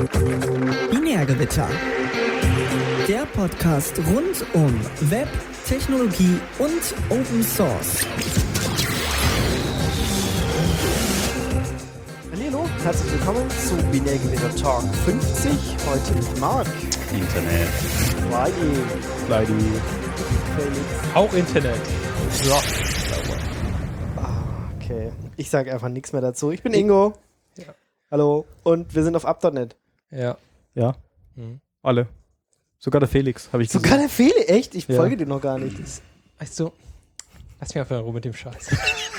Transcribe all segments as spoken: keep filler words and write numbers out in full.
Binärgewitter. Der Podcast rund um Web, Technologie und Open Source. Hallo, herzlich willkommen zu Binärgewitter Talk fünfzig. Heute mit Marc. Internet. Flydie. Flydie. Felix. Auch Internet. Ja. Ah, okay. Ich sage einfach nichts mehr dazu. Ich bin Ingo. Ja. Hallo. Und wir sind auf up Punkt net. Ja. Ja. Mhm. Alle. Sogar der Felix, habe ich gesehen. Sogar der Felix? Echt? Ich Ja. folge dir noch gar nicht. Weißt du, lass mich einfach in Ruhe mit dem Scheiß.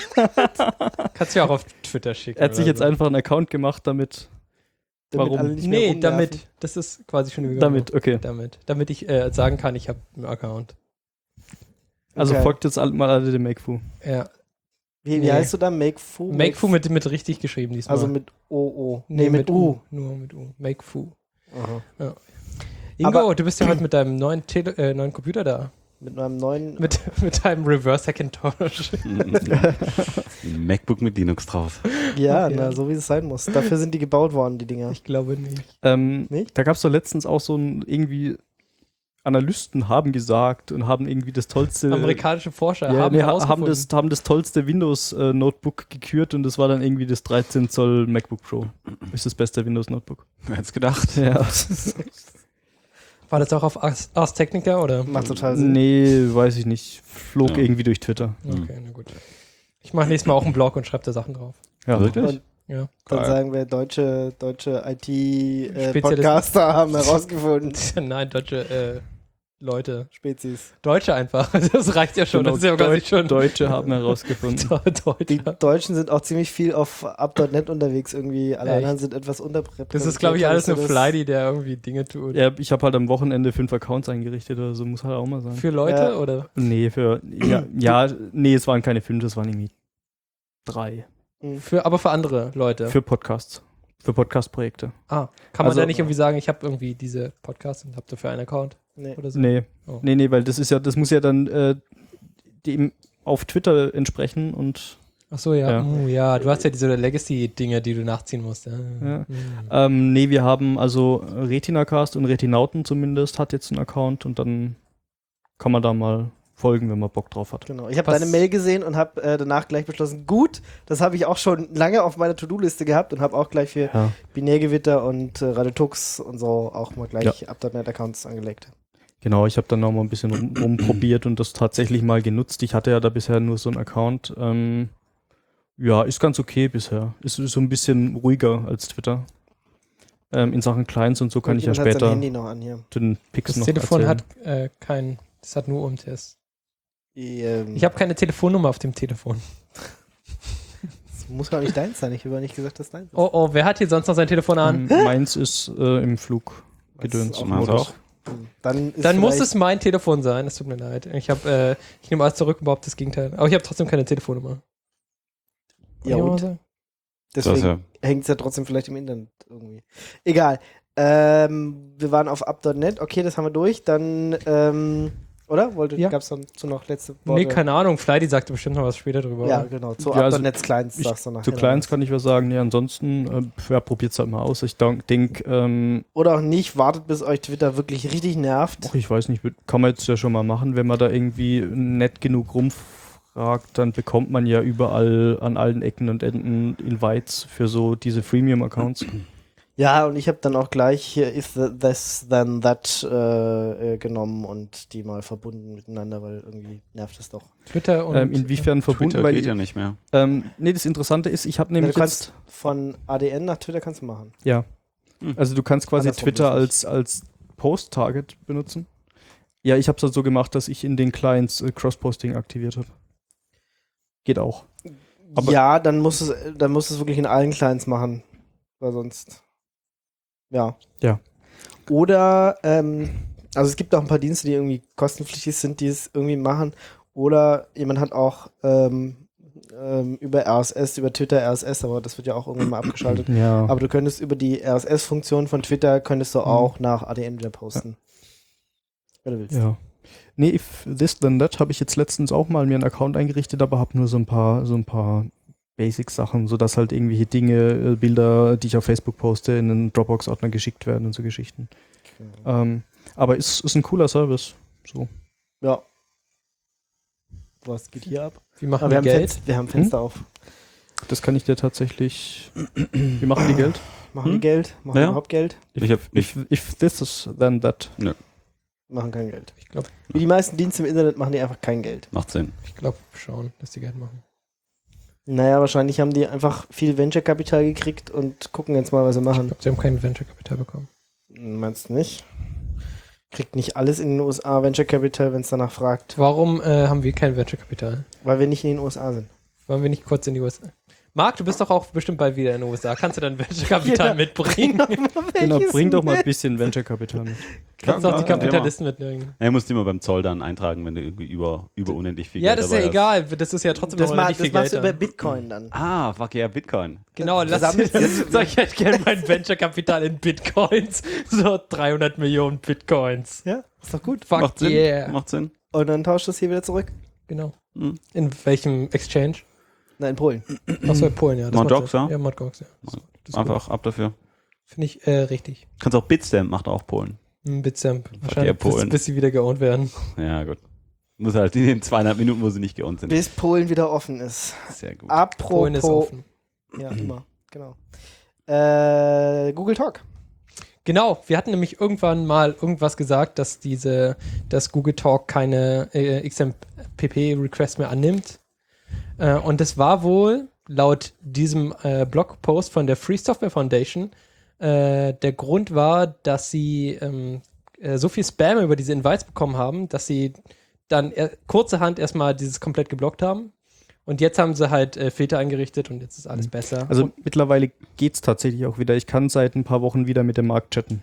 Kannst du ja auch auf Twitter schicken. Er hat sich oder jetzt so. einfach einen Account gemacht, damit... Damit Warum? alle nicht mehr Nee, rumnerven. damit. Das ist quasi schon eine Damit, okay. Damit. Damit ich äh, sagen kann, ich habe einen Account. Also Okay. folgt jetzt alle, mal alle dem Makefu. Ja. Wie, wie Nee. heißt du da? Makefu? Makefu mit, mit richtig geschrieben diesmal. Also mit O O. Nee, mit U. Nur mit U. Makefu. Aha. Ingo, Aber- du bist ja heute mit deinem neuen, Tele äh, neuen Computer da. Mit meinem neuen... Mit, mit deinem Reverse Hackintosh. MacBook mit Linux drauf. Ja, Okay. na, so wie es sein muss. Dafür sind die gebaut worden, die Dinger. Ich glaube nicht. Ähm, Nicht? da gab es doch letztens auch so ein irgendwie... Analysten haben gesagt und haben irgendwie das tollste... Amerikanische Forscher ja, haben nee, ha- haben, herausgefunden. das, haben das tollste Windows-Notebook gekürt und das war dann irgendwie das dreizehn Zoll MacBook Pro. Ist das beste Windows-Notebook. Wer hätte gedacht? Ja. War das auch auf Ars, Ars Technica oder? Macht total Sinn. Nee, weiß ich nicht. Flog Ja. irgendwie durch Twitter. Okay, na gut. Ich mache nächstes Mal auch einen Blog und schreibe da Sachen drauf. Ja, Wirklich? Und Ja. dann Geil. sagen wir, deutsche, deutsche I Spezialisten. T-Podcaster haben herausgefunden. Nein, deutsche äh, Leute. Spezies. Deutsche einfach. Das reicht ja schon. das ist ja Genau, quasi Deut- schon. Deutsche haben herausgefunden. Die Deutsche. Deutschen sind auch ziemlich viel auf up Punkt net unterwegs irgendwie. Alle Echt? anderen sind etwas unterrepräsentiert. Das ist, glaube ich, alles nur Das- Flydy, der irgendwie Dinge tut. Ja, ich habe halt am Wochenende fünf Accounts eingerichtet oder so, muss halt auch mal sein. Für Leute Ja. oder? Nee, für, ja, ja, nee, es waren keine fünf, es waren irgendwie drei. Für, aber für andere Leute. Für Podcasts. Für Podcast-Projekte. ah, kann man Also- da nicht irgendwie sagen, ich habe irgendwie diese Podcasts und habe dafür einen Account Nee. oder so? Nee, Oh. nee, nee, weil das ist ja, das muss ja dann äh, dem auf Twitter entsprechen und Ach so, ja. Ja. Oh, ja, du hast ja diese Legacy-Dinge, die du nachziehen musst. Ja. Ja. Mhm. ähm, nee, wir haben also Retinacast und Retinauten zumindest hat jetzt einen Account und dann kann man da mal folgen, wenn man Bock drauf hat. Genau. Ich habe Was- deine Mail gesehen und habe äh, danach gleich beschlossen, gut, das habe ich auch schon lange auf meiner To-Do-Liste gehabt und habe auch gleich für Ja. Binärgewitter und äh, Radetux und so auch mal gleich up Punkt net Accounts angelegt. Genau, ich habe dann noch mal ein bisschen rum, rumprobiert und das tatsächlich mal genutzt. Ich hatte ja da bisher nur so einen Account. Ähm, ja, ist ganz okay bisher. Ist so ein bisschen ruhiger als Twitter. Ähm, in Sachen Clients und so kann ich ja Jemand hat sein später Handy noch an hier. den Pix Das noch Telefon erzählen. hat äh, kein, das hat nur Umtest. Die, ähm, Ich habe keine Telefonnummer auf dem Telefon. das muss gar nicht deins sein. Ich habe aber nicht gesagt, dass deins ist. Oh, oh, wer hat hier sonst noch sein Telefon an? Ähm, Meins ist äh, im Flug gedöns. auch Meins auch. Dann, ist Dann muss vielleicht- es mein Telefon sein. Es tut mir leid. Ich habe, äh, ich nehme alles zurück, überhaupt das Gegenteil. Aber ich habe trotzdem keine Telefonnummer. Ja, Kann ich mal und? sagen? Das Deswegen ist ja- hängt es ja trotzdem vielleicht im Internet irgendwie. Egal. Ähm, wir waren auf up Punkt net. Okay, das haben wir durch. Dann, ähm, oder? Wollte, Ja. Gab es dazu noch letzte Worte? Nee, keine Ahnung. Flydy sagte bestimmt noch was später drüber. Ja, oder? genau. Zu Ja, up also Punkt net Clients ich- sagst du nachher. Zu Clients kann ich was sagen. Nee, ansonsten, äh, ja, probiert's halt mal aus. Ich denke, ähm, Oder auch nicht. Wartet, bis euch Twitter wirklich richtig nervt. ach, ich weiß nicht, kann man jetzt ja schon mal machen, wenn man da irgendwie nett genug rumfragt, dann bekommt man ja überall an allen Ecken und Enden Invites für so diese Freemium-Accounts. Ja, und ich habe dann auch gleich hier If the, This Then That äh, äh, genommen und die mal verbunden miteinander, weil irgendwie nervt es doch. Twitter und. ähm, inwiefern verbunden? Twitter Weil geht ich, ja nicht mehr. ähm, nee, das Interessante ist, ich habe Ja, nämlich du kannst jetzt, von A D N nach Twitter kannst du machen. ja, Hm. also du kannst quasi Andersrum Twitter richtig. als, als Post-Target benutzen. Ja, ich habe es halt so gemacht, dass ich in den Clients äh, Cross-Posting aktiviert habe. Geht auch. Aber- ja, dann musst du es dann musst du es wirklich in allen Clients machen, weil sonst ja. Ja. Oder ähm, also es gibt auch ein paar Dienste, die irgendwie kostenpflichtig sind, die es irgendwie machen. Oder jemand hat auch ähm, ähm, über R S S, über Twitter R S S, aber das wird ja auch irgendwann mal abgeschaltet. Ja. Aber du könntest über die R S S-Funktion von Twitter könntest du auch nach A D N wieder posten. Wenn du willst. Ja. Nee, if this then that habe ich jetzt letztens auch mal mir einen Account eingerichtet, aber habe nur so ein paar, so ein paar Basic-Sachen, sodass halt irgendwelche Dinge, äh, Bilder, die ich auf Facebook poste, in einen Dropbox-Ordner geschickt werden und so Geschichten. Okay. Ähm, aber ist, ist ein cooler Service. So. Ja. Was geht hier ab? Wie machen Aber wir, wir haben Geld? Fenster, wir haben Fenster auf. Das kann ich dir tatsächlich. Wie machen die Geld? Machen die Hm? Geld? Machen Ja. die überhaupt Geld? Ich hab, ich, If, if this is, then that. Machen kein Geld. Ich glaube Wie die meisten Dienste im Internet machen die einfach kein Geld. macht Sinn. ich glaub schon, dass die Geld machen. Naja, wahrscheinlich haben die einfach viel Venture-Kapital gekriegt und gucken jetzt mal, was sie Ich machen. glaube, sie haben kein Venture-Kapital bekommen. Meinst du nicht? Kriegt nicht alles in den U S A Venture-Kapital, wenn es danach fragt. Warum äh, haben wir kein Venture-Kapital? Weil wir nicht in den U S A sind. Wollen wir nicht kurz in die U S A? Marc, du bist doch auch bestimmt bald wieder in den U S A. Kannst du dann Venture-Kapital Ja. mitbringen? Genau, Welches bring doch mal ein Netz? bisschen Venture-Kapital mit. Kannst du auch die klar, Kapitalisten mitbringen? Er muss immer beim Zoll dann eintragen, wenn du irgendwie über, über unendlich viel Ja, Geld das ist ja dabei egal. Das ist ja trotzdem Das, noch ma relativ das viel machst Geld. du über dann. Bitcoin dann. hast. Ah, fuck yeah, Bitcoin. Genau, Das lass sammelt jetzt- Sag ich hätte gerne mein Venture-Kapital in Bitcoins. So dreihundert Millionen Bitcoins. Ja, ist doch gut. Fuck Macht Sinn. yeah. Macht Sinn. Und dann tauscht das hier wieder zurück. Genau. Hm. In welchem Exchange? Nein, in Polen. Achso, in Polen, ja. Das Mount macht Gox, Sinn. ja? Ja, Mount Gox, ja. Das ist gut. Einfach ab dafür. Finde ich äh, richtig. Kannst auch Bitstamp, macht auch Polen. Ein Bitstamp. yeah, Wahrscheinlich, bis, Polen. bis sie wieder geowned werden. Ja, gut. Muss halt in den zweieinhalb Minuten, wo sie nicht geowned sind. Bis Polen wieder offen ist. Sehr gut. Polen ist Apropos. offen. Ja, immer. Genau. Äh, Google Talk. Genau, wir hatten nämlich irgendwann mal irgendwas gesagt, dass diese, dass Google Talk keine äh, X M P P-Requests mehr annimmt. Äh, und das war wohl laut diesem äh, Blogpost von der Free Software Foundation äh, der Grund war, dass sie ähm, äh, so viel Spam über diese Invites bekommen haben, dass sie dann er, kurzerhand erstmal dieses komplett geblockt haben. Und jetzt haben sie halt äh, Filter eingerichtet und jetzt ist alles besser. Also und, mittlerweile geht's tatsächlich auch wieder. Ich kann seit ein paar Wochen wieder mit dem Markt chatten.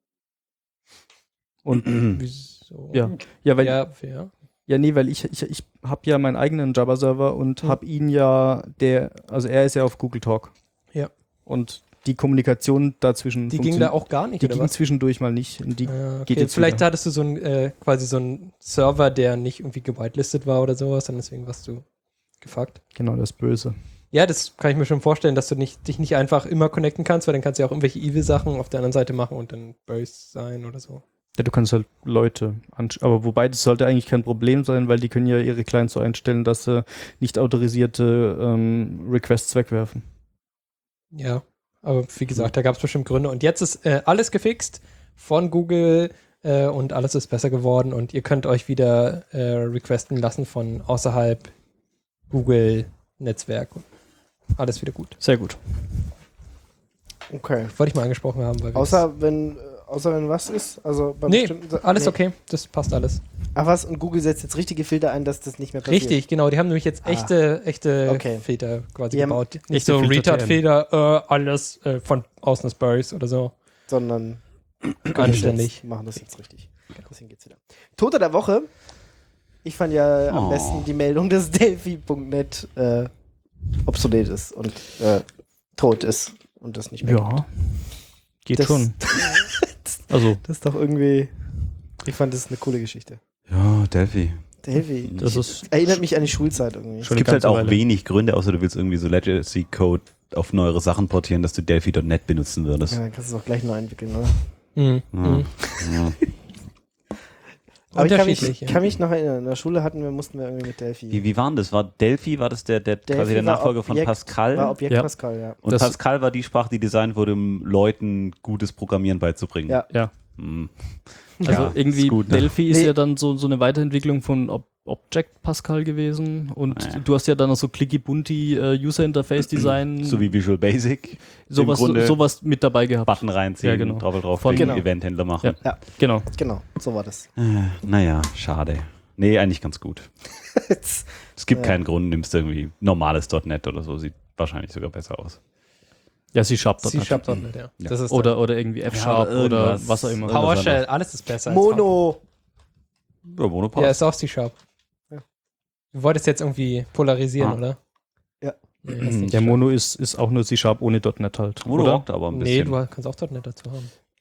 Und wieso? ja, ja, weil ja, ja. Ja, nee, weil ich, ich, ich habe ja meinen eigenen Java-Server und Mhm. habe ihn ja, der, also er ist ja auf Google Talk. Ja. Und die Kommunikation dazwischen Die ging funktioniert- da auch gar nicht, Die oder ging was? zwischendurch mal nicht. Und die, Ah, okay. geht jetzt Vielleicht wieder. hattest du so ein, äh, quasi so einen Server, der nicht irgendwie gewitelistet war oder sowas, und deswegen warst du gefuckt. genau, das ist böse. Ja, das kann ich mir schon vorstellen, dass du nicht, dich nicht einfach immer connecten kannst, weil dann kannst du ja auch irgendwelche Evil-Sachen auf der anderen Seite machen und dann böse sein oder so. Ja, du kannst halt Leute ansch- aber wobei das sollte eigentlich kein Problem sein, weil die können ja ihre Clients so einstellen, dass sie nicht autorisierte ähm, Requests wegwerfen. Ja, aber wie gesagt, da gab es bestimmt Gründe. Und jetzt ist äh, alles gefixt von Google äh, und alles ist besser geworden und ihr könnt euch wieder äh, requesten lassen von außerhalb Google-Netzwerk. Alles wieder gut. Sehr gut. Okay. Wollte ich mal angesprochen haben. Weil wir Außer wenn, äh, außer wenn was ist? Also bei Nee, bestimmten Sa- alles nee. okay, das passt alles. Ach was, und Google setzt jetzt richtige Filter ein, dass das nicht mehr passiert. Richtig, genau. Die haben nämlich jetzt Ah. echte, echte Okay. Filter quasi Die haben gebaut. Nicht echte so Filter-T M. Retard-Filter, äh, alles äh, von außen ist Burries oder so. Sondern Anständig. jetzt machen das jetzt richtig. Deswegen geht's wieder. Tote der Woche. Ich fand ja am Oh. besten die Meldung, dass Delphi Punkt net äh, obsolet ist und äh, tot ist und das nicht mehr gibt. Ja. Geht Das- schon. Also, Das ist doch irgendwie. Ich fand das eine coole Geschichte. Ja, Delphi. Delphi. das ist Erinnert mich an die Schulzeit irgendwie. Schon Es gibt eine halt ganze auch Weile. wenig Gründe, außer du willst irgendwie so Legacy-Code auf neuere Sachen portieren, dass du Delphi Punkt net benutzen würdest. Ja, dann kannst du es auch gleich neu entwickeln, oder? Mhm. Ja. Mhm. Ja. Aber ich kann mich, Unterschiedlich, ja. kann mich noch erinnern, in der Schule hatten wir, mussten wir irgendwie mit Delphi. Wie, wie war denn das? War Delphi, war das der, der Delphi quasi der war Nachfolger von Objekt- Pascal? War Objekt Ja. Pascal, ja. Und Das- Pascal war die Sprache, die designt wurde, um Leuten gutes Programmieren beizubringen. Ja. ja. Hm. Also Ja, irgendwie ist gut, ne? Delphi ist Nee. ja dann so, so eine Weiterentwicklung von Ob Object Pascal gewesen und Ja. du hast ja dann noch so clicky bunti äh, User Interface Design, So wie Visual Basic. sowas, im Grunde sowas mit dabei gehabt. Button reinziehen, Ja, genau. drauf drauf Von- Genau. Eventhändler machen. Ja. Genau. Genau, so war das. Äh, naja, schade. Nee, eigentlich ganz gut. Es gibt Ja. keinen Grund, nimmst du irgendwie normales .NET oder so, sieht wahrscheinlich sogar besser aus. Ja, C-Sharp. C-Sharp Punkt net, ja. Ja. Das ist Oder, oder irgendwie F-Sharp Ja, oder irgendwas. was auch immer. Power- PowerShell, alles ist besser. als Mono. Ja, Mono Ja, passt. ist auch C-Sharp. Ja. Du wolltest jetzt irgendwie polarisieren, Ah. oder? Ja. Nee, das ist nicht Der schlimm. Mono ist, ist auch nur C-Sharp ohne .NET halt. Mono oder? rockt aber ein Nee, bisschen. du kannst auch .NET dazu haben.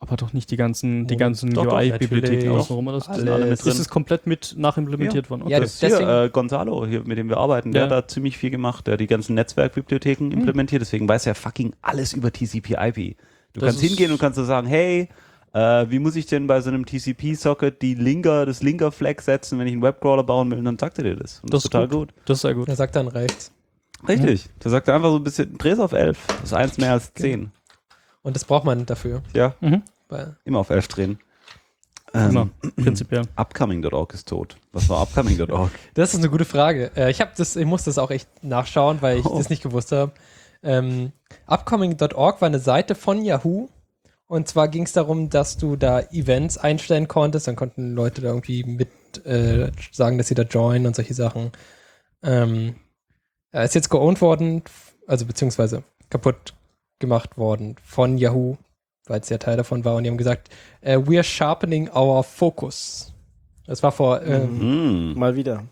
Aber doch nicht die ganzen, die Oh, ganzen doch, doch, U I-Bibliotheken natürlich. außenrum. Das Alles. alle mit drin. ist es komplett mit nachimplementiert worden. Ja, Das deswegen- hier, äh, Gonzalo, hier, mit dem wir arbeiten, der Ja. hat da ziemlich viel gemacht. Der hat die ganzen Netzwerkbibliotheken implementiert, deswegen weiß er fucking alles über T C P I P. Du Das kannst ist- hingehen und kannst so sagen, hey, äh, wie muss ich denn bei so einem T C P-Socket die Linker, das Linker-Flag setzen, wenn ich einen Webcrawler bauen will, und dann sagt er dir das. Und das, Das ist total ist gut. Das ist sehr gut. Er sagt dann rechts. Richtig. Da sagt er einfach so ein bisschen, dreh's auf elf. Das ist eins mehr als zehn. Und das braucht man dafür. Ja, Mhm. Weil immer auf elf drehen. Immer, Ähm, prinzipiell. upcoming Punkt org ist tot. Was war upcoming Punkt org? Das ist eine gute Frage. Äh, ich, hab das, ich muss das auch echt nachschauen, weil ich Oh. das nicht gewusst habe. Ähm, upcoming Punkt org war eine Seite von Yahoo. Und zwar ging es darum, dass du da Events einstellen konntest. Dann konnten Leute da irgendwie mit äh, sagen, dass sie da joinen und solche Sachen. Ähm, er ist jetzt geowned worden, also beziehungsweise kaputt gemacht worden von Yahoo, weil es ja Teil davon war. Und die haben gesagt, äh, we are sharpening our focus. Das war vor ähm, Hm. Mal wieder.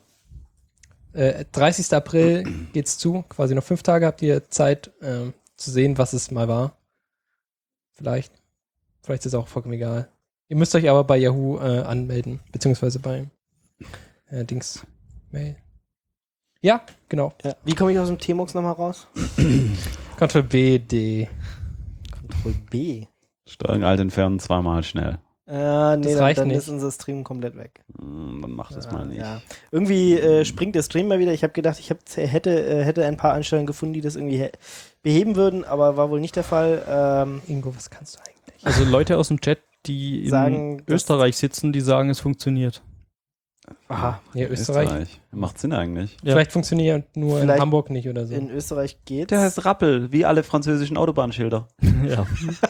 Äh, dreißigsten April geht's zu. Quasi noch fünf Tage habt ihr Zeit ähm, zu sehen, was es mal war. Vielleicht. Vielleicht ist es auch vollkommen egal. Ihr müsst euch aber bei Yahoo äh, anmelden. Beziehungsweise bei äh, Dings Mail. Ja, genau. Ja. Wie komme ich aus dem T-Mux nochmal raus? Ctrl B, D. Ctrl B. Steuerung Alt entfernen zweimal schnell. Äh, nee, Das dann, reicht dann nicht. ist unser Stream komplett weg. Hm, dann mach das Ja, mal nicht. Ja. Irgendwie äh, springt der Stream mal wieder. Ich habe gedacht, ich hab, hätte, äh, hätte ein paar Einstellungen gefunden, die das irgendwie he- beheben würden, aber war wohl nicht der Fall. Ähm, Ingo, was kannst du eigentlich? Also Leute aus dem Chat, die in Sagen, dass- Österreich sitzen, die sagen, es funktioniert. aha, Ja, Österreich. Macht Sinn eigentlich. Ja. Vielleicht funktioniert nur in Vielleicht Hamburg nicht oder so. in Österreich geht's. Der heißt Rappel, wie alle französischen Autobahnschilder. ja.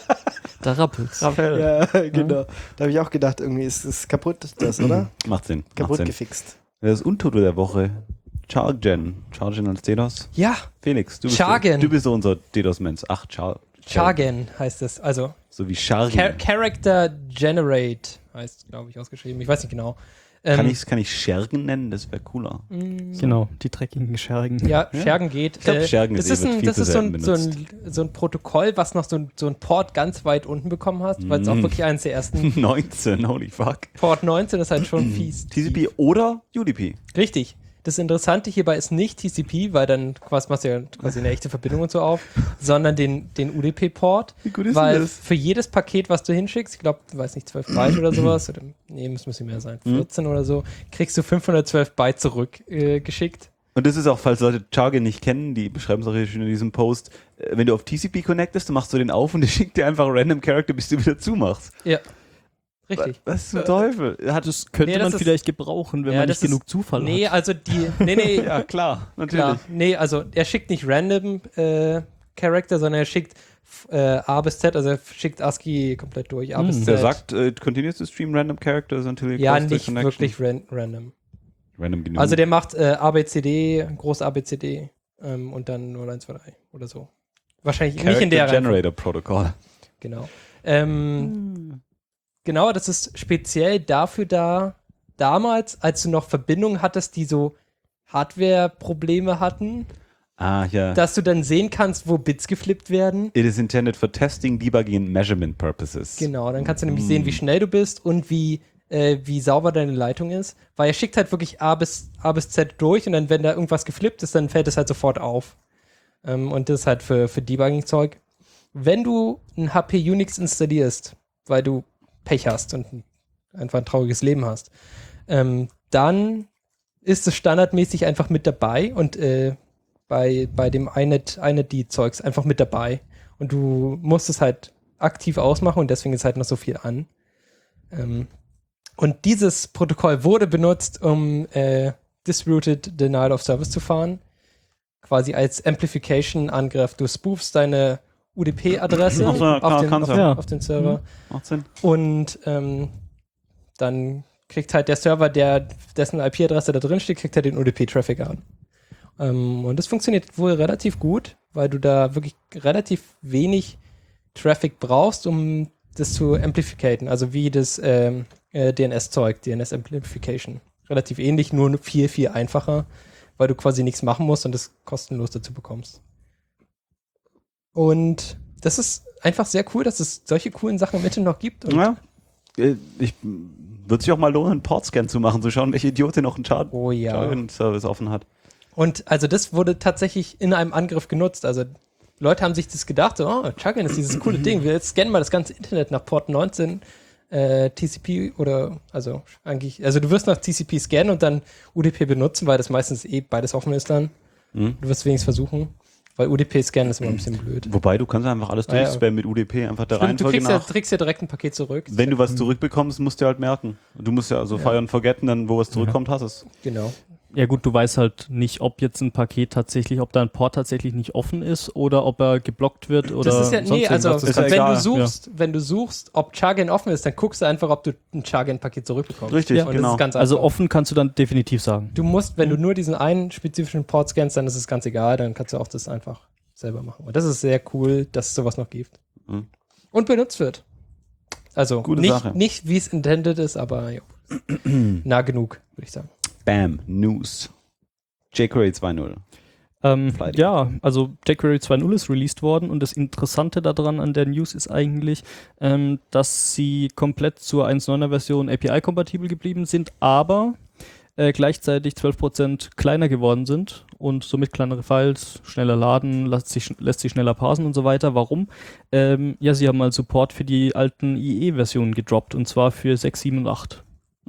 Da rappelt's. Rappel. Ja, genau. Da habe ich auch gedacht, irgendwie ist es kaputt, das, oder? Macht Sinn. Macht Kaputt Sinn. gefixt. Wer ist Untoto der Woche? Chargen. Chargen als DDoS. Ja, Felix, du bist, Chargen. du bist so unser DDoS-Mensch. Ach, Char Chargen heißt es. Also So wie Chargen. Char Character Generate heißt, glaube ich, ausgeschrieben. Ich weiß nicht genau. Ähm, Kann ich kann ich Schergen nennen? Das wäre cooler. mh, Genau, die dreckigen Schergen. Ja, Ja. Schergen geht. Ich glaub, Äh, Schergen das ist ist, eh- wird ein, viel das zu ist so, ein, selten so, ein, so ein Protokoll, was noch so ein, so ein Port ganz weit unten bekommen hast, weil es auch Mm. wirklich eines der ersten. neunzehn, holy fuck. Port neunzehn ist halt schon fies. T C P oder U D P. Richtig. Das Interessante hierbei ist nicht T C P, weil dann quasi machst du ja quasi eine echte Verbindung und so auf, sondern den, den U D P-Port. Wie gut ist Weil denn das? für jedes Paket, was du hinschickst, ich glaube, weiß nicht, zwölf Byte oder sowas, oder nee, muss ein bisschen mehr sein, vierzehn oder so, kriegst du fünfhundertzwölf Byte zurück äh, geschickt. Und das ist auch, falls Leute Chargen nicht kennen, die beschreiben es auch hier schon in diesem Post, äh, wenn du auf T C P connectest, dann machst du den auf und der schickt dir einfach random Character, bis du wieder zumachst. Ja. Richtig. Was zum Teufel? Hat Das könnte Nee, das man ist- vielleicht gebrauchen, wenn Ja, man das nicht genug ist- Zufall Nee, hat. also die. Nee, nee, ja, klar, natürlich. klar. Nee, also er schickt nicht random äh, Character, sondern er schickt f- äh, A bis Z, also er schickt ASCII komplett durch. A Hm. bis Z. Der sagt, äh, continues to stream random characters until you ja, close the nicht connection. wirklich ran random. Random genug. Also der macht äh, A B C D, groß A B C D ähm, und dann null eins zwei drei oder so. Wahrscheinlich Character nicht in der Reihenfolge. Generator Protocol. Genau. Ähm, Genau, das ist speziell dafür da, damals, als du noch Verbindungen hattest, die so Hardware-Probleme hatten, Ah, ja. dass du dann sehen kannst, wo Bits geflippt werden. It is intended for testing, debugging and measurement purposes. Genau, dann kannst du nämlich Mm. sehen, wie schnell du bist und wie, äh, wie sauber deine Leitung ist. Weil er schickt halt wirklich A bis, A bis Z durch und dann, wenn da irgendwas geflippt ist, dann fällt es halt sofort auf. Ähm, und das ist halt für, für Debugging-Zeug. Wenn du ein H P Unix installierst, weil du Pech hast und ein- einfach ein trauriges Leben hast, ähm, dann ist es standardmäßig einfach mit dabei und äh, bei, bei dem iNet, iNet-D-Zeugs einfach mit dabei. Und du musst es halt aktiv ausmachen und deswegen ist halt noch so viel an. Ähm, und dieses Protokoll wurde benutzt, um äh, Distributed Denial of Service zu fahren. Quasi als Amplification-Angriff. Du spoofst deine U D P-Adresse Ach so, ja, klar, auf, den, kannst auf, du. Ja. auf den Server. Macht Sinn. Und ähm, dann kriegt halt der Server, der, dessen I P-Adresse da drin steht, kriegt halt den U D P-Traffic an. Ähm, und das funktioniert wohl relativ gut, weil du da wirklich relativ wenig Traffic brauchst, um das zu amplificaten. Also wie das ähm, äh, D N S-Zeug, D N S-Amplification. Relativ ähnlich, nur viel, viel einfacher, weil du quasi nichts machen musst und das kostenlos dazu bekommst. Und das ist einfach sehr cool, dass es solche coolen Sachen im Internet noch gibt. Und Ja. Äh, Ich würde sich auch mal lohnen, einen Port-Scan zu machen, zu schauen, welche Idiotin noch einen Chart Oh ja. Jargon-Service offen hat. Und also das wurde tatsächlich in einem Angriff genutzt. Also Leute haben sich das gedacht, so, oh, Jargon ist dieses coole Ding. Wir scannen mal das ganze Internet nach Port neunzehn, äh, T C P oder, also eigentlich, also du wirst nach T C P scannen und dann U D P benutzen, weil das meistens eh beides offen ist dann. Mhm. Du wirst wenigstens versuchen, weil U D P-Scannen ist immer ein bisschen blöd. Wobei, du kannst einfach alles Ah, ja. durchspammen mit U D P, einfach der Stimmt, du Reihenfolge kriegst ja, nach. kriegst ja direkt ein Paket zurück. Wenn du was zurückbekommst, musst du halt merken. Du musst ja also Ja. fire and forgetten, dann wo was zurückkommt, hast es. Genau. Ja gut, du weißt halt nicht, ob jetzt ein Paket tatsächlich, ob da ein Port tatsächlich nicht offen ist oder ob er geblockt wird oder Das ist ja, nee, sonst also irgendwas. Das ist ja wenn egal. du suchst, wenn du suchst, ob Jargon offen ist, dann guckst du einfach, ob du ein Jargon-Paket zurückbekommst. Richtig, Ja, und genau. das ist ganz Also einfach. offen kannst du dann definitiv sagen. Du musst, wenn du nur diesen einen spezifischen Port scannst, dann ist es ganz egal, dann kannst du auch das einfach selber machen. Und das ist sehr cool, dass es sowas noch gibt. Mhm. Und benutzt wird. Also Gute nicht, Sache. nicht wie es intended ist, aber jo. nah genug, würde ich sagen. Bam, News. jQuery zwei Punkt null. Ähm, Fleißig. ja, also jQuery zwei Punkt null ist released worden und das Interessante daran an der News ist eigentlich, ähm, dass sie komplett zur eins Punkt neuner Version A P I-kompatibel geblieben sind, aber äh, gleichzeitig zwölf Prozent kleiner geworden sind und somit kleinere Files, schneller laden, lässt sich, lässt sich schneller parsen und so weiter. Warum? Ähm, ja, sie haben mal Support für die alten I E-Versionen gedroppt und zwar für sechs, sieben und acht.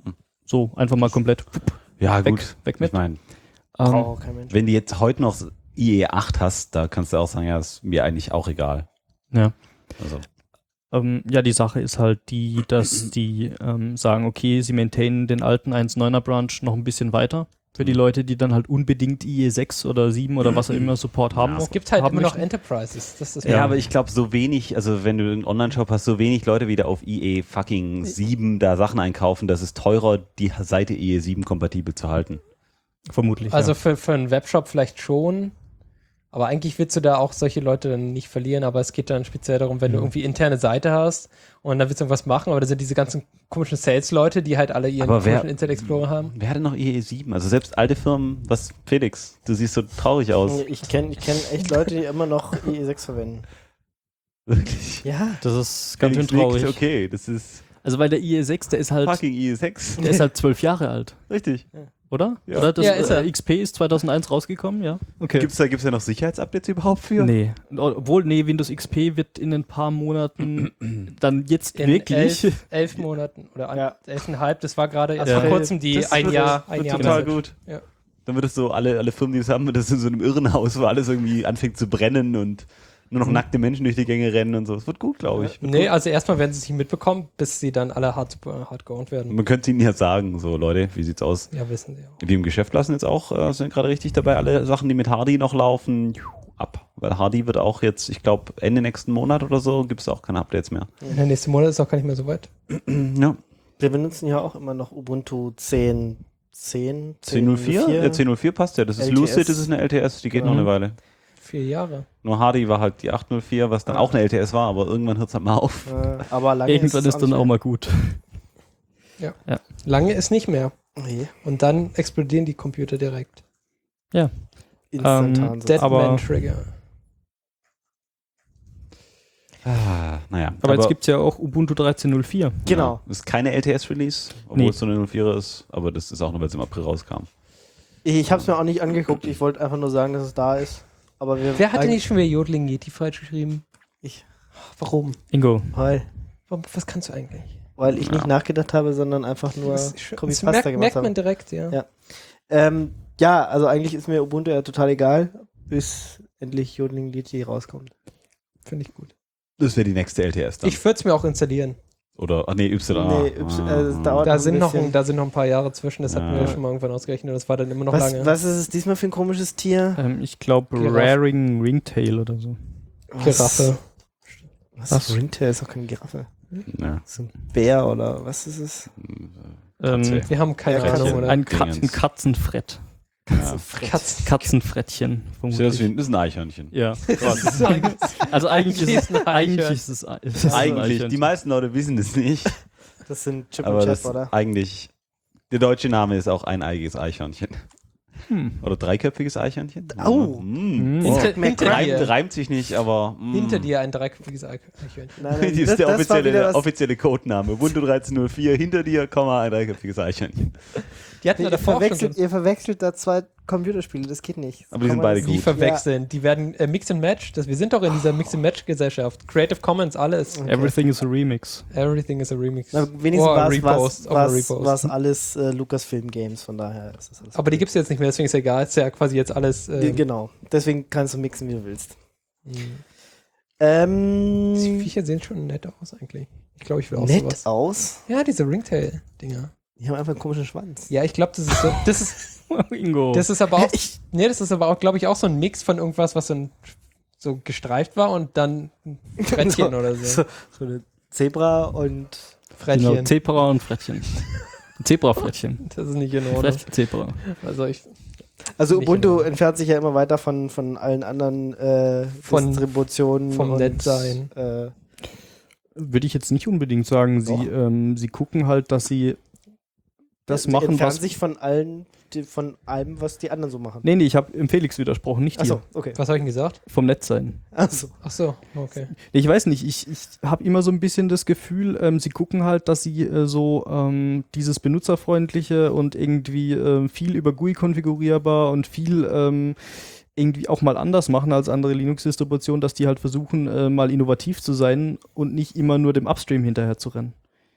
So, einfach mal komplett Ja, weg, gut. weg Ich mit. meine, Ähm, Braucht kein Mensch. wenn du jetzt heute noch I E acht hast, da kannst du auch sagen, ja, ist mir eigentlich auch egal. ja. Also, Ähm, ja, die Sache ist halt die, dass die ähm, sagen, okay, sie maintainen den alten eins Punkt neuner Branch noch ein bisschen weiter. Für die Leute, die dann halt unbedingt I E sechs oder sieben oder was auch immer Support haben. Ja, noch- Es gibt halt haben immer noch möchten. Enterprises. Das ist ja, Ja. aber ich glaube, so wenig, also wenn du einen Online-Shop hast, so wenig Leute wieder auf I E fucking sieben da Sachen einkaufen, das ist teurer, die Seite I E sieben kompatibel zu halten. Vermutlich. Also ja. für, für einen Webshop vielleicht schon. Aber eigentlich willst du da auch solche Leute dann nicht verlieren. Aber es geht dann speziell darum, wenn du irgendwie interne Seite hast und dann willst du irgendwas machen. Aber da sind diese ganzen komischen Sales-Leute, die halt alle ihren Aber wer- komischen Internet Explorer haben. Wer hatte noch I E sieben? Also selbst alte Firmen, was, Felix, du siehst so traurig aus. Ich kenne ich kenn echt Leute, die immer noch I E sechs verwenden. Wirklich. Ja. Das ist ganz schön Felix nickt, traurig. Okay, das ist Also weil der I E sechs, der ist halt, fucking I E sechs. der ist halt zwölf Jahre alt, Richtig. oder? Ja. Oder das Ja, ist er. äh, X P ist zweitausendeins rausgekommen, ja? Okay. Gibt's da, gibt's da noch Sicherheitsupdates überhaupt für? Nee. Obwohl, nee, Windows X P wird in ein paar Monaten dann jetzt In wirklich. elf, elf Monaten oder ein, Ja. elfeinhalb. Das war gerade erst Ja. vor kurzem die Das ein wird- Jahr, das ein wird Jahr total Message. gut. Ja. Dann wird es so, alle, alle Firmen, die das haben, das ist in so einem Irrenhaus, wo alles irgendwie anfängt zu brennen und nur noch nackte Menschen durch die Gänge rennen und so. Es wird gut, glaube ich. Wird Nee, gut. also erstmal werden sie es nicht mitbekommen, bis sie dann alle hart, hard geowned werden. Man könnte ihnen ja sagen, so Leute, wie sieht's aus? Ja, wissen sie auch. Wir im Geschäft lassen jetzt auch, äh, sind gerade richtig dabei, alle Sachen, die mit Hardy noch laufen, juh, ab. Weil Hardy wird auch jetzt, ich glaube, Ende nächsten Monat oder so, gibt es auch keine Updates mehr. Der nächste Monat ist auch gar nicht mehr so weit. Ja. Wir benutzen ja auch immer noch Ubuntu zehn Punkt zehn. zehn Punkt null vier? Ja, zehn Punkt null vier passt ja. Das ist L T S. Lucid, das ist eine L T S, die geht Genau. noch eine Weile. Vier Jahre. Nur Hardy war halt die acht Punkt null vier, was dann Ja. auch eine L T S war, aber irgendwann hört es halt mal auf. Äh, aber lange Irgendwann ist es dann auch nicht mal gut. Lange ist nicht mehr. mehr. Nee, Und dann explodieren die Computer direkt. instantan. Ähm, sind Deadman sie. aber- Trigger. Ah, naja. Aber, jetzt gibt es ja auch Ubuntu dreizehn Punkt null vier. Genau. Das ist keine L T S-Release, obwohl Nee. es so eine null vierer ist, aber das ist auch nur, weil es im April rauskam. Ich habe es mir auch nicht angeguckt. Ich wollte einfach nur sagen, dass es da ist. Aber wir Wer hat denn eigentlich- nicht schon wieder Jodling Yeti falsch geschrieben? Ich. Warum? Ingo. Weil, Warum? Was kannst du eigentlich? weil ich nicht nachgedacht habe, sondern einfach nur Das, ist schön- das Copy-Pasta merkt, gemacht merkt habe. man direkt, ja. Ja. Ähm, ja, also eigentlich ist mir Ubuntu ja total egal, bis endlich Jodling Yeti rauskommt. Finde ich gut. Das wäre die nächste L T S dann. Ich würde es mir auch installieren. Oder, ach nee, Y. Nee, Y, äh, es dauert Da noch sind, ein noch bisschen. ein, da sind noch ein paar Jahre zwischen, das hatten Ja. wir schon mal irgendwann ausgerechnet, das war dann immer noch Was, lange. was ist es diesmal für ein komisches Tier? Ähm, ich glaube Giraffe. Raring Ringtail oder so. Giraffe. Was? Was? was? Ringtail ist doch keine Giraffe. Ja. Das ist ein Bär oder was ist es? Ähm, Wir haben keine Ja, Ahnung, Katze. oder? ein, Kat Dingens. ein Katzenfrett. Ja. Katzen. Katzenfrettchen. Das ist, Vermutlich. wie ein- das ist ein Eichhörnchen. Ja. Also eigentlich ist es, ein eigentlich Eichhörnchen. ist es, ist es ein Eigentlich, Eichhörnchen. die meisten Leute wissen das nicht, Das sind Chip aber und das Chap, oder? eigentlich, der deutsche Name ist auch eineiiges Eichhörnchen. Hm. Oder dreiköpfiges Eichhörnchen. Au. Mm. Mm. Oh. Hinter, hinter, Reimt, dir, reimt sich nicht, aber mm. hinter dir ein dreiköpfiges Eichhörnchen. Nein, Das nein, ist der war offizielle, wieder was- offizielle Codename. Ubuntu dreizehn null vier, hinter dir, Komma, ein dreiköpfiges Eichhörnchen. Die hatten Nee, ja ihr, davor auch schon verwechselt, so- ihr verwechselt da zwei Computerspiele, das geht nicht. Aber die Kann sind man beide das- Sie gut. verwechseln. Die werden äh, Mix and Match. Das, wir sind doch in dieser Mix and Match Gesellschaft. Creative Commons, alles. Okay. Everything is a remix. Everything is a Remix. Na, wenigstens Or a war es Repost of a Repost. war's alles äh, Lucasfilm Games, von daher ist das alles. Aber die gibt es jetzt nicht mehr, deswegen ist ja egal. Ist ja quasi jetzt alles. Äh, Äh, Genau, deswegen kannst du mixen, wie du willst. mh. Ähm, Die Viecher sehen schon nett aus eigentlich. Ich glaube, ich will auch nett sowas. aus. Ja, diese Ringtail-Dinger. Die haben einfach einen komischen Schwanz. Ja, ich glaube, das ist so. Das ist, Ingo. das ist aber auch. Ich- Nee, das ist aber auch, glaube ich, auch so ein Mix von irgendwas, was so, ein, so gestreift war und dann ein Frettchen So- oder so. So, so eine Zebra und Frettchen. Genau, Zebra und Frettchen. Zebrafrettchen. Das ist nicht in Ordnung. Frettchen, Zebra. Also ich. Also Nicht Ubuntu genau. entfernt sich ja immer weiter von, von allen anderen äh, Von- Distributionen. vom und, Nettsein. Äh, Würde ich jetzt nicht unbedingt sagen. Sie, Doch. ähm, sie gucken halt, dass sie das sie machen, entfernen was... sich von allen, die, von allem, was die anderen so machen. Nee, nee, ich habe im Felix widersprochen, nicht Achso, dir. okay. Was habe ich denn gesagt? Vom Netz sein. Achso. Ach so, okay. Ich weiß nicht, ich, ich habe immer so ein bisschen das Gefühl, ähm, sie gucken halt, dass sie äh, so ähm, dieses benutzerfreundliche und irgendwie ähm, viel über G U I konfigurierbar und viel ähm, irgendwie auch mal anders machen als andere Linux-Distributionen, dass die halt versuchen, äh, mal innovativ zu sein und nicht immer nur dem Upstream hinterher zu rennen.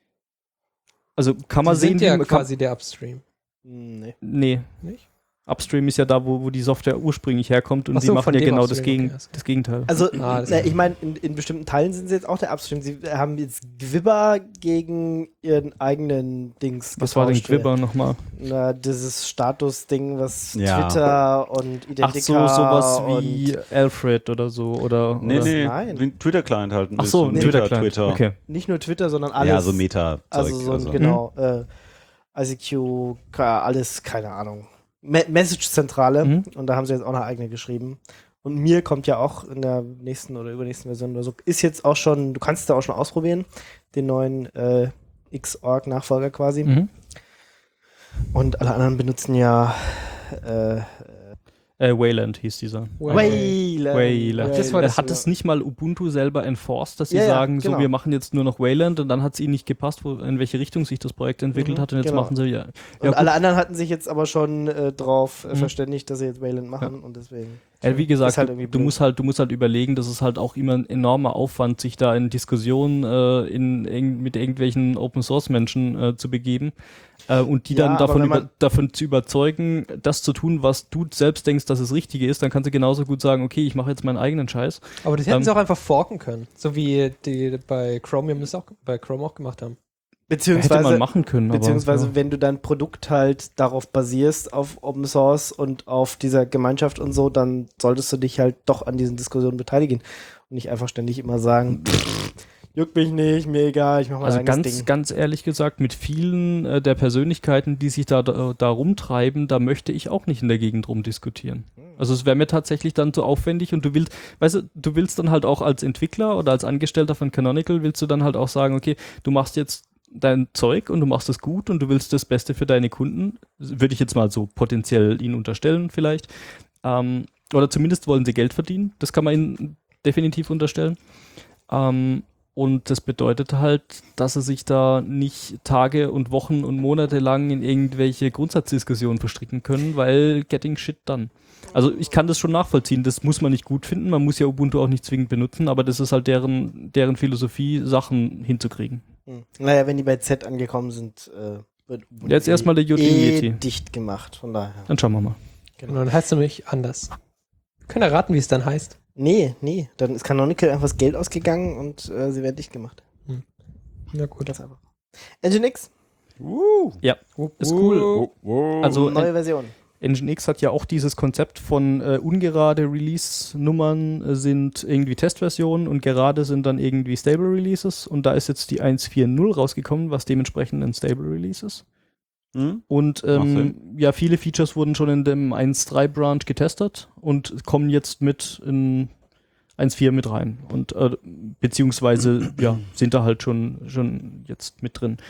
Also kann man Die sehen, sind ja wie man kann, quasi der Upstream. Nee. nee. Nicht? Upstream ist ja da, wo, wo die Software ursprünglich herkommt und Ach sie so, machen von ja dem genau das, Upstream, Gegen, okay, also. das Gegenteil. Also, Ah, das na, ist- ich meine, in, in bestimmten Teilen sind sie jetzt auch der Upstream. Sie haben jetzt Gwibber gegen ihren eigenen Dings Was war denn getauscht. Gwibber nochmal? Na, dieses Status-Ding, was Ja. Twitter und Ach Identica so, sowas und wie Alfred oder so, oder? Nee, oder? nee, Nein. den Twitter-Client halten. Ach so, Nee. Twitter-Client. Twitter. Okay. nicht nur Twitter, sondern alles. Ja, so Meta-Zeug. Also so ein, also. genau, äh, I C Q, ka- alles, keine Ahnung. Me Message-Zentrale. Mhm. Und da haben sie jetzt auch eine eigene geschrieben. Und mir kommt ja auch in der nächsten oder übernächsten Version oder so, ist jetzt auch schon, du kannst es da auch schon ausprobieren, den neuen äh, Xorg-Nachfolger quasi. Mhm. Und alle anderen benutzen ja äh, Äh, Wayland hieß dieser. Wayland. Wayland. Das war Äh, das hat es nicht mal Ubuntu selber enforced, dass sie Ja, ja, sagen, genau. so, wir machen jetzt nur noch Wayland und dann hat es ihnen nicht gepasst, wo, in welche Richtung sich das Projekt entwickelt Mhm, hat und jetzt genau. machen sie ja. Und ja gut. alle anderen hatten sich jetzt aber schon äh, drauf äh, Mhm. verständigt, dass sie jetzt Wayland machen und deswegen. Ja, wie gesagt, Ist halt du, irgendwie du blöd. musst halt, du musst halt überlegen, das ist halt auch immer ein enormer Aufwand, sich da in Diskussionen äh, in, in, mit irgendwelchen Open Source Menschen äh, zu begeben äh, und die Ja, dann aber davon, wenn man- über, davon zu überzeugen, das zu tun, was du selbst denkst, dass es Richtige ist, dann kannst du genauso gut sagen, okay, ich mache jetzt meinen eigenen Scheiß. Aber das hätten Ähm, sie auch einfach forken können. So wie die bei Chromium das auch bei Chrome auch gemacht haben. Hätte man Beziehungsweise, machen können. beziehungsweise aber, wenn du dein Produkt halt darauf basierst, auf Open Source und auf dieser Gemeinschaft und so, dann solltest du dich halt doch an diesen Diskussionen beteiligen und nicht einfach ständig immer sagen, pff, juckt mich nicht, mir egal, ich mach ja. mein Also eigenes ganz, Ding. ganz ehrlich gesagt, mit vielen äh, der Persönlichkeiten, die sich da, da, da rumtreiben, da möchte ich auch nicht in der Gegend rumdiskutieren. Also es wäre mir tatsächlich dann zu aufwendig und du willst, weißt du, du willst dann halt auch als Entwickler oder als Angestellter von Canonical, willst du dann halt auch sagen, okay, du machst jetzt dein Zeug und du machst es gut und du willst das Beste für deine Kunden, würde ich jetzt mal so potenziell ihnen unterstellen vielleicht. Ähm, oder zumindest wollen sie Geld verdienen, das kann man ihnen definitiv unterstellen. Ähm, und das bedeutet halt, dass sie sich da nicht Tage und Wochen und Monate lang in irgendwelche Grundsatzdiskussionen verstricken können, weil getting shit done. Also ich kann das schon nachvollziehen, das muss man nicht gut finden, man muss ja Ubuntu auch nicht zwingend benutzen, aber das ist halt deren, deren Philosophie, Sachen hinzukriegen. Hm. Naja, wenn die bei Z angekommen sind, äh, wird Ubuntu Jetzt erstmal der J eh T. dicht gemacht, von daher. Dann schauen wir mal. Und dann heißt es nämlich anders. Wir können erraten, wie es dann heißt. Nee, nee, dann ist Canonical einfach das Geld ausgegangen und äh, sie werden dicht gemacht. Na gut. Ganz einfach. Nginx, Ja, ist cool. Also neue Version. Nginx hat ja auch dieses Konzept von äh, ungerade Release-Nummern äh, sind irgendwie Testversionen und gerade sind dann irgendwie Stable Releases und da ist jetzt die eins Punkt vier Punkt null rausgekommen, was dementsprechend ein Stable Release ist. Hm? Und Macht ähm, Sinn. ja, viele Features wurden schon in dem eins Punkt drei Branch getestet und kommen jetzt mit in eins Punkt vier mit rein und äh, beziehungsweise ja, sind da halt schon, schon jetzt mit drin.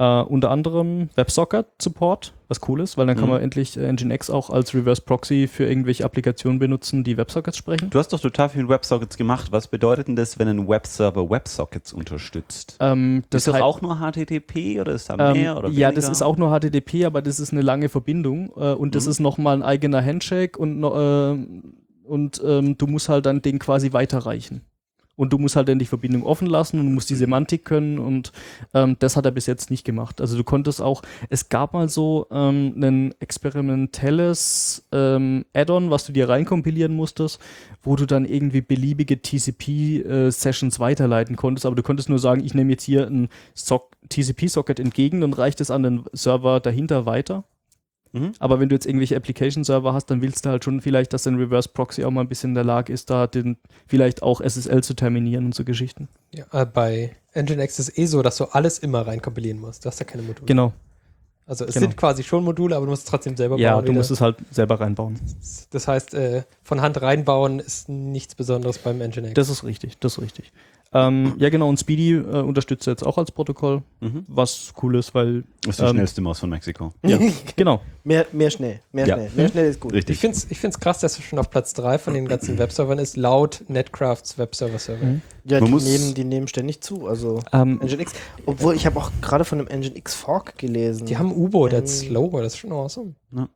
Äh, unter anderem WebSocket-Support, was cool ist, weil dann kann Mhm. man endlich äh, Nginx auch als Reverse Proxy für irgendwelche Applikationen benutzen, die WebSockets sprechen. Du hast doch total viel mit WebSockets gemacht. Was bedeutet denn das, wenn ein Webserver WebSockets unterstützt? Ähm, Das ist das hei- auch nur H T T P oder ist da Ähm, mehr oder ja, weniger? das ist auch nur H T T P, aber das ist eine lange Verbindung äh, und das Mhm. ist nochmal ein eigener Handshake und, no- ähm, und ähm, du musst halt dann den quasi weiterreichen. Und du musst halt dann die Verbindung offen lassen und du musst die Semantik können und ähm, das hat er bis jetzt nicht gemacht. Also du konntest auch, es gab mal so ähm, ein experimentelles ähm, Add-on, was du dir reinkompilieren musstest, wo du dann irgendwie beliebige T C P-Sessions weiterleiten konntest, aber du konntest nur sagen, ich nehme jetzt hier ein Sock- T C P-Socket entgegen und reiche es an den Server dahinter weiter. Mhm. Aber wenn du jetzt irgendwelche Application-Server hast, dann willst du halt schon vielleicht, dass dein Reverse-Proxy auch mal ein bisschen in der Lage ist, da den vielleicht auch S S L zu terminieren und so Geschichten. Ja, äh, bei Nginx ist es eh so, dass du alles immer reinkompilieren musst. Du hast ja keine Module. Genau. Also es genau. sind quasi schon Module, aber du musst es trotzdem selber Ja, bauen. du wieder. musst es halt selber reinbauen. Das heißt, äh, von Hand reinbauen ist nichts Besonderes beim Nginx. Das ist richtig, das ist richtig. Ähm, ja, genau, und Speedy äh, unterstützt jetzt auch als Protokoll, Mhm. was cool ist, weil. Das ist die ähm, schnellste Maus von Mexiko. Ja, genau. Mehr, mehr schnell, mehr Ja. schnell. Mehr schnell ist gut. Richtig. Ich finde es ich find's krass, dass es schon auf Platz drei von den ganzen Webservern ist, laut Netcrafts Webserver-Server. Mhm. Ja, Man die muss- nehmen, die nehmen ständig zu. Also Ähm, Nginx. Obwohl, ich habe auch gerade von einem Nginx Fork gelesen. Die haben U-Boot Ähm, als Logo, das ist schon awesome.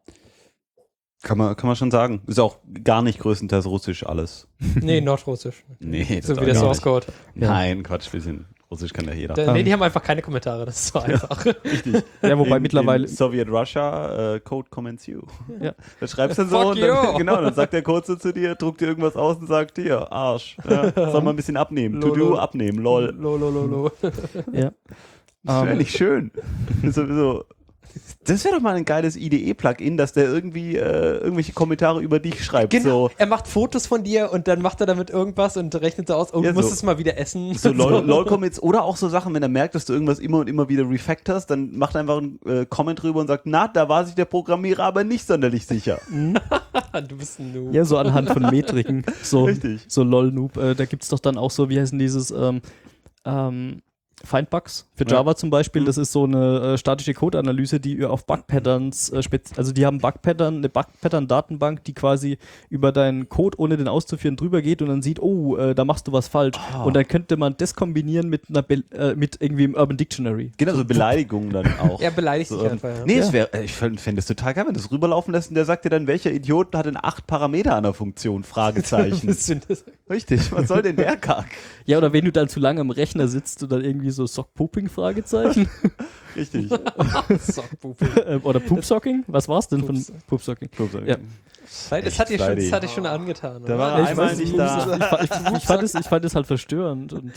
Kann man, kann man schon sagen. Ist auch gar nicht größtenteils russisch alles. Nee, Nordrussisch. Nee, das So ist wie der gar Source nicht. Code. Nein, Quatsch, bisschen Russisch kann ja jeder. Da, nee, Ähm. die haben einfach keine Kommentare, das ist so einfach. Richtig. ja, wobei in, mittlerweile. in Soviet Russia, äh, Code comments you. Ja. Da schreibst du dann so Fuck und dann, you. genau, dann sagt der Code so zu dir, druckt dir irgendwas aus und sagt dir, Arsch, ja, soll mal ein bisschen abnehmen. To Lolo. do, abnehmen, lol. Lolololo. Ja. Das wäre Ähm. nicht schön. so, so. Das wäre doch mal ein geiles I D E-Plugin, dass der irgendwie äh, irgendwelche Kommentare über dich schreibt. Genau, So, er macht Fotos von dir und dann macht er damit irgendwas und rechnet so aus, oh, Ja, du musst so. es mal wieder essen. so lol, lol-Commits oder auch so Sachen, wenn er merkt, dass du irgendwas immer und immer wieder refactorst, dann macht er einfach einen äh, Comment drüber und sagt, na, da war sich der Programmierer aber nicht sonderlich sicher. Du bist ein Noob. Ja, so anhand von Metriken. So, Richtig. so lol-noob. Äh, da gibt es doch dann auch so, wie heißen dieses, ähm, ähm, Findbugs für Ja. Java zum Beispiel. Mhm. Das ist so eine äh, statische Code-Analyse, die auf Bug-Patterns, äh, spez- also die haben Bug-Pattern, eine Bug-Pattern-Datenbank, die quasi über deinen Code, ohne den auszuführen, drüber geht und dann sieht, oh, äh, da machst du was falsch. Ah. Und dann könnte man das kombinieren mit einer Be äh, mit irgendwie im Urban Dictionary. Genau, so Beleidigungen dann auch. Er beleidigt So, dich ähm, einfach. Ja. Nee, Ja. es wär, äh, ich fände fänd das total geil, wenn das rüberlaufen lässt und der sagt dir dann, welcher Idiot hat denn acht Parameter an der Funktion? Fragezeichen. Das sind das- Richtig, was soll denn der Kack? Ja, oder wenn du dann zu lange am Rechner sitzt und dann irgendwie so Sock-Pooping, Fragezeichen. Richtig. Sockpuppe. Ähm, oder Poopsocking? Was war's denn Pups. von Poopsocking? Ja. Das hat dir schon, das Echt, hat dir schon angetan. Da oder? war er Ich einmal weiß nicht nicht, da. Ich, fa- ich, ich, fand es, ich fand es halt verstörend. Und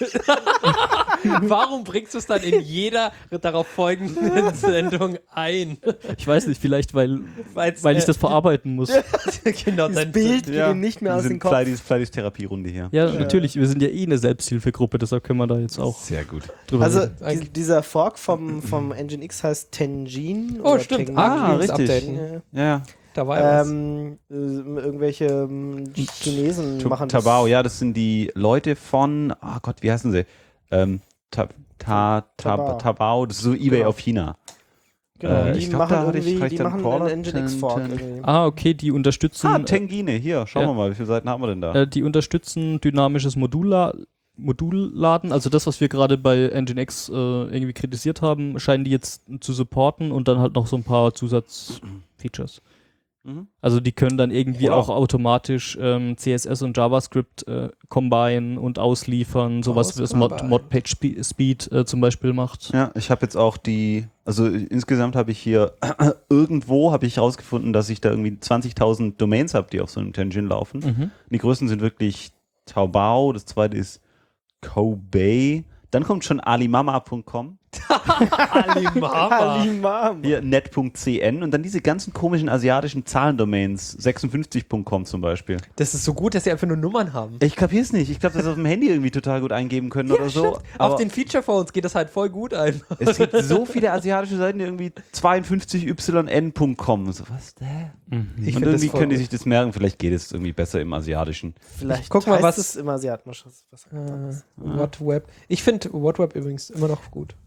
Warum bringst du es dann in jeder darauf folgenden Sendung ein? ich weiß nicht, vielleicht weil, Weil's, weil ich äh, das verarbeiten muss. genau, Das dein Bild geht Ja, ihm nicht mehr wir aus dem sind Kopf. Fleißig, fleißig Therapierunde hier. Ja, natürlich, wir sind ja eh eine Selbsthilfegruppe, deshalb können wir da jetzt auch Sehr gut. drüber Also reden. die, dieser Fork vom, vom Nginx heißt Tenjin. Oh, oder stimmt. Tenjin. Ah, Übrigens richtig. updaten. Ja. Ja, ja. Da war ja was. Ähm, äh, irgendwelche ähm, Chinesen Tu- machen das. Tabao, ja, das sind die Leute von, oh Gott, wie heißen sie? Ähm, Ta, ta, Tabao. ta, Tabao, das ist so eBay Genau. auf China. Genau, Äh, die ich glaub, machen da hatte ich irgendwie, vielleicht die einen machen Crawler. einen Nginx Fork. Ten- irgendwie. Ah, okay, die unterstützen, Ah, Tengine, hier, schauen Ja. wir mal, wie viele Seiten haben wir denn da? äh, die unterstützen dynamisches Modulla Modulladen, also das, was wir gerade bei Nginx äh, irgendwie kritisiert haben, scheinen die jetzt zu supporten und dann halt noch so ein paar Zusatzfeatures. Mhm. Also die können dann irgendwie Oder? auch automatisch ähm, C S S und JavaScript äh, combine und ausliefern, sowas wie das Mod, Auscombine. Mod Page Spe- Speed äh, zum Beispiel macht. Ja, ich habe jetzt auch die, also insgesamt habe ich hier irgendwo habe ich herausgefunden, dass ich da irgendwie zwanzigtausend Domains habe, die auf so einem Tenjin laufen. Mhm. Die größten sind wirklich Taobao, das zweite ist Koubei, dann kommt schon alimama punkt com, Alimama. Alimam. hier net punkt c n und dann diese ganzen komischen asiatischen Zahlendomains, sechsundfünfzig punkt com zum Beispiel. Das ist so gut, dass sie einfach nur Nummern haben. Ich kapier's nicht. Ich glaube, dass sie auf dem Handy irgendwie total gut eingeben können oder so. Auf Aber den Feature-Phones geht das halt voll gut ein. es gibt so viele asiatische Seiten, die irgendwie zweiundfünfzig y n punkt com. So, was der? Mhm. Ich Und find das irgendwie voll können die gut. sich das merken. Vielleicht geht es irgendwie besser im Asiatischen. Vielleicht Guck mal, heißt was- es im Asiatischen. Was, was Äh, WhatWeb. Ich finde WhatWeb übrigens immer noch gut.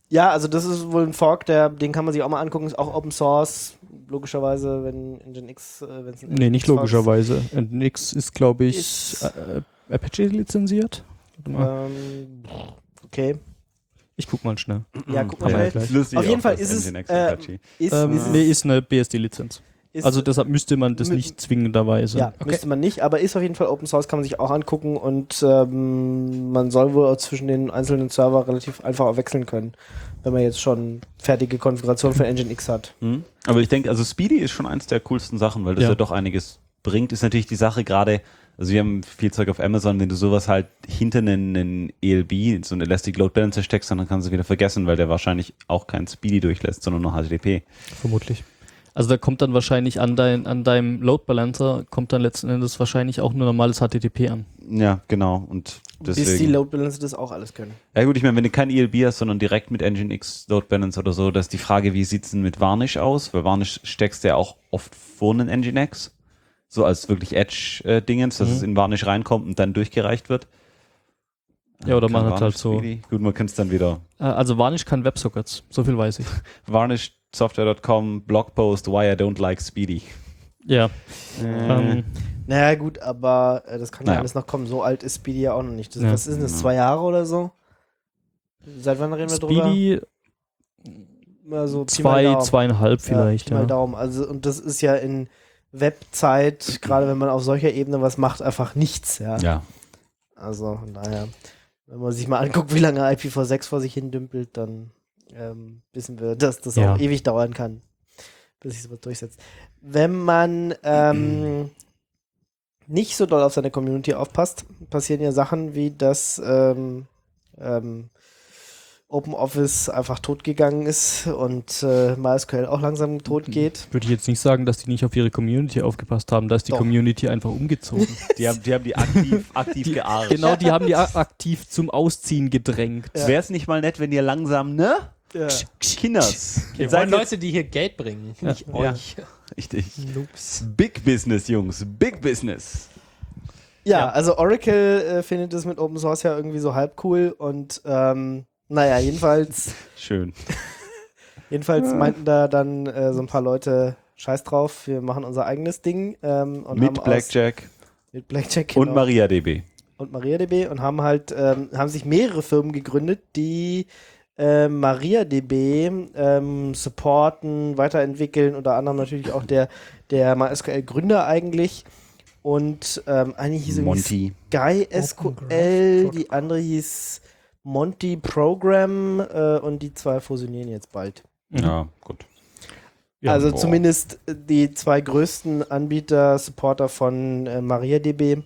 Ja, also das ist wohl ein Fork, der, den kann man sich auch mal angucken, ist auch Open Source, logischerweise, wenn Nginx, äh, wenn es ein Nee, nicht Nginx-Fork logischerweise. Nginx ist, glaube ich, Ist- äh, Apache lizenziert. Warte mal. Ähm, okay. Ich guck mal schnell. Ja, guck mal Aber schnell. gleich. Lustig Auf jeden auch, Fall dass ist es, Nginx äh, Apache. Ist, Ähm, ist, nee, es, ist eine B S D-Lizenz. ist, Also deshalb müsste man das mit- nicht zwingenderweise. ja, Okay. müsste man nicht, aber ist auf jeden Fall Open Source, kann man sich auch angucken und ähm, man soll wohl auch zwischen den einzelnen Server relativ einfach auch wechseln können, wenn man jetzt schon fertige Konfiguration für Nginx hat. Hm. Aber ich denke, also Speedy ist schon eins der coolsten Sachen, weil das ja, Ja. doch einiges bringt. Ist natürlich die Sache gerade, also wir haben viel Zeug auf Amazon, wenn du sowas halt hinter einen, einen E L B, so einen Elastic Load Balancer steckst, dann kannst du wieder vergessen, weil der wahrscheinlich auch kein Speedy durchlässt, sondern nur H T T P. Vermutlich. Also da kommt dann wahrscheinlich an, dein, an deinem Load Balancer, kommt dann letzten Endes wahrscheinlich auch nur normales H T T P an. Ja, genau. Und Bis die deswegen. Load Balancer das auch alles können. Ja gut, ich meine, wenn du kein E L B hast, sondern direkt mit Nginx Load Balance oder so, das ist die Frage, wie sieht's denn mit Varnish aus? Weil Varnish steckst du ja auch oft vor einen Nginx. So als wirklich Edge-Dingens, dass Mhm. es in Varnish reinkommt und dann durchgereicht wird. Ja, oder man Kein hat halt so- Varnish-Speedy. Gut, man kann es dann wieder. Äh, also Varnish kann Websockets, so viel weiß ich. Varnish Software Punkt com Blogpost Why I Don't Like Speedy. Ja. Äh, Ähm, Naja, gut, aber äh, das kann ja Naja. alles noch kommen. So alt ist Speedy ja auch noch nicht. Das, Ja. Was ist denn das? Ja. Zwei Jahre oder so? Seit wann reden wir drüber? Speedy Also Pi mal zwei, Daumen. zweieinhalb vielleicht. Ja, Pi mal Ja. Daumen. Also, und das ist ja in Webzeit, gerade wenn man auf solcher Ebene was macht, einfach nichts. Ja. ja. Also, von daher, wenn man sich mal anguckt, wie lange I P v sechs vor sich hin dümpelt, dann ähm, wissen wir, dass das Ja. auch ewig dauern kann, bis sich sowas durchsetzt. Wenn man ähm, nicht so doll auf seine Community aufpasst, passieren ja Sachen wie, dass ähm, ähm, OpenOffice einfach totgegangen ist und äh, MySQL auch langsam tot geht. Würde ich jetzt nicht sagen, dass die nicht auf ihre Community aufgepasst haben. Da ist die Doch. Community einfach umgezogen. Die haben die, haben die aktiv, aktiv Die- gearscht. Genau, die haben die a- aktiv zum Ausziehen gedrängt. Ja. Wäre es nicht mal nett, wenn ihr langsam, ne? Ja. Kinders. Wir Ihr seid wollen jetzt- Leute, die hier Geld bringen, nicht Ja. euch. Richtig. Noobs. Big Business, Jungs. Big Business. Ja, Ja. also Oracle äh, findet es mit Open Source ja irgendwie so halb cool und ähm, naja, jedenfalls, Schön. jedenfalls meinten da dann äh, so ein paar Leute, scheiß drauf, wir machen unser eigenes Ding ähm, und Mit haben aus, Blackjack mit Blackjack und genau, MariaDB. und MariaDB und haben halt, ähm, haben sich mehrere Firmen gegründet, die äh, MariaDB ähm, supporten, weiterentwickeln, unter anderem natürlich auch der, der MySQL-Gründer eigentlich. Und ähm, eine hieß irgendwie Monty. Sky S Q L, die andere hieß Monty Program äh, und die zwei fusionieren jetzt bald. Mhm. Ja, gut. Ja, also boah. zumindest die zwei größten Anbieter, Supporter von äh, MariaDB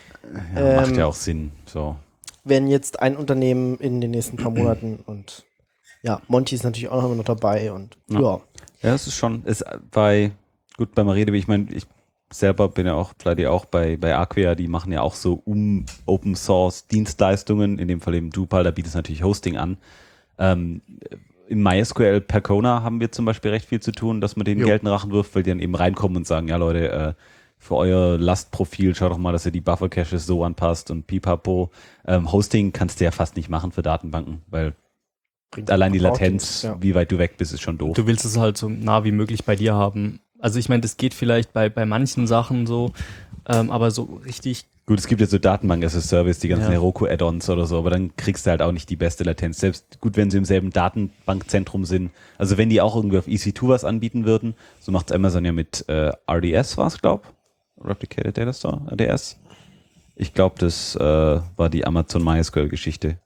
Ja, macht Ähm, ja auch Sinn. So. werden jetzt ein Unternehmen in den nächsten paar Monaten und ja, Monty ist natürlich auch noch immer noch dabei und Ja. ja. Ja, es ist schon, ist bei, gut, bei MariaDB, ich meine, ich selber bin ja auch, leider auch bei, bei Acquia, die machen ja auch so um Open Source Dienstleistungen, in dem Fall eben Drupal, da bietet es natürlich Hosting an. Ähm, in MySQL Percona haben wir zum Beispiel recht viel zu tun, dass man denen Jo. Geld in den Rachen wirft, weil die dann eben reinkommen und sagen, ja Leute, äh, für euer Lastprofil schaut doch mal, dass ihr die Buffer-Caches so anpasst und pipapo. Ähm, Hosting kannst du ja fast nicht machen für Datenbanken, weil allein die Braucht Latenz, nichts, ja. wie weit du weg bist, ist schon doof. Du willst es halt so nah wie möglich bei dir haben. Also ich meine, das geht vielleicht bei, bei manchen Sachen so, ähm, aber so richtig, Gut, es gibt jetzt so Datenbank as a Service, die ganzen Ja. Heroku-Add-ons oder so, aber dann kriegst du halt auch nicht die beste Latenz. Selbst gut, wenn sie im selben Datenbankzentrum sind. Also wenn die auch irgendwie auf E C zwei was anbieten würden, so macht Amazon ja mit äh, R D S, war es, glaub? Replicated Data Store, R D S. Ich glaube, das äh, war die Amazon MySQL-Geschichte.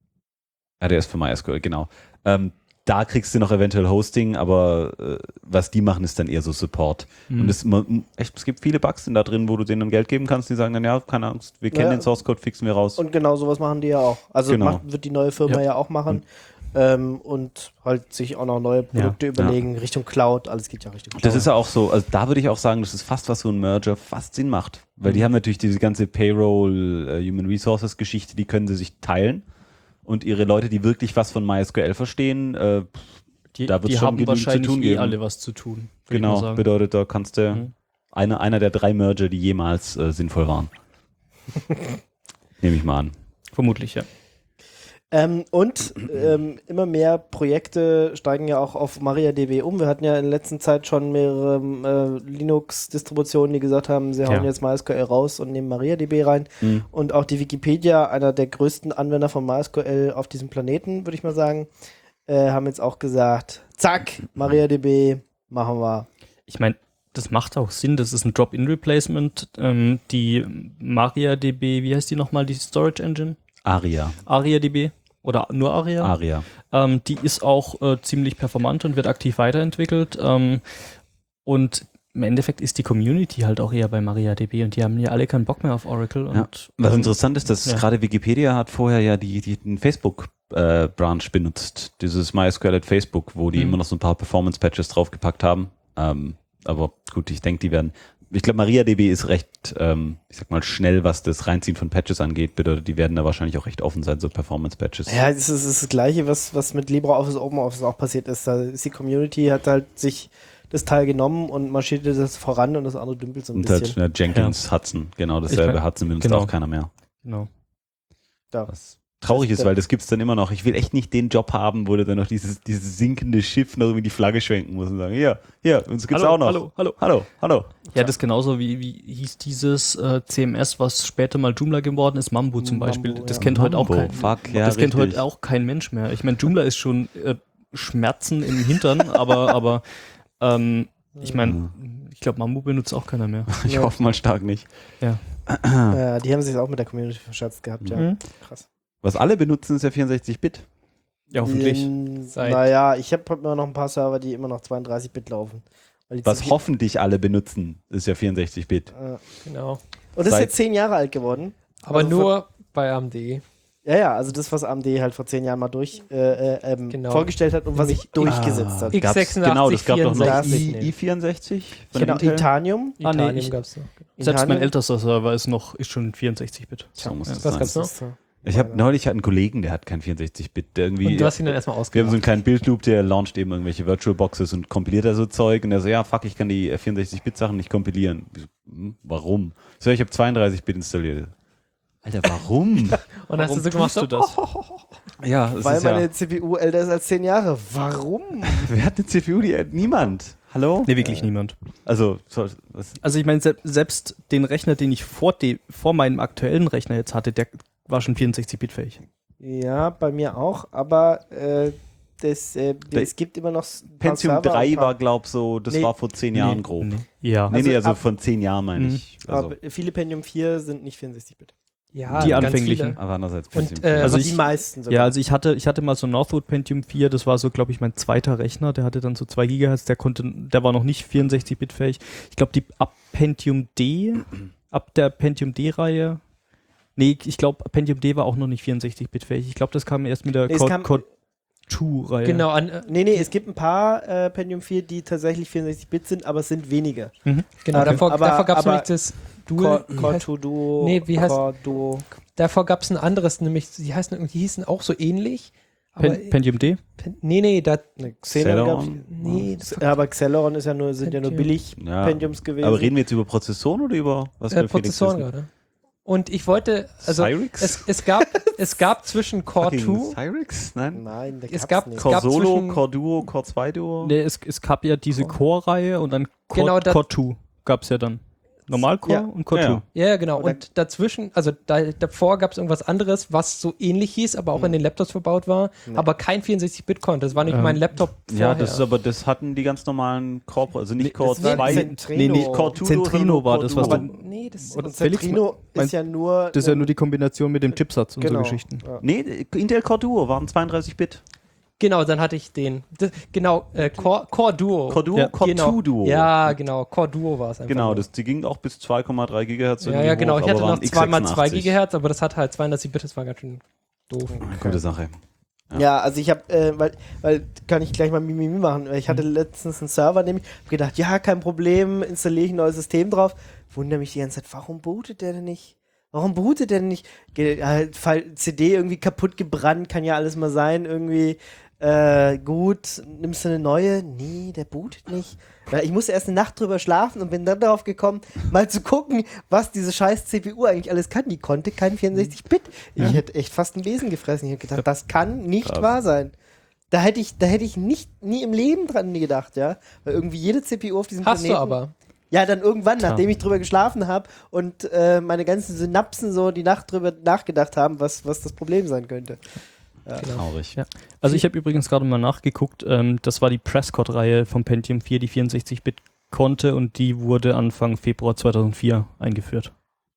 R D S für MySQL, genau. Ähm, da kriegst du noch eventuell Hosting, aber äh, was die machen, ist dann eher so Support. Mhm. Und es, man, echt, es gibt viele Bugs da drin, wo du denen dann Geld geben kannst, die sagen dann, ja, keine Angst, wir kennen Ja. den Source Code, fixen wir raus. Und genau sowas machen die ja auch. Also Genau. macht, wird die neue Firma Ja. ja, auch machen. Ähm, und halt sich auch noch neue Produkte Ja. überlegen, Richtung Cloud. Alles geht ja Richtung Cloud. Das ist ja auch so, also da würde ich auch sagen, das ist fast was so ein Merger fast Sinn macht. Weil die haben natürlich diese ganze Payroll, äh, Human Resources Geschichte, die können sie sich teilen. Und ihre Leute, die wirklich was von MySQL verstehen, äh, die, Da wird's die schon haben genügend zu wahrscheinlich tun eh geben. alle was zu tun. würd ich mal genau, sagen. bedeutet, da kannst du Mhm. einer, einer der drei Merger, die jemals äh, sinnvoll waren. Nehme ich mal an. Vermutlich, ja. Ähm, und ähm, immer mehr Projekte steigen ja auch auf MariaDB um. Wir hatten ja in der letzten Zeit schon mehrere äh, Linux-Distributionen, die gesagt haben, sie hauen Ja. jetzt MySQL raus und nehmen MariaDB rein. Mhm. Und auch die Wikipedia, einer der größten Anwender von MySQL auf diesem Planeten, würde ich mal sagen, äh, haben jetzt auch gesagt, zack, MariaDB machen wir. Ich meine, das macht auch Sinn, das ist ein Drop-in-Replacement. Ähm, die MariaDB, wie heißt die nochmal, die Storage Engine? Aria. AriaDB oder nur Aria? Aria. Ähm, die ist auch äh, ziemlich performant und wird aktiv weiterentwickelt. Ähm, und im Endeffekt ist die Community halt auch eher bei MariaDB und die haben ja alle keinen Bock mehr auf Oracle. Und, Ja. Was ähm, interessant ist, dass ja. gerade Wikipedia hat vorher ja die, die den Facebook-Branch benutzt, dieses MySQL at Facebook, wo die Mhm. immer noch so ein paar Performance-Patches draufgepackt haben. Ähm, aber gut, ich denke, die werden, ich glaube, MariaDB ist recht, ähm, ich sag mal, schnell, was das Reinziehen von Patches angeht, bedeutet, die werden da wahrscheinlich auch recht offen sein, so Performance-Patches. Ja, es ist, es ist das Gleiche, was, was mit LibreOffice OpenOffice auch passiert ist. Da ist die Community, hat halt sich das Teil genommen und marschierte das voran und das andere dümpelt so ein Und bisschen. halt, äh, Jenkins, Hudson, genau dasselbe. Ich mein, Hudson benutzt genau. auch keiner mehr. Genau. Da. Was traurig ist, Das- weil das gibt's dann immer noch. Ich will echt nicht den Job haben, wo du dann noch dieses, dieses sinkende Schiff noch irgendwie die Flagge schwenken muss und sagen, hier, hier, uns gibt's Hallo, auch noch. hallo, hallo. hallo, hallo. Ja, das ist genauso wie, wie hieß dieses äh, C M S, was später mal Joomla geworden ist, Mambo zum Mambo, Beispiel. Das ja. kennt heute auch Mambo, kein, fuck, ja, das kennt richtig. heute auch kein Mensch mehr. Ich meine, Joomla ist schon äh, Schmerzen im Hintern, aber, aber ähm, ich meine, ich glaube, Mambo benutzt auch keiner mehr. Ich Ja. hoffe mal stark nicht. Äh, die haben sich auch mit der Community verscherzt gehabt, ja. Mhm. Krass. Was alle benutzen, ist ja vierundsechzig Bit. Ja, hoffentlich. Ähm, Seit- naja, ich habe immer noch ein paar Server, die immer noch zweiunddreißig Bit laufen. Weil die Was C P hoffentlich alle benutzen, ist ja vierundsechzig Bit. Äh, Genau. und das ist Seit- jetzt zehn Jahre alt geworden. Aber Also nur bei A M D. Ja, ja, also das, was A M D halt vor zehn Jahren mal durch äh, äh, ähm, Genau. vorgestellt hat und was sich Nämlich durchgesetzt hat. X Gab's- sechsundachtzig, genau, das gab doch noch vierundsechzig. I, I vierundsechzig von Genau, Intel. Itanium. Ah, nee, Itanium ich- gab's noch. Selbst mein Itanium. ältester Server ist noch, ist schon vierundsechzig Bit. So muss Ja. das Was sein. gab's noch? Das ist so. Ich habe neulich einen Kollegen, der hat kein vierundsechzig Bit. Der irgendwie, Und du hast ihn dann erstmal wir haben so ausgemacht. einen kleinen Bildloop, der launcht eben irgendwelche Virtual Boxes und kompiliert da so Zeug. Und der so, ja, fuck, ich kann die vierundsechzig Bit Sachen nicht kompilieren. Ich so, hm, warum? So, ich habe zweiunddreißig Bit installiert. Alter, warum? Und dann hast du so gemacht, tust du das? ja, das Weil ist ja, meine C P U älter ist als zehn Jahre. Warum? wer hat eine C P U? Die, niemand. Hallo? Nee, wirklich niemand. Also, so, was, Also ich meine, se selbst den Rechner, den ich vor, de vor meinem aktuellen Rechner jetzt hatte, der war schon vierundsechzig Bit fähig. Ja, bei mir auch, aber äh, das, äh, Der- es gibt immer noch s- ein paar Pentium Server, drei ein paar- war, glaub so, das Nee. war vor zehn Jahren grob. Nee. Ja. Nee, nee, also ab- von zehn Jahren meine Mhm. ich. Also, Aber viele Pentium vier sind nicht vierundsechzig Bit. ja, Die ganz anfänglichen. viele. aber andererseits Und, Pentium äh, vier. Also Also ich- die meisten sogar. Ja, also ich hatte, ich hatte mal so ein Northwood Pentium vier, das war so, glaube ich, mein zweiter Rechner, der hatte dann so zwei Gigahertz, der konnte, der war noch nicht vierundsechzig Bit fähig. Ich glaube, die ab Pentium D, ab der Pentium D-Reihe, nee, ich glaube, Pentium D war auch noch nicht vierundsechzig Bit fähig. Ich glaube, das kam erst mit der Nee, es Core, kam- Core zwei Reihe. Genau, an, äh, Nee, nee, es gibt ein paar äh, Pentium vier, die tatsächlich vierundsechzig Bit sind, aber es sind weniger. Mhm. genau Okay. davor, Aber- davor gab es aber nämlich das Dual. Core, wie Core heißt- zwei Duo, Nee, wie heißt- Core Duo. davor gab es ein anderes, nämlich, die, heißen, die hießen auch so ähnlich. Aber, Pen Pentium D? Pen, nee, nee, da, Ne, Xenon gab's. Celeron? nee, das Ja, aber Celeron ist ja nur, sind ja nur Pentium. billig Ja. Pentiums gewesen. Aber reden wir jetzt über Prozessoren oder über was äh, wir Felix Prozessoren wissen? gerade. Und ich wollte, also Cyrix? es, es gab, es gab zwischen Core Fucking zwei, Cyrix? Nein? Nein, da Es gab's gab- nicht. es Core gab Solo, zwischen- Core Duo, Core zwei Duo? Nee, es, es gab ja diese Core-Reihe und dann Core, Genau, da- Core zwei gab es ja dann. Normalcore Ja. und Core Ja, zwei. ja. ja, genau. Oder- Und dazwischen, also da, davor gab es irgendwas anderes, was so ähnlich hieß, aber auch in den Laptops verbaut war, Nee. aber kein vierundsechzig Bit konnte. Das war nicht Ähm, mein Laptop Ja, vorher. das ist aber, das hatten die ganz normalen Core, also nicht Nee, Core das war zwei, Centrino. Nee, nee, Core zwei Centrino war das, was aber, du- nee, das Und Felix, Centrino mein- ist ja nur. Das ist ja nur die Kombination mit dem Chipsatz und genau. so Geschichten. Ja. Nee, Intel Core Duo waren zweiunddreißig Bit. genau, dann hatte ich den. Das, genau, äh, Core, Core Duo. Core Duo, Ja, Core genau. zwei Duo. Ja, genau, Core Duo war es einfach. Genau, nur. das, die ging auch bis zwei Komma drei Gigahertz. Ja, irgendwie ja, genau. hoch, Ich hatte aber noch waren zwei mal zwei x86. Gigahertz, aber das hat halt zweiunddreißig Bit, das war ganz schön doof. Gute Sache. Ja. Ja, also ich habe, äh, weil, weil, kann ich gleich mal Mimimi machen. Ich hatte letztens einen Server, nämlich, hab gedacht, ja, kein Problem, installiere ich ein neues System drauf. Wundere mich die ganze Zeit, warum bootet der denn nicht? Warum bootet der denn nicht? Ge halt, Fall- C D irgendwie kaputt gebrannt, kann ja alles mal sein, irgendwie. Äh, gut, nimmst du eine neue? Nee, der bootet nicht. Ja, ich musste erst eine Nacht drüber schlafen und bin dann darauf gekommen, mal zu gucken, was diese scheiß C P U eigentlich alles kann. Die konnte kein vierundsechzig Bit. Ich Ja. hätte echt fast ein Besen gefressen. Ich hätte gedacht, das kann nicht Krass. wahr sein. Da hätte ich, da hätte ich nicht, nie im Leben dran gedacht, ja. Weil irgendwie jede C P U auf diesem Hast du Planeten. aber. Ja, dann irgendwann, Tja. nachdem ich drüber geschlafen habe und äh, meine ganzen Synapsen so die Nacht drüber nachgedacht haben, was, was das Problem sein könnte. Traurig. Ja. Also ich habe übrigens gerade mal nachgeguckt, ähm, das war die Prescott-Reihe vom Pentium vier, die vierundsechzig Bit konnte und die wurde Anfang Februar zweitausendvier eingeführt.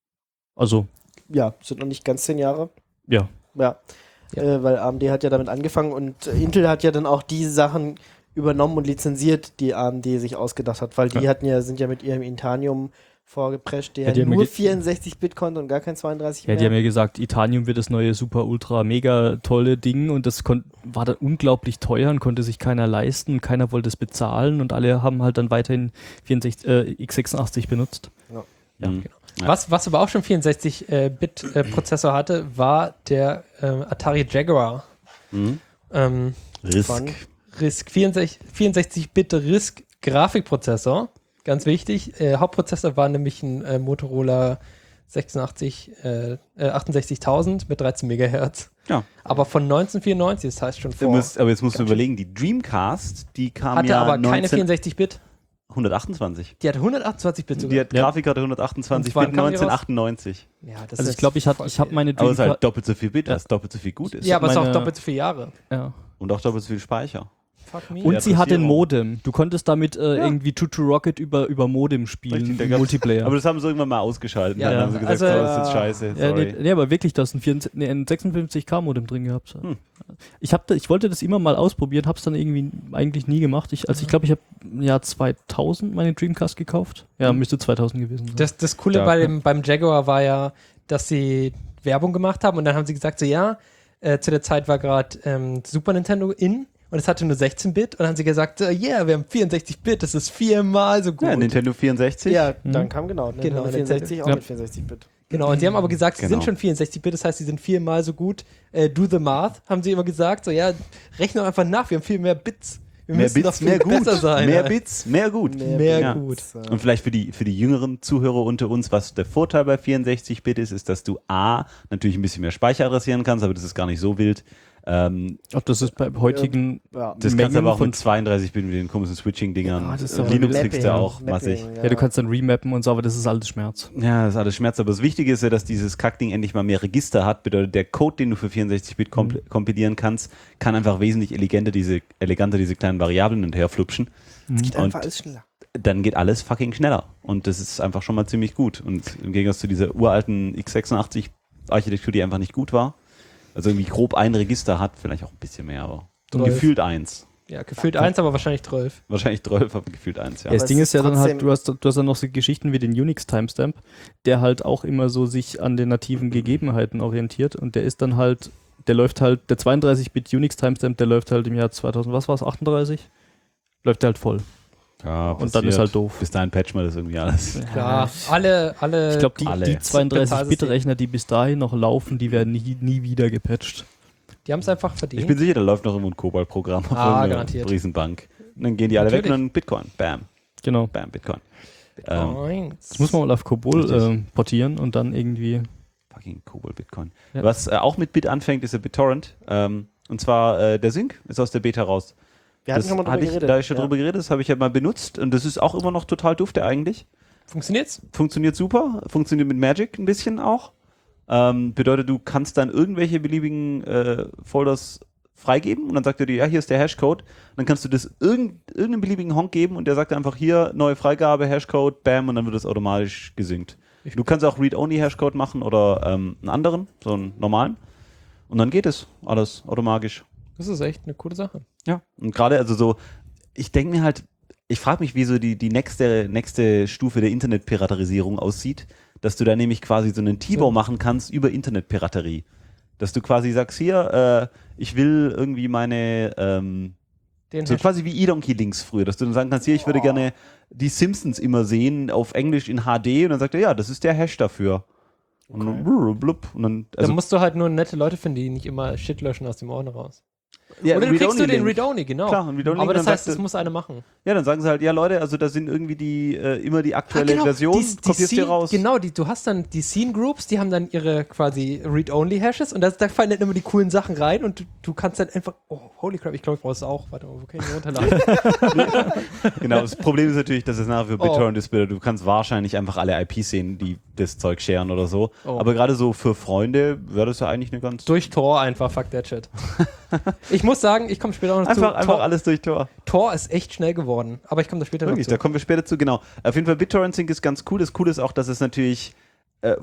Also, Ja, sind noch nicht ganz zehn Jahre. ja. Ja, Ja. Äh, weil A M D hat ja damit angefangen und äh, Intel hat ja dann auch die Sachen übernommen und lizenziert, die A M D sich ausgedacht hat, weil die Ja. hatten ja, sind ja mit ihrem Itanium vorgeprescht, der Ja, die haben nur ja ge- vierundsechzig Bit konnte und gar kein zweiunddreißig Ja, die mehr. haben ja gesagt, Itanium wird das neue super ultra mega tolle Ding und das kon- war dann unglaublich teuer und konnte sich keiner leisten, keiner wollte es bezahlen und alle haben halt dann weiterhin vierundsechzig, äh, x sechsundachtzig benutzt. Ja, Mhm. Ja. Was, was aber auch schon vierundsechzig Bit äh, Prozessor hatte, war der äh, Atari Jaguar. Mhm. Ähm, Risk. Von- RISC vierundsechzig Bit RISC Grafikprozessor. Ganz wichtig. Äh, Hauptprozessor war nämlich ein äh, Motorola sechsundachtzig, äh, äh, achtundsechzigtausend mit dreizehn Megahertz. Ja. Aber von neunzehnhundertvierundneunzig, das heißt schon Du vor. musst, aber jetzt musst du Ganz schön. überlegen, die Dreamcast, die kam Hatte ja aber keine neunzehn vierundsechzig Bit. hundertachtundzwanzig. Die hatte hundertachtundzwanzig Bit sogar. Die hat Ja. Grafikkarte hundertachtundzwanzig Und wann Bit kam die raus? neunzehnhundertachtundneunzig. Ja, das Also ist ich glaube, ich, hat- voll ich habe viel. meine Aber es ist halt Dreamcast, doppelt so viel Bit, Ja. was doppelt so viel gut ist. Ja, aber es ist auch meine- doppelt so viele Jahre. ja. Und auch doppelt so viel Speicher. Fuck me. Und Ja, sie hatte ein Adressierung. Modem. Du konntest damit äh, Ja. irgendwie True to Rocket über, über Modem spielen, Richtig, da im gab's- Multiplayer. Aber das haben sie irgendwann mal ausgeschaltet. Ja, dann ja. haben sie gesagt, Also, so, das ist jetzt äh, scheiße. Ja, Sorry. nee, nee, aber wirklich, du hast ein, vierundsiebzig nee, ein sechsundfünfzig K Modem drin gehabt. So. Hm. Ich, hab da, ich wollte das immer mal ausprobieren, habe es dann irgendwie eigentlich nie gemacht. Ich, also ich glaube, ich habe im Jahr zweitausend meine Dreamcast gekauft. Ja, Hm. müsste zweitausend gewesen sein. Das, das Coole Ja, bei ja. dem, beim Jaguar war ja, dass sie Werbung gemacht haben und dann haben sie gesagt, so ja, äh, zu der Zeit war gerade ähm, Super Nintendo in und es hatte nur sechzehn Bit und dann haben sie gesagt, ja, yeah, wir haben vierundsechzig Bit, das ist viermal so gut. Ja, Nintendo vierundsechzig. Ja, Mhm. dann kam genau, ne? Genau, vierundsechzig auch Ja. mit vierundsechzig Bit. Genau, und sie haben aber gesagt, sie Genau. sind schon vierundsechzig Bit, das heißt, sie sind viermal so gut. Äh, do the math, haben sie immer gesagt, so ja, rechne doch einfach nach, wir haben viel mehr Bits. Wir Mehr müssen Bits, doch viel mehr gut. besser sein. Mehr ja. Bits, mehr gut. Mehr Ja. gut. Und vielleicht für die, für die jüngeren Zuhörer unter uns, was der Vorteil bei vierundsechzig Bit ist, ist, dass du A, natürlich ein bisschen mehr Speicher adressieren kannst, aber das ist gar nicht so wild. Ähm, Ob das ist bei heutigen Ja. das Mengen kannst du aber auch von- mit zweiunddreißig Bit mit den komischen Switching-Dingern. Ja, das ist Äh, aber Linux Mapping, kriegst du auch Mapping, massig. Ja, du kannst dann remappen und so, aber das ist alles Schmerz. Ja, das ist alles Schmerz. Aber das Wichtige ist ja, dass dieses Kackding endlich mal mehr Register hat. Bedeutet, der Code, den du für vierundsechzig Bit komp Mhm. kompilieren kannst, kann einfach wesentlich eleganter diese, eleganter diese kleinen Variablen und herflupschen. Geht Und- einfach alles schneller. Dann geht alles fucking schneller. Und das ist einfach schon mal ziemlich gut. Und im Gegensatz zu dieser uralten x sechsundachtzig Architektur, die einfach nicht gut war. Also irgendwie grob ein Register hat, vielleicht auch ein bisschen mehr, aber Zwölf. gefühlt eins. Ja, gefühlt eins, aber wahrscheinlich zwölf. Wahrscheinlich zwölf, aber gefühlt eins, ja. Ja, das Aber Ding es ist ja ist dann halt, trotzdem- du hast, du hast dann noch so Geschichten wie den Unix-Timestamp, der halt auch immer so sich an den nativen Gegebenheiten orientiert und der ist dann halt, der läuft halt, der zweiunddreißig Bit Unix-Timestamp, der läuft halt im Jahr zweitausend, was war es, achtunddreißig? Läuft der halt voll. Ja, Und dann ist passiert. halt doof. Bis dahin patchen wir das irgendwie alles. Klar, alle, alle. Ich glaube, die, alle. die zweiunddreißig Bit Bezahlsystem. Rechner, die bis dahin noch laufen, die werden nie, nie wieder gepatcht. die haben es einfach verdient. Ich bin sicher, da läuft noch irgendwo ein Cobalt-Programm auf Ah, irgendeiner garantiert. Riesenbank. Und dann gehen die alle weg Natürlich. und dann Bitcoin. Bam, Genau. bam, Bitcoin. Ähm, Eins. Das muss man mal auf Kobol Richtig. äh, portieren und dann irgendwie. fucking Cobalt Bitcoin. Ja. Was äh, auch mit Bit anfängt, ist der BitTorrent. Ähm, und zwar äh, der Sync ist aus der Beta raus. Wir hatten Das schon mal drüber hatte ich, geredet. Da ich schon ja. drüber geredet, das habe ich ja mal benutzt und das ist auch immer noch total dufte eigentlich. Funktioniert's? Funktioniert super, funktioniert mit Magic ein bisschen auch. Ähm, bedeutet, du kannst dann irgendwelche beliebigen äh, Folders freigeben und dann sagt er dir, ja, hier ist der Hashcode. Dann kannst du das irgend, irgendeinem beliebigen Honk geben und der sagt einfach, hier, neue Freigabe, Hashcode, bam, und dann wird das automatisch gesynkt. Du kannst auch Read-Only-Hashcode machen oder ähm, einen anderen, so einen normalen. Und dann geht es alles automatisch. Das ist echt eine coole Sache. Ja. Und gerade, also so, ich denke mir halt, ich frage mich, wie so die, die nächste, nächste Stufe der Internetpiraterisierung aussieht, dass du da nämlich quasi so einen T-Bow So. machen kannst über Internetpiraterie. Dass du quasi sagst, hier, äh, ich will irgendwie meine, ähm, Den so Hash- quasi wie eDonkey-Links früher, dass du dann sagen kannst, hier, ich würde gerne die Simpsons immer sehen, auf Englisch in H D, und dann sagt er, ja, das ist der Hash dafür. Und dann, blub, und dann, da also, musst du halt nur nette Leute finden, die nicht immer Shit löschen aus dem Ordner raus. Ja, Oder du kriegst du den Read-Only-Link. Read-Only, genau. Klar, ein Read-Only-Link, Aber das dann heißt, sagst das du- muss einer machen. Ja, dann sagen sie halt, ja Leute, also da sind irgendwie die äh, immer die aktuelle Ah, genau, Version, die- die kopierst dir Scene- raus. Genau, die, du hast dann die Scene-Groups, die haben dann ihre quasi Read-Only-Hashes und das, da fallen dann immer die coolen Sachen rein und du, du kannst dann einfach, oh, holy crap, ich glaube, ich brauche es auch. Warte mal, wo kann ich die runterladen? Genau, das Problem ist natürlich, dass es nachher für Oh. BitTorrent ist, du kannst wahrscheinlich einfach alle I Ps sehen, die das Zeug sharen oder so. Oh. Aber gerade so für Freunde wäre das ja eigentlich eine ganz... Durch Tor einfach, fuck that shit. Ich muss sagen, ich komme später auch noch Einfach, zu. einfach Tor, alles durch Tor. Tor ist echt schnell geworden, aber ich komme da später Wirklich, noch da zu. kommen wir später zu, genau. Auf jeden Fall BitTorrent Sync ist ganz cool. Das Coole ist auch, dass es natürlich äh,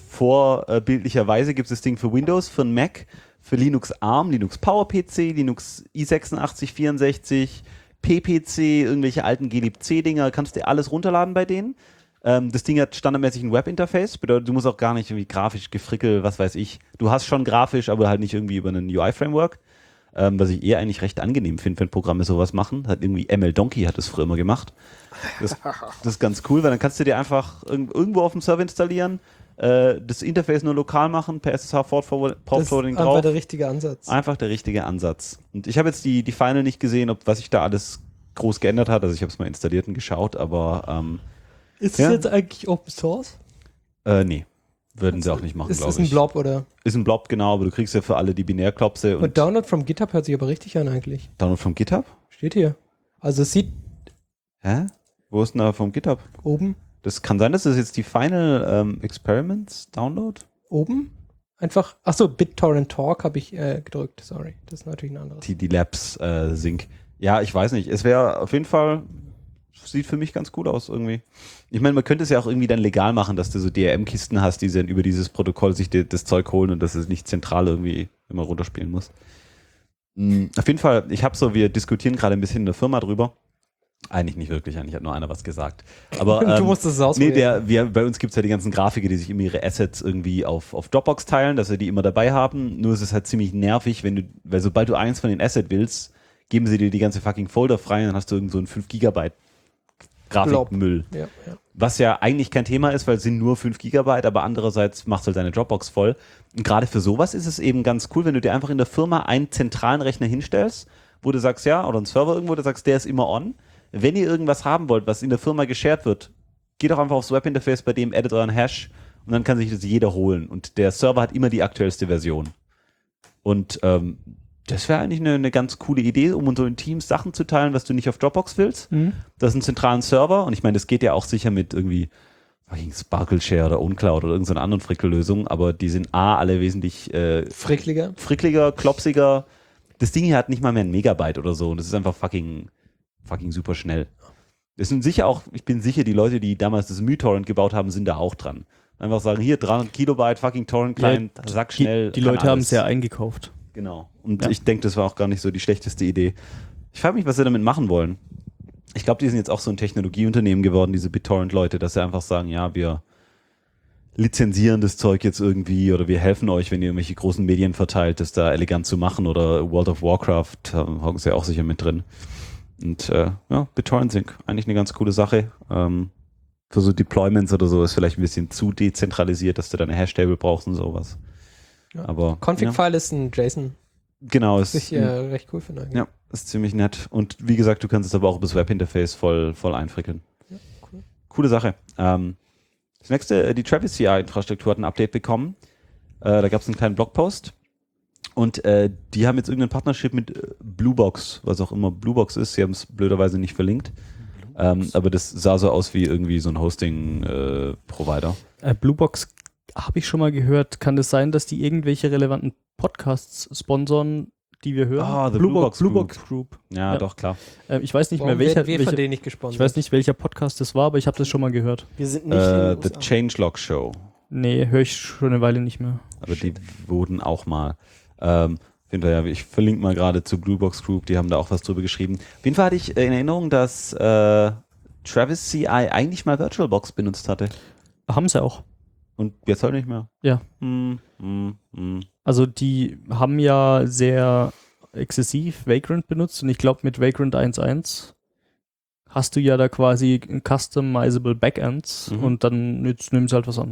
vorbildlicherweise gibt es das Ding für Windows, für einen Mac, für Linux ARM, Linux PowerPC, Linux i sechsundachtzig vierundsechzig, P P C, irgendwelche alten glibc-Dinger, kannst du dir alles runterladen bei denen. Ähm, das Ding hat standardmäßig ein Webinterface, bedeutet, du musst auch gar nicht irgendwie grafisch gefrickelt, was weiß ich. Du hast schon grafisch, aber halt nicht irgendwie über einen U I-Framework. Ähm, was ich eher eigentlich recht angenehm finde, wenn Programme sowas machen. Hat irgendwie M L Donkey hat das früher immer gemacht. Das, das ist ganz cool, weil dann kannst du dir einfach irg- irgendwo auf dem Server installieren, äh, das Interface nur lokal machen, per S S H Port Forwarding Das ist einfach drauf. der richtige Ansatz. Einfach der richtige Ansatz. Und ich habe jetzt die, die Final nicht gesehen, ob was sich da alles groß geändert hat. Also ich habe es mal installiert und geschaut, aber ähm, Ist Ja. es jetzt eigentlich Open Source? äh, nee, würden sie auch nicht machen, Ist glaube es ich. ein Blob oder? Ist ein Blob, genau, aber du kriegst ja für alle die Binärklopse und, Und Download from GitHub hört sich aber richtig an eigentlich. Download vom GitHub? Steht hier. Also es sieht Hä? Wo ist denn da vom GitHub? oben, Das kann sein, dass das jetzt die Final ähm, Experiments Download? oben einfach, achso, BitTorrent Talk habe ich äh, gedrückt, sorry. Das ist natürlich ein anderes. Die, die Labs äh, Sync. Ja, ich weiß nicht. Es wäre auf jeden Fall, sieht für mich ganz cool aus irgendwie. Ich meine, man könnte es ja auch irgendwie dann legal machen, dass du so D R M-Kisten hast, die dann über dieses Protokoll sich die, das Zeug holen und dass es nicht zentral irgendwie immer runterspielen muss. Mhm. Auf jeden Fall, ich habe so, wir diskutieren gerade ein bisschen in der Firma drüber. Eigentlich nicht wirklich, eigentlich hat nur einer was gesagt. Aber, Du ähm, musst es nee, ausprobieren. der, wir, bei uns gibt es ja die ganzen Grafiker, die sich immer ihre Assets irgendwie auf, auf Dropbox teilen, dass sie die immer dabei haben. Nur ist es halt ziemlich nervig, wenn du, weil sobald du eins von den Assets willst, geben sie dir die ganze fucking Folder frei und dann hast du irgend so einen fünf Gigabyte Grafikmüll. Ja, ja. Was ja eigentlich kein Thema ist, weil es sind nur fünf Gigabyte, aber andererseits macht halt deine Dropbox voll. Und gerade für sowas ist es eben ganz cool, wenn du dir einfach in der Firma einen zentralen Rechner hinstellst, wo du sagst, ja, oder einen Server irgendwo, du sagst, der ist immer on. Wenn ihr irgendwas haben wollt, was in der Firma geshared wird, geht doch einfach aufs Webinterface, bei dem edit euren Hash und dann kann sich das jeder holen. Und der Server hat immer die aktuellste Version. Und ähm, das wäre eigentlich eine, eine ganz coole Idee, um so in Teams Sachen zu teilen, was du nicht auf Dropbox willst. Mhm. Das ist ein zentralen Server und ich meine, das geht ja auch sicher mit irgendwie fucking Sparkle Share oder OwnCloud oder irgendeiner anderen Frickellösung, aber die sind A, alle wesentlich äh, Frickliger. frickliger, klopsiger. Das Ding hier hat nicht mal mehr ein Megabyte oder so und das ist einfach fucking, fucking super schnell. Das sind sicher auch, ich bin sicher, die Leute, die damals das MyTorrent gebaut haben, sind da auch dran. Einfach sagen, hier dreihundert Kilobyte, fucking Torrent Client, Ja, sack Die, schnell. die kann Leute haben alles. es ja eingekauft. Genau. Und Ja. ich denke, das war auch gar nicht so die schlechteste Idee. Ich frage mich, was sie damit machen wollen. Ich glaube, die sind jetzt auch so ein Technologieunternehmen geworden, diese BitTorrent-Leute, dass sie einfach sagen, ja, wir lizenzieren das Zeug jetzt irgendwie oder wir helfen euch, wenn ihr irgendwelche großen Medien verteilt, das da elegant zu machen oder World of Warcraft, da hocken sie ja auch sicher mit drin. Und äh, ja, BitTorrent Sync, eigentlich eine ganz coole Sache. Ähm, für so Deployments oder so ist vielleicht ein bisschen zu dezentralisiert, dass du deine Hash-Table brauchst und sowas. Ja. Aber Config-File ist ein JSON, genau, was ist ich äh, recht cool finde eigentlich. ja, ist ziemlich nett. Und wie gesagt, du kannst es aber auch übers Webinterface voll, voll einfrickeln. Ja, cool. Coole Sache. Ähm, das nächste, äh, die Travis C I-Infrastruktur hat ein Update bekommen. Äh, da gab es einen kleinen Blogpost. Und äh, die haben jetzt irgendein Partnership mit äh, Bluebox, was auch immer Bluebox ist. Sie haben es blöderweise nicht verlinkt. Ähm, aber das sah so aus wie irgendwie so ein Hosting-Provider. Äh, Bluebox habe ich schon mal gehört. Kann es sein, dass die irgendwelche relevanten Podcasts sponsern, die wir hören? Ah, the Bluebox, Bluebox Bluebox Group. ja, Ja. doch, klar. Äh, ich weiß nicht Warum mehr, welcher, werden wir von welcher denen nicht gesponsert? ich weiß nicht, welcher Podcast das war, aber ich habe das schon mal gehört. Wir sind nicht Äh, in den the U S A. Changelog Show. Nee, höre ich schon eine Weile nicht mehr. Aber die wurden auch mal. Ähm, hinterher, ich verlinke mal gerade zu Bluebox Group, die haben da auch was drüber geschrieben. Auf jeden Fall hatte ich in Erinnerung, dass äh, Travis C I eigentlich mal VirtualBox benutzt hatte. Haben sie auch. Und jetzt halt nicht mehr. Ja. Hm, hm, hm. Also die haben ja sehr exzessiv Vagrant benutzt und ich glaube mit Vagrant eins Punkt eins hast du ja da quasi customizable Backends Mhm. und dann jetzt nehmen sie halt was anderes.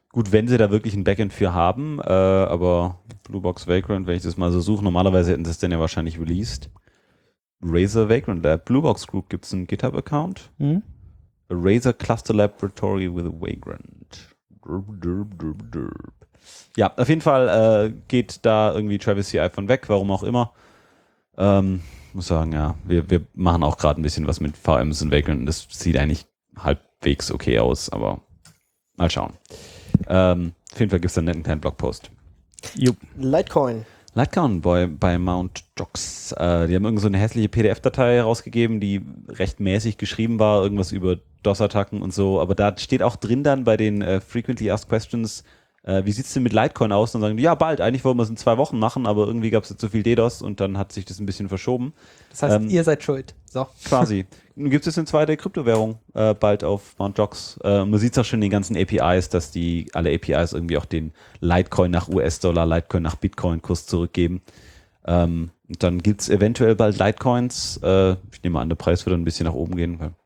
Gut, wenn sie da wirklich ein Backend für haben, äh, aber Bluebox Vagrant, wenn ich das mal so suche, normalerweise hätten sie es dann ja wahrscheinlich released. Razer Vagrant Lab, Bluebox Group gibt es einen GitHub-Account. Hm? A Razer Cluster Laboratory with Vagrant. Derb, derb, derb, derb. Ja, auf jeden Fall äh, geht da irgendwie Travis C I von weg, warum auch immer. Ähm, muss sagen, ja, wir, wir machen auch gerade ein bisschen was mit V Ms und Vagrant und das sieht eigentlich halbwegs okay aus, aber mal schauen. Ähm, auf jeden Fall gibt es da einen netten kleinen Blogpost. Jupp. Litecoin. Litecoin bei, bei Mount Gox. Äh, die haben irgend so eine hässliche P D F-Datei herausgegeben, die recht mäßig geschrieben war, irgendwas über DOS-Attacken und so, aber da steht auch drin dann bei den äh, Frequently Asked Questions, äh, wie sieht es denn mit Litecoin aus? Und dann sagen die, ja bald, eigentlich wollen wir es in zwei Wochen machen, aber irgendwie gab es jetzt zu viel DDoS und dann hat sich das ein bisschen verschoben. Das heißt, Ähm, ihr seid schuld. So. Quasi. Nun gibt es eine zweite Kryptowährung äh, bald auf Mount Gox. Äh, man sieht es auch schon in den ganzen A P Is, dass die alle A P Is irgendwie auch den Litecoin nach U S-Dollar, Litecoin nach Bitcoin-Kurs zurückgeben. Ähm, und dann gibt es eventuell bald Litecoins. Äh, ich nehme an, der Preis wird dann ein bisschen nach oben gehen, weil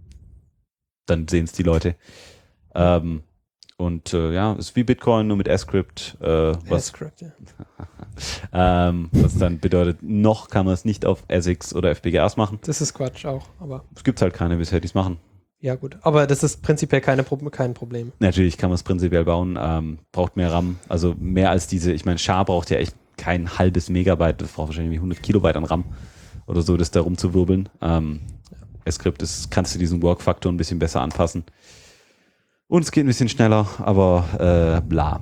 dann sehen es die Leute. Ähm, und äh, ja, ist wie Bitcoin, nur mit S-Crypt, äh, was, Script, ja. ähm, was dann bedeutet, noch kann man es nicht auf A S I C S oder F P G As machen. Das ist Quatsch auch, aber Es gibt halt keine bisher, die es machen. ja gut. Aber das ist prinzipiell keine Pro kein Problem. Natürlich kann man es prinzipiell bauen, ähm, braucht mehr RAM, also mehr als diese, ich meine, S H A braucht ja echt kein halbes Megabyte, das braucht wahrscheinlich hundert Kilobyte an RAM oder so, das da rumzuwirbeln. Ähm, S-Crypt ist, kannst du diesen Work-Faktor ein bisschen besser anpassen. Und es geht ein bisschen schneller, aber äh, bla.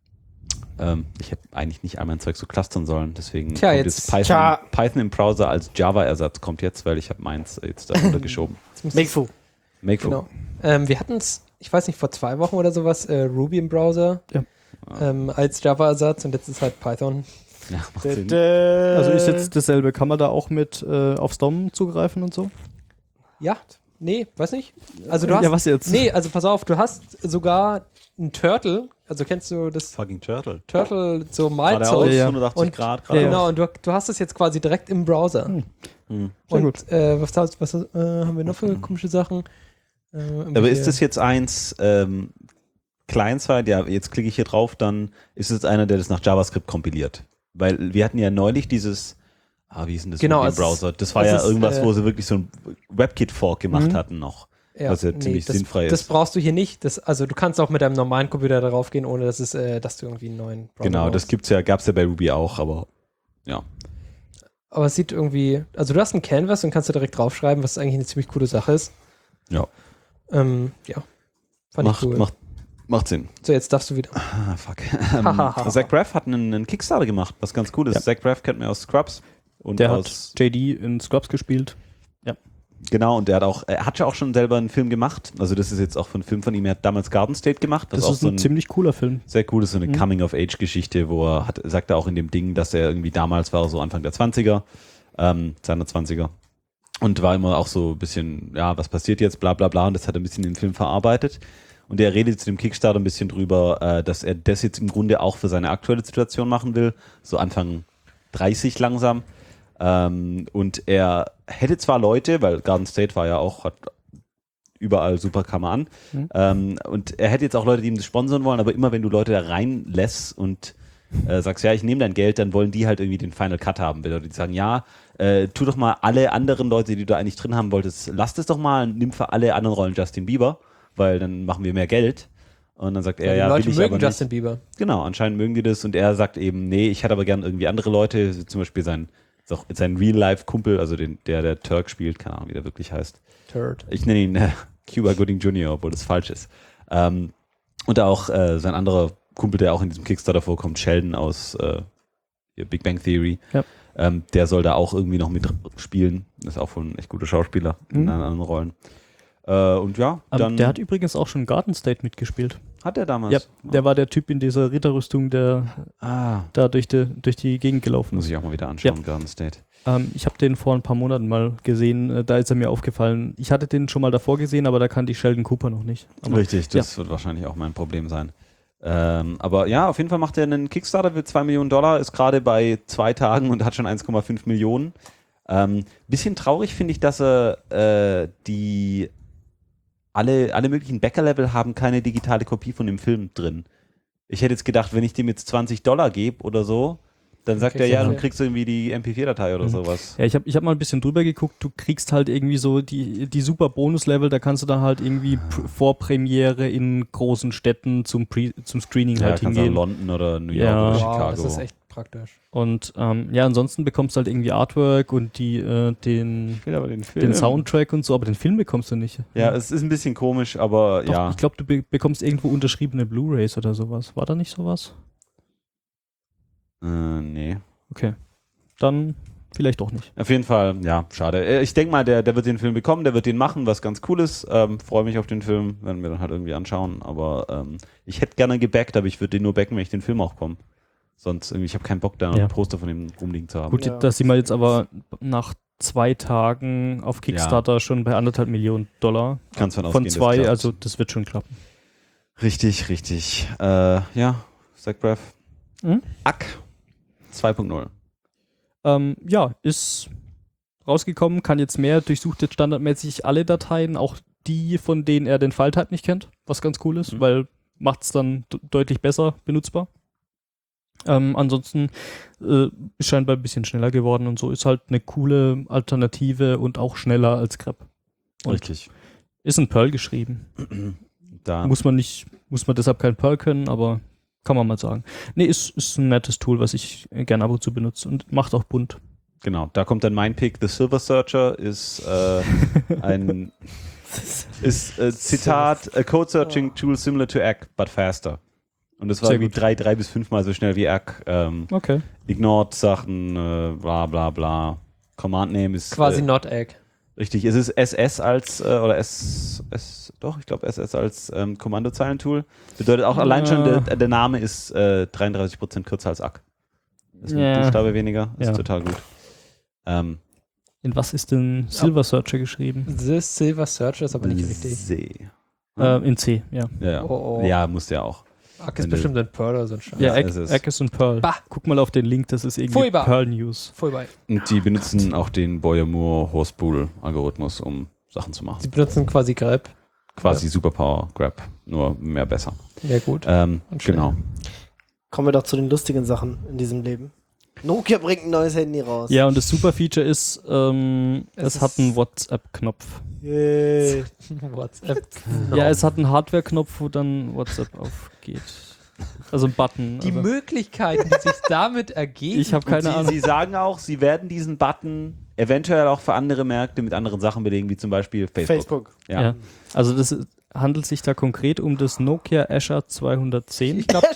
Ähm, ich hätte eigentlich nicht all mein Zeug so clustern sollen, deswegen Tja, kommt jetzt- Python, Tja. Python im Browser als Java-Ersatz kommt jetzt, weil ich habe meins jetzt da runtergeschoben. Jetzt muss Makeful. Makeful. Genau. Ähm, wir hatten es, ich weiß nicht, vor zwei Wochen oder sowas, äh, Ruby im Browser Ja. ähm, als Java-Ersatz und jetzt ist halt Python. Ja, macht Sinn. Also ist jetzt dasselbe. Kann man da auch mit äh, aufs D O M zugreifen und so? Ja, nee, weiß nicht. Also du hast, Ja, was jetzt? nee, also pass auf, du hast sogar ein Turtle, also kennst du das Fucking Turtle. Turtle so Geradeaus, Malzeug? ja. hundertachtzig Und- Grad, Ja, ja. Genau, und du, du hast das jetzt quasi direkt im Browser. Hm. Hm. Sehr Und gut. äh, was, was, was äh, haben wir noch für komische Sachen? Äh, Aber irgendwelche- ist das jetzt eins ähm, Client-Side? Ja, jetzt klicke ich hier drauf, dann ist es einer, der das nach JavaScript kompiliert. Weil wir hatten ja neulich dieses, ah, wie hieß denn das Genau, mit dem es Browser? Das war es ja ist, irgendwas, äh, wo sie wirklich so ein WebKit-Fork gemacht Mhm. hatten noch. Ja, was ja ziemlich das, sinnfrei Das ist. brauchst du hier nicht. Das, also du kannst auch mit deinem normalen Computer darauf gehen, ohne dass, es, äh, dass du irgendwie einen neuen Browser Genau, das brauchst. gibt's ja, gab's ja bei Ruby auch, aber ja. Aber es sieht irgendwie, also du hast ein Canvas und kannst da direkt draufschreiben, was eigentlich eine ziemlich coole Sache ist. Ja. Ähm, ja, fand Macht, ich cool. macht, macht Sinn. So, jetzt darfst du wieder. Ah, fuck. ähm, Zach Braff hat einen, einen Kickstarter gemacht, was ganz cool ist. Ja. Zach Braff kennt man aus Scrubs. Und Der aus, hat J D in Scrubs gespielt. genau, und der hat auch, er hat ja auch schon selber einen Film gemacht. Also das ist jetzt auch ein Film von ihm. Er hat damals Garden State gemacht. Das, was auch ist so ein, ziemlich cooler Film. sehr cool ist, so eine Mhm. Coming-of-Age-Geschichte, wo er, hat, sagt er auch in dem Ding, dass er irgendwie damals war, so Anfang der zwanziger, ähm, seiner zwanziger. Und war immer auch so ein bisschen, ja, was passiert jetzt, bla bla bla. Und das hat er ein bisschen in den Film verarbeitet. Und er redet zu dem Kickstarter ein bisschen drüber, äh, dass er das jetzt im Grunde auch für seine aktuelle Situation machen will. So Anfang dreißig langsam. Ähm, und er hätte zwar Leute, weil Garden State war ja auch, hat überall super Kammer an. Mhm. Ähm, und er hätte jetzt auch Leute, die ihm das sponsern wollen, aber immer wenn du Leute da reinlässt und äh, sagst, ja, ich nehme dein Geld, dann wollen die halt irgendwie den Final Cut haben. Oder die sagen, ja, äh, tu doch mal alle anderen Leute, die du eigentlich drin haben wolltest, lass das doch mal, nimm für alle anderen Rollen Justin Bieber, weil dann machen wir mehr Geld. Und dann sagt er, die ja, Leute will ich mögen aber Justin nicht. Bieber. Genau, anscheinend mögen die das und er sagt eben, nee, ich hätte aber gern irgendwie andere Leute, zum Beispiel sein, auch sein Real-Life-Kumpel, also den, der der Turk spielt, keine Ahnung, wie der wirklich heißt. Turd. Ich nenne ihn äh, Cuba Gooding Junior, obwohl das falsch ist. Ähm, und auch äh, sein anderer Kumpel, der auch in diesem Kickstarter vorkommt, Sheldon aus äh, Big Bang Theory, Ja. ähm, der soll da auch irgendwie noch mitspielen. Ist auch wohl ein echt guter Schauspieler in Mhm. anderen Rollen. Äh, und ja, Ähm, dann der hat übrigens auch schon Garden State mitgespielt. hat er damals. Ja, der war der Typ in dieser Ritterrüstung, der ah, da durch die, durch die Gegend gelaufen muss ist. ich auch mal wieder anschauen, Garden State. Ähm, ich habe den vor ein paar Monaten mal gesehen, äh, da ist er mir aufgefallen. Ich hatte den schon mal davor gesehen, aber da kannte ich Sheldon Cooper noch nicht. Aber Richtig, das wird wahrscheinlich auch mein Problem sein. Ähm, aber ja, auf jeden Fall macht er einen Kickstarter für zwei Millionen Dollar, ist gerade bei zwei Tagen und hat schon eins Komma fünf Millionen. Ähm, bisschen traurig finde ich, dass er äh, die alle, alle möglichen Bäcker-Level haben keine digitale Kopie von dem Film drin. Ich hätte jetzt gedacht, wenn ich dem jetzt zwanzig Dollar gebe oder so, dann sagt er, kriegst ja, du- dann kriegst du irgendwie die M P vier Datei oder Mhm. sowas. Ja, ich habe ich hab mal ein bisschen drüber geguckt, du kriegst halt irgendwie so die, die super Bonus-Level, da kannst du dann halt irgendwie pr- Vorpremiere in großen Städten zum, Pre zum Screening Ja, halt kannst du hingehen. London oder New York Ja. oder Wow, Chicago. das ist echt praktisch. Und ähm, ja, ansonsten bekommst du halt irgendwie Artwork und die, äh, den, Ich will aber den Film. den Soundtrack und so, aber den Film bekommst du nicht. Ja, es ist ein bisschen komisch, aber Doch, ja. ich glaube, du be bekommst irgendwo unterschriebene Blu-Rays oder sowas. War da nicht sowas? Äh, nee. Okay. Dann vielleicht doch nicht. Auf jeden Fall, ja, schade. Äh, Ich denke mal, der, der wird den Film bekommen, der wird den machen, was ganz cool ist. Ähm, Freue mich auf den Film, werden wir dann halt irgendwie anschauen. Aber ähm, ich hätte gerne gebackt, aber ich würde den nur backen, wenn ich den Film auch komme. Sonst irgendwie, ich habe keinen Bock, da Ja. ein Poster von dem rumliegen zu haben. Gut, Ja. da sind wir jetzt aber nach zwei Tagen auf Kickstarter schon bei anderthalb Millionen Dollar. Kannst von Von ausgehen, das zwei, klappt. also das wird schon klappen. Richtig, richtig. Äh, ja, Zach Braff. Mhm. Ack zwei Punkt null. Ähm, ja, ist rausgekommen, kann jetzt mehr, durchsucht jetzt standardmäßig alle Dateien, auch die, von denen er den File-Type nicht kennt, was ganz cool ist, Mhm. weil macht es dann d- deutlich besser benutzbar. Ähm, ansonsten äh, ist scheinbar ein bisschen schneller geworden und so ist halt eine coole Alternative und auch schneller als grep. Und Richtig. ist in Perl geschrieben. Da. Muss man nicht, muss man deshalb kein Perl können, aber kann man mal sagen. Nee, ist, ist ein nettes Tool, was ich gerne ab und zu benutze und macht auch bunt. Genau, da kommt dann mein Pick. The Silver Searcher ist äh, ein ist äh, Zitat, a code searching tool similar to Egg, but faster. Und das war Sehr irgendwie gut. drei, drei bis fünfmal so schnell wie Egg. Ähm, Okay. ignored Sachen, äh, bla bla bla. Command Name ist Quasi äh, not egg. richtig. Es ist S S als äh, oder S S doch, ich glaube S S als ähm, Kommandozeilentool. Bedeutet auch allein schon Ja. der, der Name ist äh, dreiunddreißig Prozent kürzer als Egg. Ist ein Ja. Buchstabe weniger, ist Ja. total gut. Ähm, In was ist denn Silver Searcher geschrieben? The Silver Searcher ist aber nicht richtig. See. Äh, in C, ja. Ja, ja. Oh, oh. ja, muss ja auch. Arc ist Wenn du- bestimmt ein Perl oder so ein Scheiß. Ja, Ja, Egg, es ist- Egg ist und Perl. Bah. Guck mal auf den Link, das ist irgendwie Furchtbar. Perl News. Voll bei. Und die benutzen auch den Boyer-Moore-Horsepool-Algorithmus, um Sachen zu machen. Sie benutzen quasi grep. Quasi Superpower-Grab, nur mehr besser. Ja, gut. Ähm, Und schnell. genau. Kommen wir doch zu den lustigen Sachen in diesem Leben. Nokia bringt ein neues Handy raus. Ja, und das Super-Feature ist, ähm, Es es, hat einen ist- WhatsApp-Knopf. Yay. WhatsApp. Ja, es hat einen Hardware-Knopf, wo dann WhatsApp aufgeht. Also ein Button. Die also. Möglichkeiten, die sich damit ergeben. Ich habe keine sie, Ahnung. sie sagen auch, sie werden diesen Button eventuell auch für andere Märkte mit anderen Sachen belegen, wie zum Beispiel Facebook. Facebook. Ja. Ja. Also das ist, handelt sich da konkret um das Nokia Azure zweihundertzehn. Ich glaube,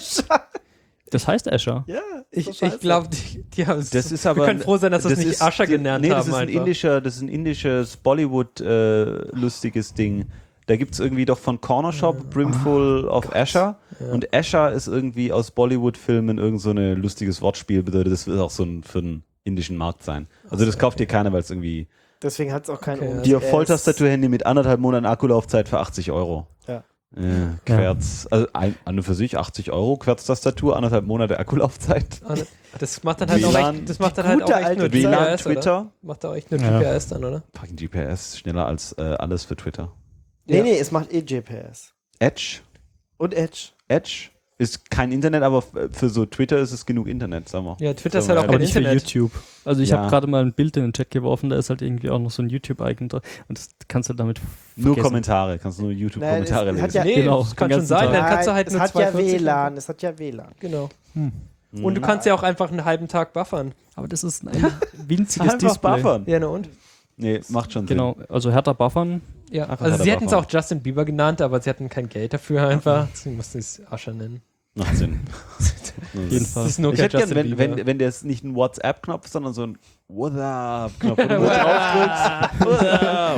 Das heißt Azure. Ja, ich, so scheiße. ich glaub, die, die haben es. Das ist aber Wir können froh sein, dass das, nicht ist- Asher genannt nee, das haben. ist ein einfach. indischer, das ist ein indisches Bollywood-lustiges Ding. Da gibt es irgendwie doch von Corner Shop Brimful of Azure. Ja. Und Azure ist irgendwie aus Bollywood-Filmen irgend so ein lustiges Wortspiel, bedeutet, das wird auch so ein, für den indischen Markt sein. Also das kauft dir keiner, weil es irgendwie Deswegen hat es auch keinen Okay, O M S. die auf Volltastatur-Handy mit anderthalb Monaten Akkulaufzeit für achtzig Euro. Ja. Äh, Querz, also ein, an und für sich achtzig Euro, Querztastatur, anderthalb Monate Akkulaufzeit. Das macht dann halt auch W L A N, echt, das macht dann die halt auch gute echt alte nur W W L A N, G P S, oder? Twitter. Macht auch echt nur Ja. G P S dann, oder? Fucking G P S, schneller als äh, alles für Twitter. Nee, Ja. nee, es macht eh G P S. Edge, Und Edge. Edge ist kein Internet, aber f- für so Twitter ist es genug Internet, sagen wir. Ja, Twitter ist So, halt auch aber Aber kein nicht Internet. für YouTube. Also ich Ja. habe gerade mal ein Bild in den Chat geworfen, da ist halt irgendwie auch noch so ein YouTube-Icon drin. Und das kannst du damit Nur vergessen. Kommentare, kannst du nur YouTube-Kommentare Nein, es hat lesen. ja- Nee, Genau, das kann den schon sein, ganzen dann Tag. kannst du halt es nur hat ja zweihundertvierzig W L A N, es hat ja W L A N. Genau. Hm. Und du kannst ja auch einfach einen halben Tag buffern. Aber das ist ein winziges Einfach Display. buffern. Ja, ne und? Nee, macht schon Sinn. Genau, also härter buffern. Ja, Einfach also hat sie er hätten es buffern. auch Justin Bieber genannt, aber sie hatten kein Geld dafür einfach. Sie mussten es Asher nennen. Macht Sinn. Auf jeden Fall. Das ist Ich Nokia hätte Justin gern, wenn, Bieber. wenn, wenn der nicht ein WhatsApp-Knopf, sondern so ein What-up-Knopf, wo du nur draufdrückst. What-up,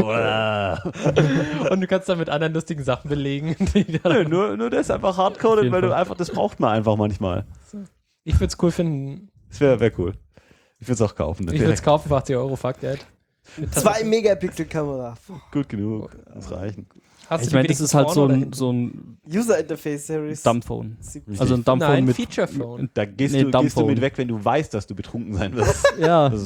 what-up. Und du kannst dann mit anderen lustigen Sachen belegen. die dann- Nö, nur, nur das einfach hardcoded, jeden weil du Fall. einfach, das braucht man einfach manchmal. Ich würde es cool finden. Das wäre wär cool. Ich würde es auch kaufen. Das Ich wär würde es kaufen für achtzig Euro, fuck that. Mit Zwei Tastatur. Megapixel Kamera. gut genug. Das reichen. Hast du Ich die meine, das wenigstens ist halt vorne so oder ein, hinten? so ein User Interface Series. Dumbphone. siebzig. Also ein Dumbphone Nein, mit Feature Phone. Da gehst, Nee, du, gehst du Dumbphone. mit weg, wenn du weißt, dass du betrunken sein wirst. Ja, Das ist halt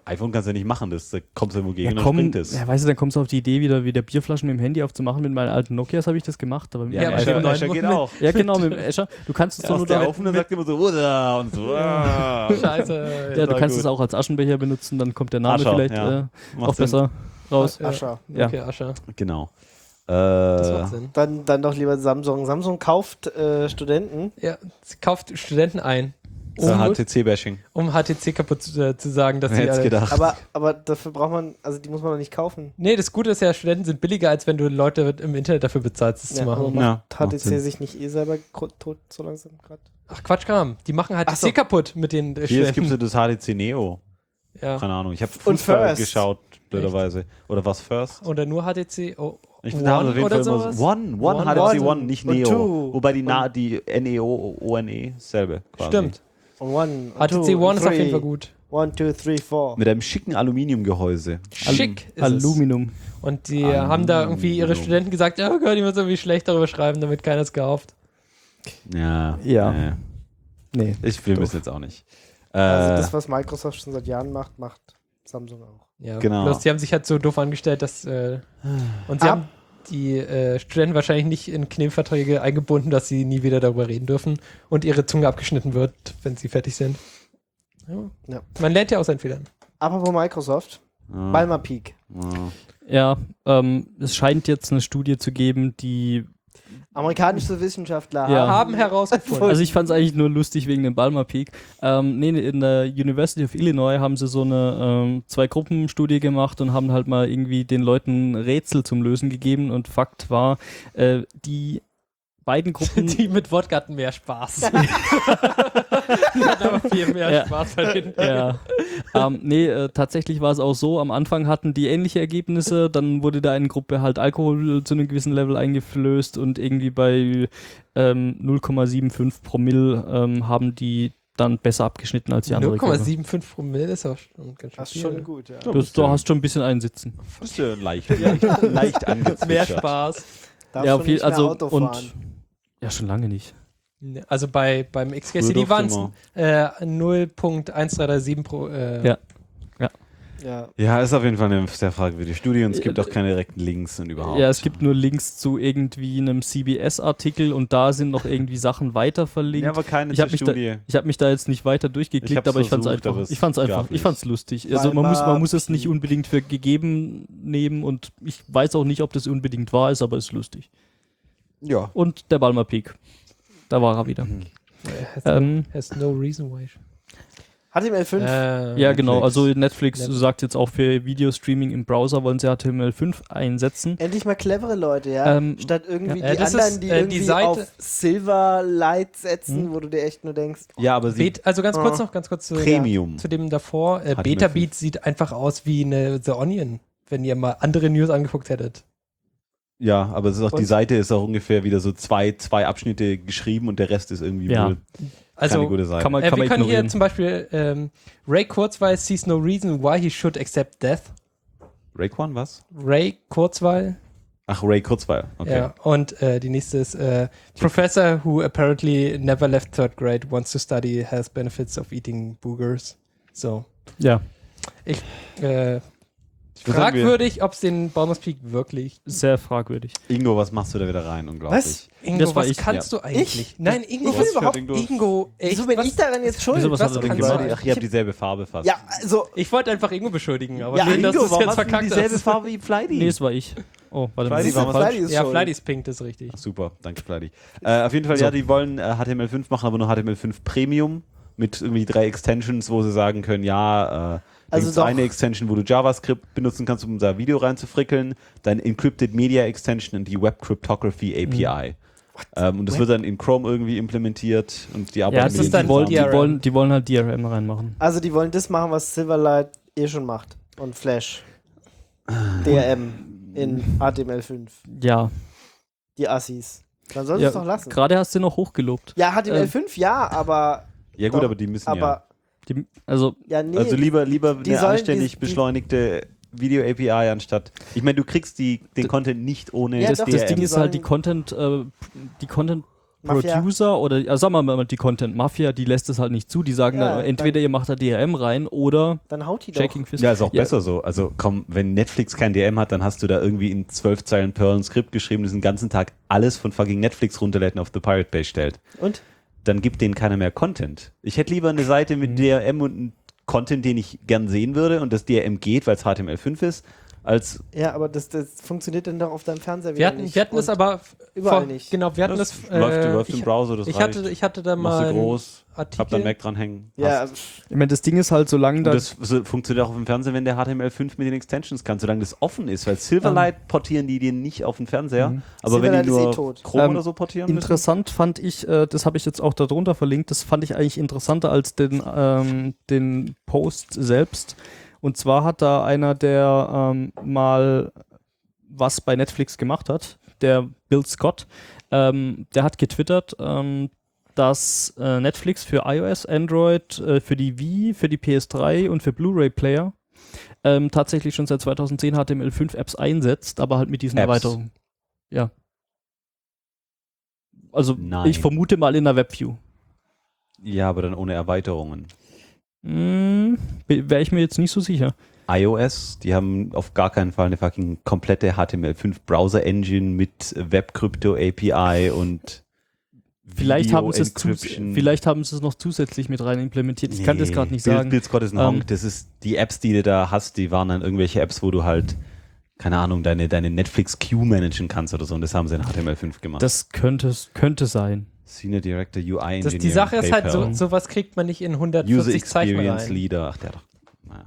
iPhone kannst du ja nicht machen, das, da kommst du irgendwo gegen Ja, und komm, dann springt es. ja, weißt du, dann kommst du auf die Idee, wieder, wieder Bierflaschen mit dem Handy aufzumachen. Mit meinen alten Nokias habe ich das gemacht. Aber mit Ja, dem aber Azure, mit dem Azure neuen geht auch. ja, genau, mit dem Azure. Du kannst es Ja, doch aus nur der damit, auf und dann sagt immer so, oder und so. Ah. Scheiße. ja, du war kannst gut. es auch als Aschenbecher benutzen, dann kommt der Name Ascher, vielleicht ja. äh, Macht auch Sinn. besser raus. Ja. Ascher. Ja. Okay, Ascher. Genau. Das Äh, macht Sinn. Dann, dann doch lieber Samsung. Samsung kauft äh, Studenten. Ja, sie kauft Studenten ein, so um, H T C-Bashing. um H T C kaputt zu, äh, zu sagen, dass Wer sie hätte alle... gedacht? Aber, aber dafür braucht man, also die muss man doch nicht kaufen. Nee, das Gute ist ja, Studenten sind billiger, als wenn du Leute im Internet dafür bezahlst, das zu aber machen. macht Ja, H T macht C Sinn. sich nicht eh selber gro- tot so langsam gerade? Ach, Quatsch, Kram. Die machen H T C Ach so. kaputt mit den äh, Hier, es gibt so Studenten. das H T C Neo. Ja. Keine Ahnung. Ich habe Und Fußball First. geschaut, blöderweise. Oder was First? Oder nur H T C oh, Ich finde, da haben sie auf jeden oder Fall immer sowas? so. One, One, One, H T C One One, nicht und Neo. Two. Wobei die, Na, die N E O, O N E selbe quasi. Stimmt. Und one, H T C two, One ist auf jeden three. Fall gut. One, two, three, four. Mit einem schicken Aluminiumgehäuse. Schick ist es. Aluminium. Und die Aluminium. haben da irgendwie ihre Studenten gesagt, ja, oh Gott, die müssen irgendwie schlecht darüber schreiben, damit keiner es kauft. Ja. Ja. Nee. Nee. Ich will es jetzt auch nicht. Äh, Also das, was Microsoft schon seit Jahren macht, macht Samsung auch. Ja, Genau. bloß die haben sich halt so doof angestellt, dass äh, und sie Ab- haben die äh, Studenten wahrscheinlich nicht in Knebelverträge eingebunden, dass sie nie wieder darüber reden dürfen und ihre Zunge abgeschnitten wird, wenn sie fertig sind. Ja. Ja. Man lernt ja aus seinen Fehlern. Apropos Microsoft, ja. Balmer Peak. Ja. Ja, ähm, es scheint jetzt eine Studie zu geben, die Amerikanische Wissenschaftler Ja. Haben herausgefunden. Also ich fand es eigentlich nur lustig wegen dem Balmer Peak. Ähm, nee, in der University of Illinois haben sie so eine ähm, Zwei-Gruppen-Studie gemacht und haben halt mal irgendwie den Leuten Rätsel zum Lösen gegeben und Fakt war, äh, die beiden Gruppen... die mit Wodka hatten mehr Spaß. die hatten aber viel mehr Ja. Spaß bei den Ja. ähm, nee, äh, tatsächlich war es auch so, am Anfang hatten die ähnliche Ergebnisse, dann wurde da eine Gruppe halt Alkohol zu einem gewissen Level eingeflößt und irgendwie bei ähm, null Komma fünfundsiebzig Promille ähm, haben die dann besser abgeschnitten als die andere null Komma Gruppe. fünfundsiebzig Promille ist auch schon ganz schön Das ist viel. schon gut, ja. Du, du hast schon ein bisschen einsitzen. Bist du leicht, leicht, leicht Mehr angezwitschert. Spaß. Darf Ja, schon auf jeden- nicht mehr also, Auto und- fahren. Ja, schon lange nicht. Ne, Also bei, beim X K Früher C D waren durfte es äh, null Komma eins drei sieben pro. Äh, Ja. Ja. Ja, ist auf jeden Fall eine sehr fragwürdige Studie und es gibt auch keine direkten Links und überhaupt. Ja, es gibt nur Links zu irgendwie einem C B S-Artikel und da sind noch irgendwie Sachen weiter verlinkt. Ja, aber keine Ich habe zur mich, da, Studie. ich hab mich da jetzt nicht weiter Ich durchgeklickt, hab's aber ich fand's versucht, aber einfach. es Ich fand's einfach. gab Ich nicht. fand's lustig. Also man Weil muss, man muss es man- nicht unbedingt für gegeben nehmen und ich weiß auch nicht, ob das unbedingt wahr ist, aber es ist lustig. Ja. Und der Balmer Peak. Da war er wieder. Has, Ähm, no, has no reason why. H T M L fünf. Äh, Ja, genau. Netflix. Also Netflix Netflix. sagt jetzt auch für Videostreaming im Browser wollen sie H T M L fünf einsetzen. Endlich mal clevere Leute, ja. Ähm, Statt irgendwie ja. die Äh, das anderen, ist, die äh, die irgendwie Seite- auf Silverlight setzen, Hm. wo du dir echt nur denkst, Ja, aber sie Bet, also ganz kurz Ah. noch, ganz kurz zu, Premium. zu dem davor. Äh, H T M L Beta fünf. Beat sieht einfach aus wie eine The Onion, wenn ihr mal andere News angeguckt hättet. Ja, aber es ist auch, die Und- Seite ist auch ungefähr wieder so zwei, zwei Abschnitte geschrieben und der Rest ist irgendwie Ja. wohl Also keine gute Seite. Kann man, äh, kann wir man können hier ignorieren. zum Beispiel ähm, Ray Kurzweil sees no reason why he should accept death. Rayquan, was? Ray Kurzweil. Ach, Ray Kurzweil. Okay. Ja, und äh, die nächste ist äh, Professor who apparently never left third grade wants to study health benefits of eating boogers. So. Ja, Äh, Was haben wir? fragwürdig, ob es den Balmer's Peak wirklich. sehr fragwürdig. Ingo, was machst du da wieder rein? Unglaublich. was? Ingo, Das war was ich, kannst du eigentlich? Ich? Nein, Ingo, Ich will was überhaupt- Ingo, Ingo echt, Wieso bin was, ich daran jetzt schuld? Wieso, was was hat er denn kannst gemacht? du- Ach, ihr habt dieselbe Farbe fast. Ja, also, Ich wollte einfach Ingo beschuldigen, aber Ja, schön, dass Ingo, du es warum jetzt hast du verkackt dieselbe hast. Farbe wie Fleidy? Nee, es war ich. Oh, warte mal. Fleidy, das war warum falsch. Fleidy ist Ja, schuld. Fleidy's Pink, das ist richtig. Super, danke Fleidy. Äh, auf jeden Fall, So. ja, die wollen äh, H T M L fünf machen, aber nur H T M L fünf Premium mit irgendwie drei Extensions, wo sie sagen können, ja, äh, Also also doch- eine Extension, wo du JavaScript benutzen kannst, um da Video reinzufrickeln, dann Encrypted Media Extension und die Web Cryptography A P I. Ähm, und das wird dann in Chrome irgendwie implementiert und die arbeiten Ja, das mit ist den dann die, wollen, D die, R M. wollen, die wollen halt D R M reinmachen. also die wollen das machen, was Silverlight eh schon macht. Und Flash. D R M in H T M L fünf. Ja, Die Assis. Dann soll sie ja es doch lassen. gerade hast du noch hochgelobt. Ja, H T M L Ähm. fünf ja, aber, Ja gut, Doch, aber die müssen aber Die, also, ja, nee. ja. Also lieber, lieber die eine sollen- anständig die- die- beschleunigte Video-A P I anstatt. Ich meine, du kriegst die, den Content nicht ohne Ja, das doch, D R M. das Ding die ist halt, die sollen- Content, äh, die Content Mafia. Producer oder, also sagen wir mal, die Content Mafia, die lässt es halt nicht zu. Die sagen Ja, dann, entweder dann- ihr macht da D R M rein oder Dann haut die doch. Shaking Fist. Ja, ist auch besser so. Also komm, wenn Netflix kein D R M hat, dann hast du da irgendwie in zwölf Zeilen Perl ein Skript geschrieben, das den ganzen Tag alles von fucking Netflix runterlädt und auf the Pirate Bay stellt. Und? Dann gibt denen keiner mehr Content. Ich hätte lieber eine Seite mit Mhm. D R M und einen Content, den ich gern sehen würde und das D R M geht, weil es H T M L fünf ist, als Ja, aber das, das funktioniert dann doch auf deinem Fernseher wieder Wir hatten, nicht. wir hatten es Und aber überall vor, nicht. Genau, wir hatten das das. läuft, äh, läuft ich, im Browser, das ich reicht. hatte, ich hatte da Machst mal du einen groß, hab dann Artikel. Mac dranhängen. Ja, passt. Ich meine, das Ding ist halt, solange Und da das so, funktioniert auch auf dem Fernseher, wenn der H T M L fünf mit den Extensions kann, solange das offen ist, weil Silverlight portieren die den nicht auf den Fernseher, Mhm. aber wenn Silverlight die ist eh nur tot. Chrome Ähm, oder so portieren müssen. interessant fand ich, äh, das habe ich jetzt auch darunter verlinkt, das fand ich eigentlich interessanter als den, ähm, den Post selbst. Und zwar hat da einer, der ähm, mal was bei Netflix gemacht hat, der Bill Scott, ähm, der hat getwittert, ähm, dass äh, Netflix für iOS, Android, äh, für die Wii, für die P S drei und für Blu-ray-Player ähm, tatsächlich schon seit zweitausendzehn H T M L fünf Apps einsetzt, aber halt mit diesen Apps. Erweiterungen. Ja. Also Nein. ich vermute mal in der WebView. Ja, aber dann ohne Erweiterungen. Hm, wäre ich mir jetzt nicht so sicher. iOS, die haben auf gar keinen Fall eine fucking komplette H T M L fünf Browser Engine mit Web-Crypto A P I und Vielleicht haben, sie es zus- Video-Encryption. vielleicht haben sie es noch zusätzlich mit rein implementiert. Ich kann das gerade nicht Bild, sagen. Bild Scott ist ein Ähm, Honk. Das ist die Apps, die du da hast, die waren dann irgendwelche Apps, wo du halt, keine Ahnung, deine, deine Netflix Queue managen kannst oder so. Und das haben sie in H T M L fünf gemacht. Das könnte, könnte sein. Senior Director U I Das, Engineering. die Sache ist halt, so, PayPal. sowas kriegt man nicht in User hundertvierzig Zeichen Experience rein. Leader. Ach, der hat doch. Naja.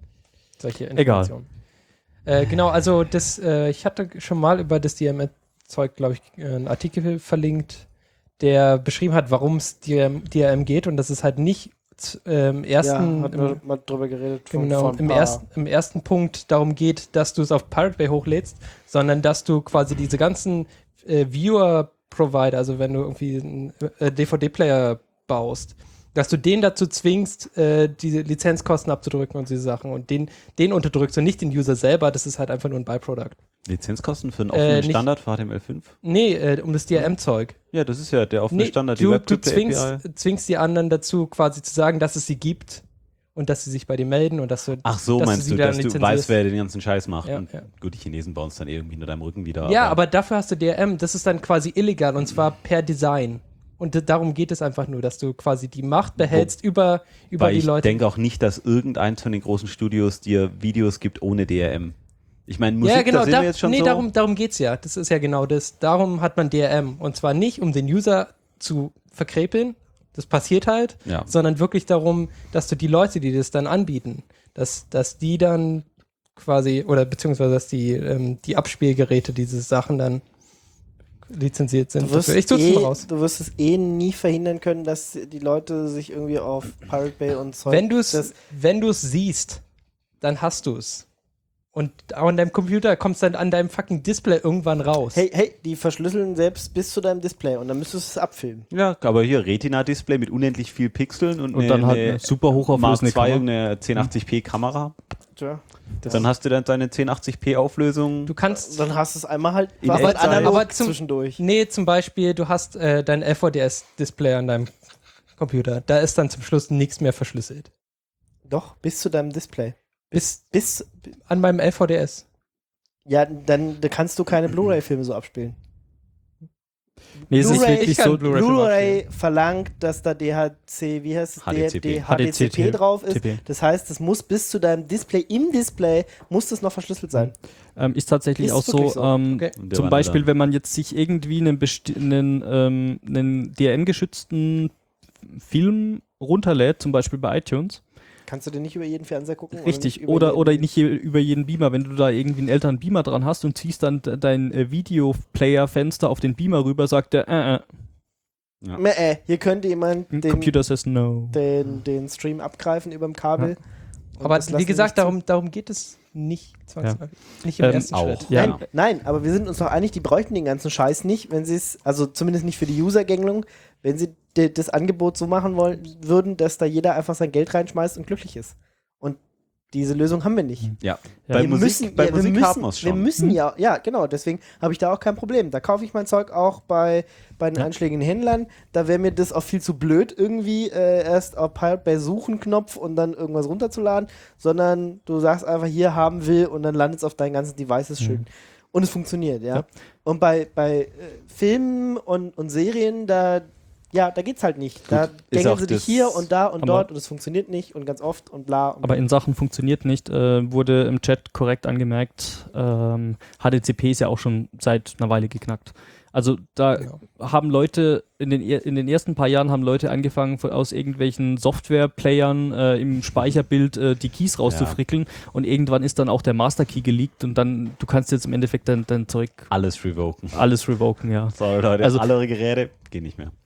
Solche Egal. Informationen. Äh, genau, also das, äh, ich hatte schon mal über das D R M-Zeug, glaube ich, äh, einen Artikel verlinkt, der beschrieben hat, warum es D R M geht und das ist halt nicht z- äh, im ersten, ja, hat im, man mal drüber geredet. Von, genau, von ein im, paar- ersten, im ersten Punkt darum geht, dass du es auf Pirate Bay hochlädst, sondern dass du quasi diese ganzen äh, Viewer-Provider, also wenn du irgendwie einen äh, D V D-Player baust, dass du den dazu zwingst, äh, diese Lizenzkosten abzudrücken und diese Sachen und den, den unterdrückst und nicht den User selber, das ist halt einfach nur ein Byproduct. Lizenzkosten für einen Äh, offenen nicht- Standard für H T M L fünf? Nee, äh, um das D R M-Zeug. Ja, das ist ja der offene Nee, Standard, die du, du Web-Crypto A P I. zwingst, zwingst die anderen dazu, quasi zu sagen, dass es sie gibt und dass sie sich bei dir melden und dass du Ach so, dass meinst sie du, dann dass du lizenzierst. weißt, wer den ganzen Scheiß macht. Ja, und ja. Gut, die Chinesen bauen es dann irgendwie hinter deinem Rücken wieder. Ja, aber dafür hast du D R M. Das ist dann quasi illegal und zwar per Design. Und d- darum geht es einfach nur, dass du quasi die Macht behältst über, über Weil die ich Leute. denke auch nicht, dass irgendeins von den großen Studios dir Videos gibt ohne D R M. Ich meine, Musik, ja, genau, da sind da, wir jetzt schon nee, so. darum, darum geht's ja. Das ist ja genau das. Darum hat man D R M. Und zwar nicht, um den User zu verkrepeln, das passiert halt, Ja. sondern wirklich darum, dass du die Leute, die das dann anbieten, dass, dass die dann quasi, oder beziehungsweise dass die, ähm, die Abspielgeräte, diese Sachen dann lizenziert sind. Du wirst, dafür. Ich such's eh, mal raus. du wirst es eh nie verhindern können, dass die Leute sich irgendwie auf Pirate Bay und Zeug. Wenn du es das- wenn du es siehst, dann hast du es. Und auch an deinem Computer kommst dann an deinem fucking Display irgendwann raus. Hey, hey, die verschlüsseln selbst bis zu deinem Display und dann müsstest du es abfilmen. Ja, aber hier Retina-Display mit unendlich viel Pixeln und, Und eine, dann halt eine eine super Mark hochauflösende zwei, Kamera. eine zehn achtzig p Kamera. Tja. Dann hast du dann deine zehn achtzig p Auflösung. Du kannst, Dann hast du es einmal halt In was halt Echtzeit. analog Aber zum- zwischendurch. nee, zum Beispiel, du hast äh, dein L V D S-Display an deinem Computer. Da ist dann zum Schluss nichts mehr verschlüsselt. Doch, bis zu deinem Display. Bis Bis, an meinem L V D S. ja, dann da kannst du keine Blu-ray-Filme so abspielen. Nee, es ist Blu-ray- wirklich ich kann so. Blu-ray-Filme Blu-ray verlangt, dass da D H C, wie heißt es? H D C P. D- H D C P drauf ist. T P. Das heißt, es muss bis zu deinem Display, im Display, muss das noch verschlüsselt sein. Ähm, ist tatsächlich Ist auch so, wirklich so. ähm, Okay. Und der zum war Beispiel, dann- wenn man jetzt sich irgendwie einen, besti- einen, ähm, einen D R M-geschützten Film runterlädt, zum Beispiel bei iTunes, Kannst du den nicht über jeden Fernseher gucken? richtig, über oder, jeden- oder nicht je, über jeden Beamer, wenn du da irgendwie einen älteren Beamer dran hast und ziehst dann de- dein äh, Videoplayer-Fenster auf den Beamer rüber, sagt der, äh, äh, Mäh, äh, hier könnte jemand den, Computer says no. den, den Stream abgreifen über dem Kabel. Und Aber das wie lassen gesagt, nicht zu. darum, darum geht es nicht zwangsläufig. Nicht im Ähm, ersten auch. Schritt. Ja. Nein, nein, aber wir sind uns doch einig, die bräuchten den ganzen Scheiß nicht, wenn sie es, also zumindest nicht für die User-Gängelung, wenn sie de, das Angebot so machen wollen würden, dass da jeder einfach sein Geld reinschmeißt und glücklich ist. Und Diese Lösung haben wir nicht. Ja. Ja. Bei wir Musik, müssen, bei ja, Musik wir müssen, haben wir es Wir schon. müssen ja, ja, genau, deswegen habe ich da auch kein Problem. Da kaufe ich mein Zeug auch bei, bei den Ja. einschlägigen Händlern. Da wäre mir das auch viel zu blöd, irgendwie äh, erst auf Pirate Bay Suchen-Knopf und dann irgendwas runterzuladen, sondern du sagst einfach, hier haben will und dann landet es auf deinen ganzen Devices schön. Mhm. Und es funktioniert, ja. Ja. Und bei, bei äh, Filmen und, und Serien, da ja, da geht's halt nicht. Da ist gängeln auch sie dich das- hier und da und aber- dort und es funktioniert nicht und ganz oft und bla. Und Aber in Sachen funktioniert nicht, äh, wurde im Chat korrekt angemerkt, ähm, H D C P ist ja auch schon seit einer Weile geknackt. Also da Genau. haben Leute, in den, er- in den ersten paar Jahren haben Leute angefangen, von, aus irgendwelchen Software-Playern äh, im Speicherbild äh, die Keys rauszufrickeln und irgendwann ist dann auch der Master-Key geleakt und dann, du kannst jetzt im Endeffekt dein, dein Zeug Alles revoken. alles revoken, ja. Sorry, Leute, Also- alle eure Geräte gehen nicht mehr.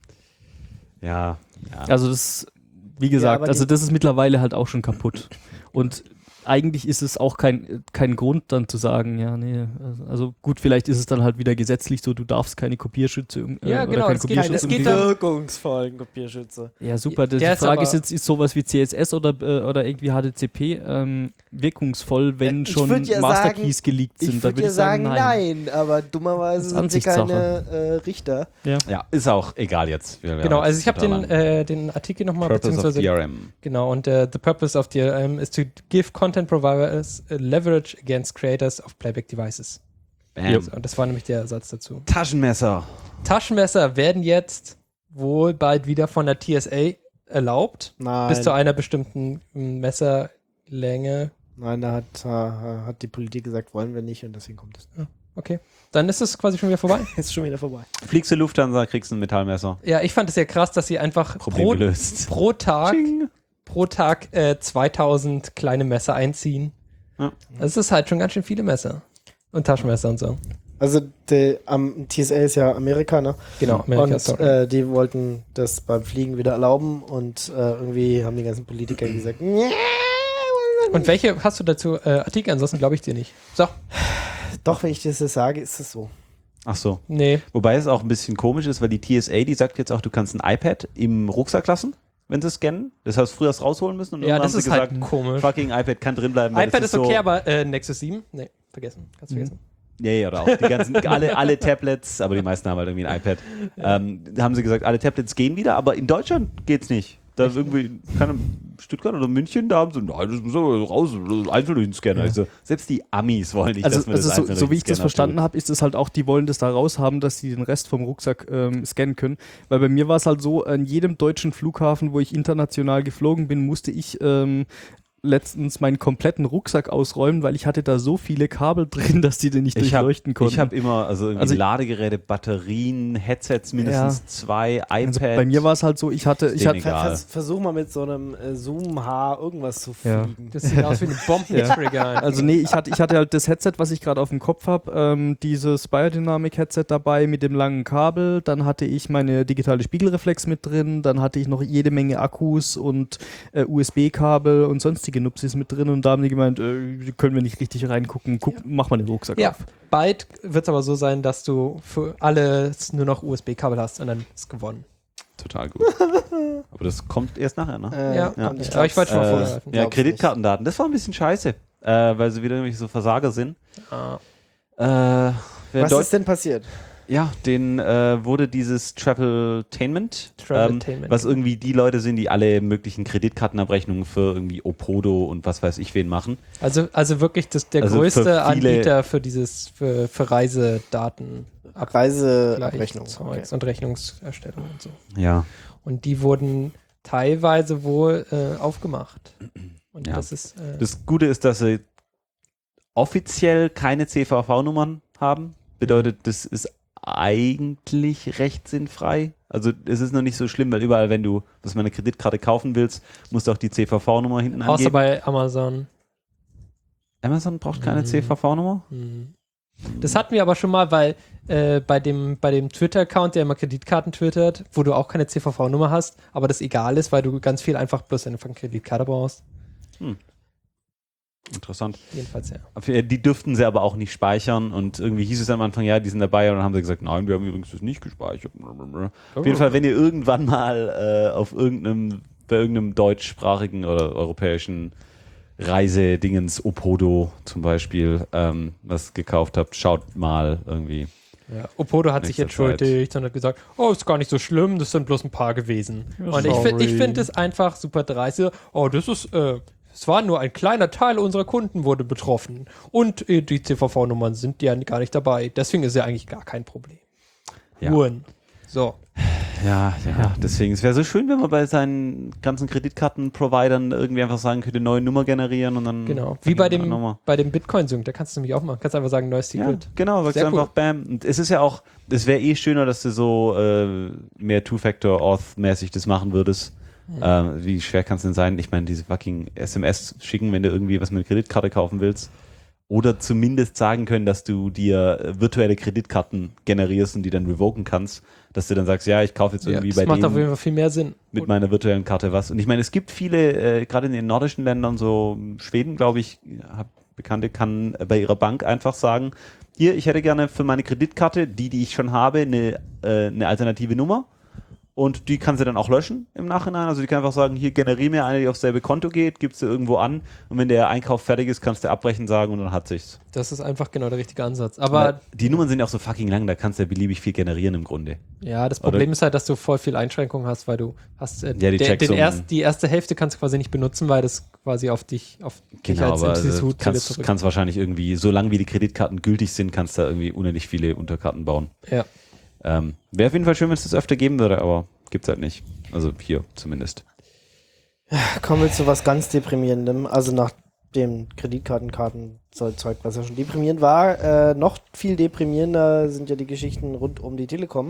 Ja, ja. Also das, wie gesagt, aber also die- das ist mittlerweile halt auch schon kaputt. Und eigentlich ist es auch kein, kein Grund dann zu sagen, ja, nee, also gut, vielleicht ist es dann halt wieder gesetzlich so, du darfst keine Kopierschütze äh, Ja, oder genau, keinen es geht- keine Kopierschutz es geht irgendwie- da- wirkungsvollen Kopierschütze. Ja, super. Das, Der die ist Frage aber- ist jetzt, ist sowas wie C S S oder, äh, oder irgendwie H D C P ähm, wirkungsvoll, wenn Ja, ich schon würd ja Master sagen- Keys geleakt sind? Ich Da würde würd ja ich sagen, sagen, nein. nein, aber dummerweise Das ist sind sie Ansichtssache. keine äh, Richter. ja, ist auch egal jetzt. Wir- wir Genau, haben also ich habe total den, lang. äh, den Artikel nochmal, Purpose of beziehungsweise D R M. genau, und äh, the purpose of D R M is to give content providers a leverage against creators of playback devices. Bam. So, und das war nämlich der Satz dazu. Taschenmesser. Taschenmesser werden jetzt wohl bald wieder von der T S A erlaubt, Nein, bis zu einer bestimmten mm, Messerlänge. nein, da hat, äh, hat die Politik gesagt, wollen wir nicht und deswegen kommt es. Okay, dann ist es quasi schon wieder vorbei. Ist schon wieder vorbei. Fliegst du Lufthansa, kriegst du ein Metallmesser. Ja, ich fand es ja krass, dass sie einfach Problem pro, gelöst. pro Tag Tsching. pro Tag äh, zweitausend kleine Messer einziehen. Ja. Das ist halt schon ganz schön viele Messer. Und Taschenmesser und so. Also der am T S A ist ja Amerika, ne? Genau, America, Und sorry. äh, die wollten das beim Fliegen wieder erlauben und äh, irgendwie haben die ganzen Politiker gesagt, nee, wollen wir Und welche hast du dazu äh, Artikel? Ansonsten glaube ich dir nicht. So, nicht. Doch, wenn ich das jetzt sage, ist es so. Ach so. nee. Wobei es auch ein bisschen komisch ist, weil die T S A, die sagt jetzt auch, du kannst ein iPad im Rucksack lassen, wenn sie scannen. Das heißt, früher hast rausholen müssen und Ja, irgendwann das haben ist sie halt gesagt, komisch. fucking iPad kann drin bleiben. weil iPad das ist okay, so, aber äh, Nexus sieben? Nee, vergessen. Kannst du vergessen. Ja, ja, oder auch die ganzen, alle, alle Tablets, aber die meisten haben halt irgendwie ein iPad. Ähm, da haben sie gesagt, alle Tablets gehen wieder, aber in Deutschland geht's nicht. Da irgendwie, keine Stuttgart oder München, da haben sie, nein, das muss aber raus, einzeln durch den Scanner. Ja. Also, selbst die Amis wollen nicht, Also, dass man also das so, einzeln so durch wie den ich das Scanner verstanden tut. habe, ist es halt auch, die wollen das da raus haben, dass sie den Rest vom Rucksack ähm, scannen können. Weil bei mir war es halt so, an jedem deutschen Flughafen, wo ich international geflogen bin, musste ich ähm, letztens meinen kompletten Rucksack ausräumen, weil ich hatte da so viele Kabel drin, dass die den nicht Ich habe durchleuchten konnten. ich hab immer, also irgendwie Also ich- Ladegeräte, Batterien, Headsets mindestens zwei, iPad. also bei mir war es halt so, ich hatte, ich Denen hatte, egal. Ver vers versuch mal mit so einem äh, Zoom-H irgendwas zu Ja. fliegen. Das sieht aus wie ein Bombentrigger. also nee, ich hatte, ich hatte halt das Headset, was ich gerade auf dem Kopf habe, ähm, dieses Biodynamic-Headset dabei mit dem langen Kabel, dann hatte ich meine digitale Spiegelreflex mit drin, dann hatte ich noch jede Menge Akkus und äh, U S B-Kabel und sonstige Nupsis mit drin und da haben die gemeint, äh, können wir nicht richtig reingucken, guck, mach mal den Rucksack Ja, auf. bald wird es aber so sein, dass du für alles nur noch U S B-Kabel hast und dann ist gewonnen. Total gut. Aber das kommt erst nachher, ne? Äh, Ja, ja. und ich aber ich wollte schon mal Äh, vorgreifen. ja, Glaub's Kreditkartendaten, das war ein bisschen scheiße, äh, weil sie wieder irgendwelche so Versager sind. Ah. Äh, wer Was Deut- ist denn passiert? ja, denen äh, wurde dieses Traveltainment, ähm, Traveltainment. was irgendwie die Leute sind, die alle möglichen Kreditkartenabrechnungen für irgendwie Opodo und was weiß ich wen machen. Also, also wirklich das, der Also für größte viele- Anbieter für dieses, für, für Reisedaten. Reiseabrechnung. Zeugs und Rechnungserstellung und so. Ja. Und die wurden teilweise wohl äh, aufgemacht. Und Ja. das ist äh, Das Gute ist, dass sie offiziell keine C V V-Nummern haben. Bedeutet, das ist eigentlich recht sinnfrei. Also es ist noch nicht so schlimm, weil überall, wenn du was mit einer Kreditkarte kaufen willst, musst du auch die C V V-Nummer hinten außer angeben. bei Amazon. Amazon braucht keine Mhm. C V V-Nummer? Hm. Das hatten wir aber schon mal, weil äh, bei dem, bei dem Twitter-Account, der immer Kreditkarten twittert, wo du auch keine C V V-Nummer hast, aber das egal ist, weil du ganz viel einfach bloß eine Kreditkarte brauchst. Interessant. Jedenfalls, ja. Auf- äh, Die dürften sie aber auch nicht speichern und irgendwie hieß es am Anfang, ja, die sind dabei und dann haben sie gesagt, nein, wir haben übrigens das nicht gespeichert. Auf jeden Fall, wenn ihr irgendwann mal äh, auf irgendeinem, bei irgendeinem deutschsprachigen oder europäischen Reisedingens, Opodo zum Beispiel, ähm, was gekauft habt, schaut mal irgendwie. Ja, Opodo hat sich Nächste entschuldigt und hat gesagt, oh, ist gar nicht so schlimm, das sind bloß ein paar gewesen. Ja, und ich, fi- sorry. ich finde es einfach super dreist. Oh, das ist, äh, es war nur ein kleiner Teil unserer Kunden wurde betroffen. Und äh, die C V V-Nummern sind ja gar nicht dabei. Deswegen ist ja eigentlich gar kein Problem. Ja. Wurden. So. Ja, ja, deswegen, es wäre so schön, wenn man bei seinen ganzen Kreditkartenprovidern irgendwie einfach sagen könnte, neue Nummer generieren und dann. Genau. Wie bei dem, Nummer. bei dem Bitcoin-Sync, da kannst du nämlich auch machen. Kannst einfach sagen, neues Ja, Secret. genau, sagst Sehr du einfach cool. bam. Und es ist ja auch, es wäre eh schöner, dass du so äh, mehr Two-Factor-Auth-mäßig das machen würdest. Mhm. Ähm, wie schwer kann es denn sein? Ich meine, diese fucking S M S schicken, wenn du irgendwie was mit einer Kreditkarte kaufen willst. Oder zumindest sagen können, dass du dir äh, virtuelle Kreditkarten generierst und die dann revoken kannst, dass du dann sagst, ja, ich kaufe jetzt Ja, irgendwie das bei macht auf jeden denen Fall viel mehr Sinn. mit meiner virtuellen Karte was. Und ich meine, es gibt viele, äh, gerade in den nordischen Ländern, so Schweden, glaube ich, hab Bekannte, kann äh, bei ihrer Bank einfach sagen, hier, ich hätte gerne für meine Kreditkarte, die, die ich schon habe, eine, äh, eine alternative Nummer. Und die kann sie dann auch löschen im Nachhinein. Also die kann einfach sagen, hier generiere mir eine, die aufs selbe Konto geht, gibst du irgendwo an. Und wenn der Einkauf fertig ist, kannst du abbrechen sagen und dann hat sich's. Das ist einfach genau der richtige Ansatz. Aber Weil die Nummern sind ja auch so fucking lang, da kannst du ja beliebig viel generieren im Grunde. ja, das Problem ist halt, dass du voll viel Einschränkungen hast, weil du hast äh, Ja, die der, den Checksummen. erst, die erste Hälfte kannst du quasi nicht benutzen, weil das quasi auf dich, auf dich Genau, als aber also Institut kannst, zurück. kannst wahrscheinlich irgendwie, solange wie die Kreditkarten gültig sind, kannst du da irgendwie unendlich viele Unterkarten bauen. Ja. Ähm, Wäre auf jeden Fall schön, wenn es das öfter geben würde, aber gibt's halt nicht. Also hier zumindest. Kommen wir zu was ganz Deprimierendem. Also nach dem Kreditkartenkartenzeug, was ja schon deprimierend war. Äh, noch viel deprimierender sind ja die Geschichten rund um die Telekom.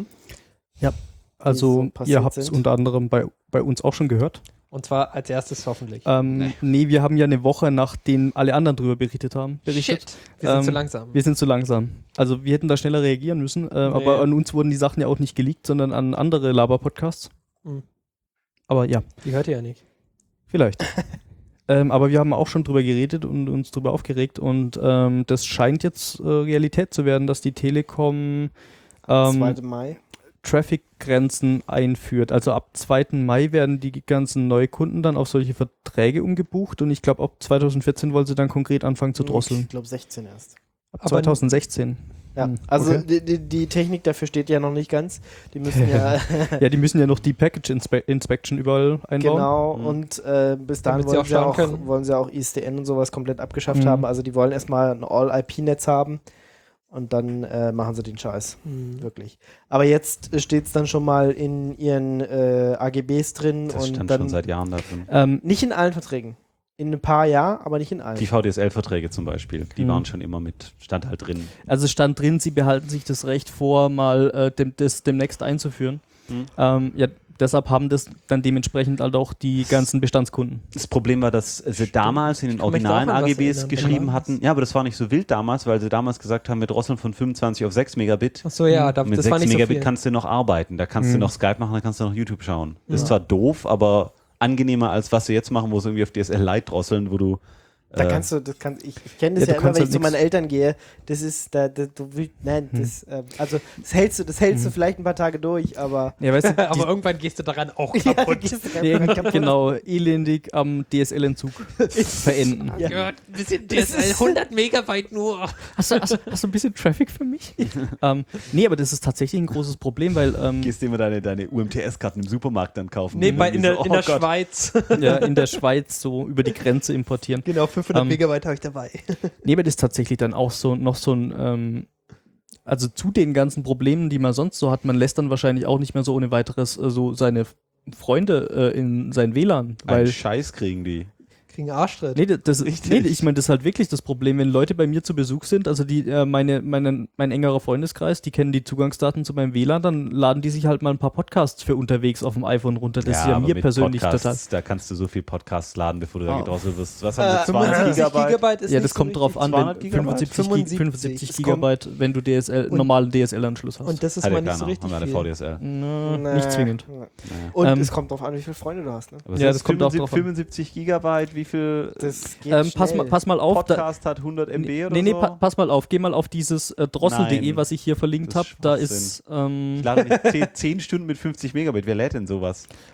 Also so passiert ihr habt es sind. unter anderem bei, bei uns auch schon gehört. Und zwar als erstes hoffentlich. Ähm, nee. nee, wir haben ja eine Woche, nachdem alle anderen drüber berichtet haben, berichtet. Shit, wir sind Ähm, zu langsam. Wir sind zu langsam. Also wir hätten da schneller reagieren müssen, äh, aber an uns wurden die Sachen ja auch nicht geleakt, sondern an andere Laber-Podcasts. Mhm. Aber ja, Die hört ihr ja nicht. vielleicht. ähm, aber wir haben auch schon drüber geredet und uns drüber aufgeregt und ähm, das scheint jetzt äh, Realität zu werden, dass die Telekom ähm, zweiten Mai. Traffic-Grenzen einführt. Also ab zweiten Mai werden die ganzen Neukunden dann auf solche Verträge umgebucht und ich glaube, ab zwanzig vierzehn wollen sie dann konkret anfangen zu drosseln. Ich glaube sechzehn erst. Ab Aber zwanzig sechzehn. Ja, Hm, also okay. die, die, die Technik dafür steht ja noch nicht ganz. Die müssen ja Ja, die müssen ja noch die Package Inspe Inspection überall einbauen. genau Mhm. und äh, bis dahin Damit sie wollen auch sie, ja schauen auch, können. wollen sie auch I S D N und sowas komplett abgeschafft Mhm. haben. Also die wollen erstmal ein All-I P-Netz haben und dann äh, machen sie den Scheiß. Mhm. Wirklich. Aber jetzt steht es dann schon mal in ihren äh, A G Bs drin Das und stand dann schon seit Jahren da drin. Ähm, nicht in allen Verträgen. In ein paar ja, aber nicht in allen. Die V D S L-Verträge zum Beispiel, die Mhm. waren schon immer mit, stand halt drin. also stand drin, sie behalten sich das Recht vor, mal äh, dem, das demnächst einzuführen. Mhm. Ähm, ja, deshalb haben das dann dementsprechend halt auch die ganzen Bestandskunden. Das Problem war, dass sie damals in den Ich kann mich da auch originalen an was A G Bs erinnern. geschrieben Ja. hatten, ja, aber das war nicht so wild damals, weil sie damals gesagt haben, wir drosseln von fünfundzwanzig auf sechs Megabit. Achso, ja, da, Und mit das war sechs nicht so Megabit viel. kannst du noch arbeiten. Da kannst du Mhm. noch Skype machen, da kannst du noch YouTube schauen. Ist Ja. zwar doof, aber angenehmer als was sie jetzt machen, wo sie irgendwie auf D S L Lite drosseln, wo du Da äh, kannst du, das kann, ich, ich kenne das Ja, ja, du immer, kannst wenn halt ich zu nix- meinen Eltern gehe. Das ist, da, da du willst, nein, Hm. das, ähm, also das hältst du, das hältst du vielleicht ein paar Tage durch, aber Ja, weißt du, Aber irgendwann gehst du daran auch ja, du kaputt. gehst da die, ganz kaputt. genau, elendig am D S L-Entzug verenden. Ja. Ja, wir sind Das D S L ist- hundert Megabyte nur. Hast du, hast, du- hast du ein bisschen Traffic für mich? ähm, nee, aber das ist tatsächlich ein großes Problem, weil ähm, gehst immer deine, deine U M T S-Karten im Supermarkt dann kaufen. Nee, bei, Irgendwie in der, so, in oh der Gott. Schweiz. ja, in der Schweiz so über die Grenze importieren. Genau, fünfhundert Ähm, Megabyte habe ich dabei. Nee, aber das ist tatsächlich dann auch so noch so ein, ähm, also zu den ganzen Problemen, die man sonst so hat, man lässt dann wahrscheinlich auch nicht mehr so ohne weiteres äh, so seine Freunde äh, in sein W L A N, weil Einen Scheiß kriegen die. Kriegen Arschtritt. nee, das, das, Richtig. nee, ich meine, das ist halt wirklich das Problem, wenn Leute bei mir zu Besuch sind, also die äh, meine, meine, mein engerer Freundeskreis, die kennen die Zugangsdaten zu meinem W L A N, dann laden die sich halt mal ein paar Podcasts für unterwegs auf dem iPhone runter. Das ist ja aber mir mit persönlich Podcasts, total. Da kannst du so viel Podcasts laden, bevor du da Ah. gedrosselt wirst. Was Äh, haben wir? zweihundert Gigabyte? ist Ja, nicht das so kommt richtig. drauf an, zweihundert wenn Gigabyte? fünfundsiebzig, fünfundsiebzig. fünfundsiebzig Es kommt- Gigabyte, wenn du D S L, Und- normalen D S L-Anschluss hast. Und das ist Hat ja mal nicht so keiner, richtig haben wir eine viel. V D S L. Nö, Nee. nicht zwingend. Und Ähm, es kommt drauf an, wie viele Freunde du hast. Ne? Aber Ja, selbst das kommt auch fünfundsiebzig drauf an. fünfundsiebzig Gigabyte, wie viel Das geht Ähm, pass, mal, schnell. pass mal auf. Da, Podcast hat hundert Megabyte oder nee, nee, so? pa pass mal auf. Geh mal auf dieses äh, drossel punkt de, Nein, was ich hier verlinkt das habe. ist Da Schwachsinn. ist, ähm, Ich lade nicht zehn, zehn Stunden mit fünfzig Megabyte. Wer lädt denn sowas?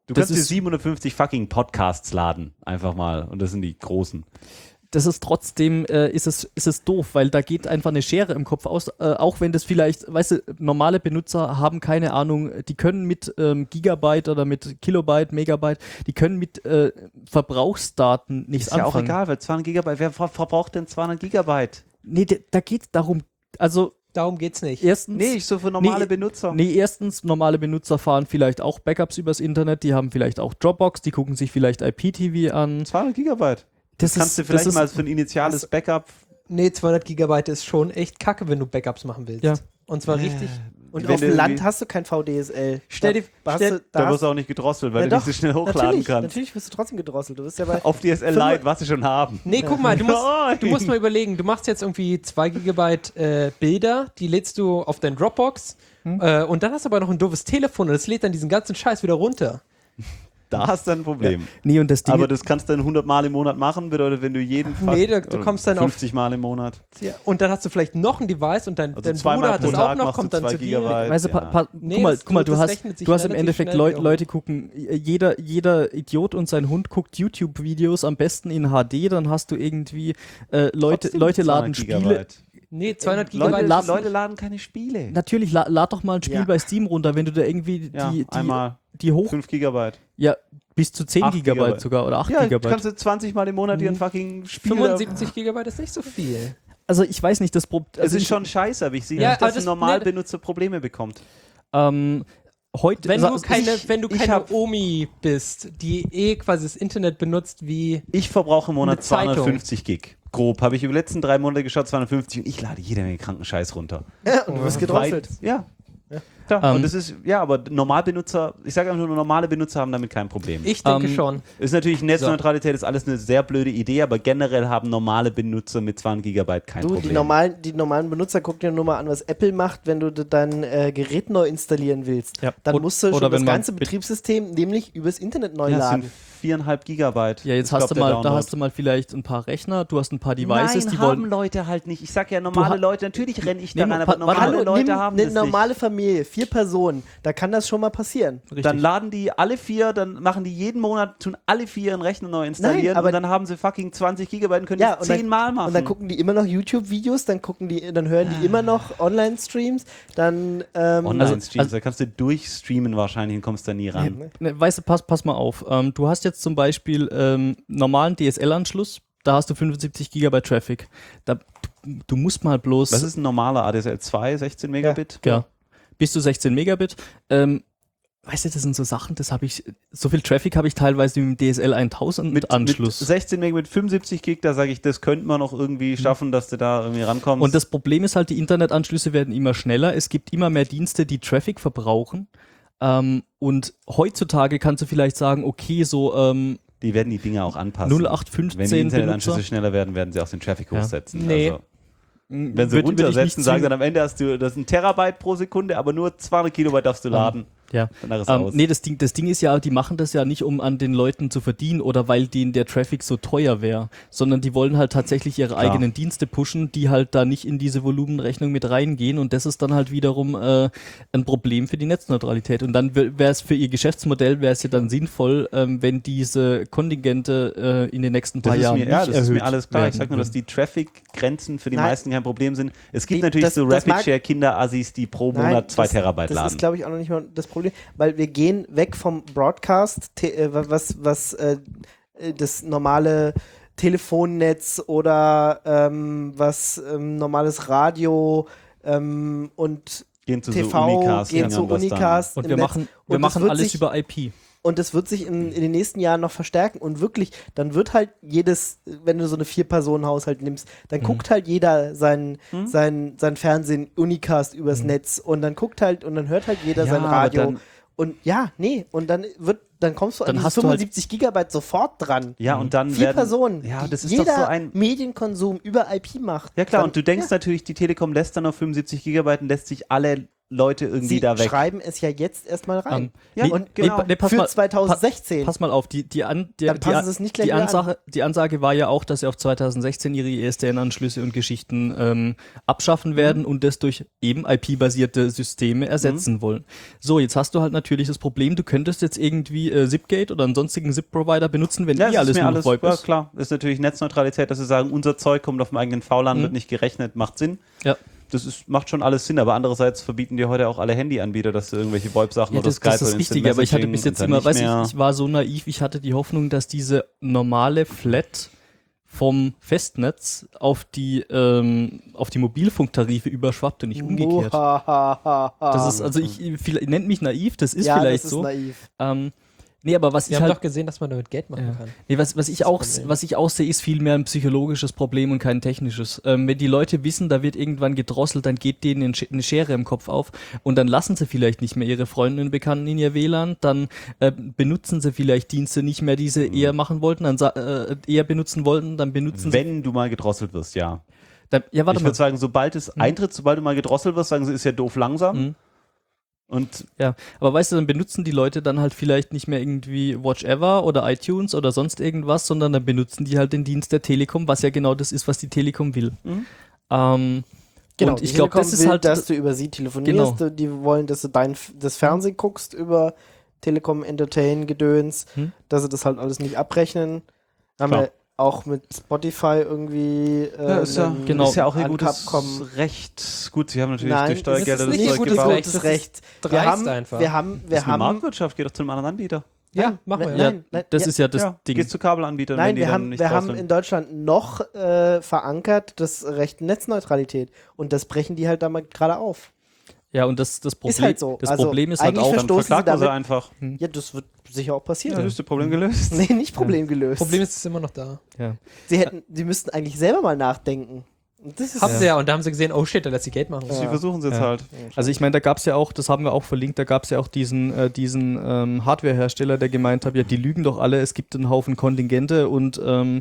Du Das kannst dir ist- siebenhundertfünfzig fucking Podcasts laden, einfach mal. Und das sind die großen. Das ist trotzdem, äh, ist, es, ist es doof, weil da geht einfach eine Schere im Kopf aus, äh, auch wenn das vielleicht, weißt du, normale Benutzer haben keine Ahnung, die können mit ähm, Gigabyte oder mit Kilobyte, Megabyte, die können mit äh, Verbrauchsdaten nichts Ist ja auch anfangen. egal, weil zweihundert Gigabyte, wer ver verbraucht denn zweihundert Gigabyte? Nee, da, da geht es darum, also Darum geht's nicht. erstens... Nee, ich so für normale Nee, Benutzer. Nee, erstens, normale Benutzer fahren vielleicht auch Backups übers Internet, die haben vielleicht auch Dropbox, die gucken sich vielleicht I P T V an. zweihundert Gigabyte. Das Kannst ist, du vielleicht das ist, mal für ein initiales Backup. Nee, zweihundert Gigabyte ist schon echt kacke, wenn du Backups machen willst. Ja. Und zwar richtig. Und Wenn auf du dem Land irgendwie- hast du kein V D S L. Stell dir- da, hast stell- du, Da da wirst du hast, auch nicht gedrosselt, weil Ja du nicht doch, so schnell hochladen natürlich, kannst. natürlich wirst du trotzdem gedrosselt. Du bist ja bei Auf D S L Fünf- Lite, was sie schon haben. Nee, guck mal, du musst, Nein. du musst mal überlegen, du machst jetzt irgendwie zwei Gigabyte äh, Bilder, die lädst du auf dein Dropbox äh, und dann hast du aber noch ein doofes Telefon und das lädt dann diesen ganzen Scheiß wieder runter. Da hast du ein Problem. nee, und das Ding Aber das kannst du dann hundert Mal im Monat machen, bedeutet, wenn du jeden Nee, da- du oder kommst dann auf- fünfzig Mal im Monat. Ja. Und dann hast du vielleicht noch ein Device und dein, Also dein zweimal Bruder hat pro das auch Tag noch, machst du kommt dann zwei zu dir. Gigabyte. Weißt du, pa, ja. pa, Nee, guck mal, das- guck mal, das du hast, rechnet sich du hast im relativ Endeffekt schnell Leu wieder um. Leute gucken, jeder, jeder Idiot und sein Hund guckt YouTube-Videos am besten in H D, dann hast du irgendwie äh, Leute, Trotzdem Leute laden zweihundert Spiele. Gigabyte. Nee, zweihundert Leute, Gigabyte. laden- Leute laden keine Spiele. Natürlich, la lad doch mal ein Spiel Ja. bei Steam runter, wenn du da irgendwie Ja, die, die, einmal die hoch, fünf Gigabyte. ja, bis zu zehn Acht Gigabyte, Gigabyte. sogar oder acht Ja, Gigabyte. kannst du zwanzig Mal im Monat dir ein fucking Spiel. fünfundsiebzig Gigabyte ist nicht so viel. Also ich weiß nicht, das Problem. Es ist schon scheiße, aber ich sehe Ja, nicht, aber dass das- ein Normalbenutzer Probleme bekommt. Ähm, heute, Wenn sa- du keine, ich- wenn du ich keine hab- Omi bist, die eh quasi das Internet benutzt wie Ich verbrauche im Monat Eine Zeitung. zweihundertfünfzig Gig. Grob. Habe ich über die letzten drei Monate geschaut, zweihundertfünfzig und ich lade jede Menge kranken Scheiß runter. Ja, und du wirst gedrosselt. Weit- Ja. Klar. Ähm, und das ist, ja, aber Normalbenutzer, ich sage einfach nur, normale Benutzer haben damit kein Problem. ich denke Ähm, schon. Ist natürlich Netzneutralität, ist alles eine sehr blöde Idee, aber generell haben normale Benutzer mit zweihundert Gigabyte kein Du, Problem. die normalen, die normalen Benutzer, guck dir nur mal an, was Apple macht, wenn du de- dein äh, Gerät neu installieren willst. Ja. Dann Und- musst du oder schon das wenn man ganze mit- Betriebssystem nämlich übers Internet neu ja, das laden. sind viereinhalb Gigabyte. ja, jetzt Ich hast glaub, du der mal, da Download. hast du mal vielleicht ein paar Rechner, du hast ein paar Devices, Nein, die haben wollen. Leute halt nicht. Ich sag ja normale ha- Leute, natürlich renne ich Nee, da rein, pa- aber normale warte Hallo, Leute nimm haben eine das normale Familie, vier Personen, da kann das schon mal passieren. nicht. Dann laden die alle vier, dann machen die jeden Monat, tun alle vier ihren Rechner neu installieren Nein, aber- und dann haben sie fucking zwanzig Gigabyte und können Ja, das und dann- zehnmal machen. Und dann gucken die immer noch YouTube-Videos, dann gucken die, dann hören die immer noch Online-Streams, dann ähm, Online-Streams, also- da kannst du durchstreamen wahrscheinlich und kommst da nie ran. Ne, weißt du, pass, pass mal auf. Ähm, du hast jetzt zum Beispiel ähm, normalen D S L-Anschluss, da hast du fünfundsiebzig Gigabyte Traffic. Da, du, du musst mal bloß. Was ist ein normaler A D S L zwei, sechzehn Megabit? Ja. Bis zu sechzehn Megabit. Ähm, weißt du, das sind so Sachen, das habe ich, so viel Traffic habe ich teilweise mit dem D S L tausend Mit, Anschluss. mit sechzehn Megabit, fünfundsiebzig Gig, da sage ich, das könnte man noch irgendwie schaffen, dass du da irgendwie rankommst. Und das Problem ist halt, die Internetanschlüsse werden immer schneller. Es gibt immer mehr Dienste, die Traffic verbrauchen. Ähm, und heutzutage kannst du vielleicht sagen, okay, so ähm, die werden die Dinge auch anpassen. null acht fünfzehn Wenn die Internetanschlüsse Benutzer. schneller werden, werden sie auch den Traffic Ja. hochsetzen. Nee. Also, wenn sie Würd- würd ich runtersetzen, nicht sagen zwingen. dann am Ende hast du, das ist ein Terabyte pro Sekunde, aber nur zweihundert Kilobyte darfst du laden. Ja. Danach ist Ähm, aus. nee, das Ding, das Ding ist ja, die machen das ja nicht, um an den Leuten zu verdienen oder weil denen der Traffic so teuer wäre, sondern die wollen halt tatsächlich ihre Klar. eigenen Dienste pushen, die halt da nicht in diese Volumenrechnung mit reingehen und das ist dann halt wiederum äh, ein Problem für die Netzneutralität. Und dann wäre es für ihr Geschäftsmodell, wäre es ja dann sinnvoll, ähm, wenn diese Kontingente äh, in den nächsten paar Das ist Jahren mir, ja, nicht das ist erhöht mir alles klar. Ich werden sag nur, dass würden. die Traffic-Grenzen für die Nein. meisten kein Problem sind. Es gibt Die- natürlich das- so das mag- Rapid-Share-Kinder-Assis, die pro Nein, Monat zwei das- Terabyte das laden. Das ist, glaube ich, auch noch nicht mal das Problem, weil wir gehen weg vom Broadcast, te- äh, was, was äh, äh, das normale Telefonnetz oder ähm, was ähm, normales Radio ähm, und gehen zu T V, so Unicast, gehen zu was dann- Unicast Und im wir Netz. machen, wir Und das machen wird alles sich- über I P. Und das wird sich in, in den nächsten Jahren noch verstärken. Und wirklich, dann wird halt jedes, wenn du so eine Vier-Personen-Haushalt nimmst, dann Mhm. guckt halt jeder sein, Hm? sein, sein Fernsehen, Unicast übers Netz. Und dann guckt halt, und dann hört halt jeder Ja, sein aber Radio. dann- Und ja, nee, und dann wird, dann kommst du Dann an hast diese du halt- fünfundsiebzig Gigabyte sofort dran. Ja, und dann Vier werden, Personen. Ja, die das ist jeder doch so ein. Medienkonsum über I P macht. Ja klar, dann, und du denkst ja. natürlich, die Telekom lässt dann auf fünfundsiebzig Gigabyte und lässt sich alle Leute irgendwie Sie da weg. schreiben es ja jetzt erstmal rein. Ähm, Ja, nee, und genau. nee, nee, pass Für mal, zwanzig sechzehn. Pass mal auf, die, die, an, die, Dann die, passen sie es nicht gleich die, wieder Ansage, die Ansage war ja auch, dass sie auf zwanzig sechzehn ihre I S D N-Anschlüsse und Geschichten ähm, abschaffen werden und das durch eben I P-basierte Systeme ersetzen Mhm. wollen. So, jetzt hast du halt natürlich das Problem, du könntest jetzt irgendwie äh, Zipgate oder einen sonstigen Zip-Provider benutzen, wenn Ja, eh das alles ist mir nur alles, VoIP ja, ist. klar. Ist natürlich Netzneutralität, dass sie sagen, unser Zeug kommt auf dem eigenen V LAN, Mhm. wird nicht gerechnet, macht Sinn. Ja. Das ist, macht schon alles Sinn, aber andererseits verbieten dir heute auch alle Handyanbieter, dass du irgendwelche VoIP-Sachen Ja, oder das, Skype das ist oder richtig, Instant aber ich hatte Messaging bis jetzt und dann immer, nicht weiß ich, mehr- ich war so naiv, ich hatte die Hoffnung, dass diese normale Flat vom Festnetz auf die ähm, auf die Mobilfunktarife überschwappt und nicht umgekehrt. Das ist, also ich, vielleicht, nennt mich naiv, das ist ja, vielleicht das ist so. naiv. Ähm, nee, aber was Wir ich haben halt, doch gesehen, dass man damit Geld machen Ja. kann. nee, was, was ich das auch, Problem. was ich auch sehe, ist vielmehr ein psychologisches Problem und kein technisches. Ähm, wenn die Leute wissen, da wird irgendwann gedrosselt, dann geht denen eine Sch- eine Schere im Kopf auf und dann lassen sie vielleicht nicht mehr ihre Freunde und Bekannten in ihr W L A N, dann äh, benutzen sie vielleicht Dienste nicht mehr, die sie eher machen wollten, dann sa- äh, eher benutzen wollten, dann benutzen sie. Wenn du mal gedrosselt wirst, ja. Dann, ja, warte Ich mal. würde sagen, sobald es eintritt, sobald du mal gedrosselt wirst, sagen sie, ist ja doof langsam. Mhm. Und Ja, aber weißt du, dann benutzen die Leute dann halt vielleicht nicht mehr irgendwie Watch Ever oder iTunes oder sonst irgendwas, sondern dann benutzen die halt den Dienst der Telekom, was ja genau das ist, was die Telekom will. Mhm. Ähm, Genau, und ich die glaube, Telekom das ist will, halt, dass du über sie telefonierst. Genau. Die wollen, dass du dein das Fernsehen guckst über Telekom Entertain Gedöns, Hm. dass sie das halt alles nicht abrechnen. Haben Klar. wir auch mit Spotify irgendwie äh, ja, ist, ja, einen genau. ist ja auch ihr Uncut gutes kommen. Recht. Gut, sie haben natürlich Nein, durch Steuergelder es das ist nicht Zeug ihr gutes, gebaut. Recht. gutes Das ist Recht. Wir dreist haben, einfach. wir haben, wir Das ist eine haben, Marktwirtschaft, geh doch zu einem anderen Anbieter. Ja, machen wir. nein, ja, nein, nein, das ja, ist ja das ja, Ding. gehst zu Kabelanbietern, wenn Nein, die wir dann haben, nicht wir haben drosseln. in Deutschland noch äh, verankert das Recht Netzneutralität und das brechen die halt damit gerade auf. Ja, und das, das Problem, Ist halt so. das Also Problem ist halt eigentlich auch, Dann verstoßen sie verklagt man sie damit- einfach. Ja, das wird sicher auch passieren. Ja, dann ist das Problem gelöst. Nee, nicht Problem gelöst. Problem ist, es ist immer noch da. ja. Sie hätten, sie müssten eigentlich selber mal nachdenken. Und das ist Haben sie ja, und da haben sie gesehen, oh shit, da lässt sich Geld machen. Ja. Sie versuchen es jetzt Ja. halt. Also ich meine, da gab es ja auch, das haben wir auch verlinkt, da gab es ja auch diesen, äh, diesen ähm, Hardware-Hersteller, der gemeint hat, ja, die lügen doch alle, es gibt einen Haufen Kontingente und ähm,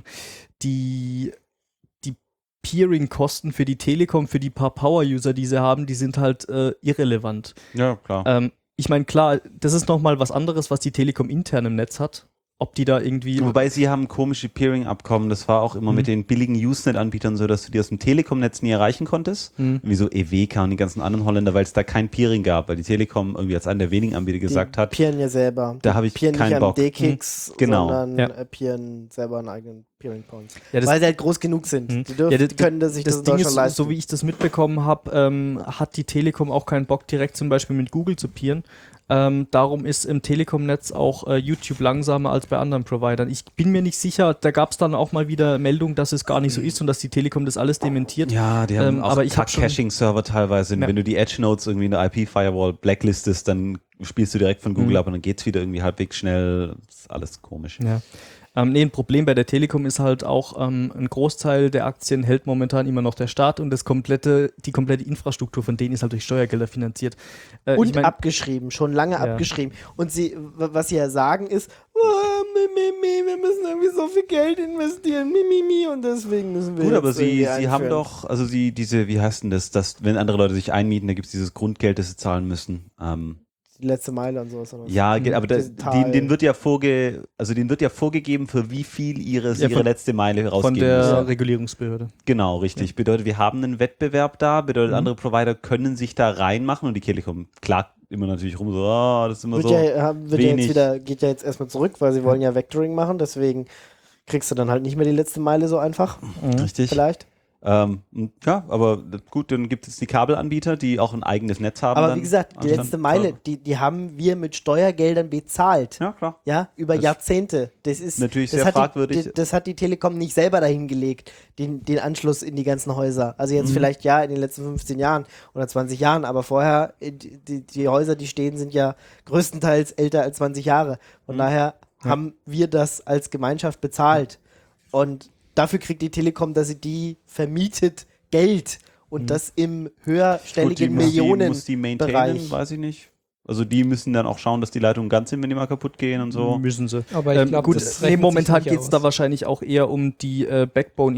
die, die Peering-Kosten für die Telekom, für die paar Power-User, die sie haben, die sind halt äh, irrelevant. Ja, klar. Ähm, ich meine, klar, das ist nochmal was anderes, was die Telekom intern im Netz hat. Ob die da irgendwie... Wobei sie haben komische Peering-Abkommen. Das war auch immer Mhm. mit den billigen Usenet-Anbietern so, dass du die aus dem Telekom-Netz nie erreichen konntest. Mhm. Wie so E W K und die ganzen anderen Holländer, weil es da kein Peering gab, weil die Telekom irgendwie als einer der wenigen Anbieter gesagt die hat, peeren ja selber. da habe ich Die peeren keinen nicht Bock. am D-Kicks, Genau. sondern Ja. äh, peeren selber einen eigenen Peering Points. Ja, das- Weil sie halt groß genug sind. Mhm. Die, dürfen, Ja, die können das sich das, das in Ding Deutschland ist, leisten. so wie ich das mitbekommen habe, ähm, hat die Telekom auch keinen Bock, direkt zum Beispiel mit Google zu peeren. Ähm, darum ist im Telekom-Netz auch äh, YouTube langsamer als bei anderen Providern. Ich bin mir nicht sicher, da gab es dann auch mal wieder Meldungen, dass es gar nicht so ist und dass die Telekom das alles dementiert. ja, die haben Ähm, auch aber ich hab schon- Caching-Server teilweise. Ja. Wenn du die Edge-Nodes irgendwie in der I P-Firewall blacklistest, dann spielst du direkt von Google Mhm. ab und dann geht's wieder irgendwie halbwegs schnell. Das ist alles komisch. Ja. Ähm, nee, ein Problem bei der Telekom ist halt auch, ähm, ein Großteil der Aktien hält momentan immer noch der Staat und das komplette, die komplette Infrastruktur von denen ist halt durch Steuergelder finanziert. Äh, Und ich mein, abgeschrieben, schon lange Ja. abgeschrieben. Und sie, w- was sie ja sagen ist, oh, mi, mi, mi, wir müssen irgendwie so viel Geld investieren, mi, mi, mi, und deswegen müssen wir Gut, jetzt aber sie, irgendwie sie haben einführen. doch, also sie, diese, wie heißt denn das, dass, wenn andere Leute sich einmieten, da gibt es dieses Grundgeld, das sie zahlen müssen. Ähm, die letzte Meile und sowas. Oder? ja, geht, aber das, Diesen Teil. denen, denen wird ja vorge, also denen wird ja vorgegeben, für wie viel ihre, Ja, ihre von- letzte Meile von rausgeben der müssen. Regulierungsbehörde. Genau, richtig. Bedeutet, wir haben einen Wettbewerb da, bedeutet, Mhm. andere Provider können sich da reinmachen und die Telekom klagt immer natürlich rum, so, ah, das ist immer Wird, so. ja, wird ja wenig. jetzt wieder, geht ja jetzt erstmal zurück, weil sie wollen ja Vectoring machen, deswegen kriegst du dann halt nicht mehr die letzte Meile so einfach, Richtig. vielleicht. Ähm, ja, aber gut, dann gibt es die Kabelanbieter, die auch ein eigenes Netz haben. Aber dann wie gesagt, die anstatt- letzte Meile, die, die haben wir mit Steuergeldern bezahlt. Ja, klar. Ja, über Das Jahrzehnte. Das ist natürlich das sehr hat fragwürdig. Die, die, das hat die Telekom nicht selber dahin gelegt, den, den Anschluss in die ganzen Häuser. Also Mhm. jetzt vielleicht ja in den letzten fünfzehn Jahren oder zwanzig Jahren, aber vorher, äh, die, die, die Häuser, die stehen, sind ja größtenteils älter als zwanzig Jahre. Von Mhm. daher haben wir das als Gemeinschaft bezahlt. Und dafür kriegt die Telekom, dass sie die vermietet, Geld. Und das im Gut, die höherstelligen muss die, Millionen. muss die maintainen, Bereich. weiß ich nicht. Also die müssen dann auch schauen, dass die Leitungen ganz sind, wenn die mal kaputt gehen und so. Müssen sie. Aber ich Ähm, glaube, gut, das nee, rechnet momentan sich nicht geht es aus. da wahrscheinlich auch eher um die äh,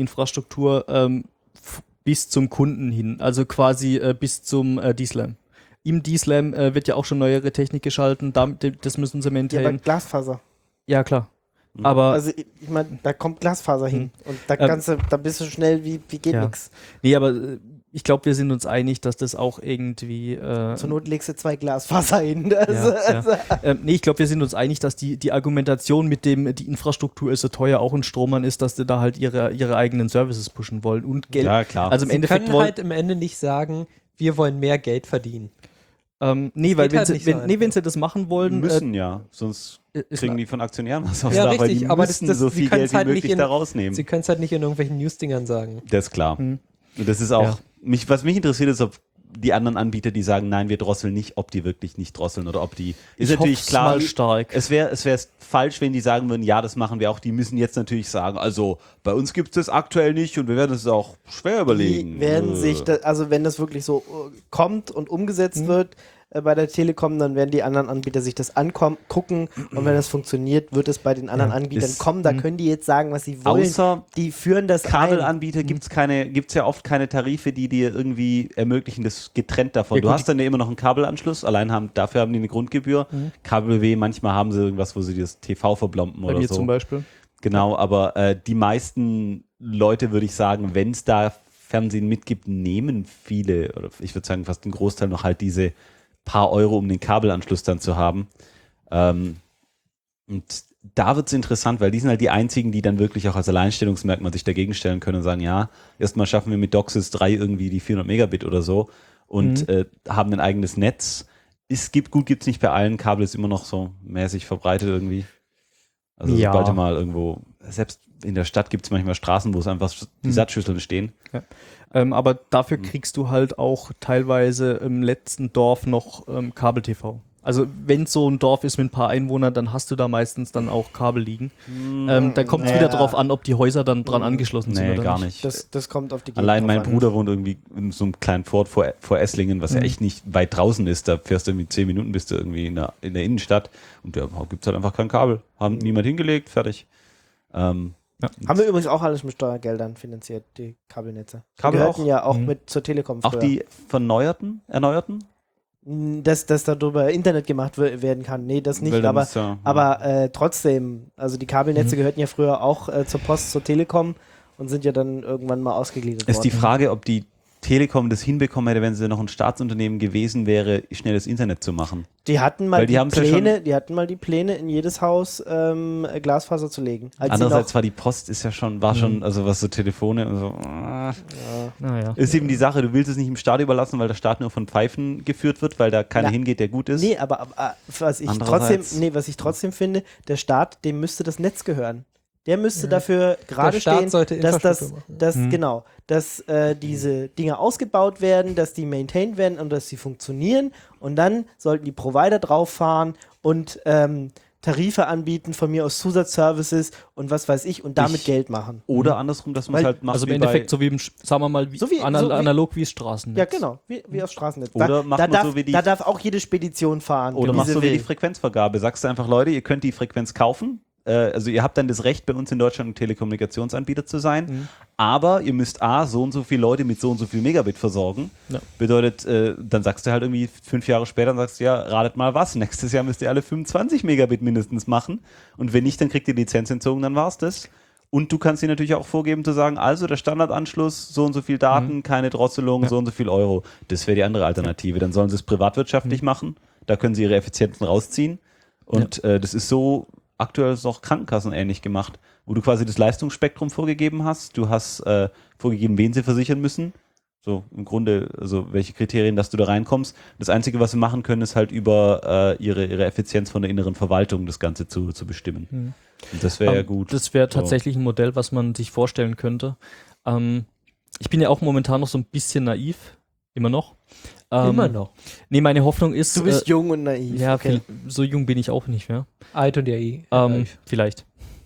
Backbone-Infrastruktur ähm, f- bis zum Kunden hin, also quasi äh, bis zum äh, D-Slam. im D-Slam äh, wird ja auch schon neuere Technik geschalten, da, das müssen sie Ja, aber maintainen. Glasfaser. Ja, klar. Aber Also ich, ich meine, da kommt Glasfaser hin und da Ähm, kannst du, da bist du schnell wie, wie geht ja. nix. nee, aber äh, ich glaube, wir sind uns einig, dass das auch irgendwie äh, Zur Not legst du zwei Glasfaser hin. Also, Ja, also, ja. Ähm, nee, ich glaube, wir sind uns einig, dass die, die Argumentation mit dem, die Infrastruktur ist so teuer, auch in Stromern ist, dass die da halt ihre, ihre eigenen Services pushen wollen und Geld. Ja, klar. Also im Sie Endeffekt können wollen, halt im Ende nicht sagen, wir wollen mehr Geld verdienen. ähm, nee, weil geht wenn, halt sie, nicht so wenn, nee, einfach. wenn sie das machen wollen, müssen ja, sonst äh, ist kriegen na- die von Aktionären was aufs Ja, Dach, weil richtig, die aber das- müssen das- so sie viel können's Geld wie halt nicht möglich in- da rausnehmen. Sie können es halt nicht in irgendwelchen News-Dingern sagen. Das ist klar. Hm. Und das ist auch, Ja. mich, was mich interessiert ist, ob die anderen Anbieter, die sagen, nein, wir drosseln nicht, ob die wirklich nicht drosseln oder ob die, ist ich natürlich hoff's klar, mal stark. es wäre es wäre falsch, wenn die sagen würden, ja, das machen wir auch, die müssen jetzt natürlich sagen, also bei uns gibt es das aktuell nicht und wir werden es auch schwer überlegen. die werden Äh. sich, da, also wenn das wirklich so äh, kommt und umgesetzt wird äh, bei der Telekom, dann werden die anderen Anbieter sich das angucken und wenn das funktioniert, wird es bei den anderen Ja, Anbietern ist- kommen. Da können die jetzt sagen, was sie wollen. Außer Die führen das ein. Kabelanbieter gibt's keine, gibt's ja oft keine Tarife, die dir irgendwie ermöglichen, das getrennt davon. Ja, du gut, hast dann ja immer noch einen Kabelanschluss, allein haben, dafür haben die eine Grundgebühr. Kabel B W, manchmal haben sie irgendwas, wo sie das T V verblomben Bei oder mir so. zum Beispiel. Genau, aber äh, die meisten Leute, würde ich sagen, wenn es da Fernsehen mitgibt, nehmen viele, oder ich würde sagen fast ein Großteil noch halt diese paar Euro, um den Kabelanschluss dann zu haben. Ähm, und da wird es interessant, weil die sind halt die einzigen, die dann wirklich auch als Alleinstellungsmerkmal sich dagegen stellen können und sagen, ja, erstmal schaffen wir mit DOCSIS drei irgendwie die vierhundert Megabit oder so und Mhm. äh, haben ein eigenes Netz. Es gibt, gut gibt's nicht bei allen, Kabel ist immer noch so mäßig verbreitet irgendwie. Also Ja. sobald du mal irgendwo, selbst in der Stadt gibt es manchmal Straßen, wo es einfach die Mhm. Satzschüsseln stehen. Ähm, aber dafür Hm. kriegst du halt auch teilweise im letzten Dorf noch ähm, Kabel-T V. Also wenn so ein Dorf ist mit ein paar Einwohnern, dann hast du da meistens dann auch Kabel liegen. Ähm, da kommt es ja. wieder drauf an, ob die Häuser dann dran angeschlossen sind Nee, oder gar nicht. nicht. Das, das kommt auf die Gegend Allein drauf mein an. Bruder wohnt irgendwie in so einem kleinen Fort vor, vor Esslingen, was ja Mhm. echt nicht weit draußen ist. Da fährst du irgendwie zehn Minuten, bist du irgendwie in der, in der Innenstadt und da gibt es halt einfach kein Kabel. Haben niemand hingelegt, fertig. Ähm, Haben wir übrigens auch alles mit Steuergeldern finanziert, die Kabelnetze. Die Kabel gehörten auch? ja auch Mhm. mit zur Telekom auch früher. die verneuerten, erneuerten? Dass, dass darüber Internet gemacht we- werden kann. Nee, das nicht, Weil dann aber, ist ja- aber äh, trotzdem, also die Kabelnetze Mhm. gehörten ja früher auch äh, zur Post, zur Telekom und sind ja dann irgendwann mal ausgegliedert Ist die worden. Frage, ob die Telekom das hinbekommen hätte, wenn sie noch ein Staatsunternehmen gewesen wäre, schnelles Internet zu machen. Die hatten mal Weil die die, haben's ja Pläne, die hatten mal die Pläne, in jedes Haus ähm, Glasfaser zu legen. Als sie Andererseits noch, war die Post ist ja schon, war schon, also was so Telefone und so. ah. Naja. Ist eben die Sache, du willst es nicht im Staat überlassen, weil der Staat nur von Pfeifen geführt wird, weil da keiner Na, hingeht, der gut ist. nee, aber, aber was ich trotzdem, Andererseits- nee, was ich trotzdem finde, der Staat, dem müsste das Netz gehören. Der müsste dafür gerade Staat stehen, sollte dass das, Infrastruktur machen. dass, Mhm. genau, dass äh, diese Dinge ausgebaut werden, dass die maintained werden und dass sie funktionieren und dann sollten die Provider drauf fahren und ähm, Tarife anbieten, von mir aus Zusatzservices und was weiß ich und damit Ich- Geld machen. Oder andersrum, dass man es Weil- halt macht Also im wie Endeffekt, bei, so wie im, Sch- sagen wir mal, wie, So wie- anal so wie- analog wie Straßennetz. Ja, genau, wie, wie auf Straßennetz. Oder da, macht da, man darf, so wie die- da darf auch jede Spedition fahren. oder wie machst sie du wie will. die Frequenzvergabe. Sagst du einfach, Leute, ihr könnt die Frequenz kaufen. Äh, also ihr habt dann das Recht, bei uns in Deutschland ein Telekommunikationsanbieter zu sein. Mhm. Aber ihr müsst A, so und so viele Leute mit so und so viel Megabit versorgen. Ja. Bedeutet, äh, dann sagst du halt irgendwie fünf Jahre später, dann sagst du, ja, ratet mal was. Nächstes Jahr müsst ihr alle fünfundzwanzig Megabit mindestens machen. Und wenn nicht, dann kriegt ihr die Lizenz entzogen, dann war's das. Und du kannst dir natürlich auch vorgeben zu sagen, also der Standardanschluss, so und so viel Daten, keine Drosselung, so und so viel Euro. Das wäre die andere Alternative. Dann sollen sie es privatwirtschaftlich machen. Da können sie ihre Effizienzen rausziehen. Und äh, das ist so, aktuell ist es auch krankenkassenähnlich gemacht, wo du quasi das Leistungsspektrum vorgegeben hast. Du hast äh, vorgegeben, wen sie versichern müssen. So im Grunde, also welche Kriterien, dass du da reinkommst. Das Einzige, was sie machen können, ist halt über äh, ihre, ihre Effizienz von der inneren Verwaltung das Ganze zu, zu bestimmen. Mhm. Und das wäre ja Ähm, gut. Das wäre So. tatsächlich ein Modell, was man sich vorstellen könnte. Ähm, ich bin ja auch momentan noch so ein bisschen naiv. Immer noch. Ähm, Immer noch. Nee, meine Hoffnung ist. Du bist äh, jung und naiv. Ja, okay. viel- so jung bin ich auch nicht mehr. Alt und ja eh. Ähm, vielleicht.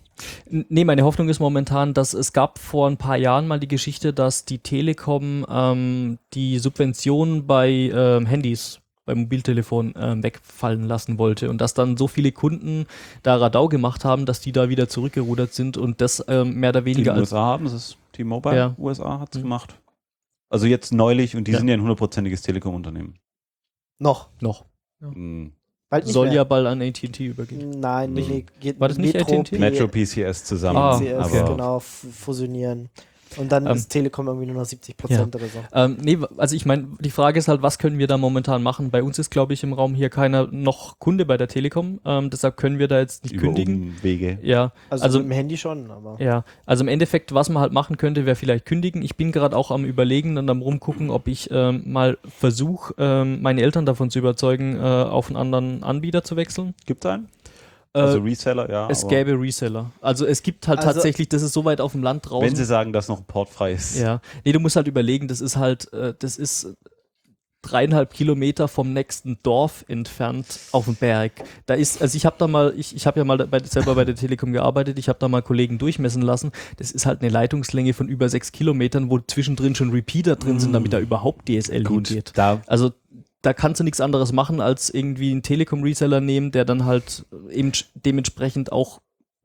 N- Nee, meine Hoffnung ist momentan, dass es gab vor ein paar Jahren mal die Geschichte, dass die Telekom ähm, die Subventionen bei ähm, Handys, beim Mobiltelefon ähm, wegfallen lassen wollte und dass dann so viele Kunden da Radau gemacht haben, dass die da wieder zurückgerudert sind und das ähm, mehr oder Die in weniger den als U S A haben es, T-Mobile, Ja. U S A hat es Mhm. gemacht. Also jetzt neulich und die Ja. sind ja ein hundertprozentiges Telekom-Unternehmen. Noch. Noch. Hm. Bald nicht Soll mehr. ja bald an A T und T übergehen. Nein, Nee. nee, geht War das nicht Metro, A T und T? P- Metro P C S zusammen. Ah, P C S, okay. genau, f- fusionieren. Und dann Ähm, ist Telekom irgendwie nur noch siebzig Prozent oder so. Ähm, nee, also ich meine, die Frage ist halt, was können wir da momentan machen? Bei uns ist, glaube ich, im Raum hier keiner noch Kunde bei der Telekom, ähm, deshalb können wir da jetzt nicht Über kündigen. Umwege. Ja, Also, also mit dem Handy schon, aber. ja, also im Endeffekt, was man halt machen könnte, wäre vielleicht kündigen. Ich bin gerade auch am Überlegen und am rumgucken, ob ich ähm, mal versuche, ähm, meine Eltern davon zu überzeugen, äh, auf einen anderen Anbieter zu wechseln. Gibt es einen? Äh, Also Reseller, ja. es aber gäbe Reseller. Also es gibt halt Also- tatsächlich, das ist so weit auf dem Land draußen. wenn sie sagen, dass noch ein Port frei ist. Ja, nee, du musst halt überlegen, das ist halt, äh, das ist dreieinhalb Kilometer vom nächsten Dorf entfernt auf dem Berg. Da ist, also ich habe da mal, ich, ich habe ja mal bei, selber bei der Telekom gearbeitet, ich habe da mal Kollegen durchmessen lassen. Das ist halt eine Leitungslänge von über sechs Kilometern, wo zwischendrin schon Repeater drin sind, damit da überhaupt D S L Gut, hingeht. da Also da kannst du nichts anderes machen, als irgendwie einen Telekom-Reseller nehmen, der dann halt eben dementsprechend auch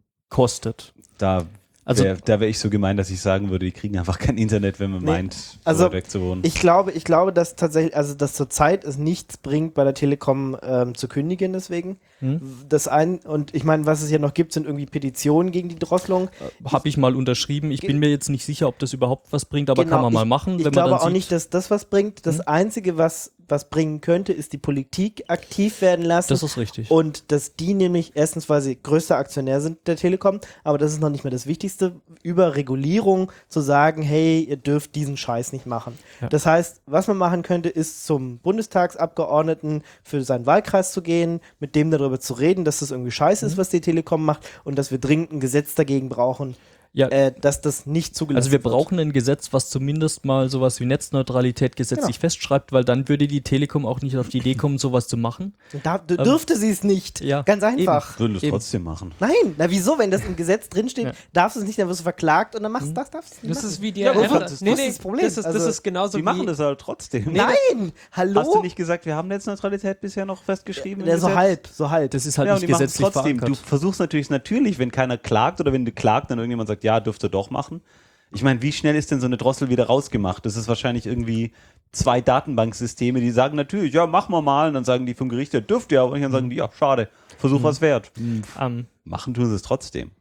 kostet. Da Also wäre da wär ich so gemein, dass ich sagen würde, die kriegen einfach kein Internet, wenn man Nee, meint, so also weit weg zu wohnen. Ich glaube, ich glaube, dass tatsächlich, also dass zurzeit es nichts bringt, bei der Telekom ähm, zu kündigen, deswegen. Hm. Das ein, und ich meine, was es hier noch gibt, sind irgendwie Petitionen gegen die Drosselung. habe ich mal unterschrieben. Ich Ge- bin mir jetzt nicht sicher, ob das überhaupt was bringt, aber Genau, kann man mal ich- machen. Ich wenn man glaube dann auch sieht, nicht, dass das was bringt. Das Hm. Einzige, was, was bringen könnte, ist die Politik aktiv werden lassen. das ist richtig. Und dass die nämlich, erstens, weil sie größter Aktionär sind der Telekom, aber das ist noch nicht mehr das Wichtigste, über Regulierung zu sagen, hey, ihr dürft diesen Scheiß nicht machen. Ja. Das heißt, was man machen könnte, ist zum Bundestagsabgeordneten für seinen Wahlkreis zu gehen, mit dem darüber zu reden, dass das irgendwie scheiße Mhm. ist, was die Telekom macht und dass wir dringend ein Gesetz dagegen brauchen, Ja, äh, dass das nicht zugelassen also wir wird. brauchen ein Gesetz, was zumindest mal sowas wie Netzneutralität gesetzlich Genau. festschreibt, weil dann würde die Telekom auch nicht auf die Idee kommen, sowas zu machen. Da d- dürfte sie es nicht. ja, Ganz einfach. Würden das eben. trotzdem machen. Nein, na wieso? Wenn das im Gesetz drinsteht, Ja. darfst du es nicht, dann wirst du verklagt und dann machst du das, darfst du es nicht Das machen. ist wie die Ja, aber einfach- das ist nee, das nee, ist das Problem. Das ist, das Also- ist genauso Die wie machen das halt trotzdem. Nein, hallo? Hast du nicht gesagt, wir haben Netzneutralität bisher noch festgeschrieben? im Ja, so Gesetz? halb, so halb. Das ist halt Ja, und nicht die machen es gesetzlich trotzdem. Du verankert. versuchst natürlich natürlich, wenn keiner klagt oder wenn du klagt, dann irgendjemand sagt, ja, dürft ihr doch machen. Ich meine, wie schnell ist denn so eine Drossel wieder rausgemacht? Das ist wahrscheinlich irgendwie zwei Datenbanksysteme, die sagen natürlich, ja, machen wir mal. Und dann sagen die vom Gericht, ja, dürft ihr. Und dann sagen die, ja, schade, Versuch was wert. Ähm, Machen tun sie es trotzdem.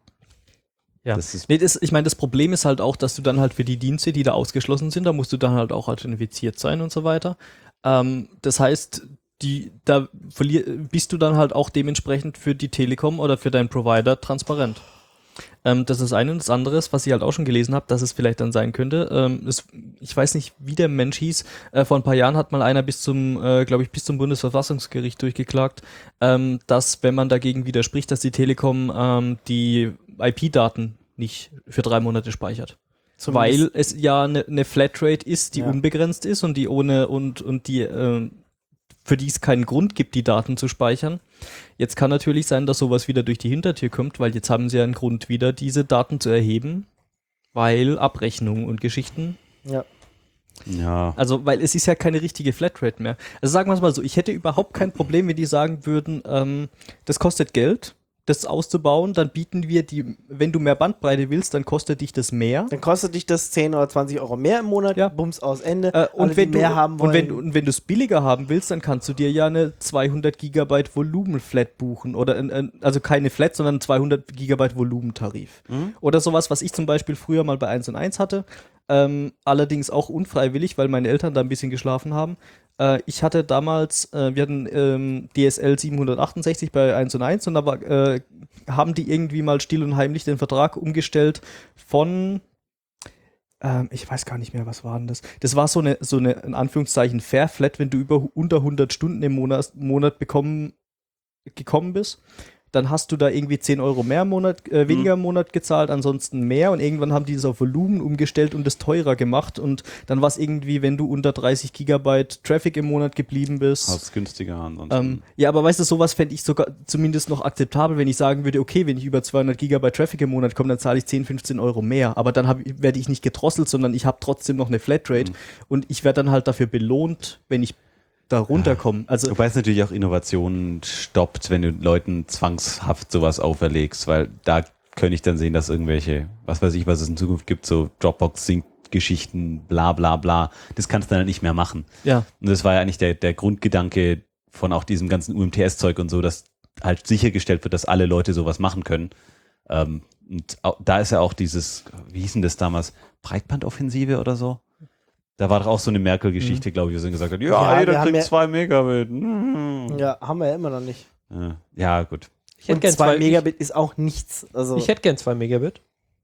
ja. Das ist- Nee, das, ich meine, das Problem ist halt auch, dass du dann halt für die Dienste, die da ausgeschlossen sind, da musst du dann halt auch authentifiziert sein und so weiter. Ähm, das heißt, die, da verlier, bist du dann halt auch dementsprechend für die Telekom oder für deinen Provider transparent. Ähm, das ist eine und das andere ist, was ich halt auch schon gelesen habe, dass es vielleicht dann sein könnte. Ähm, es, ich weiß nicht, wie der Mensch hieß. Äh, vor ein paar Jahren hat mal einer bis zum, äh, glaube ich, bis zum Bundesverfassungsgericht durchgeklagt, ähm, dass, wenn man dagegen widerspricht, dass die Telekom ähm, die I P-Daten nicht für drei Monate speichert. Zumindest- Weil es ja eine ne Flatrate ist, die Ja. unbegrenzt ist und die ohne und, und die äh, für die es keinen Grund gibt, die Daten zu speichern. Jetzt kann natürlich sein, dass sowas wieder durch die Hintertür kommt, weil jetzt haben sie ja einen Grund wieder, diese Daten zu erheben, weil Abrechnungen und Geschichten. Ja. Ja. Also, weil es ist ja keine richtige Flatrate mehr. Also sagen wir es mal so, ich hätte überhaupt kein Problem, wenn die sagen würden, ähm, das kostet Geld, das auszubauen, dann bieten wir die, wenn du mehr Bandbreite willst, dann kostet dich das mehr. Dann kostet dich das zehn oder zwanzig Euro mehr im Monat, Ja. bums aus Ende. Äh, und Alle, wenn die mehr du, haben wollen. und wenn, du- und wenn du es billiger haben willst, dann kannst du dir ja eine zweihundert Gigabyte Volumen-Flat buchen. Oder ein, ein, also keine Flat, sondern einen zweihundert Gigabyte Volumentarif. Mhm. Oder sowas, was ich zum Beispiel früher mal bei eins und eins hatte. Ähm, allerdings auch unfreiwillig, weil meine Eltern da ein bisschen geschlafen haben. Äh, ich hatte damals, äh, wir hatten ähm, D S L siebenhundertachtundsechzig bei eins und eins und da war, äh, haben die irgendwie mal still und heimlich den Vertrag umgestellt von Ähm, ich weiß gar nicht mehr, was war denn das? Das war so eine, so eine, in Anführungszeichen, Fair Flat, wenn du über unter hundert Stunden im Monat, Monat bekommen, gekommen bist. Dann hast du da irgendwie zehn Euro mehr im Monat, äh, weniger im Monat gezahlt, ansonsten mehr. Und irgendwann haben die das auf Volumen umgestellt und das teurer gemacht. Und dann war es irgendwie, wenn du unter dreißig Gigabyte Traffic im Monat geblieben bist. Hast günstiger ansonsten. Ähm, ja, aber weißt du, sowas fände ich sogar zumindest noch akzeptabel, wenn ich sagen würde, okay, wenn ich über zweihundert Gigabyte Traffic im Monat komme, dann zahle ich zehn, fünfzehn Euro mehr. Aber dann hab, werde ich nicht gedrosselt, sondern ich habe trotzdem noch eine Flatrate. Mhm. Und ich werde dann halt dafür belohnt, wenn ich da runterkomme. Also, Wobei es natürlich auch Innovationen stoppt, wenn du Leuten zwangshaft sowas auferlegst, weil da könnte ich dann sehen, dass irgendwelche, was weiß ich, was es in Zukunft gibt, so Dropbox sinkt Cloud-Geschichten, bla bla bla. Das kannst du dann nicht mehr machen. Ja. Und das war ja eigentlich der, der Grundgedanke von auch diesem ganzen U M T S-Zeug und so, dass halt sichergestellt wird, dass alle Leute sowas machen können. Ähm, und auch, da ist ja auch dieses, wie hieß denn das damals, Breitbandoffensive oder so? Da war doch auch so eine Merkel-Geschichte, mhm. glaube ich, wo sie gesagt hat, ja, Ja, jeder wir haben kriegt ja- zwei Megabit. Mhm. Ja, haben wir ja immer noch nicht. Ja. Ja, gut. Ich hätte Und gern zwei zwei Megabit ist auch nichts. Also Ich, ich hätte gern zwei Megabit.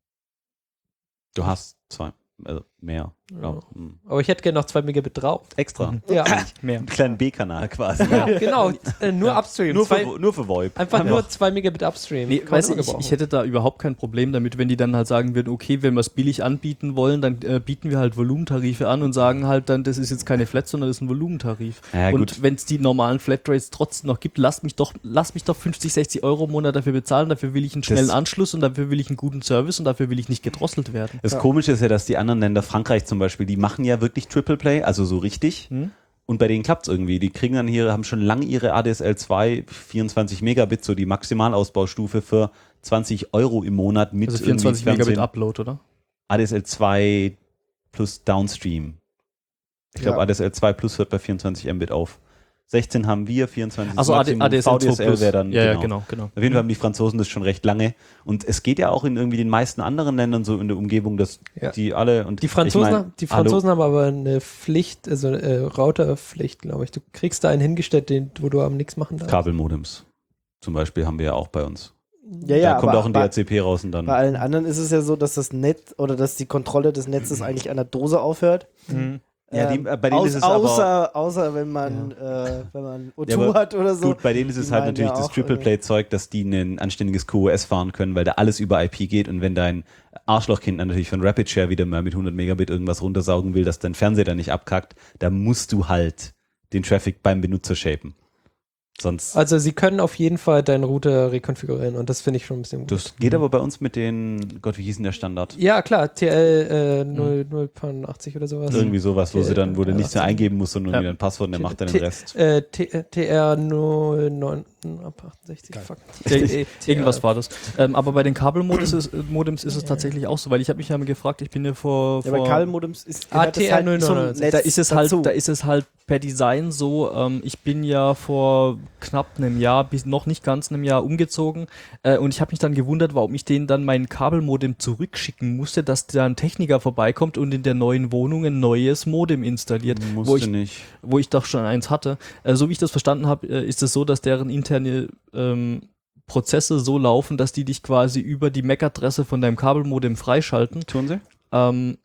Du hast zwei, also mehr. Ja. Glaub. Hm. Aber ich hätte gern noch zwei Megabit drauf. Extra. Ja, Mehr. Einen kleinen B-Kanal quasi. genau. Äh, nur Upstream. Nur, zwei, für, nur für VoIP. einfach Ja. nur zwei Megabit Upstream. Nee, Kann man weiß immer ich, ich, gebrauchen. ich hätte da überhaupt kein Problem damit, wenn die dann halt sagen würden, okay, wenn wir es billig anbieten wollen, dann äh, bieten wir halt Volumentarife an und sagen halt dann, das ist jetzt keine Flat, sondern das ist ein Volumentarif. Ja, und gut. wenn es die normalen Flatrates trotzdem noch gibt, lasst mich doch, lasst mich doch fünfzig, sechzig Euro im Monat dafür bezahlen, dafür will ich einen schnellen Das- Anschluss und dafür will ich einen guten Service und dafür will ich nicht gedrosselt werden. Das Komische ist ja, dass die anderen Länder, Frankreich zum Beispiel, die machen ja wirklich Triple Play, also so richtig. Hm? Und bei denen klappt es irgendwie. Die kriegen dann hier, haben schon lange ihre A D S L zwei vierundzwanzig Megabit, so die Maximalausbaustufe für zwanzig Euro im Monat mit Also vierundzwanzig irgendwie Megabit Fernsehen. Upload, oder? A D S L zwei plus Downstream. Ich glaube, Ja. A D S L zwei plus hört bei vierundzwanzig Mbit auf. sechzehn haben wir, vierundzwanzig Also ist A D, Maximum, A D S L V D S zwei L Plus. wäre dann, ja, genau. ja, genau, genau. Auf jeden Fall haben die Franzosen das schon recht lange. Und es geht ja auch in irgendwie den meisten anderen Ländern so in der Umgebung, dass Ja. die alle und Die Franzosen, ich mein, die Franzosen haben aber eine Pflicht, also äh, Routerpflicht, glaube ich. Du kriegst da einen hingestellt, den, wo du aber nichts machen hallo, darfst. Kabelmodems zum Beispiel haben wir ja auch bei uns. ja, ja, da kommt aber auch ein bei, D H C P raus und dann. bei allen anderen ist es ja so, dass das Netz oder dass die Kontrolle des Netzes eigentlich an der Dose aufhört. Mhm. Ja, die- Ähm, äh, bei denen aus, ist es aber- außer, außer wenn man, äh, wenn man O zwei Ja, aber hat oder so. Gut, bei denen ist es Die halt meinen natürlich ja das auch, Triple Play Zeug, dass die ein anständiges Q o S fahren können, weil da alles über I P geht und wenn dein Arschlochkind natürlich von Rapid Share wieder mal mit hundert Megabit irgendwas runtersaugen will, dass dein Fernseher dann nicht abkackt, da musst du halt den Traffic beim Benutzer shapen. Sonst, Also sie können auf jeden Fall deinen Router rekonfigurieren und das finde ich schon ein bisschen gut. das geht aber bei uns mit den, Gott, wie hieß denn der Standard? Ja, klar, T L äh, null achtzig oder sowas. Irgendwie sowas, wo sie dann, wo du nichts mehr Ja. eingeben musst, sondern nur Ja. wieder ein Passwort und der macht dann T- den Rest. Äh, T- äh, T R null neun achtundsechzig, fuck. Ir- Irgendwas war das. Ähm, aber bei den Kabelmodems ist, Modems ist es tatsächlich auch so, weil ich habe mich ja mal gefragt, ich bin ja vor, Ja, vor bei Kabelmodems ist A gehört T das R halt null zum neun neun. Netz da ist es halt, dazu. da ist es halt per Design so, ähm, ich bin ja vor knapp einem Jahr, bis noch nicht ganz einem Jahr umgezogen äh, und ich habe mich dann gewundert, warum ich denen dann mein Kabelmodem zurückschicken musste, dass da ein Techniker vorbeikommt und in der neuen Wohnung ein neues Modem installiert, Musste wo ich, nicht. wo ich doch schon eins hatte. Äh, so wie ich das verstanden habe, äh, ist es so, dass deren interne ähm, Prozesse so laufen, dass die dich quasi über die M A C-Adresse von deinem Kabelmodem freischalten. Tun sie? Ähm,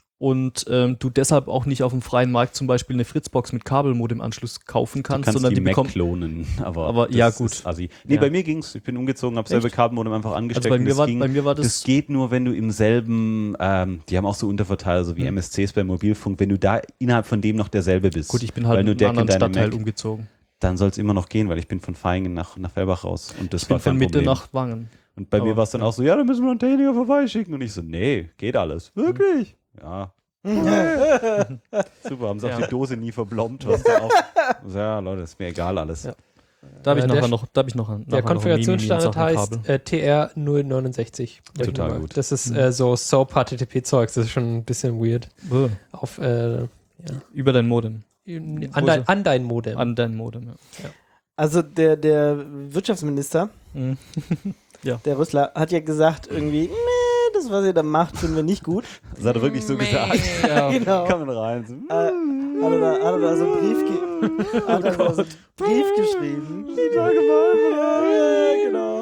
und ähm, du deshalb auch nicht auf dem freien Markt zum Beispiel eine Fritzbox mit Kabelmodem-Anschluss kaufen Du kannst, kannst sondern die die Mac bekommen. klonen, aber, Aber, das ja, gut. ist assi. Nee, Ja. bei mir ging's. Ich bin umgezogen, habe selber Echt? Kabelmodem einfach angesteckt. Also bei und mir, das war, ging. bei mir war das. Das geht nur, wenn du im selben, ähm, die haben auch so Unterverteiler, so wie Mhm. M S Cs beim Mobilfunk, wenn du da innerhalb von dem noch derselbe bist. gut, ich bin halt weil in nur einen der anderen kennt deine Stadtteil Mac, umgezogen. dann soll es immer noch gehen, weil ich bin von Vaihingen nach, nach Fellbach raus und das Ich bin war von kein Mitte Problem. nach Wangen. Und bei mir aber, war es dann ja. auch so, ja, da müssen wir einen Techniker vorbeischicken. Und ich so, nee, geht alles. Wirklich? Ja. Super, haben sie auch Ja. die Dose nie verblombt. Was da auch, so, ja, Leute, ist mir egal alles. Ja. Da habe ich Äh, nachher der- noch, da habe ich noch ein Der nachher noch ein Mimimi in Konfigurationsstandard Sachen heißt Kabel. äh, T R null neunundsechzig. Total Mal. gut. Das ist äh, so SOAP-H T T P-Zeugs, das ist schon ein bisschen weird. Bäh. Auf, äh, Über dein Modem. an, dein, an dein Modem. An dein Modem, ja. Also der, der Wirtschaftsminister, Mhm. der Rüssler, hat ja gesagt irgendwie, nee, das, was ihr da macht, finden wir nicht gut. Das hat er wirklich so gesagt. Ja, genau. Kommen rein. So, Äh, hat, er da, hat er da so einen Brief, ge hat er da so einen Brief geschrieben. Ja, ja, genau.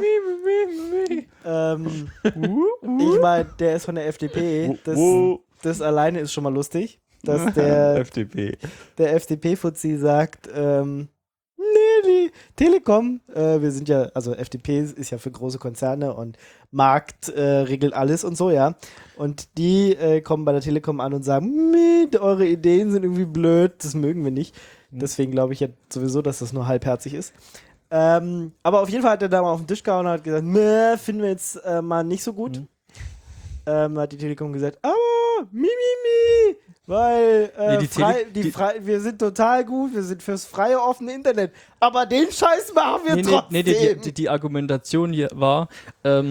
ähm, ich meine, der ist von der F D P. Das, wo, das alleine ist schon mal lustig, dass der, F D P. der F D P-Fuzzi sagt, ähm, nee, die Telekom, äh, wir sind ja, also F D P ist ja für große Konzerne und Markt äh, regelt alles und so, ja. Und die äh, kommen bei der Telekom an und sagen, nee, eure Ideen sind irgendwie blöd, das mögen wir nicht. Deswegen glaube ich ja sowieso, dass das nur halbherzig ist. Ähm, aber auf jeden Fall hat er da mal auf den Tisch gehauen und hat gesagt, nee, finden wir jetzt äh, mal nicht so gut. Mhm. Ähm, hat die Telekom gesagt, aber mi, mi, mi, weil äh, Nee, die frei, Tele- die die- frei, wir sind total gut, wir sind fürs freie offene Internet, aber den Scheiß machen wir Nee, nee, trotzdem. nee, die, die, die Argumentation hier war, ähm,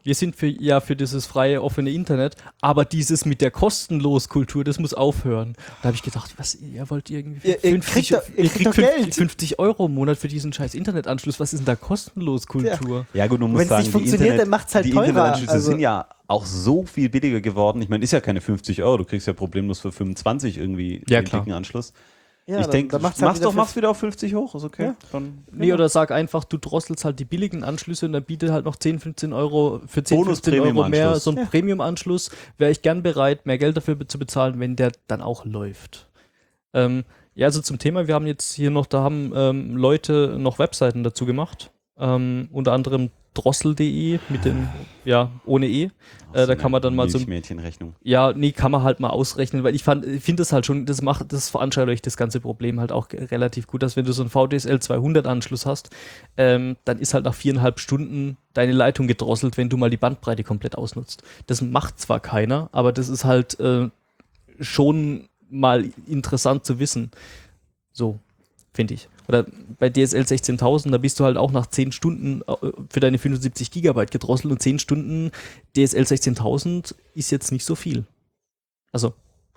wir sind für, ja für dieses freie, offene Internet, aber dieses mit der kostenlos Kultur, das muss aufhören. Da habe ich gedacht, was, ihr wollt irgendwie Ihr- ihr kriegt doch- ihr kriegt doch Geld. fünfzig Euro im Monat für diesen scheiß Internetanschluss. Was ist denn da kostenlos Kultur? Ja gut, man muss Wenn's sagen, nicht funktioniert, Internet, dann macht's halt die teurer. Internetanschlüsse Also- sind ja auch so viel billiger geworden. Ich meine, ist ja keine fünfzig Euro, du kriegst ja problemlos für fünfundzwanzig irgendwie Ja, den klar. dicken Anschluss. Ja, ich dann- denke, dann macht's mach's halt wieder doch, für- mach's wieder auf fünfzig hoch, ist okay. Ja. Dann, Nee, oder sag einfach, du drosselst halt die billigen Anschlüsse und dann bietet halt noch zehn, fünfzehn Euro für zehn, Bonus fünfzehn Euro mehr, Premium-Anschluss. so ein Premium-Anschluss, wäre ich gern bereit, mehr Geld dafür be- zu bezahlen, wenn der dann auch läuft. Ähm, ja, also zum Thema, wir haben jetzt hier noch, da haben ähm, Leute noch Webseiten dazu gemacht, ähm, unter anderem drossel punkt de mit dem, ja, ohne E. Äh, da kann man dann mal so ein Milchmädchenrechnung. Ja, nee, kann man halt mal ausrechnen, weil ich fand, ich finde das halt schon, das macht, das veranschaulicht das ganze Problem halt auch ge- relativ gut, dass wenn du so einen V D S L zweihundert Anschluss hast, ähm, dann ist halt nach viereinhalb Stunden deine Leitung gedrosselt, wenn du mal die Bandbreite komplett ausnutzt. Das macht zwar keiner, aber das ist halt äh, schon mal interessant zu wissen. So, finde ich. Oder bei D S L sechzehntausend, da bist du halt auch nach zehn Stunden äh, für deine fünfundsiebzig Gigabyte gedrosselt und zehn Stunden D S L sechzehntausend ist jetzt nicht so viel. Also,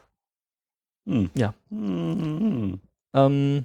Hm. ja. Hm. Ähm,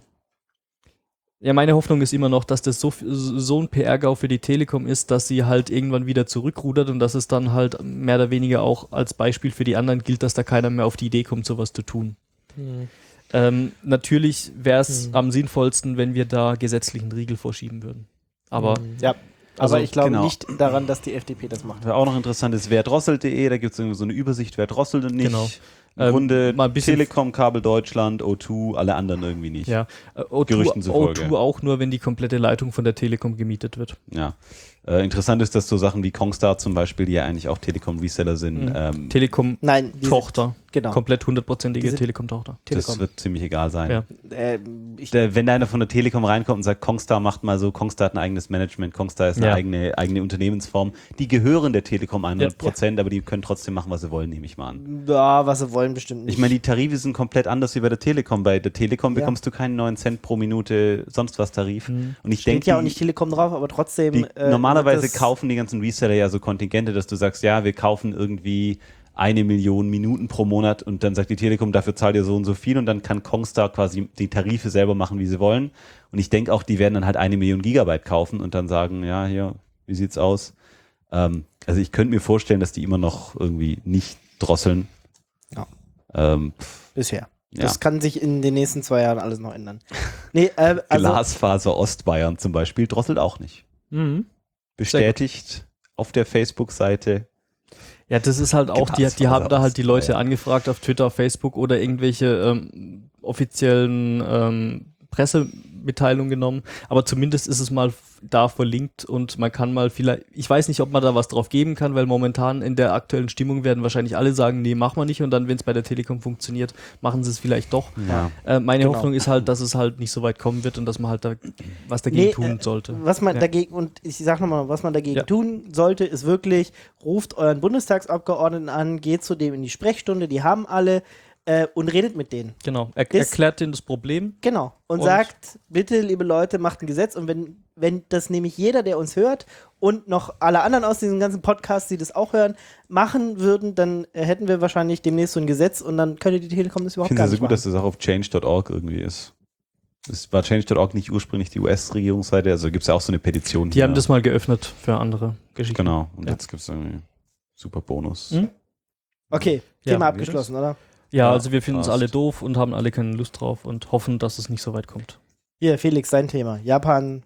ja, meine Hoffnung ist immer noch, dass das so, so ein P R-Gau für die Telekom ist, dass sie halt irgendwann wieder zurückrudert und dass es dann halt mehr oder weniger auch als Beispiel für die anderen gilt, dass da keiner mehr auf die Idee kommt, sowas zu tun. Hm. Ähm, natürlich wäre es Hm. am sinnvollsten, wenn wir da gesetzlichen Riegel vorschieben würden. Aber Hm. Ja, Also, aber ich glaube genau. nicht daran, dass die F D P das macht. Was auch noch interessant ist, wer drosselt punkt de, da gibt es so eine Übersicht, wer drosselt und nicht. Genau. Im Ähm, Grunde mal ein bisschen- Telekom, Kabel Deutschland, O zwei, alle anderen irgendwie nicht. ja, äh, O zwei, Gerüchten zufolge. O zwei auch nur, wenn die komplette Leitung von der Telekom gemietet wird. Ja. Äh, interessant ist, dass so Sachen wie Kongstar zum Beispiel, die ja eigentlich auch Telekom-Reseller sind, Mhm. ähm, Telekom Nein, diese- Tochter. genau. Komplett hundertprozentige Diese- Telekom-Tochter. das Telekom. wird ziemlich egal sein. Ja. Äh, ich, Der, wenn einer von der Telekom reinkommt und sagt, Kongstar macht mal so, Kongstar hat ein eigenes Management, Kongstar ist eine Ja. eigene, eigene Unternehmensform. Die gehören der Telekom hundert Prozent, aber die können trotzdem machen, was sie wollen, nehme ich mal an. ja, was sie wollen, bestimmt nicht. Ich meine, die Tarife sind komplett anders wie bei der Telekom. Bei der Telekom Ja. bekommst du keinen neun Cent pro Minute sonst was Tarif. Mhm. Und ich steht denke, ja auch nicht Telekom drauf, aber trotzdem. die, äh, normalerweise wird das- kaufen die ganzen Reseller ja so Kontingente, dass du sagst, ja, wir kaufen irgendwie eine Million Minuten pro Monat und dann sagt die Telekom, dafür zahlt ihr so und so viel und dann kann Kongstar quasi die Tarife selber machen, wie sie wollen. Und ich denke auch, die werden dann halt eine Million Gigabyte kaufen und dann sagen, ja, hier, wie sieht's aus? Ähm, also ich könnte mir vorstellen, dass die immer noch irgendwie nicht drosseln. Ja. Ähm, pff, Bisher. ja. Das kann sich in den nächsten zwei Jahren alles noch ändern. Nee, äh, also, Glasfaser Ostbayern zum Beispiel drosselt auch nicht. Mhm. Bestätigt auf der Facebook-Seite. Ja, das ist halt auch, die, die haben da halt die Leute Ja. angefragt auf Twitter, auf Facebook oder irgendwelche ähm, offiziellen ähm, Pressemitteilungen genommen. Aber zumindest ist es mal f- da verlinkt und man kann mal vielleicht, ich weiß nicht, ob man da was drauf geben kann, weil momentan in der aktuellen Stimmung werden wahrscheinlich alle sagen, nee, mach mal nicht und dann, wenn es bei der Telekom funktioniert, machen sie es vielleicht doch. Ja. Äh, meine Genau. Hoffnung ist halt, dass es halt nicht so weit kommen wird und dass man halt da was dagegen Nee, tun äh, sollte. was man Ja. dagegen, und ich sag nochmal, was man dagegen Ja. tun sollte, ist wirklich, ruft euren Bundestagsabgeordneten an, geht zu dem in die Sprechstunde, die haben alle, äh, und redet mit denen. Genau, er, das- erklärt denen das Problem. Genau. Und, Und- sagt, bitte, liebe Leute, macht ein Gesetz. Und wenn, wenn das nämlich jeder, der uns hört und noch alle anderen aus diesen ganzen Podcasts, die das auch hören, machen würden, dann äh, hätten wir wahrscheinlich demnächst so ein Gesetz und dann könnte die Telekom das Ich überhaupt finde gar es so nicht gut, machen. dass das auch auf change Punkt org irgendwie ist. Es war change Punkt org nicht ursprünglich die U S-Regierungsseite, also gibt es ja auch so eine Petition. Die haben das mal geöffnet für andere Geschichten. Genau, und Ja. jetzt gibt es irgendwie super Bonus. Hm? Okay, Ja. Thema Wie abgeschlossen, oder? Ja, Ja, also wir finden es passt. alle doof und haben alle keine Lust drauf und hoffen, dass es nicht so weit kommt. Hier, Felix, sein Thema. Japan,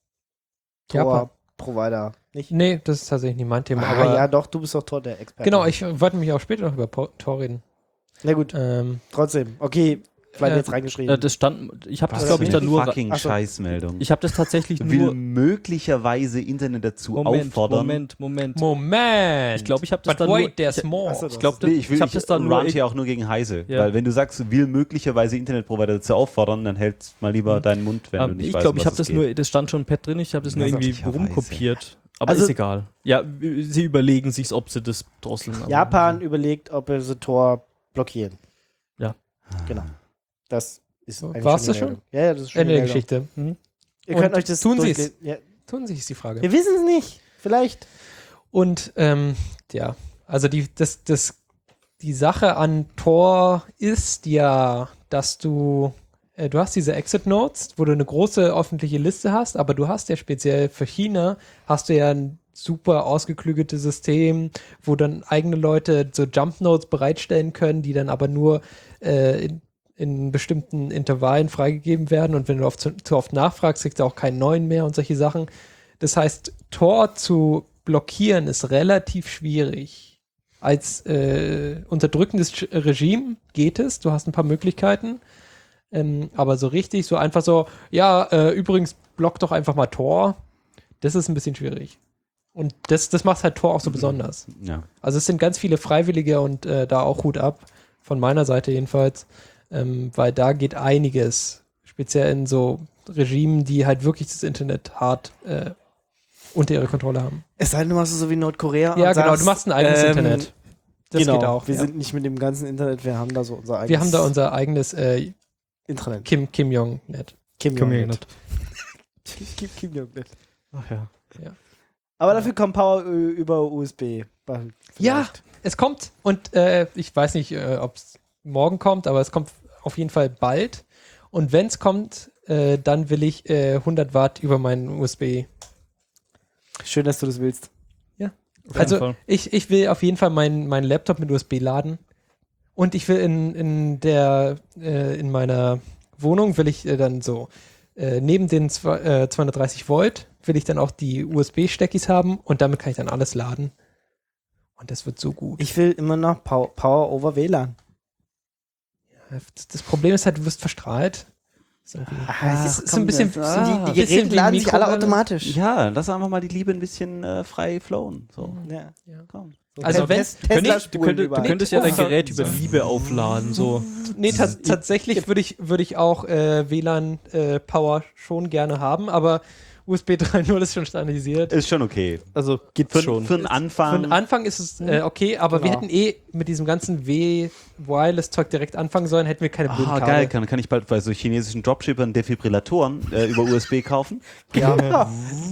Japan. Tor-Provider. Nicht? Nee, das ist tatsächlich nicht mein Thema. Ah, aber ja, doch, du bist doch Tor der Experte. genau, ich wollte mich auch später noch über Po- Tor reden. Na gut, Ähm, trotzdem. Okay, vielleicht Äh, jetzt reingeschrieben. Äh, das stand, ich habe das Was glaube ich für dann nur, fucking Ach so. Scheißmeldung. ich habe das tatsächlich will nur, möglicherweise Internet dazu Moment, auffordern. Moment, Moment. Moment! Ich glaube, ich habe das But dann wait, nur, there's ich, more. Ach so, ich glaube, Nee, ich will ich habe ich das dann nur, rant hier auch nur gegen Heise. Ja. Weil wenn du sagst, will möglicherweise Internetprovider dazu auffordern, dann hält mal lieber deinen Mund, wenn du ähm, nicht ich weißt, glaube, um ich was habe das es nur, geht. das stand schon im Pad drin, ich habe das nur irgendwie Möglicherweise. rumkopiert. Aber Also- ist egal. Ja, sie überlegen sich, ob sie das drosseln. aber- Japan überlegt, ob wir sie Tor blockieren. Ja. Genau. Das ist So, eigentlich war's schon das die schon? Meldung. Ja, ja, das ist schon Ende die der Meldung. Geschichte. Hm? Ihr Und könnt euch das tun sie's? durchlesen. Ja. Tun Sie, ist die Frage. Wir wissen es nicht. Vielleicht. Und ähm, ja, also die, das, das, die Sache an Tor ist ja, dass du, äh, du hast diese Exit Nodes, wo du eine große öffentliche Liste hast, aber du hast ja speziell für China, hast du ja ein super ausgeklügeltes System, wo dann eigene Leute so Jump Nodes bereitstellen können, die dann aber nur äh, in, in bestimmten Intervallen freigegeben werden und wenn du oft zu, zu oft nachfragst, kriegst du auch keinen neuen mehr und solche Sachen. Das heißt, Tor zu blockieren ist relativ schwierig. Als äh, unterdrückendes Regime geht es, du hast ein paar Möglichkeiten, ähm, aber so richtig, so einfach so, ja, äh, übrigens block doch einfach mal Tor, das ist ein bisschen schwierig. Und das, das macht halt Tor auch so besonders. Ja. Also es sind ganz viele Freiwillige und äh, da auch Hut ab, von meiner Seite jedenfalls, ähm, weil da geht einiges, speziell in so Regimen, die halt wirklich das Internet hart äh, unter ihre Kontrolle haben. Es sei denn, du machst es so wie Nordkorea. Ja, und genau, sagst, du machst ein eigenes ähm, Internet. Das genau, geht auch. wir ja. sind nicht mit dem ganzen Internet, wir haben da so unser eigenes Wir haben da unser eigenes äh, Intranet. Kim, Kim Jong-Net. Kim Komm hier Jong-net. nicht. Kim, Kim Jong-net. Ach ja. Aber dafür kommt Power äh, über U S B. bald Ja, vielleicht. es kommt und äh, ich weiß nicht, äh, ob es morgen kommt, aber es kommt auf jeden Fall bald. Und wenn es kommt, äh, dann will ich äh, hundert Watt über meinen U S B. Schön, dass du das willst. Auf jeden Also Fall. ich, ich will auf jeden Fall meinen mein Laptop mit U S B laden. Und ich will in, in der äh, in meiner Wohnung will ich äh, dann so äh, neben den zwei, äh, zweihundertdreißig Volt will ich dann auch die U S B-Steckis haben und damit kann ich dann alles laden. Und das wird so gut. Ich will immer noch Power, Power over W L A N. Das, das Problem ist halt, du wirst verstrahlt. Das ist, irgendwie- Ah, das ist so ein bisschen, das- so die, ein die bisschen Geräte wie laden sich alle Mikrowelle. automatisch. Ja, lass einfach mal die Liebe ein bisschen äh, frei flowen. So, Ja. komm. Also wenn, Tes- Tesla Du, spulen könntest, du überall. könntest ja dein Oh, Gerät über Liebe aufladen, so. nee, ta tatsächlich würde ich, würde ich auch äh, W L A N-Power schon gerne haben, aber U S B drei Punkt null ist schon standardisiert. Ist schon okay. Also gibt's Für, schon. für einen Für Anfang. den Anfang ist es äh, okay, aber wir Genau. hätten eh mit diesem ganzen W-Wireless-Zeug direkt anfangen sollen, hätten wir keine blöden Ah, Kabel. geil, kann, kann ich bald bei so chinesischen Dropshippern Defibrillatoren äh, über U S B kaufen? Ja.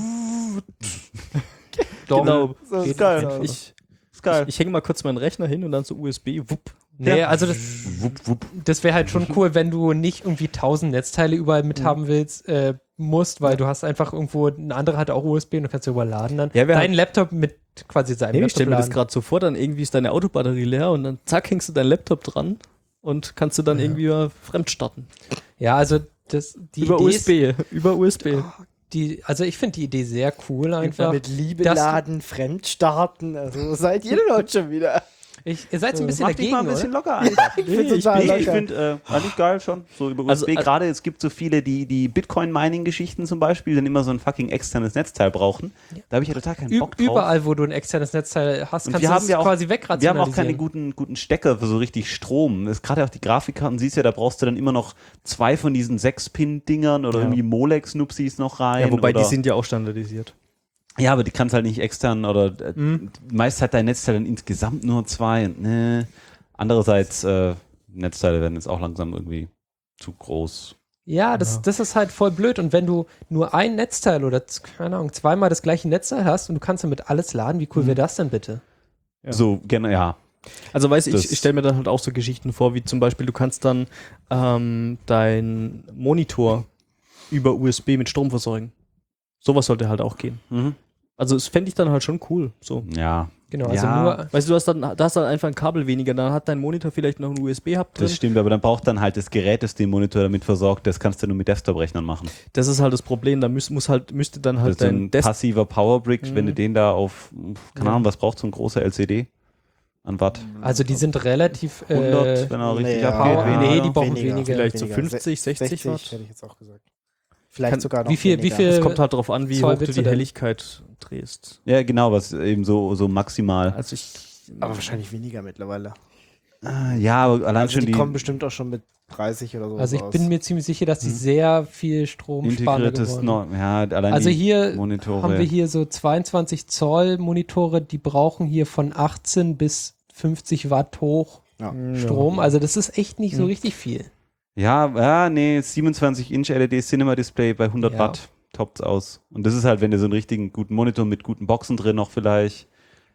Genau. So ist Geht geil. auf jeden Ich, Ist geil. ich, ich hänge mal kurz meinen Rechner hin und dann so U S B, wupp. Nee, Ja. also das, Wupp, wupp. das wäre halt schon cool, wenn du nicht irgendwie tausend Netzteile überall mit haben willst, äh, musst, weil du hast einfach irgendwo, ein anderer hat auch U S B und du kannst überladen dann. Ja, wir Deinen Laptop mit quasi seinem Nee, ich Laptop stelle mir das laden. gerade so vor, dann irgendwie ist deine Autobatterie leer und dann zack, hängst du deinen Laptop dran und kannst du dann Ja. irgendwie mal fremd starten. Ja, also das, die über Idee U ist, S B, über U S B. die, also ich finde die Idee sehr cool einfach. Mit Liebe Das- laden, Fremdstarten. Also seid ihr Leute schon wieder. Ich, ihr seid so ein bisschen Mach dich dagegen, mal ein bisschen oder? locker einfach. Ich Nee, find's ich total Nee, ich locker. finde, äh, eigentlich geil schon. So über Also, U S B. äh, Gerade es gibt so viele, die die Bitcoin-Mining-Geschichten zum Beispiel dann immer so ein fucking externes Netzteil brauchen. Da habe ich ja total keinen Ü Bock drauf. überall, wo du ein externes Netzteil hast, Und kannst wir du haben es ja auch- quasi Wir haben wegrationalisieren. auch keine guten, guten Stecker für so richtig Strom. Das ist gerade auch die Grafikkarten, siehst ja, da brauchst du dann immer noch zwei von diesen sechs Pin Dingern oder Ja. irgendwie Molex-Nupsis noch rein. Ja, wobei oder, die sind ja auch standardisiert. Ja, aber die kannst halt nicht extern oder äh, Mhm. meist hat dein Netzteil dann insgesamt nur zwei. Und, ne. Andererseits, äh, Netzteile werden jetzt auch langsam irgendwie zu groß. Ja, das, Ja. das ist halt voll blöd. Und wenn du nur ein Netzteil oder, z- keine Ahnung, zweimal das gleiche Netzteil hast und du kannst damit alles laden, wie cool Mhm. wäre das denn bitte? Ja. So, gerne, ja. Also weißt du, Das- ich, ich stelle mir dann halt auch so Geschichten vor, wie zum Beispiel, du kannst dann ähm, dein Monitor über U S B mit Strom versorgen. Sowas sollte halt auch gehen. Mhm. Also das fände ich dann halt schon cool. So. Ja, Genau, also Ja. nur, Weißt du, du hast dann, da hast dann einfach ein Kabel weniger, dann hat dein Monitor vielleicht noch einen U S B-Hub drin. das stimmt, aber dann braucht dann halt das Gerät, das den Monitor damit versorgt, das kannst du nur mit Desktop-Rechnern machen. Das ist halt das Problem, da muss, muss halt, müsste dann halt Also dein ein Desktop. passiver Powerbrick, Mhm. wenn du den da auf, keine Ja. Ahnung, was braucht so ein großer L C D an Watt? also die sind relativ, hundert, äh, wenn er richtig ja, abgeht. Power- weniger. nee, die brauchen weniger. Vielleicht so fünfzig, sechzig Watt. hätte ich jetzt auch gesagt. Vielleicht Kann- sogar noch wie viel- wie weniger. viel- Es kommt halt darauf an, wie Zoll hoch du willst du die denn? Helligkeit drehst. Ja, genau, was eben so, so maximal. Also ich. Aber wahrscheinlich weniger mittlerweile. Ah, ja, aber allein Also schon die, die, kommen bestimmt auch schon mit dreißig oder so. also ich raus. bin mir ziemlich sicher, dass die Mhm. sehr viel Strom sparen integriertes, geworden. no, ja, allein Also die hier Monitore. haben wir hier so zweiundzwanzig Zoll Monitore, die brauchen hier von achtzehn bis fünfzig Watt hoch Ja. Strom. Also das ist echt nicht so Mhm. richtig viel. Ja, ja, nee, siebenundzwanzig Inch L E D Cinema Display bei hundert Ja. Watt toppt's aus. Und das ist halt, wenn du so einen richtigen guten Monitor mit guten Boxen drin noch vielleicht,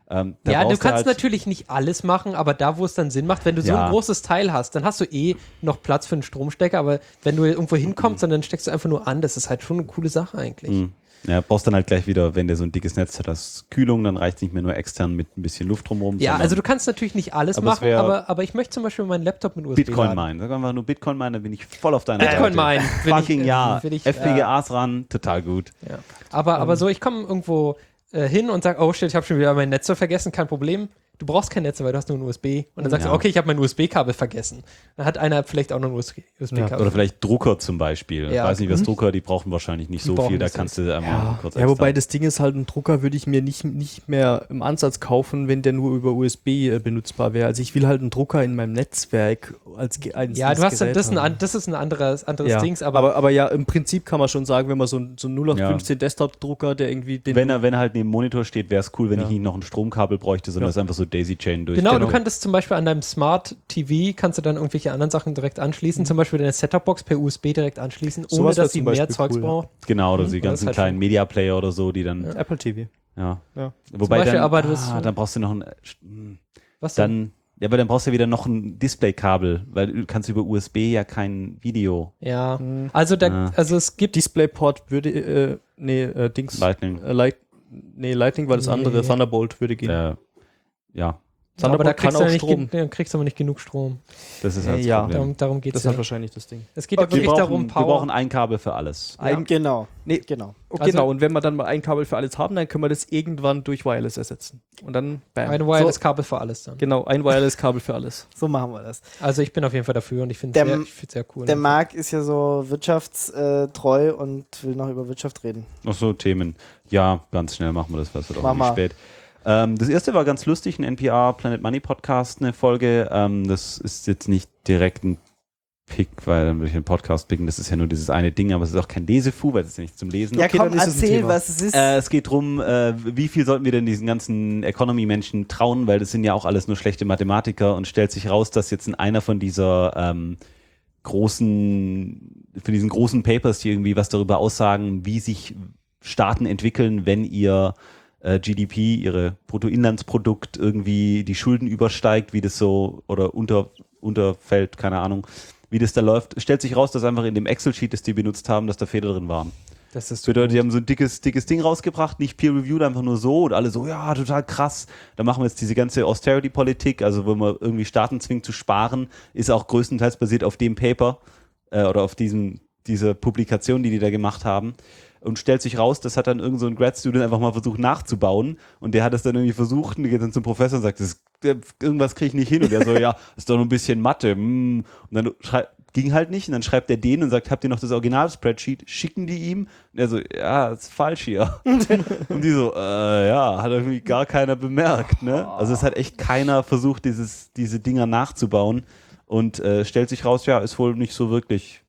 Ähm, da Ja, du brauchst kannst halt, natürlich nicht alles machen, aber da, wo es dann Sinn macht, wenn du so Ja. ein großes Teil hast, dann hast du eh noch Platz für einen Stromstecker, aber wenn du irgendwo hinkommst, dann steckst du einfach nur an, das ist halt schon eine coole Sache eigentlich. Mh. Ja, brauchst dann halt gleich wieder, wenn der so ein dickes Netz hat, das Kühlung, dann reicht nicht mehr nur extern mit ein bisschen Luft drumherum. Ja, sondern also du kannst natürlich nicht alles Aber es machen, wär- aber, aber ich möchte zum Beispiel meinen Laptop mit U S B Bitcoin laden. minen. Sag einfach nur Bitcoin minen, dann bin ich voll auf deiner Bitcoin Seite. minen. will ich- Fucking äh, ja. will ich, F P G äh, As ran, total gut. Ja. Aber, aber so, ich komme irgendwo äh, hin und sage, oh shit, ich habe schon wieder mein Netz vergessen, kein Problem. Du brauchst kein Netz, weil du hast nur ein U S B. Und dann sagst Ja. du, okay, ich habe mein U S B-Kabel vergessen. Dann hat einer vielleicht auch noch ein U S B-Kabel. Oder vielleicht Drucker zum Beispiel. Ja. Ich weiß nicht, was Mhm. Drucker, die brauchen wahrscheinlich nicht Die so brauchen viel, da nicht so kannst du einmal kurz Ja, wobei das Ding ist halt, ein Drucker würde ich mir nicht, nicht mehr im Ansatz kaufen, wenn der nur über U S B äh, benutzbar wäre. Also ich will halt einen Drucker in meinem Netzwerk als ge- einzelnes Ja, du hast Gerät das, ist ein, haben. an- das ist ein anderes, anderes ja. Dings, aber, aber, aber ja, im Prinzip kann man schon sagen, wenn man so, ein- so einen null acht fünfzehn Desktop-Drucker, der irgendwie den... wenn er, wenn er halt neben dem Monitor steht, wäre es cool, wenn Ja. ich nicht noch ein Stromkabel bräuchte, sondern Ja. das einfach so Daisy-Chain durch. genau, du könntest zum Beispiel an deinem Smart T V, kannst du dann irgendwelche anderen Sachen direkt anschließen, zum Beispiel deine Setup-Box per U S B direkt anschließen, ohne Sowas wär dass sie zum mehr Beispiel Zeugs cool, ja. braucht. Genau, oder die das ist ganzen halt kleinen schon- Media Player oder so, die dann, Apple T V. ja. Ja. Wobei Beispiel, dann, aber du bist- ah, dann brauchst du noch ein, hm, Was denn? dann, ja, aber dann brauchst du wieder noch ein Display-Kabel, weil du kannst über U S B ja kein Video. Ja, also, da, Ja. also es gibt DisplayPort würde, äh, nee, äh, Dings. Lightning. Äh, Light, nee, Lightning war das Nee. andere. Thunderbolt würde gehen. Äh, ja, aber da Thunderbolt kriegst, kann du auch ja nicht, Strom. gen- dann kriegst du aber nicht genug Strom. das ist halt das Ja. Problem. Darum, darum geht Das es ist ja. halt wahrscheinlich das Ding. Es geht ja Wir wirklich brauchen, darum, wir Power. brauchen ein Kabel für alles. Ein- Genau. Nee, Genau. oh, Also- genau, und wenn wir dann mal ein Kabel für alles haben, dann können wir das irgendwann durch Wireless ersetzen. Und dann, bam. Ein Wireless-Kabel für alles dann. Genau, ein Wireless-Kabel für alles. So machen wir das. Also ich bin auf jeden Fall dafür und ich finde Der- es sehr, ich find's sehr cool. Der Marc ist ja so wirtschaftstreu und will noch über Wirtschaft reden. Ach so, Themen. Ja, ganz schnell machen wir das, was wird auch Mach nicht mal. spät. Ähm, das erste war ganz lustig, ein N P R Planet Money Podcast, eine Folge. Ähm, das ist jetzt nicht direkt ein Pick, weil dann würde ich den Podcast picken. Das ist ja nur dieses eine Ding, aber es ist auch kein Lesefu, weil es ist ja nicht zum Lesen. Ja, Okay, komm, dann ist es ein erzähl, Thema. was es ist. Äh, es geht darum, äh, wie viel sollten wir denn diesen ganzen Economy-Menschen trauen, weil das sind ja auch alles nur schlechte Mathematiker und stellt sich raus, dass jetzt in einer von dieser ähm, großen, für diesen großen Papers, die irgendwie was darüber aussagen, wie sich Staaten entwickeln, wenn ihr äh, G D P, ihre Bruttoinlandsprodukt irgendwie die Schulden übersteigt, wie das so oder unter, unterfällt, keine Ahnung, wie das da läuft, stellt sich raus, dass einfach in dem Excel-Sheet, das die benutzt haben, dass da Fehler drin waren. das ist Das bedeutet, die haben so ein dickes, dickes Ding rausgebracht, nicht peer-reviewed, einfach nur so und alle so, ja, total krass. Da machen wir jetzt diese ganze Austerity-Politik, also wo man irgendwie Staaten zwingt zu sparen, ist auch größtenteils basiert auf dem Paper äh, oder auf diesem, dieser Publikation, die die da gemacht haben. Und stellt sich raus, das hat dann irgend so ein Grad-Student einfach mal versucht nachzubauen und der hat das dann irgendwie versucht und der geht dann zum Professor und sagt, das, irgendwas kriege ich nicht hin und der so, ja, ist doch nur ein bisschen Mathe. Mm. Und dann schrei- ging halt nicht und dann schreibt er den und sagt, habt ihr noch das Original-Spreadsheet? Schicken die ihm? Und er so, ja, ist falsch hier. Und die so, äh, ja, hat irgendwie gar keiner bemerkt, ne? Also es hat echt keiner versucht, dieses, diese Dinger nachzubauen und äh, stellt sich raus, ja, ist wohl nicht so wirklich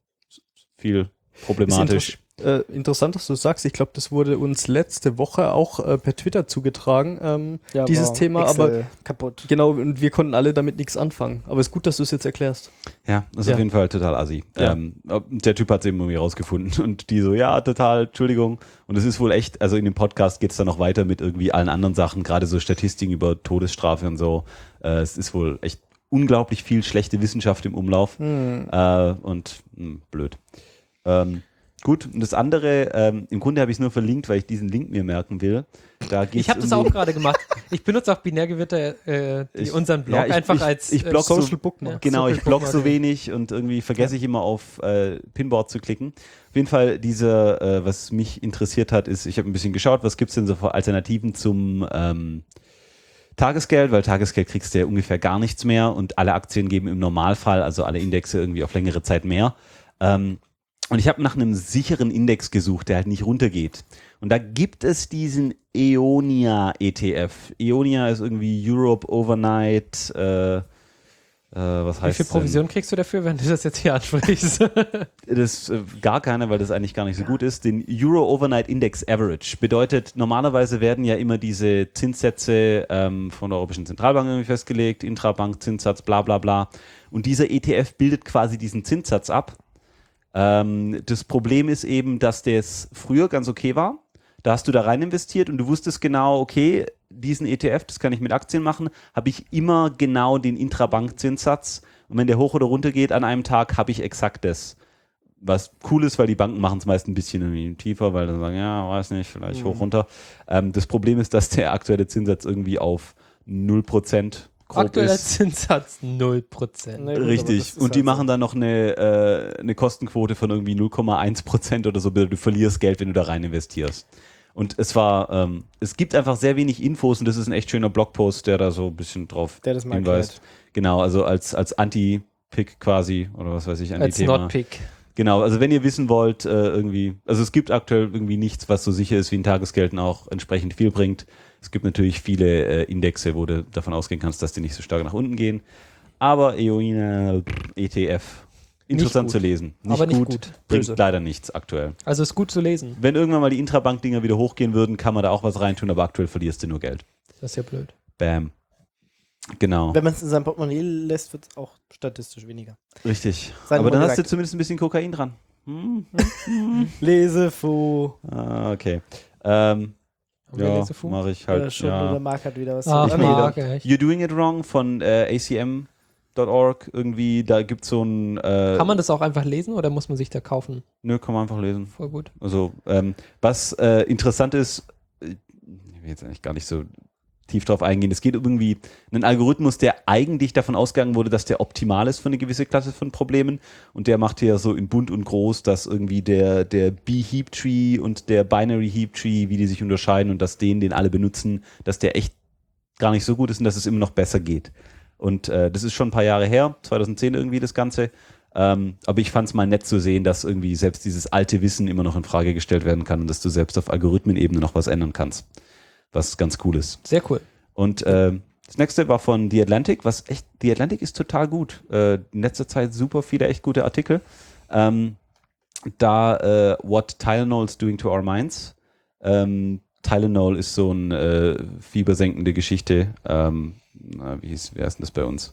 viel problematisch. Äh, interessant, dass du das sagst. Ich glaube, das wurde uns letzte Woche auch äh, per Twitter zugetragen, ähm, Ja, dieses war Thema, Excel aber kaputt. genau, und wir konnten alle damit nichts anfangen. Aber es ist gut, dass du es jetzt erklärst. Ja, das ist Ja. auf jeden Fall total assi. Ja. Ähm, der Typ hat es eben irgendwie rausgefunden und die so, ja, total, Entschuldigung. Und es ist wohl echt, also in dem Podcast geht es dann noch weiter mit irgendwie allen anderen Sachen, gerade so Statistiken über Todesstrafe und so. Äh, es ist wohl echt unglaublich viel schlechte Wissenschaft im Umlauf äh, und mh, blöd. Ähm, Gut, und das andere, ähm, im Grunde habe ich es nur verlinkt, weil ich diesen Link mir merken will. Da geht's Ich habe das irgendwie- auch gerade gemacht. Ich benutze auch Binärgewitter, äh, die, Ich- unseren Blog ja, ich- einfach ich- als ich blog so- Social Bookmark. Genau, Social ich blog Bookmark. so wenig und irgendwie vergesse ich immer auf äh, Pinboard zu klicken. Auf jeden Fall, diese, äh, was mich interessiert hat, ist, ich habe ein bisschen geschaut, was gibt's denn so für Alternativen zum ähm, Tagesgeld, weil Tagesgeld kriegst du ja ungefähr gar nichts mehr und alle Aktien geben im Normalfall, also alle Indexe irgendwie auf längere Zeit mehr. Ähm, und ich habe nach einem sicheren Index gesucht, der halt nicht runtergeht. Und da gibt es diesen Eonia E T F. Eonia ist irgendwie Europe Overnight, äh, äh, was Wie heißt viel Provision kriegst du dafür, wenn du das jetzt hier ansprichst? Das äh, gar keine, weil das eigentlich gar nicht so gut ist. Den Euro Overnight Index Average bedeutet, normalerweise werden ja immer diese Zinssätze ähm, von der Europäischen Zentralbank irgendwie festgelegt, Intrabank, Zinssatz, bla bla bla. Und dieser E T F bildet quasi diesen Zinssatz ab. Ähm, das Problem ist eben, dass das früher ganz okay war. Da hast du da rein investiert und du wusstest genau, okay, diesen E T F, das kann ich mit Aktien machen, habe ich immer genau den Intrabank-Zinssatz. Und wenn der hoch oder runter geht an einem Tag, habe ich exakt das. Was cool ist, weil die Banken machen es meist ein bisschen irgendwie tiefer, weil dann sagen, ja, weiß nicht, vielleicht mhm. hoch, runter. Ähm, das Problem ist, dass der aktuelle Zinssatz irgendwie auf null Prozent grob Aktueller ist. Zinssatz null Prozent. Nee, gut, Richtig. Und die halt machen so. dann noch eine, äh, eine Kostenquote von irgendwie null Komma eins Prozent oder so. Du verlierst Geld, wenn du da rein investierst. Und es war, ähm, es gibt einfach sehr wenig Infos und das ist ein echt schöner Blogpost, der da so ein bisschen drauf Der das mal hinweist. erklärt. Genau, also als, als Anti-Pick quasi oder was weiß ich, Als Anti-Thema. Not-Pick. Genau, also wenn ihr wissen wollt, äh, irgendwie, also es gibt aktuell irgendwie nichts, was so sicher ist wie ein Tagesgeld und auch entsprechend viel bringt. Es gibt natürlich viele äh, Indexe, wo du davon ausgehen kannst, dass die nicht so stark nach unten gehen. Aber E O I N, E T F, interessant gut. zu lesen. Nicht Aber nicht gut, gut. bringt Böse. leider nichts aktuell. Also ist gut zu lesen. Wenn irgendwann mal die Intrabank-Dinger wieder hochgehen würden, kann man da auch was reintun, aber aktuell verlierst du nur Geld. Das ist ja blöd. Bam. Genau. Wenn man es in seinem Portemonnaie lässt, wird es auch statistisch weniger. Richtig. Sei aber nur dann hast du gesagt. zumindest ein bisschen Kokain dran. Hm? Lesefu. Ah, okay. Ähm, Haben wir ja, Lesefu? mache ich Halt, halt. schon oder Ja. Marc hat wieder was Ach, zu nee, Marc, da- echt. You're Doing It Wrong von äh, A C M Punkt org irgendwie, da gibt es so ein äh, Kann man das auch einfach lesen oder muss man sich da kaufen? Nö, kann man einfach lesen. Voll gut. Also, ähm, was äh, interessant ist, äh, ich will jetzt eigentlich gar nicht so tief drauf eingehen, es geht um irgendwie einen Algorithmus, der eigentlich davon ausgegangen wurde, dass der optimal ist für eine gewisse Klasse von Problemen und der macht hier so in bunt und groß, dass irgendwie der, der B-Heap-Tree und der Binary-Heap-Tree, wie die sich unterscheiden und dass den, den alle benutzen, dass der echt gar nicht so gut ist und dass es immer noch besser geht. Und äh, das ist schon ein paar Jahre her, zweitausendzehn irgendwie das Ganze. Ähm, aber ich fand es mal nett zu sehen, dass irgendwie selbst dieses alte Wissen immer noch in Frage gestellt werden kann und dass du selbst auf Algorithmenebene noch was ändern kannst. Was ganz cool ist. Sehr cool. Und äh, das nächste war von The Atlantic, was echt, The Atlantic ist total gut. Äh, in letzter Zeit super viele echt gute Artikel. Ähm, da äh, What Tylenol's Doing to Our Minds. Ähm, Tylenol ist so eine äh, fiebersenkende Geschichte. Ähm, na, wie hieß, wer ist denn das bei uns?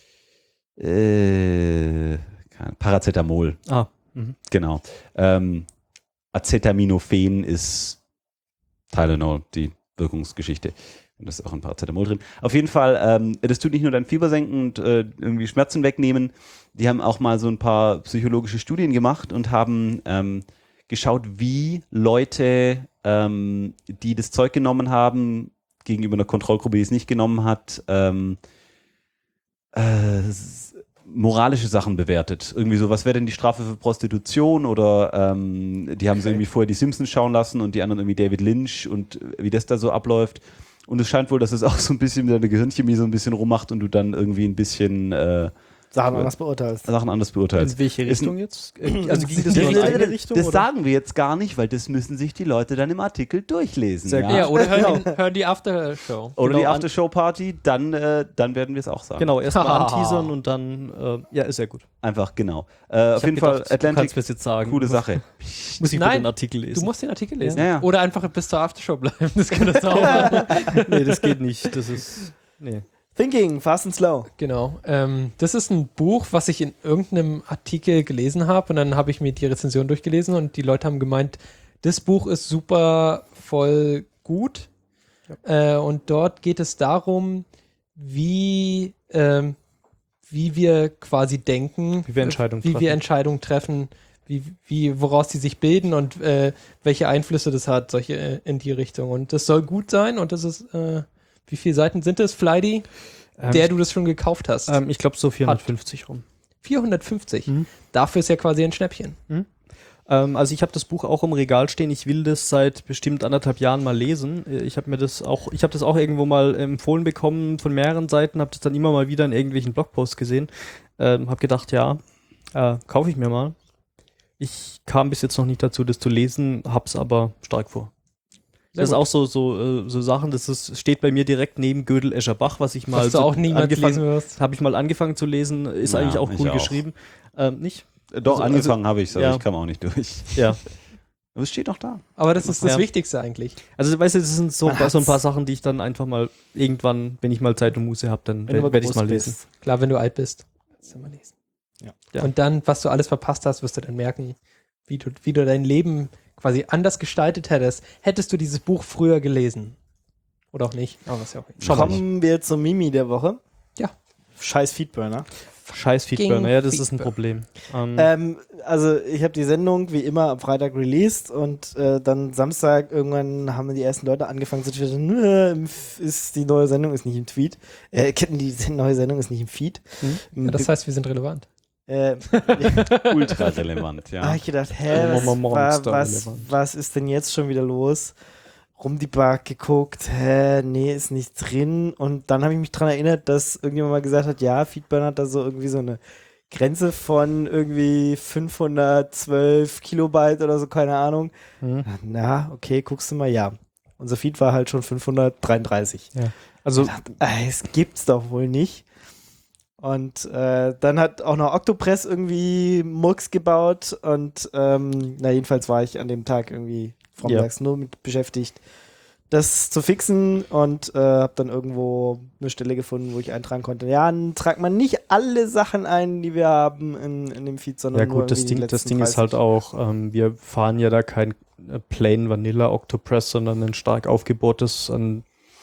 Äh, kein- Paracetamol. Ah. Mhm. Genau. Ähm, Acetaminophen ist Tylenol, die Wirkungsgeschichte. Und da ist auch ein Paracetamol drin. Auf jeden Fall, ähm, das tut nicht nur dein Fieber senken und äh, irgendwie Schmerzen wegnehmen. Die haben auch mal so ein paar psychologische Studien gemacht und haben ähm, geschaut, wie Leute, ähm, die das Zeug genommen haben, gegenüber einer Kontrollgruppe, die es nicht genommen hat, ähm, äh, s- moralische Sachen bewertet. Irgendwie so, was wäre denn die Strafe für Prostitution? Oder ähm, die haben sie irgendwie vorher die Simpsons schauen lassen und die anderen irgendwie David Lynch und wie das da so abläuft. Und es scheint wohl, dass es auch so ein bisschen mit deiner Gehirnchemie so ein bisschen rummacht und du dann irgendwie ein bisschen äh, Sachen anders beurteilst. Sachen anders beurteilst. In welche Ist Richtung jetzt? Äh, Also ging das Das nur in ist- eine Richtung? Das oder? sagen wir jetzt gar nicht, weil das müssen sich die Leute dann im Artikel durchlesen. Sehr ja? gut. Ja, oder hören, die- hören die Aftershow. Oder Genau, die an- Aftershow-Party, dann, äh, dann werden wir es auch sagen. Genau, erstmal anteasern und dann, äh, ja, ist sehr gut. Einfach, genau. Äh, auf Ich hab jeden Fall, gedacht, du Atlantic, kannst mir's jetzt sagen. coole Sache. Muss ich Nein, bitte den Artikel lesen? Du musst den Artikel lesen. Ja, ja. Oder einfach bis zur Aftershow bleiben. Das kann das auch machen. Nee, das geht nicht. Das ist, nee. Thinking, fast and slow. Genau. Ähm, das ist ein Buch, was ich in irgendeinem Artikel gelesen habe und dann habe ich mir die Rezension durchgelesen und die Leute haben gemeint, das Buch ist super voll gut. Äh, und dort geht es darum, wie, ähm, wie wir quasi denken, Wie wir Entscheidungen wie treffen. wir Entscheidungen treffen, wie, wie, woraus die sich bilden und äh, welche Einflüsse das hat, solche äh, in die Richtung. Und das soll gut sein und das ist, äh, wie viele Seiten sind das, Flighty, Ähm, der du das schon gekauft hast? ähm, ich glaube so vierhundertfünfzig rum. vierhundertfünfzig. Mhm. Dafür ist ja quasi ein Schnäppchen. Ähm, also ich habe das Buch auch im Regal stehen. Ich will das seit bestimmt anderthalb Jahren mal lesen. Äh, Ich habe mir das auch, ich habe das auch irgendwo mal empfohlen bekommen von mehreren Seiten, habe das dann immer mal wieder in irgendwelchen Blogposts gesehen. Ähm, habe gedacht, ja, äh, kaufe ich mir mal. Ich kam bis jetzt noch nicht dazu, das zu lesen, hab's aber stark vor. Sehr Das ist gut. auch so so äh, so Sachen, das ist, steht bei mir direkt neben Gödel Escherbach, was ich mal Was du so auch niemals lesen angefangen wirst. habe ich mal angefangen zu lesen, ist Ja, eigentlich auch ich cool auch. geschrieben. Ähm, nicht? Doch, Also- angefangen habe ich es, aber ja. ich kam auch nicht durch. Ja. Aber es steht noch da. Aber das ist das Ja. Wichtigste eigentlich. Also weißt du, das sind so, Man so ein paar hat's. Sachen, die ich dann einfach mal irgendwann, wenn ich mal Zeit und Muße habe, dann Wenn du mal werde ich es groß mal lesen. bist. Klar, wenn du alt bist. Kannst du mal lesen. Ja. Ja. Und dann, was du alles verpasst hast, wirst du dann merken, wie du, wie du dein Leben quasi anders gestaltet hättest, hättest du dieses Buch früher gelesen. Oder auch nicht. Aber was ja auch nicht. Schau Kommen wir zum Mimi der Woche. Ja. Scheiß Feedburner. Scheiß Feedburner, ja, das ist ein Feedburner. Problem. Ähm, Ähm, also ich habe die Sendung wie immer am Freitag released und äh, dann Samstag irgendwann haben die ersten Leute angefangen zu twittern, "Nö, ist die neue Sendung ist nicht im Tweet. Äh, die neue Sendung ist nicht im Feed. Ja, das heißt, wir sind relevant. Äh, Ultra relevant, ja. Ah, ich gedacht, hä, was, Monster wa, was, relevant. was ist denn jetzt schon wieder los? Rumdebug geguckt, hä, nee, ist nicht drin. Und dann habe ich mich dran erinnert, dass irgendjemand mal gesagt hat, ja, Feedburner hat da so irgendwie so eine Grenze von irgendwie fünfhundertzwölf Kilobyte oder so, keine Ahnung. Mhm. Na, okay, guckst du mal, ja. Unser Feed war halt schon fünfhundertdreiunddreißig. Ja. Also, Ich dachte, äh, es gibt's doch wohl nicht. Und äh, dann hat auch noch Octopress irgendwie Murks gebaut und ähm, na jedenfalls war ich an dem Tag irgendwie vormittags nur mit beschäftigt, das zu fixen und äh, habe dann irgendwo eine Stelle gefunden, wo ich eintragen konnte. Ja, dann tragt man nicht alle Sachen ein, die wir haben in, in dem Feed, sondern ja nur gut, das irgendwie die Ding, das letzten Ding ist halt dreißig. auch, ähm, wir fahren ja da kein äh, Plain Vanilla Octopress, sondern ein stark aufgebohrtes, an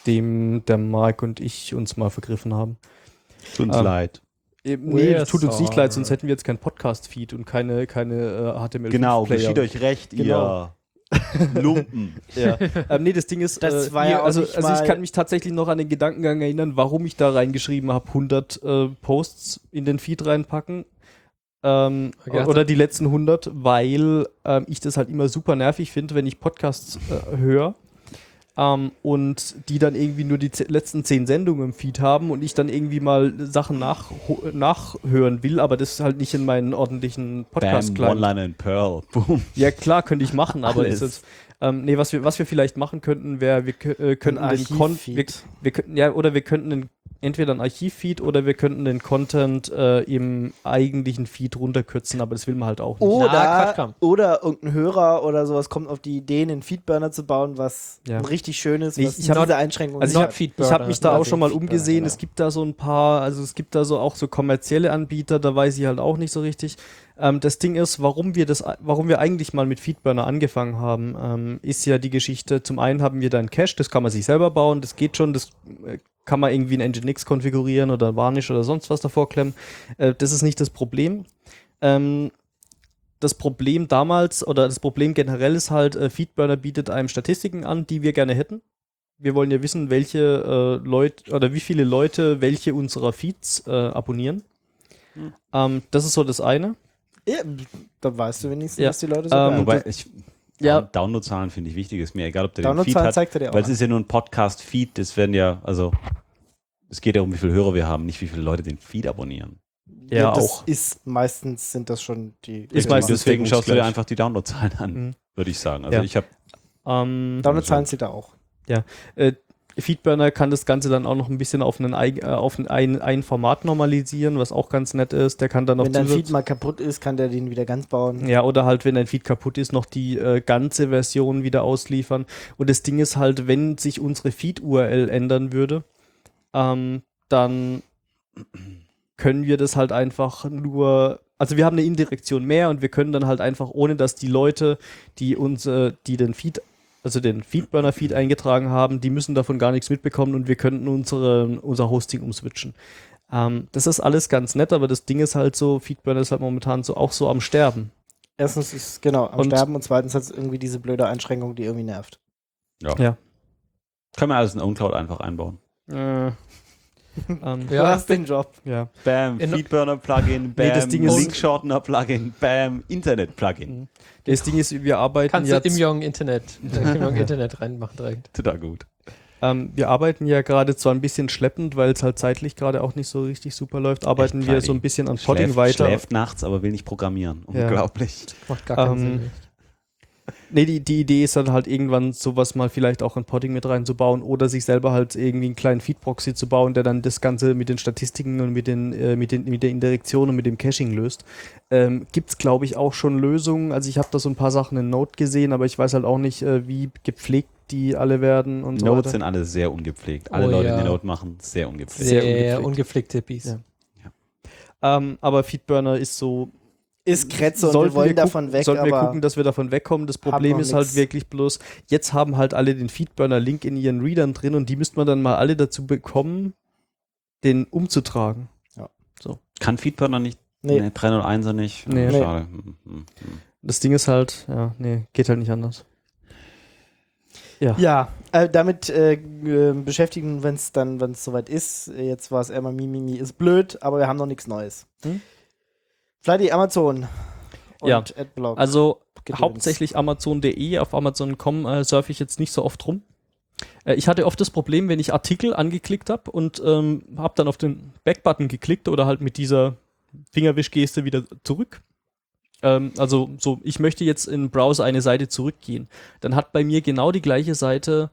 dem der Mark und ich uns mal vergriffen haben. Tut uns Ähm, leid. Eben, nee, We're tut uns nicht sorry. leid, sonst hätten wir jetzt keinen Podcast-Feed und keine, keine äh, H T M L Genau, Player. geschieht euch recht, Genau. ihr Lumpen. Ja. ähm, nee, das Ding ist, Das äh, war wir, ja auch also, nicht also ich mal- kann mich tatsächlich noch an den Gedankengang erinnern, warum ich da reingeschrieben habe, hundert äh, Posts in den Feed reinpacken. Ähm, Okay, also- oder die letzten hundert, weil ähm, ich das halt immer super nervig finde, wenn ich Podcasts äh, höre. Ähm, und die dann irgendwie nur die z- letzten zehn Sendungen im Feed haben und ich dann irgendwie mal Sachen nach, nachhören will, aber das halt nicht in meinen ordentlichen Bam, Podcast-Client. One-Liner in Pearl. Boom. Ja, klar, könnte ich machen, aber Alles. das ist, ähm, nee, was wir, was wir vielleicht machen könnten, wäre, wir kö- äh, könnten Ein den Con Archivfeed. wir, wir könnten, ja, oder wir könnten den, entweder ein Archivfeed oder wir könnten den Content äh, im eigentlichen Feed runterkürzen, aber das will man halt auch nicht. Na, Oder, Quatschkram. oder irgendein Hörer oder sowas kommt auf die Idee, einen Feedburner zu bauen, was Ja. ein richtig schönes, Nee, was ich hab- diese Einschränkungen Also ich Not habe Feedburner, hab mich da not auch schon mal Feedburner, umgesehen. genau. Es gibt da so ein paar, also es gibt da so auch so kommerzielle Anbieter, da weiß ich halt auch nicht so richtig. Ähm, das Ding ist, warum wir das, warum wir eigentlich mal mit Feedburner angefangen haben, ähm, ist ja die Geschichte. Zum einen haben wir da einen Cache, das kann man sich selber bauen, das geht schon, das äh, kann man irgendwie in Nginx konfigurieren oder Varnish oder sonst was davor klemmen. Äh, das ist nicht das Problem. Ähm, das Problem damals oder das Problem generell ist halt, äh, Feedburner bietet einem Statistiken an, die wir gerne hätten. Wir wollen ja wissen, welche äh, Leute oder wie viele Leute welche unserer Feeds äh, abonnieren. Hm. Ähm, das ist so das eine. Ja, dann weißt du wenigstens, Ja. was die Leute so Ähm, werden. Wobei, ich, Ja. Down- Downloadzahlen finde ich wichtig. Ist mir egal, ob der den Feed Downloadzahlen hat. zeigt er dir auch. Weil es ist ja nur ein Podcast-Feed. Das werden ja, also, es geht ja um, wie viele Hörer wir haben, nicht wie viele Leute den Feed abonnieren. Ja, das auch. ist meistens sind das schon die. Ist die meistens Deswegen schaust du dir deckungsgleich. einfach die Downloadzahlen an, Mhm. würde ich sagen. Also Ja. ich habe Ähm, Downloadzahlen zählt er auch. äh, Feedburner kann das Ganze dann auch noch ein bisschen auf, einen, eig- äh, auf ein, ein, ein Format normalisieren, was auch ganz nett ist. Der kann dann noch Wenn dein zusatz- Feed mal kaputt ist, kann der den wieder ganz bauen. Ja, oder halt, wenn dein Feed kaputt ist, noch die äh, ganze Version wieder ausliefern. Und das Ding ist halt, wenn sich unsere Feed-U R L ändern würde, ähm, dann können wir das halt einfach nur, also wir haben eine Indirektion mehr und wir können dann halt einfach, ohne dass die Leute, die uns, äh, die den Feed, also den Feedburner-Feed eingetragen haben, die müssen davon gar nichts mitbekommen und wir könnten unsere, unser Hosting umswitchen. Ähm, das ist alles ganz nett, aber das Ding ist halt so, Feedburner ist halt momentan so auch so am Sterben. Erstens ist genau am Und- Sterben und zweitens hat es irgendwie diese blöde Einschränkung, die irgendwie nervt. ja. Ja. Können wir alles in OwnCloud einfach einbauen. Äh, ähm, Du Ja. hast den Job. ja. Bam, In- Feedburner-Plugin, bam, Nee, das Ding ist- Linkshortener-Plugin, bam, Internet-Plugin. Das Ding ist, wir arbeiten Kannst du ja, im Young Internet, im Young Internet reinmachen direkt. Total gut. ähm, wir arbeiten ja gerade zwar ein bisschen schleppend, weil es halt zeitlich gerade auch nicht so richtig super läuft, arbeiten Echt wir klein. so ein bisschen an Podding Schläft, weiter. schläft nachts, aber will nicht programmieren. Unglaublich. Macht gar keinen Ähm, Sinn. Nee, die, die Idee ist dann halt irgendwann sowas mal vielleicht auch in Podding mit reinzubauen oder sich selber halt irgendwie einen kleinen Feed-Proxy zu bauen, der dann das Ganze mit den Statistiken und mit, den, äh, mit, den, mit der Indirektion und mit dem Caching löst. Ähm, Gibt es, glaube ich, auch schon Lösungen. Also ich habe da so ein paar Sachen in Node gesehen, aber ich weiß halt auch nicht, äh, wie gepflegt die alle werden und so Nodes weiter. sind alle sehr ungepflegt. Alle Oh Leute, ja. die Node machen, sehr ungepflegt. Sehr, sehr ungepflegt. ungepflegte Piece. Ja. Ähm, aber Feedburner ist so, ist Kretze und sollten wir wollen wir davon gucken, weg, sollten wir aber gucken, dass wir davon wegkommen. Das haben Problem noch ist halt nix. wirklich bloß, jetzt haben halt alle den Feedburner-Link in ihren Readern drin und die müsste man dann mal alle dazu bekommen, den umzutragen. Kann Feedburner nicht? Nee. Nee, drei null eins nicht. Nee. Ah, Nee. schade. Hm, hm, hm. Das Ding ist halt, ja, nee, geht halt nicht anders. Ja. ja, äh, damit äh, äh, beschäftigen, wenn es dann, wenn es soweit ist. Jetzt war es einmal Mimimi, ist blöd, aber wir haben noch nichts Neues. Hm? Flydy, Amazon und Ja, Adblock. Also Gedöns. hauptsächlich Amazon punkt de, auf Amazon punkt com äh, surfe ich jetzt nicht so oft rum. Äh, ich hatte oft das Problem, wenn ich Artikel angeklickt habe und ähm, habe dann auf den Back-Button geklickt oder halt mit dieser Fingerwischgeste wieder zurück. Ähm, also so, ich möchte jetzt in den Browser eine Seite zurückgehen. Dann hat bei mir genau die gleiche Seite,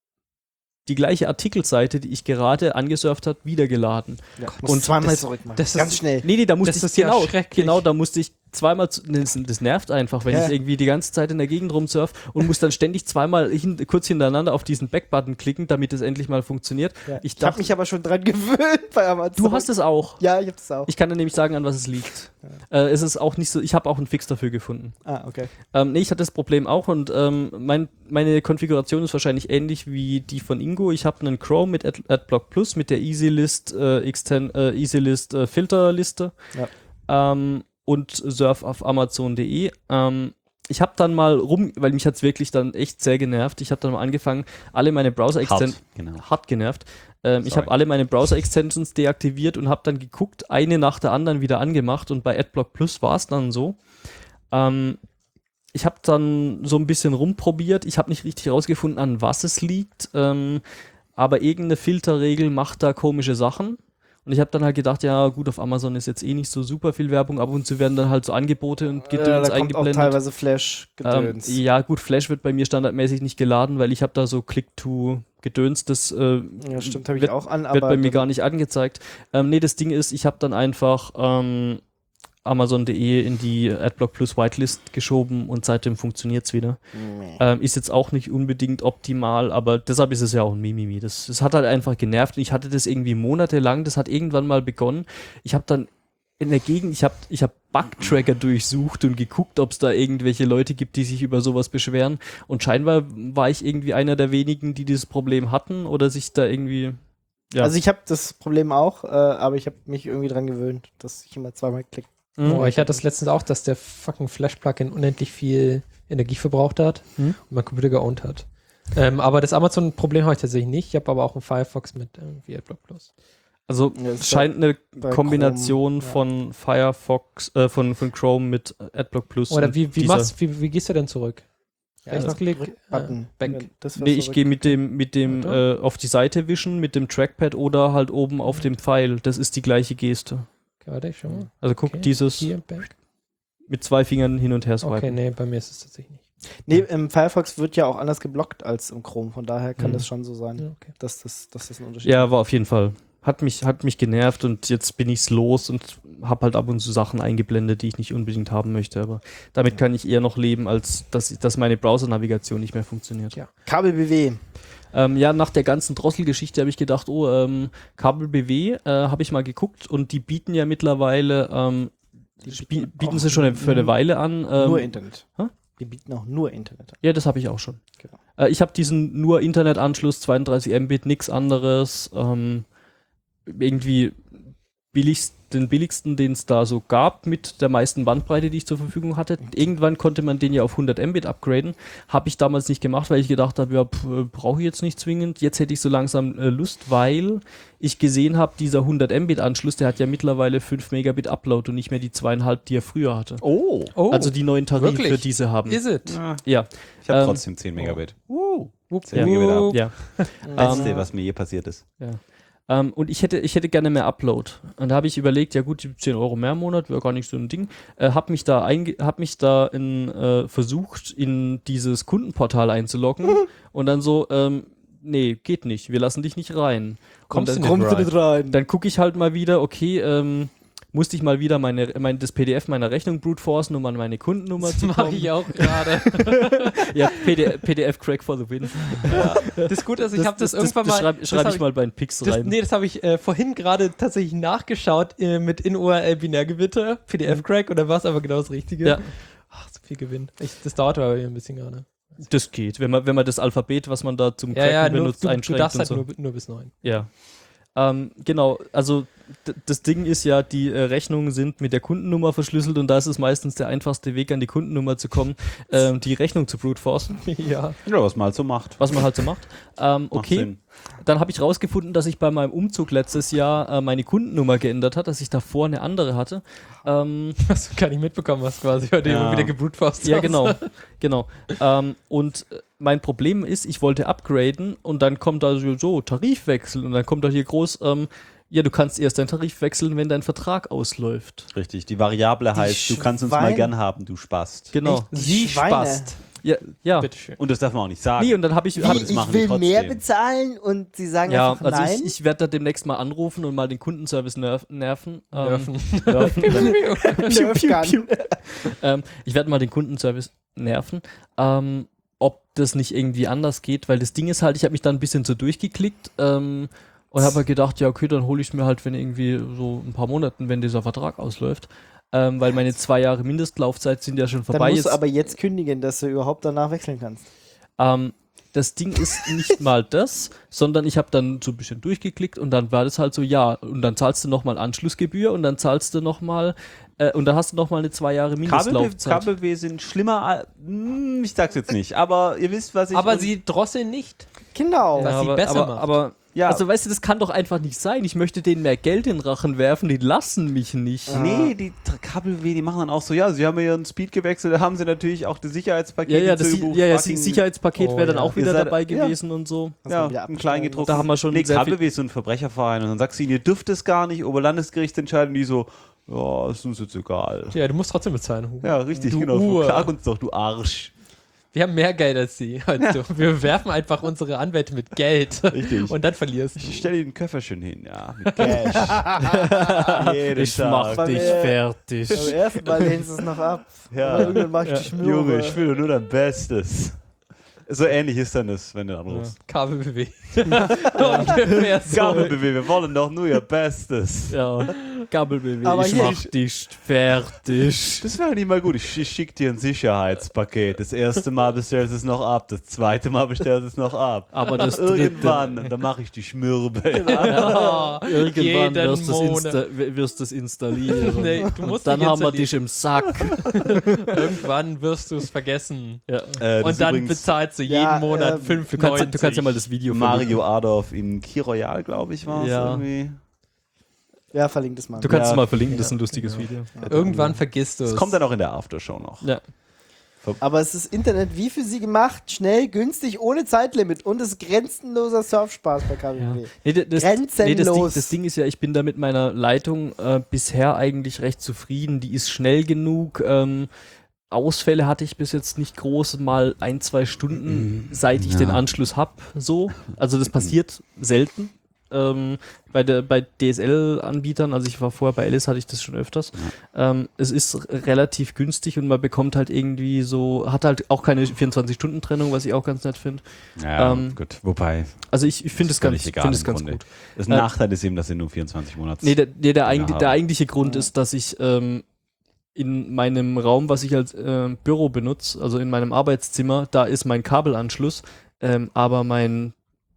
die gleiche Artikelseite, die ich gerade angesurft habe, wieder geladen. ja, und und zweimal das- zurück machen. das ist- Ganz schnell. Nee, nee, da musste Das ich, ist ja genau, schrecklich. genau, da musste ich zweimal, zu, das, das nervt einfach, wenn Ja. ich irgendwie die ganze Zeit in der Gegend rumsurf und muss dann ständig zweimal hin, kurz hintereinander auf diesen Back-Button klicken, damit es endlich mal funktioniert. Ja. Ich Ich, habe dachte, mich aber schon dran gewöhnt bei Amazon. du hast es auch. Ja, ich habe es auch. Ich kann dir nämlich sagen, an was es liegt. Äh, es ist auch nicht so, ich habe auch einen Fix dafür gefunden. Ah, okay. Ähm, nee, ich hatte das Problem auch und ähm, mein, meine Konfiguration ist wahrscheinlich ähnlich wie die von Ingo. Ich habe einen Chrome mit Ad, Adblock Plus, mit der EasyList, äh, Extend, äh, EasyList äh, Filterliste. Ja. Ähm, und surf auf Amazon punkt de. Ähm, ich habe dann mal rum, weil mich hat's wirklich dann echt sehr genervt, ich habe dann mal angefangen, alle meine Browser-Extensions, Hart, genau. hart genervt, ähm, ich Sorry. habe alle meine Browser-Extensions deaktiviert und habe dann geguckt, eine nach der anderen wieder angemacht und bei Adblock Plus war es dann so. Ähm, ich habe dann so ein bisschen rumprobiert, ich habe nicht richtig herausgefunden, an was es liegt, ähm, aber irgendeine Filterregel macht da komische Sachen. Und ich habe dann halt gedacht, ja gut, auf Amazon ist jetzt eh nicht so super viel Werbung, ab und zu werden dann halt so Angebote und Gedöns Äh, da kommt auch eingeblendet. teilweise Ähm, Flash-Gedöns. ja gut, Flash wird bei mir standardmäßig nicht geladen, weil ich habe da so Click-to-Gedöns, das äh, ja, stimmt, habe ich wird, auch an, aber wird bei mir dann- gar nicht angezeigt. Ähm, nee, das Ding ist, ich habe dann einfach ähm, Amazon punkt de in die Adblock Plus Whitelist geschoben und seitdem funktioniert's wieder. Nee. Ähm, ist jetzt auch nicht unbedingt optimal, aber deshalb ist es ja auch ein Mimimi. Das, das hat halt einfach genervt. Und ich hatte das irgendwie monatelang, das hat irgendwann mal begonnen. Ich habe dann in der Gegend, ich habe ich hab Bug-Tracker durchsucht und geguckt, ob es da irgendwelche Leute gibt, die sich über sowas beschweren. Und scheinbar war ich irgendwie einer der wenigen, die dieses Problem hatten oder sich da irgendwie... Ja. Also ich habe das Problem auch, äh, aber ich habe mich irgendwie dran gewöhnt, dass ich immer zweimal klicke. Mhm. Oh, ich hatte das letztens auch, dass der fucking Flash-Plugin unendlich viel Energie verbraucht hat Hm? und mein Computer geowned hat. Ähm, aber das Amazon-Problem habe ich tatsächlich nicht. Ich habe aber auch einen Firefox mit irgendwie Adblock Plus. Also Ja, es ist scheint eine bei Kombination Chrome, ja. von Firefox, äh, von, von Chrome mit Adblock Plus. Oder und wie, wie, dieser- machst, wie, wie gehst du denn zurück? Ja, Rechtsklick, Button. äh, back. Das wär Nee, ich zurück. gehe mit dem, mit dem Warte. äh, auf die Seite wischen, mit dem Trackpad oder halt oben auf dem Pfeil. Das ist die gleiche Geste. Okay, warte, ich schau mal. Also guck, Okay, dieses Hier, back. mit zwei Fingern hin und her swipen. Okay, nee, bei mir ist es tatsächlich nicht. Nee, im Firefox wird ja auch anders geblockt als im Chrome, von daher kann Mhm. das schon so sein, Ja, okay. dass, das, dass das ein Unterschied Ja, war auf jeden Fall. Hat mich, hat mich genervt und jetzt bin ich's los und hab halt ab und zu Sachen eingeblendet, die ich nicht unbedingt haben möchte. Aber damit kann ich eher noch leben, als dass, dass meine Browser-Navigation nicht mehr funktioniert. Ja. Kabel-B W. Ähm, ja, nach der ganzen Drosselgeschichte habe ich gedacht, oh, ähm, Kabel-B W äh, habe ich mal geguckt und die bieten ja mittlerweile, ähm, Die spie- bieten bieten auch sie schon für eine nur- Weile an. Ähm, nur Internet. hä? Die bieten auch nur Internet an. Ja, das habe ich auch schon. Genau. Äh, ich habe diesen nur Internetanschluss, zweiunddreißig Mbit, nix anderes. Ähm, irgendwie billigst, den billigsten, den es da so gab, mit der meisten Bandbreite, die ich zur Verfügung hatte. Irgendwann konnte man den ja auf hundert Mbit upgraden. Habe ich damals nicht gemacht, weil ich gedacht habe, ja, brauche ich jetzt nicht zwingend. Jetzt hätte ich so langsam äh, Lust, weil ich gesehen habe, dieser hundert Mbit Anschluss, der hat ja mittlerweile fünf Megabit Upload und nicht mehr die zweieinhalb, die er früher hatte. Oh. Oh, Also die neuen Tarife, wirklich? die sie haben. is it? Ja, Ja. ich habe Ähm, trotzdem zehn Megabit. Wupp, zehn Ja. Megabit ab. Ja. Beste, Ähm, was mir je passiert ist. Ja. Ähm, und ich hätte, ich hätte gerne mehr Upload. Und da habe ich überlegt, ja gut, die zehn Euro mehr im Monat wäre gar nicht so ein Ding. Äh, hab mich da einge hab mich da in, äh, versucht, in dieses Kundenportal einzuloggen und dann so, ähm, nee, geht nicht, wir lassen dich nicht rein. Kommst und du dann, nicht Kommst du nicht rein? dann gucke ich halt mal wieder, okay, ähm, musste ich mal wieder meine, mein, das P D F meiner Rechnung brute forcen, um an meine Kundennummer Das zu mache kommen. ich auch gerade. Ja, P D F-Crack for the win. Das Gute ist, ich habe das, das irgendwann das mal. schreibe das schreib hab ich mal bei den Pix Das, rein. nee, das habe ich äh, vorhin gerade tatsächlich nachgeschaut äh, mit in U R L-Binärgewitter, P D F-Crack und dann war es aber genau das Richtige. Ja. Ach, so viel Gewinn. Ich, das dauert aber ein bisschen gerade. Das geht, wenn man, wenn man das Alphabet, was man da zum Ja, Cracken ja, nur, benutzt, du, du einschränkt darfst und halt so. nur, nur bis neun. Ja. Ähm, genau, also d- das Ding ist ja, die äh, Rechnungen sind mit der Kundennummer verschlüsselt und da ist es meistens der einfachste Weg, an die Kundennummer zu kommen, ähm, die Rechnung zu brute forcen, Ja. Ja, was man halt so macht. was man halt so macht. Ähm, Macht okay, Sinn. dann habe ich rausgefunden, dass ich bei meinem Umzug letztes Jahr äh, meine Kundennummer geändert hat, dass ich davor eine andere hatte. Ähm, Hast du gar nicht mitbekommen, was quasi heute Ja. wieder gebrutforst Ja, hast. genau. genau. Ähm, und äh, mein Problem ist, ich wollte upgraden und dann kommt da so, so Tarifwechsel und dann kommt da hier groß, ähm, ja, du kannst erst deinen Tarif wechseln, wenn dein Vertrag ausläuft. Richtig, die Variable heißt, du kannst uns mal Schwein- gern haben, du Spast. Genau. Echt? Die Sie Schweine. spast. Ja, ja. Bitteschön. Und das darf man auch nicht sagen. Nee, und dann habe ich, Wie, hab, das ich machen will die mehr trotzdem. bezahlen und sie sagen ja, einfach also nein. ich, ich werde da demnächst mal anrufen und mal den Kundenservice nerv, nerven. Ähm, Nerven. nerven. Nerfgun. ähm, ich werde mal den Kundenservice nerven, ähm, ob das nicht irgendwie anders geht, weil das Ding ist halt, ich habe mich da ein bisschen so durchgeklickt ähm, und habe halt gedacht, ja okay, dann hole ich es mir halt, wenn irgendwie so ein paar Monaten, wenn dieser Vertrag ausläuft, ähm, weil meine zwei Jahre Mindestlaufzeit sind ja schon Dann vorbei. musst du Jetzt, aber jetzt kündigen, dass du überhaupt danach wechseln kannst. ähm, das Ding ist nicht mal das, sondern ich habe dann so ein bisschen durchgeklickt und dann war das halt so, ja, und dann zahlst du nochmal Anschlussgebühr und dann zahlst du nochmal, äh, und dann hast du nochmal eine zwei Jahre Kabel, Mindestlaufzeit. Kabel-W sind schlimmer, al- hm, ich sag's jetzt nicht, aber ihr wisst, was ich... Aber und- sie drosseln nicht. Genau. Was sie aber, besser aber, macht. aber Ja. also weißt du, das kann doch einfach nicht sein. Ich möchte denen mehr Geld in den Rachen werfen, die lassen mich nicht. Nee, die T- Kabel-W, die machen dann auch so, ja, sie haben ja ihren Speed gewechselt, da haben sie natürlich auch das Sicherheitspaket Ja, ja, das, zugebucht, ja, ja, das fucking- Sicherheitspaket Oh, wäre dann ja. auch wieder Ihr seid- dabei ja. gewesen und so. Hast du wieder Ja, ein abgeschlagen. Kleingedruckt. Da haben wir schon Nee, sehr viel- Kabel-W ist so ein Verbrecherverein und dann sagst du ihnen, ihr dürft es gar nicht, Oberlandesgerichtsentscheidung, die so, ja, ist uns jetzt egal. Ja, du musst trotzdem bezahlen. Hugo. Ja, richtig, Du genau. Uhr. Verklag uns doch, du Arsch. Wir haben mehr Geld als sie. Als du. Wir werfen einfach unsere Anwälte mit Geld. Richtig. Und dann verlierst Ich du. stelle dir ein Köfferchen hin, ja, mit Cash. Jeden Ich Tag. mach Bei dich mir- fertig. Beim ersten Mal lehnst du es noch ab. Ja. Und irgendwann mach ich die Schnur. Junge, ich will nur dein Bestes. So ähnlich ist dann das, wenn du anrufst. Kabel-B W. Ungefähr so. Kabel-B W, wir wollen doch nur ihr Bestes. Ja, Kabel-B W, Aber ich hier- mach dich fertig. Das wäre nicht mal gut. Ich, ich schicke dir ein Sicherheitspaket. Das erste Mal bestellst du es noch ab, das zweite Mal bestellst du es noch ab. Aber das dritte, Irgendwann, dann mache ich die Schmürbe. Oh, irgendwann jeden wirst du Monat. insta wirst du's installieren. Nee, du musst Dann nicht haben wir installieren. dich im Sack. Irgendwann wirst du es vergessen. Ja. Äh, das Und ist dann übrigens bezahlst du jeden Ja, Monat ähm, fünf Du kannst, du kannst ja mal das Video Mario Adolf in Key Royale, glaube ich, war es Ja. irgendwie. Ja, verlinkt es mal. Du kannst Ja. es mal verlinken, das ist ein lustiges Video. Irgendwann vergisst du es. Das kommt dann auch in der Aftershow noch. Ja. Aber es ist Internet wie für sie gemacht, schnell, günstig, ohne Zeitlimit und es ist grenzenloser Surfspaß bei K W W. Nee, d- das, Grenzenlos. nee, das, Ding, das Ding ist ja, ich bin da mit meiner Leitung äh, bisher eigentlich recht zufrieden. Die ist schnell genug. Ähm, Ausfälle hatte ich bis jetzt nicht groß, mal ein, zwei Stunden, seit ich Ja. den Anschluss habe. So. Also das passiert selten. Ähm, bei, der, bei D S L-Anbietern, also ich war vorher bei Alice, hatte ich das schon öfters. Ähm, es ist r- relativ günstig und man bekommt halt irgendwie so, hat halt auch keine vierundzwanzig-Stunden-Trennung, was ich auch ganz nett finde. Ja, Ähm, gut. Wobei, Also ich, ich finde es ist ganz, völlig egal find es im ganz Grunde. gut. das Äh, Nachteil ist eben, dass sie nur vierundzwanzig Monate. Nee, der, der, der, eig haben. der eigentliche Grund ist, dass ich ähm, in meinem Raum, was ich als ähm, Büro benutze, also in meinem Arbeitszimmer, da ist mein Kabelanschluss, ähm, aber mein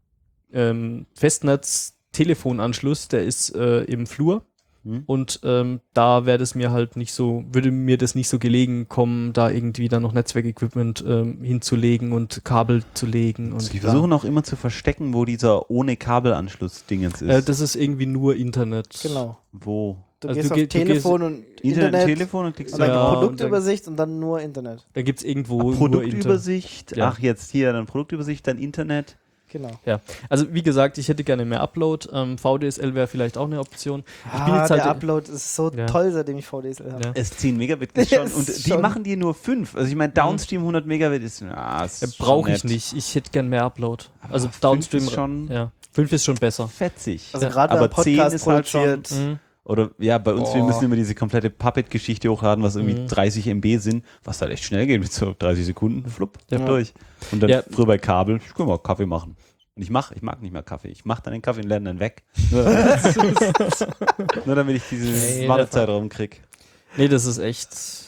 ähm, Festnetz-Telefonanschluss, der ist äh, im Flur. Hm? Und ähm, da wäre das mir halt nicht so, würde mir das nicht so gelegen kommen, da irgendwie dann noch Netzwerkequipment ähm, hinzulegen und Kabel zu legen. Und Sie bla. versuchen auch immer zu verstecken, wo dieser ohne Kabelanschluss-Dingens ist. Äh, das ist irgendwie nur Internet. Genau. wo? Du Also gehst du auf geh- du Telefon und Internet, Internet, Telefon und klickst und dann Ja, und Produktübersicht und dann nur Internet. Da gibt es irgendwo Ah, nur Internet. Produktübersicht. Ja. Ach, jetzt hier dann Produktübersicht, dann Internet. Genau. Ja, also wie gesagt, ich hätte gerne mehr Upload. Ähm, V D S L wäre vielleicht auch eine Option. Ich bin Ah, jetzt der halt, Upload ist so Ja. toll, seitdem ich V D S L habe. ja. Es zehn Megabit ist schon. Das Und ist die schon- machen dir nur fünf. Also ich meine, Downstream hundert Megabit ist. Ja, ist Äh, schon Brauche ich nett. nicht. Ich hätte gern mehr Upload. Also fünf Downstream ist schon ja. fünf ist schon besser. fetzig. Also gerade aber beim zehn Podcast ist halt schon. produziert. Mhm. Oder ja, bei uns, wir Boah. müssen immer diese komplette Puppet-Geschichte hochladen, was irgendwie Mhm. dreißig Megabyte sind, was halt echt schnell geht mit so dreißig Sekunden, flupp, Ja. durch. Und dann Ja. früher bei Kabel, ich kann mal Kaffee machen. Und ich mach, ich mag nicht mehr Kaffee. Ich mach dann den Kaffee und lerne dann weg. Nur, nur damit ich diese Nee, Wartezeitraum krieg. Nee, das ist echt.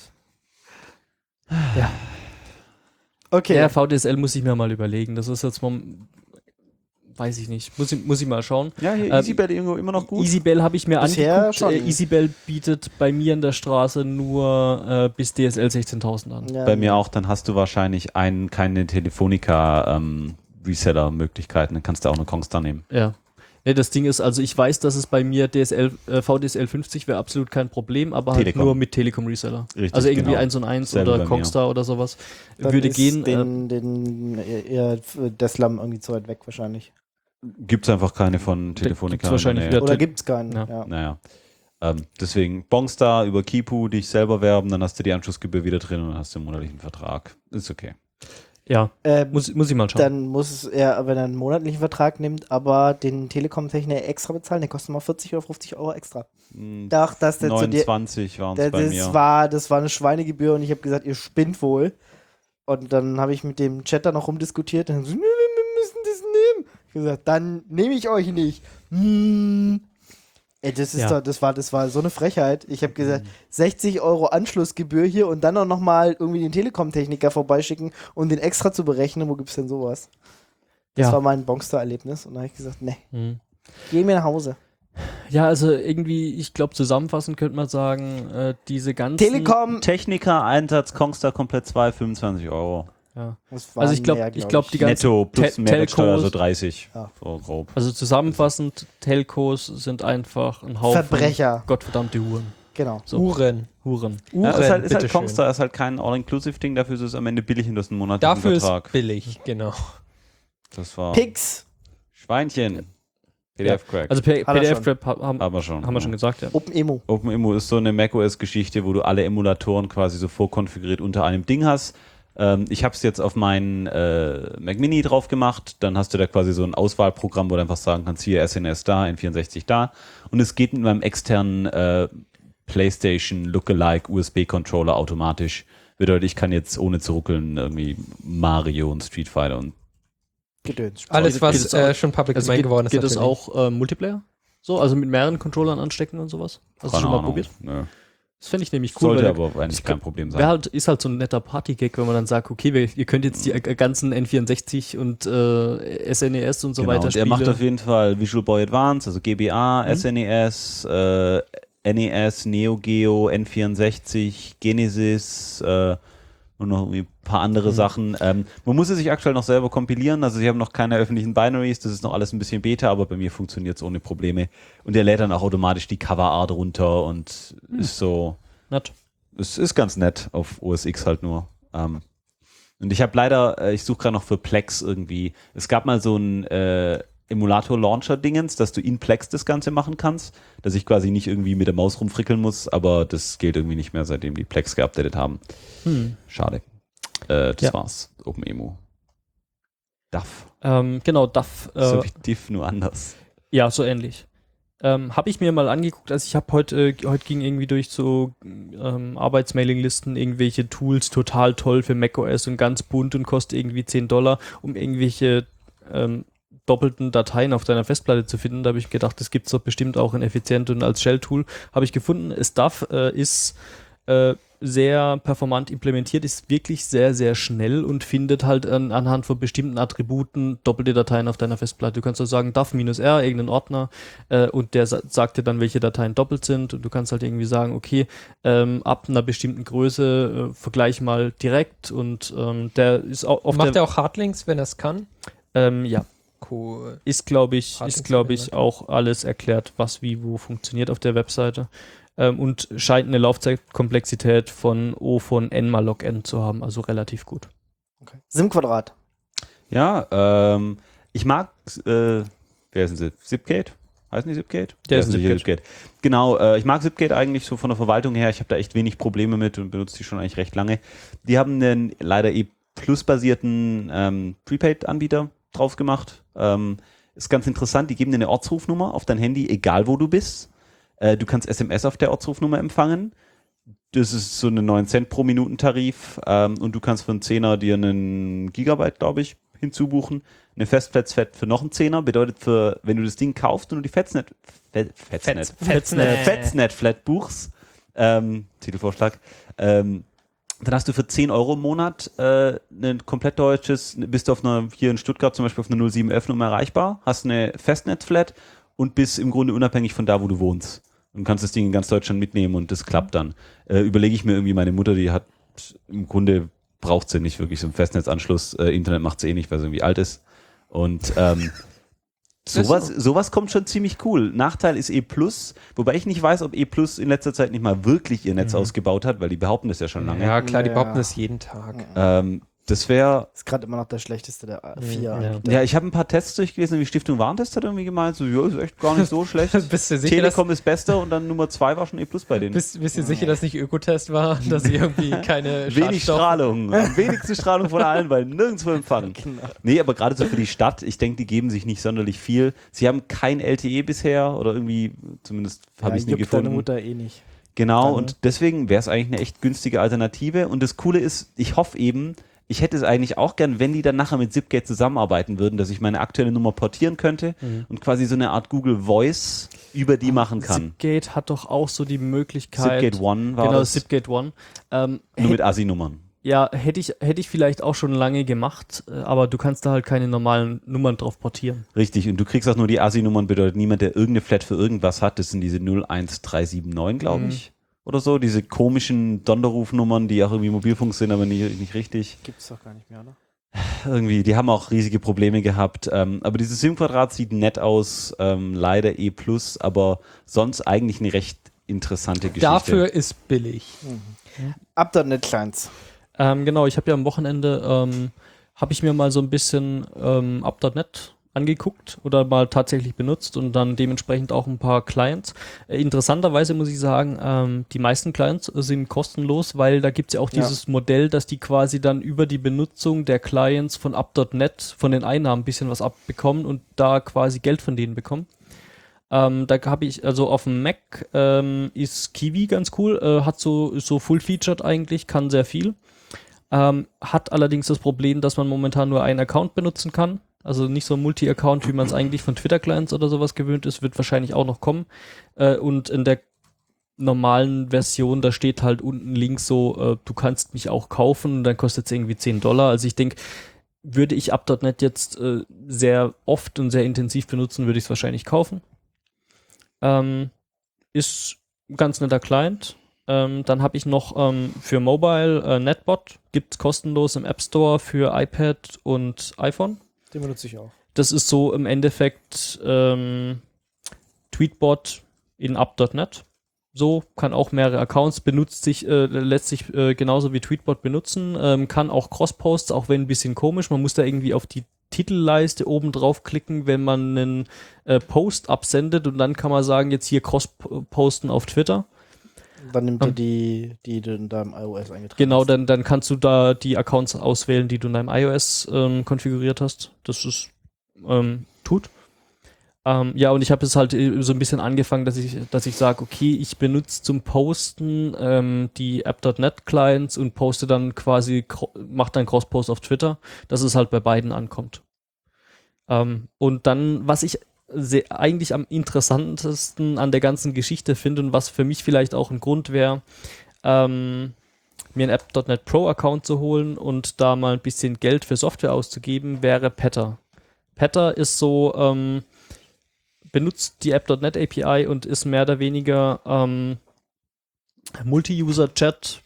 Ja. Okay. Der V D S L muss ich mir mal überlegen. Das ist jetzt mal. Weiß ich nicht. Muss ich, muss ich mal schauen. Ja, hier Ähm, EasyBell irgendwo immer noch gut. EasyBell habe ich mir Bisher angeguckt. schon. Äh, EasyBell bietet bei mir in der Straße nur äh, bis D S L sechzehntausend an. Ja, Bei mir auch, dann hast du wahrscheinlich ein, keine Telefonica ähm, Reseller-Möglichkeiten, dann kannst du auch eine Kongstar nehmen. Ja. Nee, das Ding ist, also ich weiß, dass es bei mir D S L, äh, V D S L fünfzig wäre absolut kein Problem, aber halt Telekom. nur mit Telekom Reseller. Richtig, also irgendwie genau. eins und eins Selbe bei oder mir. Kongstar oder sowas. Dann Würde ist gehen. äh, Den, den, eher Deslam irgendwie zu weit weg wahrscheinlich. Gibt es einfach keine von Telefonica. gibt's wahrscheinlich Nee. wieder. Oder Te- gibt's keinen? Ja. Ja. Naja. Ähm, deswegen Bongstar über Kipu, dich selber werben, dann hast du die Anschlussgebühr wieder drin und dann hast du einen monatlichen Vertrag. Ist okay. ja, Ähm, muss, muss ich mal schauen. Dann muss er, wenn er einen monatlichen Vertrag nimmt, aber den Telekom-Techniker extra bezahlen, der kostet mal vierzig oder fünfzig Euro extra. Hm, Doch, dass der zu dir, neunundzwanzig waren es der, bei das mir. war, das war eine Schweinegebühr und ich habe gesagt, ihr spinnt wohl. Und dann habe ich mit dem Chat da noch rumdiskutiert und dann so, nee, wir müssen das nehmen. Ich hab gesagt, dann nehme ich euch nicht. Hm. Ey, das ist Ja. doch, das war, das war so eine Frechheit. Ich habe gesagt, sechzig Euro Anschlussgebühr hier und dann auch nochmal irgendwie den Telekom-Techniker vorbeischicken, um den extra zu berechnen. Wo gibt's denn sowas? Das Ja. war mein Bongstar-Erlebnis und da habe ich gesagt, ne, Hm. geh mir nach Hause. Ja, also irgendwie, ich glaube, zusammenfassend könnte man sagen, äh, diese ganzen. Telekom, Techniker, Einsatz, Kongstar komplett zwei, fünfundzwanzig Euro. Ja. das Also ich glaube, mehr, ich glaub glaube, die ganzen. Netto plus Te- Mehrwertsteuer, Telcos- so dreißig. Ja. So grob. Also zusammenfassend, Telcos sind einfach ein Haufen Verbrecher. gottverdammte Huren. genau. So. Huren. Huren. Uhren, Ja, ist halt, ist halt bitteschön. Kongstar, ist halt kein All-Inclusive-Ding, dafür ist es am Ende billig und das ist ein monatlichen Dafür ist Vertrag. billig, genau. Das war Pix, Schweinchen. P D F-Crack. Also P- Hat er PDF-Crap haben, aber schon. haben wir schon gesagt, ja. OpenEmo. OpenEMU ist so eine macOS-Geschichte, wo du alle Emulatoren quasi so vorkonfiguriert unter einem Ding hast. Ähm, ich habe es jetzt auf meinen äh, Mac Mini drauf gemacht. Dann hast du da quasi so ein Auswahlprogramm, wo du einfach sagen kannst, hier S N S da, N vierundsechzig da. Und es geht mit meinem externen äh, PlayStation Lookalike U S B-Controller automatisch. Bedeutet, ich kann jetzt ohne zu ruckeln irgendwie Mario und Street Fighter und Gedöns. Alles, geht was es äh, auch- schon Public Also Domain geht, geworden ist. geht das natürlich. auch äh, Multiplayer? So, also mit mehreren Controllern anstecken und sowas? Hast du keine schon mal Ahnung. probiert? Nö. Das fände ich nämlich cool. Sollte weil aber eigentlich kein Problem sein. Wäre halt, ist halt so ein netter Party-Gag, wenn man dann sagt, okay, wir, ihr könnt jetzt die äh, ganzen N vierundsechzig und äh, S N E S und so Genau, weiter und er Spiele. macht auf jeden Fall Visual Boy Advance, also G B A, Mhm. S N E S, äh, N E S, Neo Geo, N vierundsechzig, Genesis äh, und noch irgendwie ein paar andere Mhm. Sachen. Ähm, man muss es sich aktuell noch selber kompilieren, also sie haben noch keine öffentlichen Binaries, das ist noch alles ein bisschen Beta, aber bei mir funktioniert es ohne Probleme. Und er lädt dann auch automatisch die Coverart runter und Mhm. ist so, Nett. es ist ganz nett auf O S X halt nur. Ähm, und ich habe leider, äh, ich suche gerade noch für Plex irgendwie, es gab mal so ein äh, Emulator-Launcher-Dingens, dass du in Plex das Ganze machen kannst, dass ich quasi nicht irgendwie mit der Maus rumfrickeln muss, aber das gilt irgendwie nicht mehr, seitdem die Plex geupdatet haben. Hm. Schade. Äh, das Ja. war's. OpenEMU. D A F. Ähm, genau, D A F. Äh, So wie Diff, nur anders. Ja, so ähnlich. Ähm, habe ich mir mal angeguckt, also ich habe heute, äh, heute ging irgendwie durch so ähm, Arbeitsmailinglisten irgendwelche Tools, total toll für macOS und ganz bunt und kostet irgendwie zehn Dollar, um irgendwelche ähm, doppelten Dateien auf deiner Festplatte zu finden. Da habe ich gedacht, das gibt's doch bestimmt auch in effizient und als Shell-Tool. Habe ich gefunden, es D A F äh, ist äh, sehr performant implementiert, ist wirklich sehr, sehr schnell und findet halt an, anhand von bestimmten Attributen doppelte Dateien auf deiner Festplatte. Du kannst also sagen, D A F-R, irgendeinen Ordner, äh, und der sa- sagt dir dann, welche Dateien doppelt sind, und du kannst halt irgendwie sagen, okay, ähm, ab einer bestimmten Größe äh, vergleich mal direkt, und ähm, der ist auch auf Macht der, er auch Hardlinks, wenn er es kann? ähm, ja, Cool. ist, glaube ich, Hat ist, nichts glaube ich, geändert. auch alles erklärt, was wie wo funktioniert auf der Webseite. Ähm, und scheint eine Laufzeitkomplexität von O von n mal log n zu haben, also relativ gut. Okay. SIM-Quadrat. Ja, ähm, ich mag, äh, wer ist denn Zipgate? Heißen die Zipgate? Der Ja, ist sind sicher Zipgate. Genau, äh, ich mag Zipgate eigentlich so von der Verwaltung her. Ich habe da echt wenig Probleme mit und benutze die schon eigentlich recht lange. Die haben einen leider eh Plus-basierten ähm, Prepaid-Anbieter drauf gemacht. Ähm, ist ganz interessant, die geben dir eine Ortsrufnummer auf dein Handy, egal wo du bist. Äh, du kannst S M S auf der Ortsrufnummer empfangen. Das ist so eine neun Cent pro Minuten-Tarif ähm, und du kannst für einen Zehner dir einen Gigabyte, glaube ich, hinzubuchen. Eine Festplatzflat für noch einen Zehner bedeutet für, wenn du das Ding kaufst und du die Fetznet, Fe, Fetznet, Fetznet. Fetznet-Flat buchst, ähm, Titelvorschlag, ähm, dann hast du für zehn Euro im Monat äh, ein komplett deutsches, bist du auf einer, hier in Stuttgart zum Beispiel auf einer null sieben elf Nummer erreichbar, hast eine Festnetzflat und bist im Grunde unabhängig von da, wo du wohnst. Und kannst das Ding in ganz Deutschland mitnehmen und das klappt dann. Äh, überlege ich mir irgendwie, meine Mutter, die hat im Grunde braucht sie nicht wirklich so einen Festnetzanschluss. Äh, Internet macht sie eh nicht, weil sie irgendwie alt ist. Und ähm, sowas, sowas kommt schon ziemlich cool. Nachteil ist E plus, wobei ich nicht weiß, ob E plus in letzter Zeit nicht mal wirklich ihr Netz Mhm. ausgebaut hat, weil die behaupten das ja schon lange. Ja, klar, die Ja. behaupten das jeden Tag. Ähm, das wäre Ist gerade immer noch der schlechteste der vier. Ja. Anbieter. Ja, ich habe ein paar Tests durchgelesen, die Stiftung Warentest hat irgendwie gemeint, so, ja, ist echt gar nicht so schlecht. Bist du sicher, dass, Telekom ist bester und dann Nummer zwei war schon E plus bei denen. bist, bist du sicher, dass nicht Ökotest war, dass sie irgendwie keine Wenig Schadstoffe- Strahlung, am wenigsten Strahlung von allen, weil nirgendwo empfangen. Genau. Nee, aber gerade so für die Stadt, ich denke, die geben sich nicht sonderlich viel. Sie haben kein L T E bisher oder irgendwie, zumindest habe Ja, ich es nie juckt deine gefunden. Mutter eh nicht. Genau, Dann- und deswegen wäre es eigentlich eine echt günstige Alternative. Und das Coole ist, ich hoffe eben, ich hätte es eigentlich auch gern, wenn die dann nachher mit Zipgate zusammenarbeiten würden, dass ich meine aktuelle Nummer portieren könnte Mhm. und quasi so eine Art Google Voice über die machen kann. Zipgate hat doch auch so die Möglichkeit. Zipgate One war Genau, das, Zipgate One. Ähm, nur mit A S I Nummern. ja, hätte ich, hätte ich vielleicht auch schon lange gemacht, äh, aber du kannst da halt keine normalen Nummern drauf portieren. Richtig, und du kriegst auch nur die A S I Nummern, bedeutet niemand, der irgendeine Flat für irgendwas hat, das sind diese null eins drei sieben neun, glaube Mhm. ich. Oder so, diese komischen Sonderrufnummern, die auch irgendwie Mobilfunk sind, aber nicht, nicht richtig. Gibt's doch gar nicht mehr, oder? Irgendwie, die haben auch riesige Probleme gehabt. Ähm, aber dieses SIM-Quadrat sieht nett aus, ähm, leider E plus, aber sonst eigentlich eine recht interessante Geschichte. Dafür ist billig. Up.NET Clients. Ähm, genau, ich habe ja am Wochenende, ähm, habe ich mir mal so ein bisschen ähm, Up.NET angeguckt oder mal tatsächlich benutzt und dann dementsprechend auch ein paar Clients. Äh, interessanterweise muss ich sagen, ähm, die meisten Clients sind kostenlos, weil da gibt es ja auch Ja. dieses Modell, dass die quasi dann über die Benutzung der Clients von Up.NET von den Einnahmen ein bisschen was abbekommen und da quasi Geld von denen bekommen. Ähm, da habe ich, also auf dem Mac ähm, ist Kiwi ganz cool, äh, hat so, ist so full-featured eigentlich, kann sehr viel. Ähm, hat allerdings das Problem, dass man momentan nur einen Account benutzen kann. Also nicht so ein Multi-Account, wie man es eigentlich von Twitter-Clients oder sowas gewöhnt ist, wird wahrscheinlich auch noch kommen. Äh, und in der normalen Version, da steht halt unten links so, äh, du kannst mich auch kaufen und dann kostet es irgendwie zehn Dollar. Also ich denke, würde ich Up.NET jetzt äh, sehr oft und sehr intensiv benutzen, würde ich es wahrscheinlich kaufen. Ähm, ist ein ganz netter Client. Ähm, dann habe ich noch ähm, für Mobile äh, NetBot, gibt es kostenlos im App Store für iPad und iPhone. Den benutze ich auch. Das ist so im Endeffekt ähm, Tweetbot in Up.NET. So, kann auch mehrere Accounts, benutzt sich, äh, lässt sich äh, genauso wie Tweetbot benutzen, ähm, kann auch Cross-Posts, auch wenn ein bisschen komisch, man muss da irgendwie auf die Titelleiste oben drauf klicken, wenn man einen äh, Post absendet und dann kann man sagen, jetzt hier Cross-Posten auf Twitter. Dann nimmt er Ähm. die, die du in deinem iOS eingetragen Genau, hast. dann, dann kannst du da die Accounts auswählen, die du in deinem iOS ähm, konfiguriert hast. Das ist ähm, tut. Ähm, ja, und ich habe es halt äh, so ein bisschen angefangen, dass ich, dass ich sage, okay, ich benutze zum Posten ähm, die App.NET Clients und poste dann quasi, mach dann Cross-Post auf Twitter, dass es halt bei beiden ankommt. Ähm, und dann, was ich sehr, eigentlich am interessantesten an der ganzen Geschichte finde und was für mich vielleicht auch ein Grund wäre, ähm, mir einen App.NET Pro Account zu holen und da mal ein bisschen Geld für Software auszugeben, wäre Patter. Patter ist so, ähm, benutzt die App.NET A P I und ist mehr oder weniger ähm, Multi-User-Chat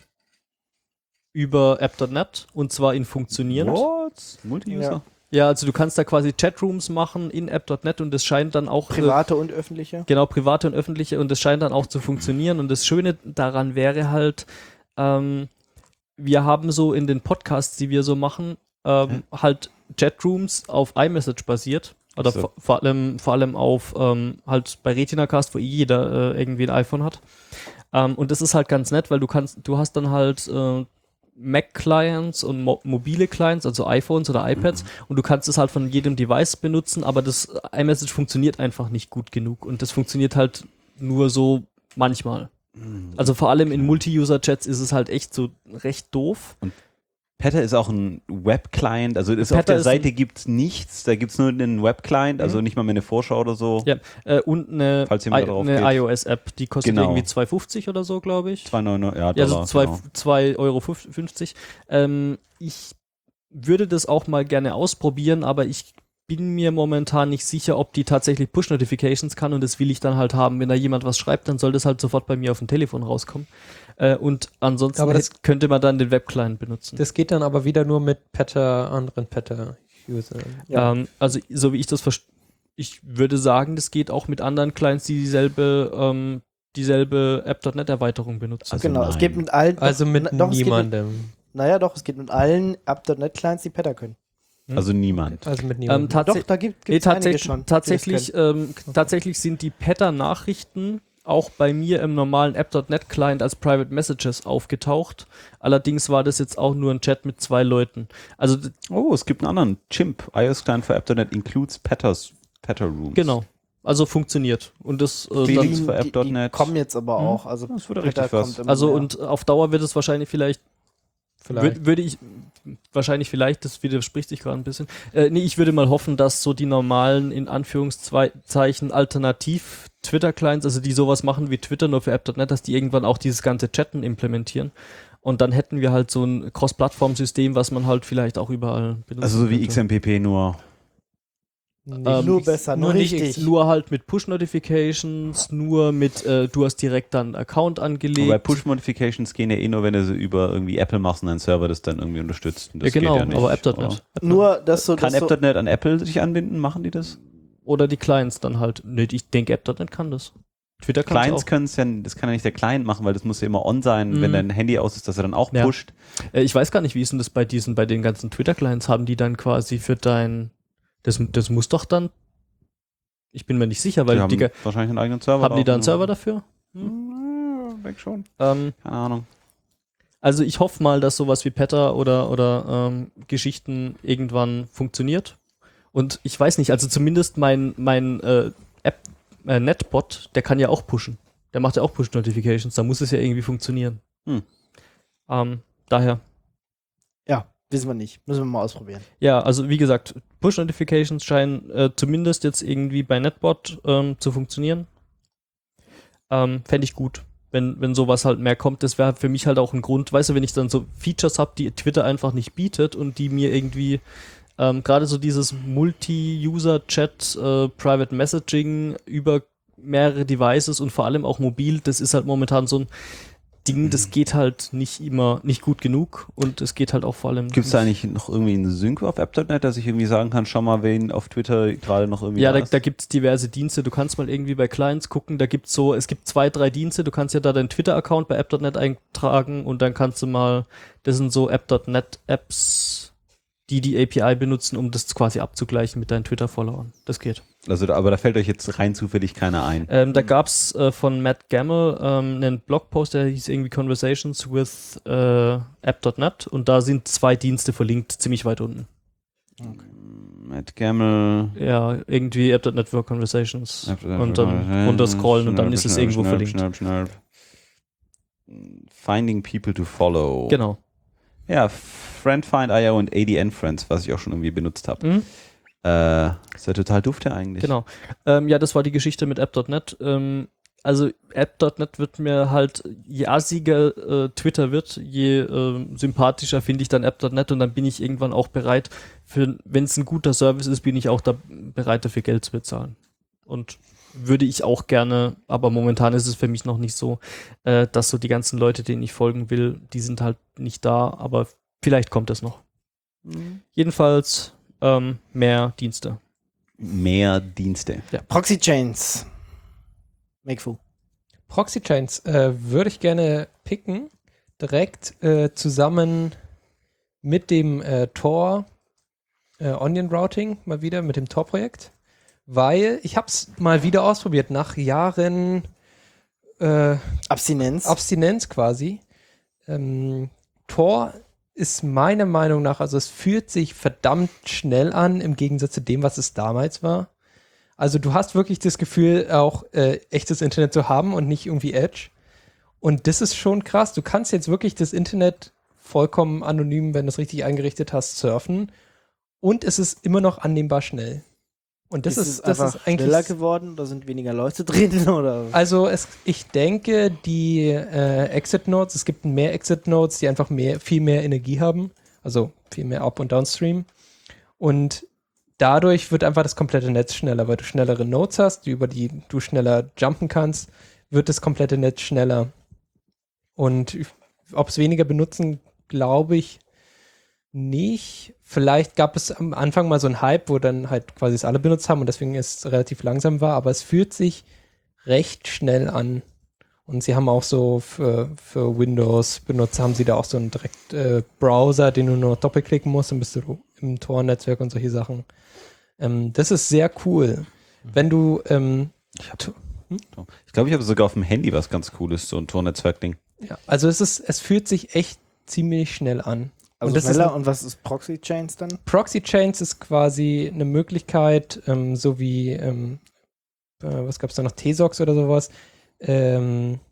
über App.NET und zwar in funktionierend. What? Multi-User? Ja. Ja, also du kannst da quasi Chatrooms machen in App.NET und es scheint dann auch Private und öffentliche. Genau, private und öffentliche und es scheint dann auch zu funktionieren und das Schöne daran wäre halt, ähm, wir haben so in den Podcasts, die wir so machen, ähm, halt Chatrooms auf iMessage basiert oder So. vor, vor allem vor allem auf ähm, halt bei RetinaCast, wo eh jeder äh, irgendwie ein iPhone hat. Ähm, und das ist halt ganz nett, weil du kannst, du hast dann halt äh, Mac-Clients und mo- mobile Clients, also iPhones oder iPads, und du kannst es halt von jedem Device benutzen, aber das iMessage funktioniert einfach nicht gut genug und das funktioniert halt nur so manchmal. Also vor allem in Multi-User-Chats ist es halt echt so recht doof. Patter ist auch ein Web-Client, also ist auf Patter der ist Seite gibt's nichts, da gibt's nur einen Web-Client, also Mhm. nicht mal mehr eine Vorschau oder so. Ja, äh, und eine, Falls jemand I- darauf eine geht. iOS-App, die kostet Genau. irgendwie zwei fünfzig oder so, glaube ich. zwei Euro neunundneunzig, ja, Ja, also Dollar, zwei, genau. zwei Euro fünfzig. Ähm, ich würde das auch mal gerne ausprobieren, aber ich bin mir momentan nicht sicher, ob die tatsächlich Push-Notifications kann und das will ich dann halt haben. Wenn da jemand was schreibt, dann soll das halt sofort bei mir auf dem Telefon rauskommen. Äh, und ansonsten Aber das- hätt- könnte man dann den Web-Client benutzen. Das geht dann aber wieder nur mit Patter, anderen Patter-Usern. Ja. Ähm, also so wie ich das verstehe, ich würde sagen, das geht auch mit anderen Clients, die dieselbe, ähm, dieselbe App Punkt net-Erweiterung benutzen. Also genau, nein. es geht mit allen. Also doch, mit na- doch, es geht mit, niemandem. naja, doch, es geht mit allen App Punkt net Clients, die Patter können. Also niemand. Also mit Ähm, niemandem. tats- Doch, da gibt Nee, es einige tatsächlich, schon. die das tatsächlich, ähm, tatsächlich sind die Patter-Nachrichten auch bei mir im normalen App Punkt net-Client als Private Messages aufgetaucht. Allerdings war das jetzt auch nur ein Chat mit zwei Leuten. Also d- Oh, es gibt einen anderen. Chimp, iOS-Client für App Punkt net includes Patters, Patter Rooms. genau, also funktioniert. Und das äh, Clean dann, Links für App die, Punkt die net. kommen jetzt aber Mhm. auch. Also Das würde Patter richtig was. kommt immer also mehr. und auf Dauer wird es wahrscheinlich vielleicht Vielleicht. Wür- würde ich, wahrscheinlich vielleicht, das widerspricht sich gerade ein bisschen. Äh, nee, ich würde mal hoffen, dass so die normalen, in Anführungszeichen, Alternativ-Twitter-Clients, also die sowas machen wie Twitter nur für App Punkt net, dass die irgendwann auch dieses ganze Chatten implementieren. Und dann hätten wir halt so ein Cross-Plattform-System, was man halt vielleicht auch überall benutzen Also so wie könnte. X M P P nur. Nicht- ähm, nur besser, nur, nur nicht richtig. Nur halt mit Push-Notifications, nur mit, äh, du hast direkt dann einen Account angelegt. Wobei Push-Modifications gehen ja eh nur, wenn du sie über irgendwie Apple machst und dein Server das dann irgendwie unterstützt. Und ja, das genau, geht ja nicht, aber App Punkt oder? net. Nur, dass so, Kann dass App so Punkt net an Apple sich anbinden? Machen die das? Oder die Clients dann halt. Nee, ich denke, App Punkt net kann das. Twitter kann Clients auch. können es ja, das kann ja nicht der Client machen, weil das muss ja immer on sein, Mhm. wenn dein Handy aus ist, dass er dann auch Ja. pusht. Äh, ich weiß gar nicht, wie ist denn das bei diesen, bei den ganzen Twitter-Clients, haben die dann quasi für dein, das, das muss doch dann, ich bin mir nicht sicher, weil die haben die, ge- wahrscheinlich einen eigenen Server. haben die da einen drauf, Server ne? dafür? Ja, weg schon. Ähm, Keine Ahnung. also ich hoffe mal, dass sowas wie Patter oder, oder ähm, Geschichten irgendwann funktioniert. Und ich weiß nicht, also zumindest mein, mein äh, App, äh, Netbot, der kann ja auch pushen. Der macht ja auch Push-Notifications, da muss es ja irgendwie funktionieren. Hm. Ähm, daher. ja, wissen wir nicht. Müssen wir mal ausprobieren. Ja, also wie gesagt, Push-Notifications scheinen äh, zumindest jetzt irgendwie bei Netbot ähm, zu funktionieren. Ähm, Fände ich gut, wenn, wenn sowas halt mehr kommt. Das wäre für mich halt auch ein Grund, weißt du, wenn ich dann so Features habe, die Twitter einfach nicht bietet und die mir irgendwie ähm, gerade so dieses Multi-User-Chat, äh, Private Messaging über mehrere Devices und vor allem auch mobil, das ist halt momentan so ein Ding, das geht halt nicht immer, nicht gut genug und es geht halt auch vor allem. Gibt es da eigentlich noch irgendwie einen Sync auf App Punkt net, dass ich irgendwie sagen kann, schau mal, wen auf Twitter gerade noch irgendwie Ja, da, ist? da gibt es diverse Dienste. Du kannst mal irgendwie bei Clients gucken, da gibt's so, es gibt zwei, drei Dienste. Du kannst ja da deinen Twitter-Account bei App Punkt net eintragen und dann kannst du mal, das sind so App Punkt net-Apps, die die A P I benutzen, um das quasi abzugleichen mit deinen Twitter-Followern. Das geht. Also, da, aber da fällt euch jetzt rein zufällig keiner ein. Ähm, da gab's äh, von Matt Gamble ähm, einen Blogpost, der hieß irgendwie Conversations with äh, App Punkt net und da sind zwei Dienste verlinkt, ziemlich weit unten. Matt Gamble. Ja, irgendwie App Punkt net Work Conversations App Punkt net und dann runterscrollen und dann ist es irgendwo schnell, verlinkt. Schnell, schnell. Finding people to follow. Genau. Ja, FriendFind Punkt io und A D N Friends, was ich auch schon irgendwie benutzt habe. Mhm. Äh, ist ja total dufte eigentlich. Genau. Ähm, ja, das war die Geschichte mit App Punkt net. Ähm, also App Punkt net wird mir halt, je assiger äh, Twitter wird, je äh, sympathischer finde ich dann App Punkt net und dann bin ich irgendwann auch bereit, für, wenn es ein guter Service ist, bin ich auch da bereit dafür Geld zu bezahlen. Und würde ich auch gerne, aber momentan ist es für mich noch nicht so, äh, dass so die ganzen Leute, denen ich folgen will, die sind halt nicht da, aber vielleicht kommt es noch. Mhm. Jedenfalls ähm, mehr Dienste. Mehr Dienste. Proxy Chains. Makefu. Proxy Chains äh, würde ich gerne picken, direkt äh, zusammen mit dem äh, Tor äh, Onion Routing, mal wieder mit dem Tor-Projekt, weil ich habe es mal wieder ausprobiert, nach Jahren äh, Abstinenz. Abstinenz quasi. Ähm, Tor ist meiner Meinung nach, also es fühlt sich verdammt schnell an, im Gegensatz zu dem, was es damals war. Also du hast wirklich das Gefühl, auch äh, echtes Internet zu haben und nicht irgendwie Edge. Und das ist schon krass. Du kannst jetzt wirklich das Internet vollkommen anonym, wenn du es richtig eingerichtet hast, surfen. Und es ist immer noch annehmbar schnell. Und das ist, ist, es das einfach ist eigentlich schneller geworden oder sind weniger Leute drin? Oder? Also es, ich denke, die äh, Exit-Nodes, es gibt mehr Exit-Nodes, die einfach mehr, viel mehr Energie haben, also viel mehr Up- und Downstream. Und dadurch wird einfach das komplette Netz schneller, weil du schnellere Nodes hast, über die du schneller jumpen kannst, wird das komplette Netz schneller. Und ob es weniger benutzen, glaube ich nicht. Vielleicht gab es am Anfang mal so einen Hype, wo dann halt quasi es alle benutzt haben und deswegen es relativ langsam war, aber es fühlt sich recht schnell an. Und sie haben auch so für, für Windows-Benutzer haben sie da auch so einen direkt äh, Browser, den du nur doppelklicken musst, dann bist du im Tor-Netzwerk und solche Sachen. Ähm, das ist sehr cool. Wenn du ähm, Ich glaube, ich, glaub, ich habe sogar auf dem Handy was ganz Cooles, so ein Tor-Netzwerk-Ding. ja, also es ist, es fühlt sich echt ziemlich schnell an. Also und das schneller ist, und was ist Proxy-Chains dann? Proxy-Chains ist quasi eine Möglichkeit, ähm, so wie, ähm, äh, was gab es da noch, T-Sox oder sowas, ähm,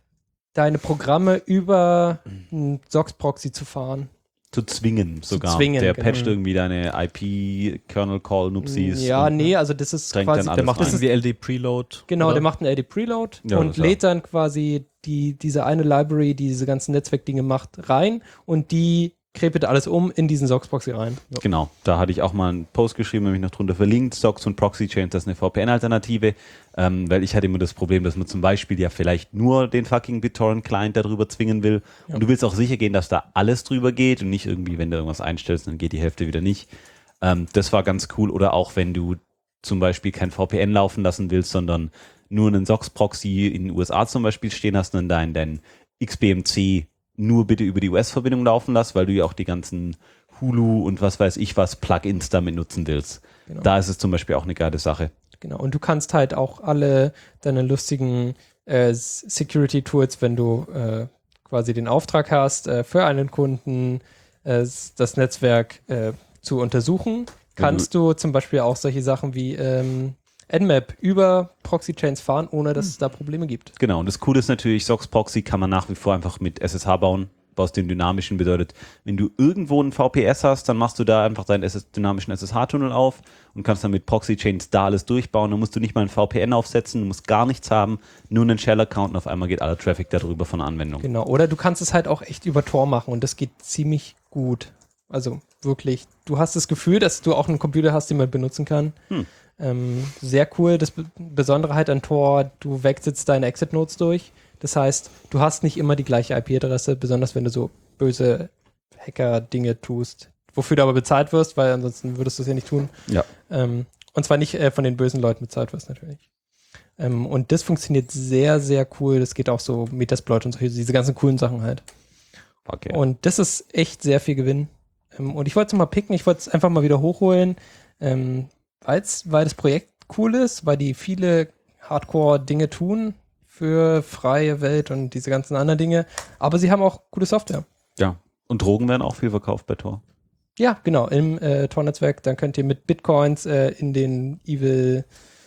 deine Programme über einen S O X-Proxy zu fahren. Zu zwingen sogar. zwingen, der genau. patcht irgendwie deine I P-Kernel-Call-Nupsis. Ja, und nee, also das ist drängt quasi, dann Der alles macht rein. irgendwie L D-Preload. genau, oder? der macht einen L D-Preload Ja, und das ja. lädt dann quasi die, diese eine Library, die diese ganzen Netzwerkdinge macht, rein und die krepelt alles um in diesen S O X-Proxy rein. Ja. Genau, da hatte ich auch mal einen Post geschrieben, nämlich noch drunter verlinkt, S O X und Proxy-Chains, das ist eine V P N-Alternative, ähm, weil ich hatte immer das Problem, dass man zum Beispiel ja vielleicht nur den fucking BitTorrent-Client darüber zwingen will Ja. und du willst auch sicher gehen, dass da alles drüber geht und nicht irgendwie, wenn du irgendwas einstellst, dann geht die Hälfte wieder nicht. Ähm, das war ganz cool. Oder auch, wenn du zum Beispiel kein V P N laufen lassen willst, sondern nur einen S O X-Proxy in den U S A zum Beispiel stehen hast und dann dein X B M C nur bitte über die U S-Verbindung laufen lässt, weil du ja auch die ganzen Hulu und was weiß ich was Plugins damit nutzen willst. Genau. Da ist es zum Beispiel auch eine geile Sache. Genau, und du kannst halt auch alle deine lustigen äh, Security-Tools, wenn du äh, quasi den Auftrag hast, äh, für einen Kunden äh, das Netzwerk äh, zu untersuchen, kannst du zum Beispiel auch solche Sachen wie ähm, Nmap über Proxy-Chains fahren, ohne dass es da Probleme gibt. Genau, und das Coole ist natürlich, S O X-Proxy kann man nach wie vor einfach mit S S H bauen, baust den dynamischen, bedeutet, wenn du irgendwo einen V P S hast, dann machst du da einfach deinen S S dynamischen S S H-Tunnel auf und kannst dann mit Proxy-Chains da alles durchbauen, dann musst du nicht mal ein V P N aufsetzen, du musst gar nichts haben, nur einen Shell-Account und auf einmal geht aller Traffic darüber von der Anwendung. Genau, oder du kannst es halt auch echt über Tor machen und das geht ziemlich gut. Also wirklich, du hast das Gefühl, dass du auch einen Computer hast, den man benutzen kann. Hm. Ähm, sehr cool. Das Be- Besondere halt an Tor, du wechselst deine Exit-Nodes durch. Das heißt, du hast nicht immer die gleiche I P-Adresse, besonders wenn du so böse Hacker-Dinge tust, wofür du aber bezahlt wirst, weil ansonsten würdest du es ja nicht tun. Ja. Ähm, und zwar nicht äh, von den bösen Leuten bezahlt wirst, natürlich. Ähm, und das funktioniert sehr, sehr cool. Das geht auch so Metasploit und solche, diese ganzen coolen Sachen halt. Okay. Und das ist echt sehr viel Gewinn. Ähm, und ich wollte es mal picken, ich wollte es einfach mal wieder hochholen, ähm, weil's, weil das Projekt cool ist, weil die viele Hardcore-Dinge tun für freie Welt und diese ganzen anderen Dinge. Aber sie haben auch gute Software. Ja. Und Drogen werden auch viel verkauft bei Tor. Ja, genau, im äh, Tor-Netzwerk. Dann könnt ihr mit Bitcoins äh, in den Evil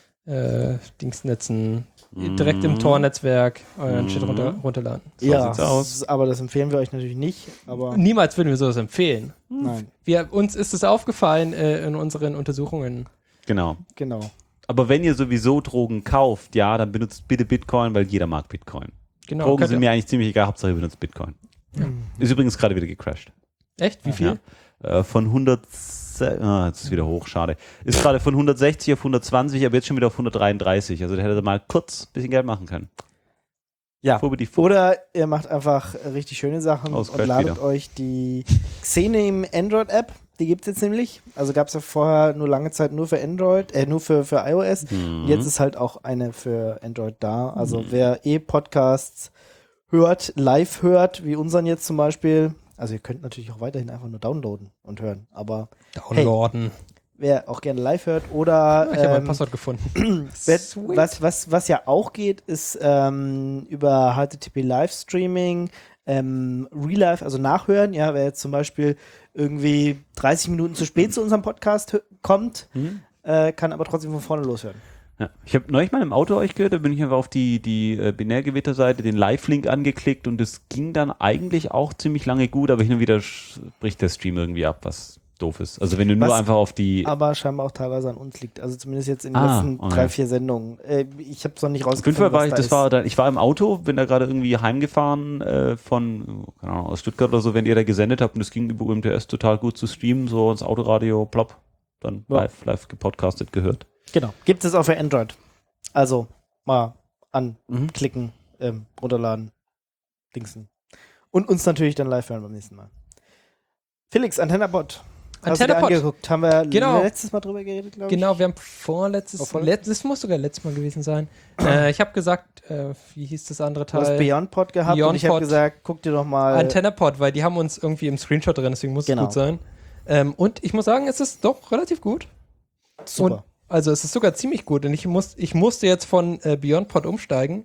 äh, Dingsnetzen direkt im Tor-Netzwerk euren Shit runter, runterladen. So ja, sieht's aus. aber das empfehlen wir euch natürlich nicht. Aber Niemals würden wir sowas empfehlen. nein, Wir, uns ist es aufgefallen äh, in unseren Untersuchungen. Genau. genau. Aber wenn ihr sowieso Drogen kauft, ja, dann benutzt bitte Bitcoin, weil jeder mag Bitcoin. Genau, Drogen könnt sind ihr- mir eigentlich ziemlich egal, Hauptsache ihr benutzt Bitcoin. Ist übrigens gerade wieder gecrashed. Echt? Wie viel? Ja. Äh, von hundert, ah, jetzt ist es wieder hoch, schade. Ist gerade von hundertsechzig auf hundertzwanzig, aber jetzt schon wieder auf hundertdreiunddreißig. Also der hätte mal kurz ein bisschen Geld machen können. Ja. Fubi die Fu- Oder ihr macht einfach richtig schöne Sachen Aus und Crash ladet wieder. euch die Xenem Android-App. Die gibt es jetzt nämlich. Also gab es ja vorher nur lange Zeit nur für Android, äh, nur für, für iOS. Mhm. Jetzt ist halt auch eine für Android da. Also wer eh Podcasts hört, live hört, wie unseren jetzt zum Beispiel. Also ihr könnt natürlich auch weiterhin einfach nur downloaden und hören. Aber Downloaden. wer auch gerne live hört oder ich habe mein ähm, Passwort gefunden. wer- Sweet. was, was, was ja auch geht, ist ähm, über H T T P Livestreaming, ähm, Relive, also nachhören. Ja, wer jetzt zum Beispiel irgendwie dreißig Minuten zu spät zu unserem Podcast hö- kommt, Mhm. äh, kann aber trotzdem von vorne loshören. Ja. Ich habe neulich mal im Auto euch gehört, da bin ich einfach auf die, die äh, Binärgewitter-Seite, den Live-Link angeklickt und es ging dann eigentlich auch ziemlich lange gut, aber hin und wieder sch- bricht der Stream irgendwie ab, was doof ist. Also wenn du nur Was einfach auf die... Aber scheinbar auch teilweise an uns liegt. Also zumindest jetzt in den Ah, letzten okay. drei, vier Sendungen. Äh, ich habe es noch nicht Auf jeden Fall rausgefunden, war was ich, da das ist. war da, ich war im Auto, bin da gerade irgendwie heimgefahren äh, von, keine Ahnung, aus Stuttgart oder so, wenn ihr da gesendet habt und es ging über U M T S total gut zu streamen, so ins Autoradio, plopp, dann Ja. live, live gepodcastet gehört. Genau. Gibt es auch für Android. Also mal Mhm. anklicken, ähm, runterladen, dingsen. Und uns natürlich dann live hören beim nächsten Mal. Felix, AntennaBot. Hast du dir AntennaBot. angeguckt? Haben wir Genau. letztes Mal drüber geredet, glaube ich? Genau, wir haben vorletztes, Auch vorletztes? letztes, muss sogar letztes Mal gewesen sein. äh, ich habe gesagt, äh, wie hieß das andere Du hast Teil? BeyondPod gehabt und ich habe BeyondPod. gesagt, guck dir doch mal. AntennaPod, weil die haben uns irgendwie im Screenshot drin, deswegen muss Genau. es gut sein. Ähm, und ich muss sagen, es ist doch relativ gut. Super. Und, also es ist sogar ziemlich gut. Und ich, muss, ich musste jetzt von äh, BeyondPod umsteigen,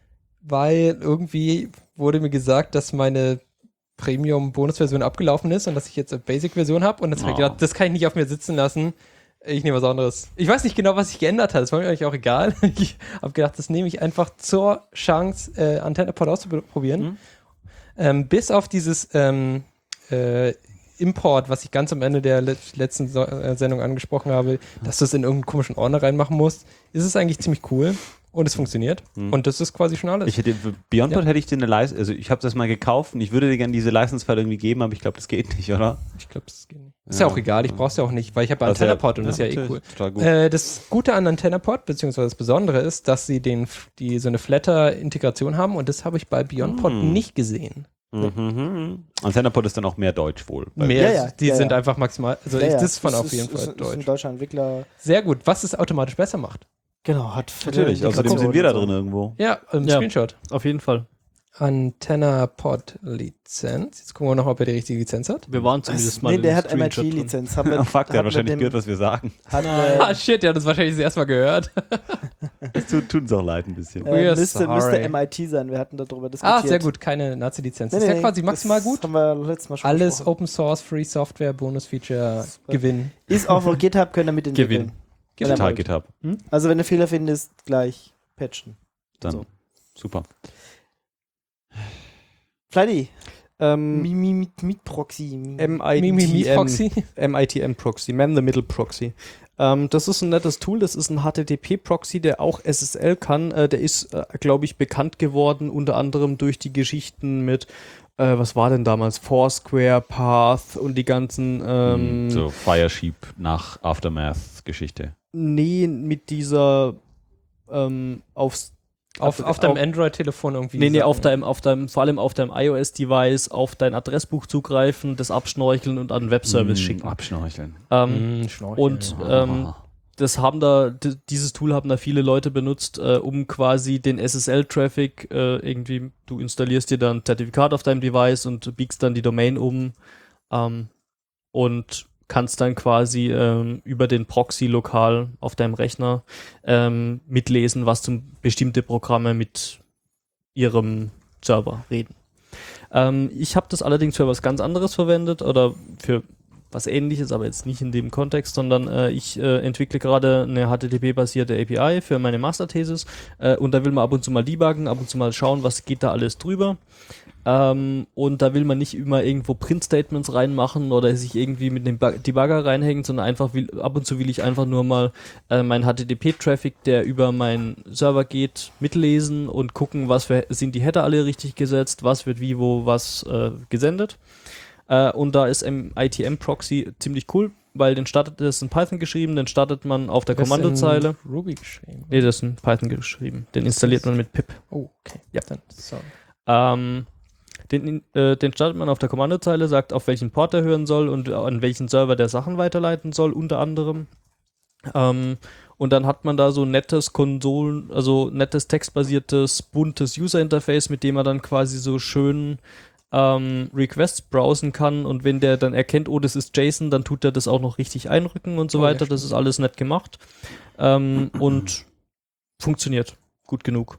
weil irgendwie wurde mir gesagt, dass meine Premium-Bonus-Version abgelaufen ist und dass ich jetzt eine Basic-Version habe. Und jetzt habe ich Oh. gedacht, das kann ich nicht auf mir sitzen lassen. Ich nehme was anderes. Ich weiß nicht genau, was sich geändert hat. Das war mir eigentlich auch egal. Ich habe gedacht, das nehme ich einfach zur Chance, äh, AntennaPod auszuprobieren. Mhm. Ähm, bis auf dieses ähm, äh, Import, was ich ganz am Ende der le letzten so äh, Sendung angesprochen habe, dass du es in irgendeinen komischen Ordner reinmachen musst, ist es eigentlich ziemlich cool und es funktioniert. Mhm. Und das ist quasi schon alles. Ich hätte, für BeyondPod Ja. hätte ich dir eine License, also ich habe das mal gekauft und ich würde dir gerne diese License-File irgendwie geben, aber ich glaube, das geht nicht, oder? Ich glaube, das geht nicht. Ist ja auch egal, ich brauch's ja auch nicht, weil ich habe Also, AntennaPod und das ist ja eh natürlich, cool. Total gut. Äh, das Gute an AntennaPod, beziehungsweise das Besondere ist, dass sie den, die so eine Flatter-Integration haben und das habe ich bei BeyondPod Mm. nicht gesehen. Mhm. AntennaPod ist dann auch mehr Deutsch wohl. Bei- Mehr, Ja, ja, die ja, sind ja. einfach maximal, also Ja, ich, ja, das ist von es auf jeden ist, Fall ist, ist ein Deutsch. deutscher Entwickler. Sehr gut, was es automatisch besser macht. Genau, hat Natürlich, außerdem sind wir da drin irgendwo. Ja, im Ja. Screenshot. Auf jeden Fall. AntennaPod-Lizenz. Jetzt gucken wir noch, ob er die richtige Lizenz hat. Wir waren zumindest mal Nee, im der hat M I Screenshot drin. T-Lizenz. Haben wir- Oh, fuck, der haben hat wir wahrscheinlich dem- gehört, was wir sagen. Hat, Ah, äh, shit, der hat das wahrscheinlich das erste Mal gehört. Es tut, tut uns auch leid ein bisschen. Oh, äh, yes, müsste, sorry. müsste M I T sein. Wir hatten darüber diskutiert. Ah, sehr gut, keine Nazi-Lizenz. Nee, Das ist ja nee, quasi maximal das gut. Haben wir letztes Mal schon Alles besprochen. Open Source, Free Software, Bonus-Feature, Gewinn. Ist auch auf GitHub, könnt ihr mitentwickeln. Gewinn. Wenn ihr Total wollt. GitHub. Also wenn du Fehler findest, gleich patchen. Dann So. super. Flighty. Ähm, Mi, mi, mit, mit Proxy. Mi. M Mimi I T M Proxy. M I T M Proxy, Man the Middle Proxy. Ähm, das ist ein nettes Tool, das ist ein H T T P Proxy, der auch S S L kann. Äh, der ist, äh, glaube ich, bekannt geworden, unter anderem durch die Geschichten mit, äh, was war denn damals, Foursquare, Path und die ganzen, ähm, so Firesheep nach Aftermath-Geschichte. nee, mit dieser, ähm, aufs Auf, auf deinem Android-Telefon irgendwie. Nee, nee, sagen. auf deinem, auf deinem, vor allem auf deinem iOS-Device, auf dein Adressbuch zugreifen, das abschnorcheln und an einen Webservice Mm, schicken. Abschnorcheln. Ähm, Mm, Schnorcheln. und ähm, das haben da, d- dieses Tool haben da viele Leute benutzt, äh, um quasi den S S L-Traffic äh, irgendwie, du installierst dir dann ein Zertifikat auf deinem Device und biegst dann die Domain um ähm, und kannst dann quasi ähm, über den Proxy lokal auf deinem Rechner ähm, mitlesen, was zum bestimmte Programme mit ihrem Server reden. Ähm, ich habe das allerdings für was ganz anderes verwendet oder für was Ähnliches, aber jetzt nicht in dem Kontext, sondern äh, ich äh, entwickle gerade eine H T T P-basierte A P I für meine Masterthesis äh, und da will man ab und zu mal debuggen, ab und zu mal schauen, was geht da alles drüber. Ähm, und da will man nicht immer irgendwo Print-Statements reinmachen oder sich irgendwie mit dem Bug- Debugger reinhängen, sondern einfach will, ab und zu will ich einfach nur mal äh, meinen H T T P-Traffic, der über meinen Server geht, mitlesen und gucken, was für, sind die Header alle richtig gesetzt, was wird wie, wo, was äh, gesendet. Äh, und da ist M I T M-Proxy ziemlich cool, weil den startet, das ist in Python geschrieben, den startet man auf der Das ist in Kommandozeile. Ruby geschrieben. Nee, das ist in Python geschrieben. Den installiert man mit pip. Oh, okay. Ja. Dann, sorry. Ähm, den, äh, den startet man auf der Kommandozeile, sagt, auf welchen Port er hören soll und an welchen Server der Sachen weiterleiten soll, unter anderem. Ähm, und dann hat man da so nettes Konsolen, also nettes textbasiertes, buntes User-Interface, mit dem man dann quasi so schön ähm, Requests browsen kann und wenn der dann erkennt, oh, das ist JSON, dann tut er das auch noch richtig einrücken und so Oh, ja, weiter. Das ist alles nett gemacht ähm, und funktioniert gut genug.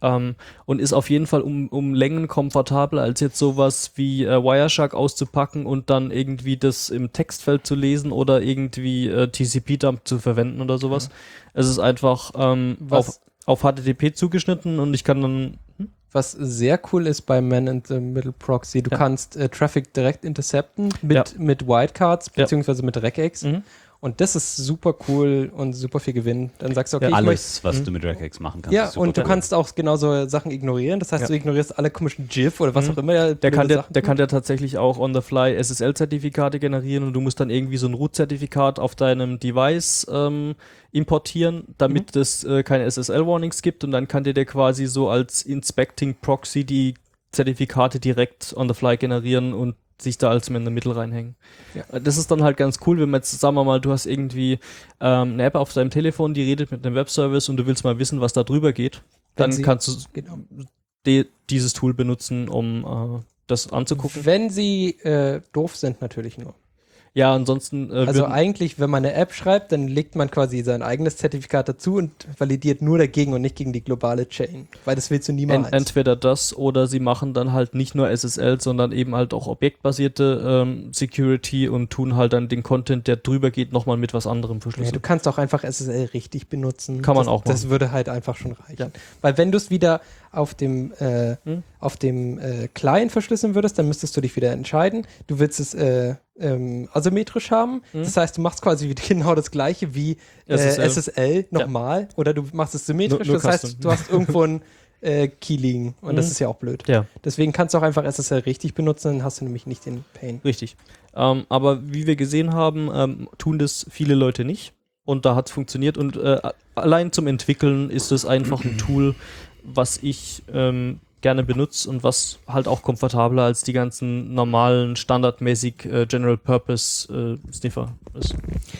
Ähm, und ist auf jeden Fall um, um Längen komfortabler, als jetzt sowas wie äh, Wireshark auszupacken und dann irgendwie das im Textfeld zu lesen oder irgendwie äh, T C P-Dump zu verwenden oder sowas. Ja. Es ist einfach ähm, auf, auf H T T P zugeschnitten und ich kann dann... Hm? Was sehr cool ist bei Man-in-the-Middle-Proxy, du ja. kannst äh, Traffic direkt intercepten mit, ja. mit Wildcards ja. beziehungsweise mit Regex. Mhm. Und das ist super cool und super viel Gewinn. Dann sagst du, okay, ja, ich alles, möchte, was mh. du mit Regex machen kannst. Ja, und du toll. kannst auch genauso Sachen ignorieren. Das heißt, ja. du ignorierst alle komischen GIF oder was mhm. auch immer. Der kann, der, der kann ja tatsächlich auch on the fly S S L-Zertifikate generieren und du musst dann irgendwie so ein Root-Zertifikat auf deinem Device ähm, importieren, damit mhm. es äh, keine S S L-Warnings gibt und dann kann der dir quasi so als Inspecting Proxy die Zertifikate direkt on the fly generieren und sich da als in der Mitte reinhängen. Ja. Das ist dann halt ganz cool, wenn man jetzt, sagen wir mal, du hast irgendwie ähm, eine App auf deinem Telefon, die redet mit einem Webservice und du willst mal wissen, was da drüber geht, dann sie, kannst du genau. de- dieses Tool benutzen, um äh, das anzugucken. Wenn sie äh, doof sind, natürlich nur. Ja, ansonsten... Äh, also eigentlich, wenn man eine App schreibt, dann legt man quasi sein eigenes Zertifikat dazu und validiert nur dagegen und nicht gegen die globale Chain. Weil das willst du niemals. Ent- entweder das oder sie machen dann halt nicht nur S S L, sondern eben halt auch objektbasierte ähm, Security und tun halt dann den Content, der drüber geht, nochmal mit was anderem verschlüsseln. Ja, du kannst auch einfach S S L richtig benutzen. Kann man das, auch machen. Das würde halt einfach schon reichen. Ja. Weil wenn du es wieder auf dem, äh, hm? auf dem äh, Client verschlüsseln würdest, dann müsstest du dich wieder entscheiden. Du willst es äh, ähm, asymmetrisch haben. Hm? Das heißt, du machst quasi genau das gleiche wie äh, S S L, S S L nochmal. Ja. Oder du machst es symmetrisch. Nur, nur das heißt, du hast irgendwo ein äh, Key liegen. Und hm? das ist ja auch blöd. Ja. Deswegen kannst du auch einfach S S L richtig benutzen, dann hast du nämlich nicht den Pain. Richtig. Ähm, aber wie wir gesehen haben, ähm, tun das viele Leute nicht. Und da hat es funktioniert. Und äh, allein zum Entwickeln ist es einfach ein Tool, was ich ähm, gerne benutze und was halt auch komfortabler als die ganzen normalen, standardmäßig äh, General Purpose äh, Sniffer ist.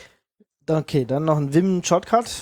Okay, dann noch ein Vim Shortcut.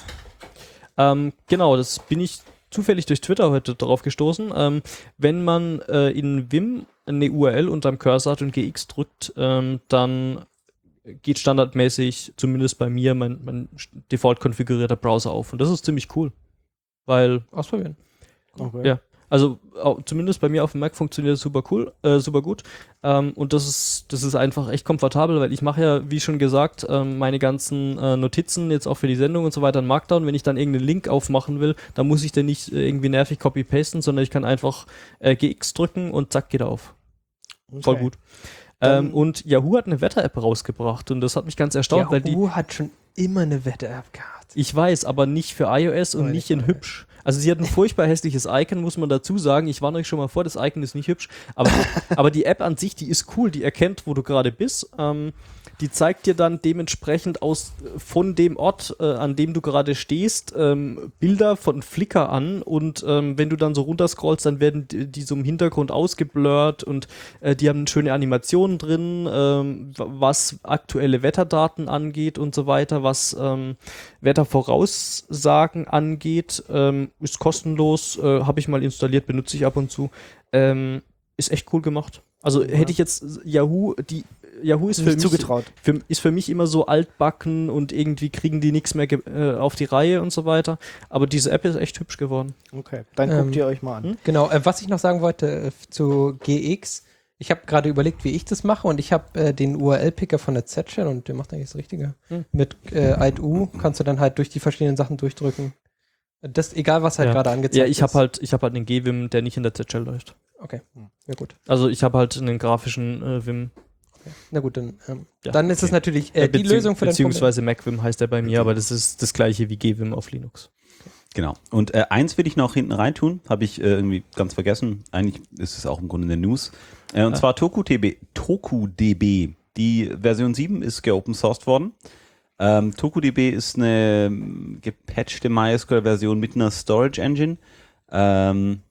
Ähm, genau, das bin ich zufällig durch Twitter heute drauf gestoßen. Ähm, wenn man äh, in Vim eine U R L unterm Cursor hat und G X drückt, ähm, dann geht standardmäßig, zumindest bei mir, mein, mein default konfigurierter Browser auf. Und das ist ziemlich cool. Weil... Ausprobieren. Okay. Ja, also auch, zumindest bei mir auf dem Mac funktioniert es super cool, äh, super gut. Ähm, und das ist, das ist einfach echt komfortabel, weil ich mache ja, wie schon gesagt, ähm, meine ganzen äh, Notizen jetzt auch für die Sendung und so weiter in Markdown. Wenn ich dann irgendeinen Link aufmachen will, dann muss ich den nicht äh, irgendwie nervig copy-pasten, sondern ich kann einfach äh, G X drücken und zack, geht er auf. Okay. Voll gut. Ähm, und Yahoo hat eine Wetter-App rausgebracht und das hat mich ganz erstaunt, Yahoo weil die... Yahoo hat schon immer eine Wetter-App gehabt. Ich weiß, aber nicht für iOS und oh, nicht in hübsch. Also sie hat ein furchtbar hässliches Icon, muss man dazu sagen. Ich warne euch schon mal vor, das Icon ist nicht hübsch. Aber, aber die App an sich, die ist cool. Die erkennt, wo du gerade bist. Ähm, die zeigt dir dann dementsprechend aus von dem Ort, äh, an dem du gerade stehst, ähm, Bilder von Flickr an. Und ähm, wenn du dann so runterscrollst, dann werden die, die so im Hintergrund ausgeblurrt. Und äh, die haben schöne Animationen drin, ähm, was aktuelle Wetterdaten angeht und so weiter, was ähm, Wettervoraussagen angeht. Ähm, ist kostenlos, äh, habe ich mal installiert, benutze ich ab und zu. Ähm, ist echt cool gemacht. Also ja. hätte ich jetzt Yahoo, die Yahoo ist für, mich, zugetraut. Für, ist für mich immer so altbacken und irgendwie kriegen die nichts mehr äh, auf die Reihe und so weiter. Aber diese App ist echt hübsch geworden. Okay, dann ähm, guckt ihr euch mal an. Hm? Genau, äh, was ich noch sagen wollte äh, zu G X, ich habe gerade überlegt, wie ich das mache und ich habe äh, den U R L-Picker von der Z-Shell und der macht eigentlich das Richtige. Hm. Mit äh, I D U kannst du dann halt durch die verschiedenen Sachen durchdrücken. Das, egal was halt ja. gerade angezeigt ist. Ja, ich habe halt, ich habe halt einen G-Vim, der nicht in der Z-Shell läuft. Okay, ja gut. Also ich habe halt einen grafischen äh, Vim. Okay. Na gut, dann, ähm, ja, dann ist okay. es natürlich äh, die Bezieh- Lösung für dein Problem. Beziehungsweise MacVim heißt der bei mir, aber das ist das gleiche wie G-Vim auf Linux. Genau. Und äh, eins will ich noch hinten rein tun, habe ich äh, irgendwie ganz vergessen. Eigentlich ist es auch im Grunde in der News. Äh, und ah. zwar TokuDB. TokuDB. Die Version sieben ist geopen-sourced worden. Ähm, TokuDB ist eine gepatchte MySQL-Version mit einer Storage Engine. Ähm,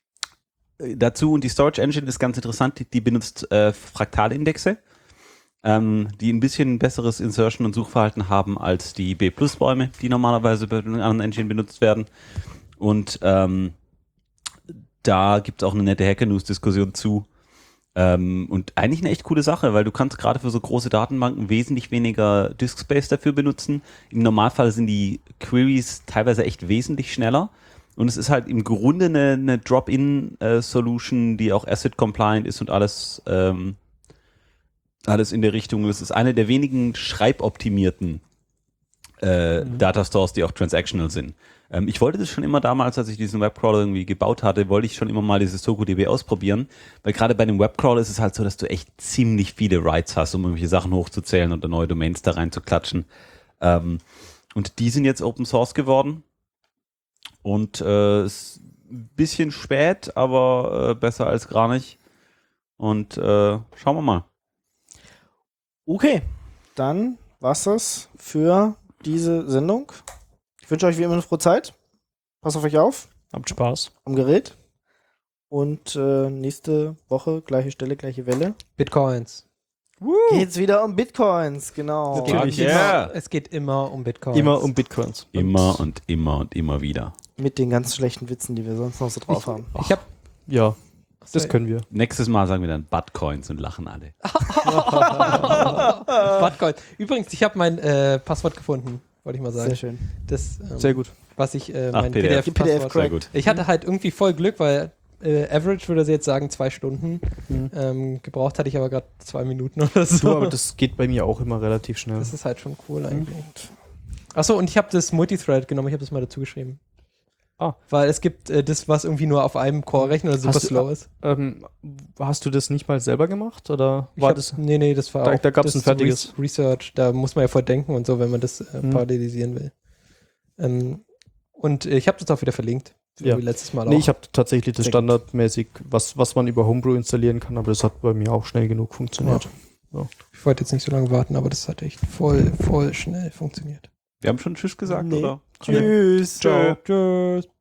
dazu, und die Storage Engine ist ganz interessant, die, die benutzt äh, Fraktalindexe, ähm, die ein bisschen besseres Insertion- und Suchverhalten haben als die B-Plus-Bäume, die normalerweise bei einer anderen Engine benutzt werden. Und ähm, da gibt es auch eine nette Hacker-News-Diskussion zu. Ähm, und eigentlich eine echt coole Sache, weil du kannst gerade für so große Datenbanken wesentlich weniger Disk Space dafür benutzen. Im Normalfall sind die Queries teilweise echt wesentlich schneller. Und es ist halt im Grunde eine, eine Drop-in-Solution, die auch Asset-compliant ist und alles, ähm, alles in der Richtung. Es ist eine der wenigen schreiboptimierten äh, mhm. Datastores, die auch transactional sind. Ähm, ich wollte das schon immer damals, als ich diesen Webcrawler irgendwie gebaut hatte, wollte ich schon immer mal dieses SokuDB ausprobieren, weil gerade bei dem Webcrawler ist es halt so, dass du echt ziemlich viele Writes hast, um irgendwelche Sachen hochzuzählen und neue Domains da reinzuklatschen. Ähm, und die sind jetzt Open Source geworden und äh, ist ein bisschen spät, aber äh, besser als gar nicht. Und äh, schauen wir mal. Okay, dann war's das für diese Sendung. Ich wünsche euch wie immer eine frohe Zeit. Passt auf euch auf. Habt Spaß. Am Gerät. Und äh, nächste Woche, gleiche Stelle, gleiche Welle. Bitcoins. Geht's wieder um Bitcoins, genau. Es geht, Natürlich. immer, Yeah. es geht immer um Bitcoins. Immer um Bitcoins. Immer und immer und immer wieder. Mit den ganz schlechten Witzen, die wir sonst noch so drauf haben. Ich habe Ja, das können wir. Nächstes Mal sagen wir dann Buttcoins und lachen alle. Bitcoin. Übrigens, ich habe mein äh, Passwort gefunden, wollte ich mal sagen. Sehr schön. Das, ähm, Sehr gut. Was ich, äh, Ach, mein P D F. P D F-Passwort. Sehr gut. Ich hatte halt irgendwie voll Glück, weil äh, Average würde sie jetzt sagen zwei Stunden. Mhm. Ähm, gebraucht hatte ich aber gerade zwei Minuten oder so. Du, aber das geht bei mir auch immer relativ schnell. Das ist halt schon cool eigentlich. Achso, und ich habe das Multithread genommen, ich habe das mal dazu geschrieben. Ah. Weil es gibt äh, das, was irgendwie nur auf einem Core rechnet oder super Hast du- slow ist. Ähm, hast du das nicht mal selber gemacht? Oder Ich war hab, das? nee, nee, das war Da- auch da gab's das ein fertiges. Re- Research, da muss man ja vordenken und so, wenn man das äh, Mhm. parallelisieren will. Ähm, und äh, ich habe das auch wieder verlinkt, so Ja. wie letztes Mal auch. Nee, ich habe tatsächlich das Sehr gut. standardmäßig, was, was man über Homebrew installieren kann, aber das hat bei mir auch schnell genug funktioniert. Ich wollte jetzt nicht so lange warten, aber das hat echt voll, voll schnell funktioniert. Wir haben schon Tschüss gesagt, Nee. oder? Tschüss. Ciao. Tschüss.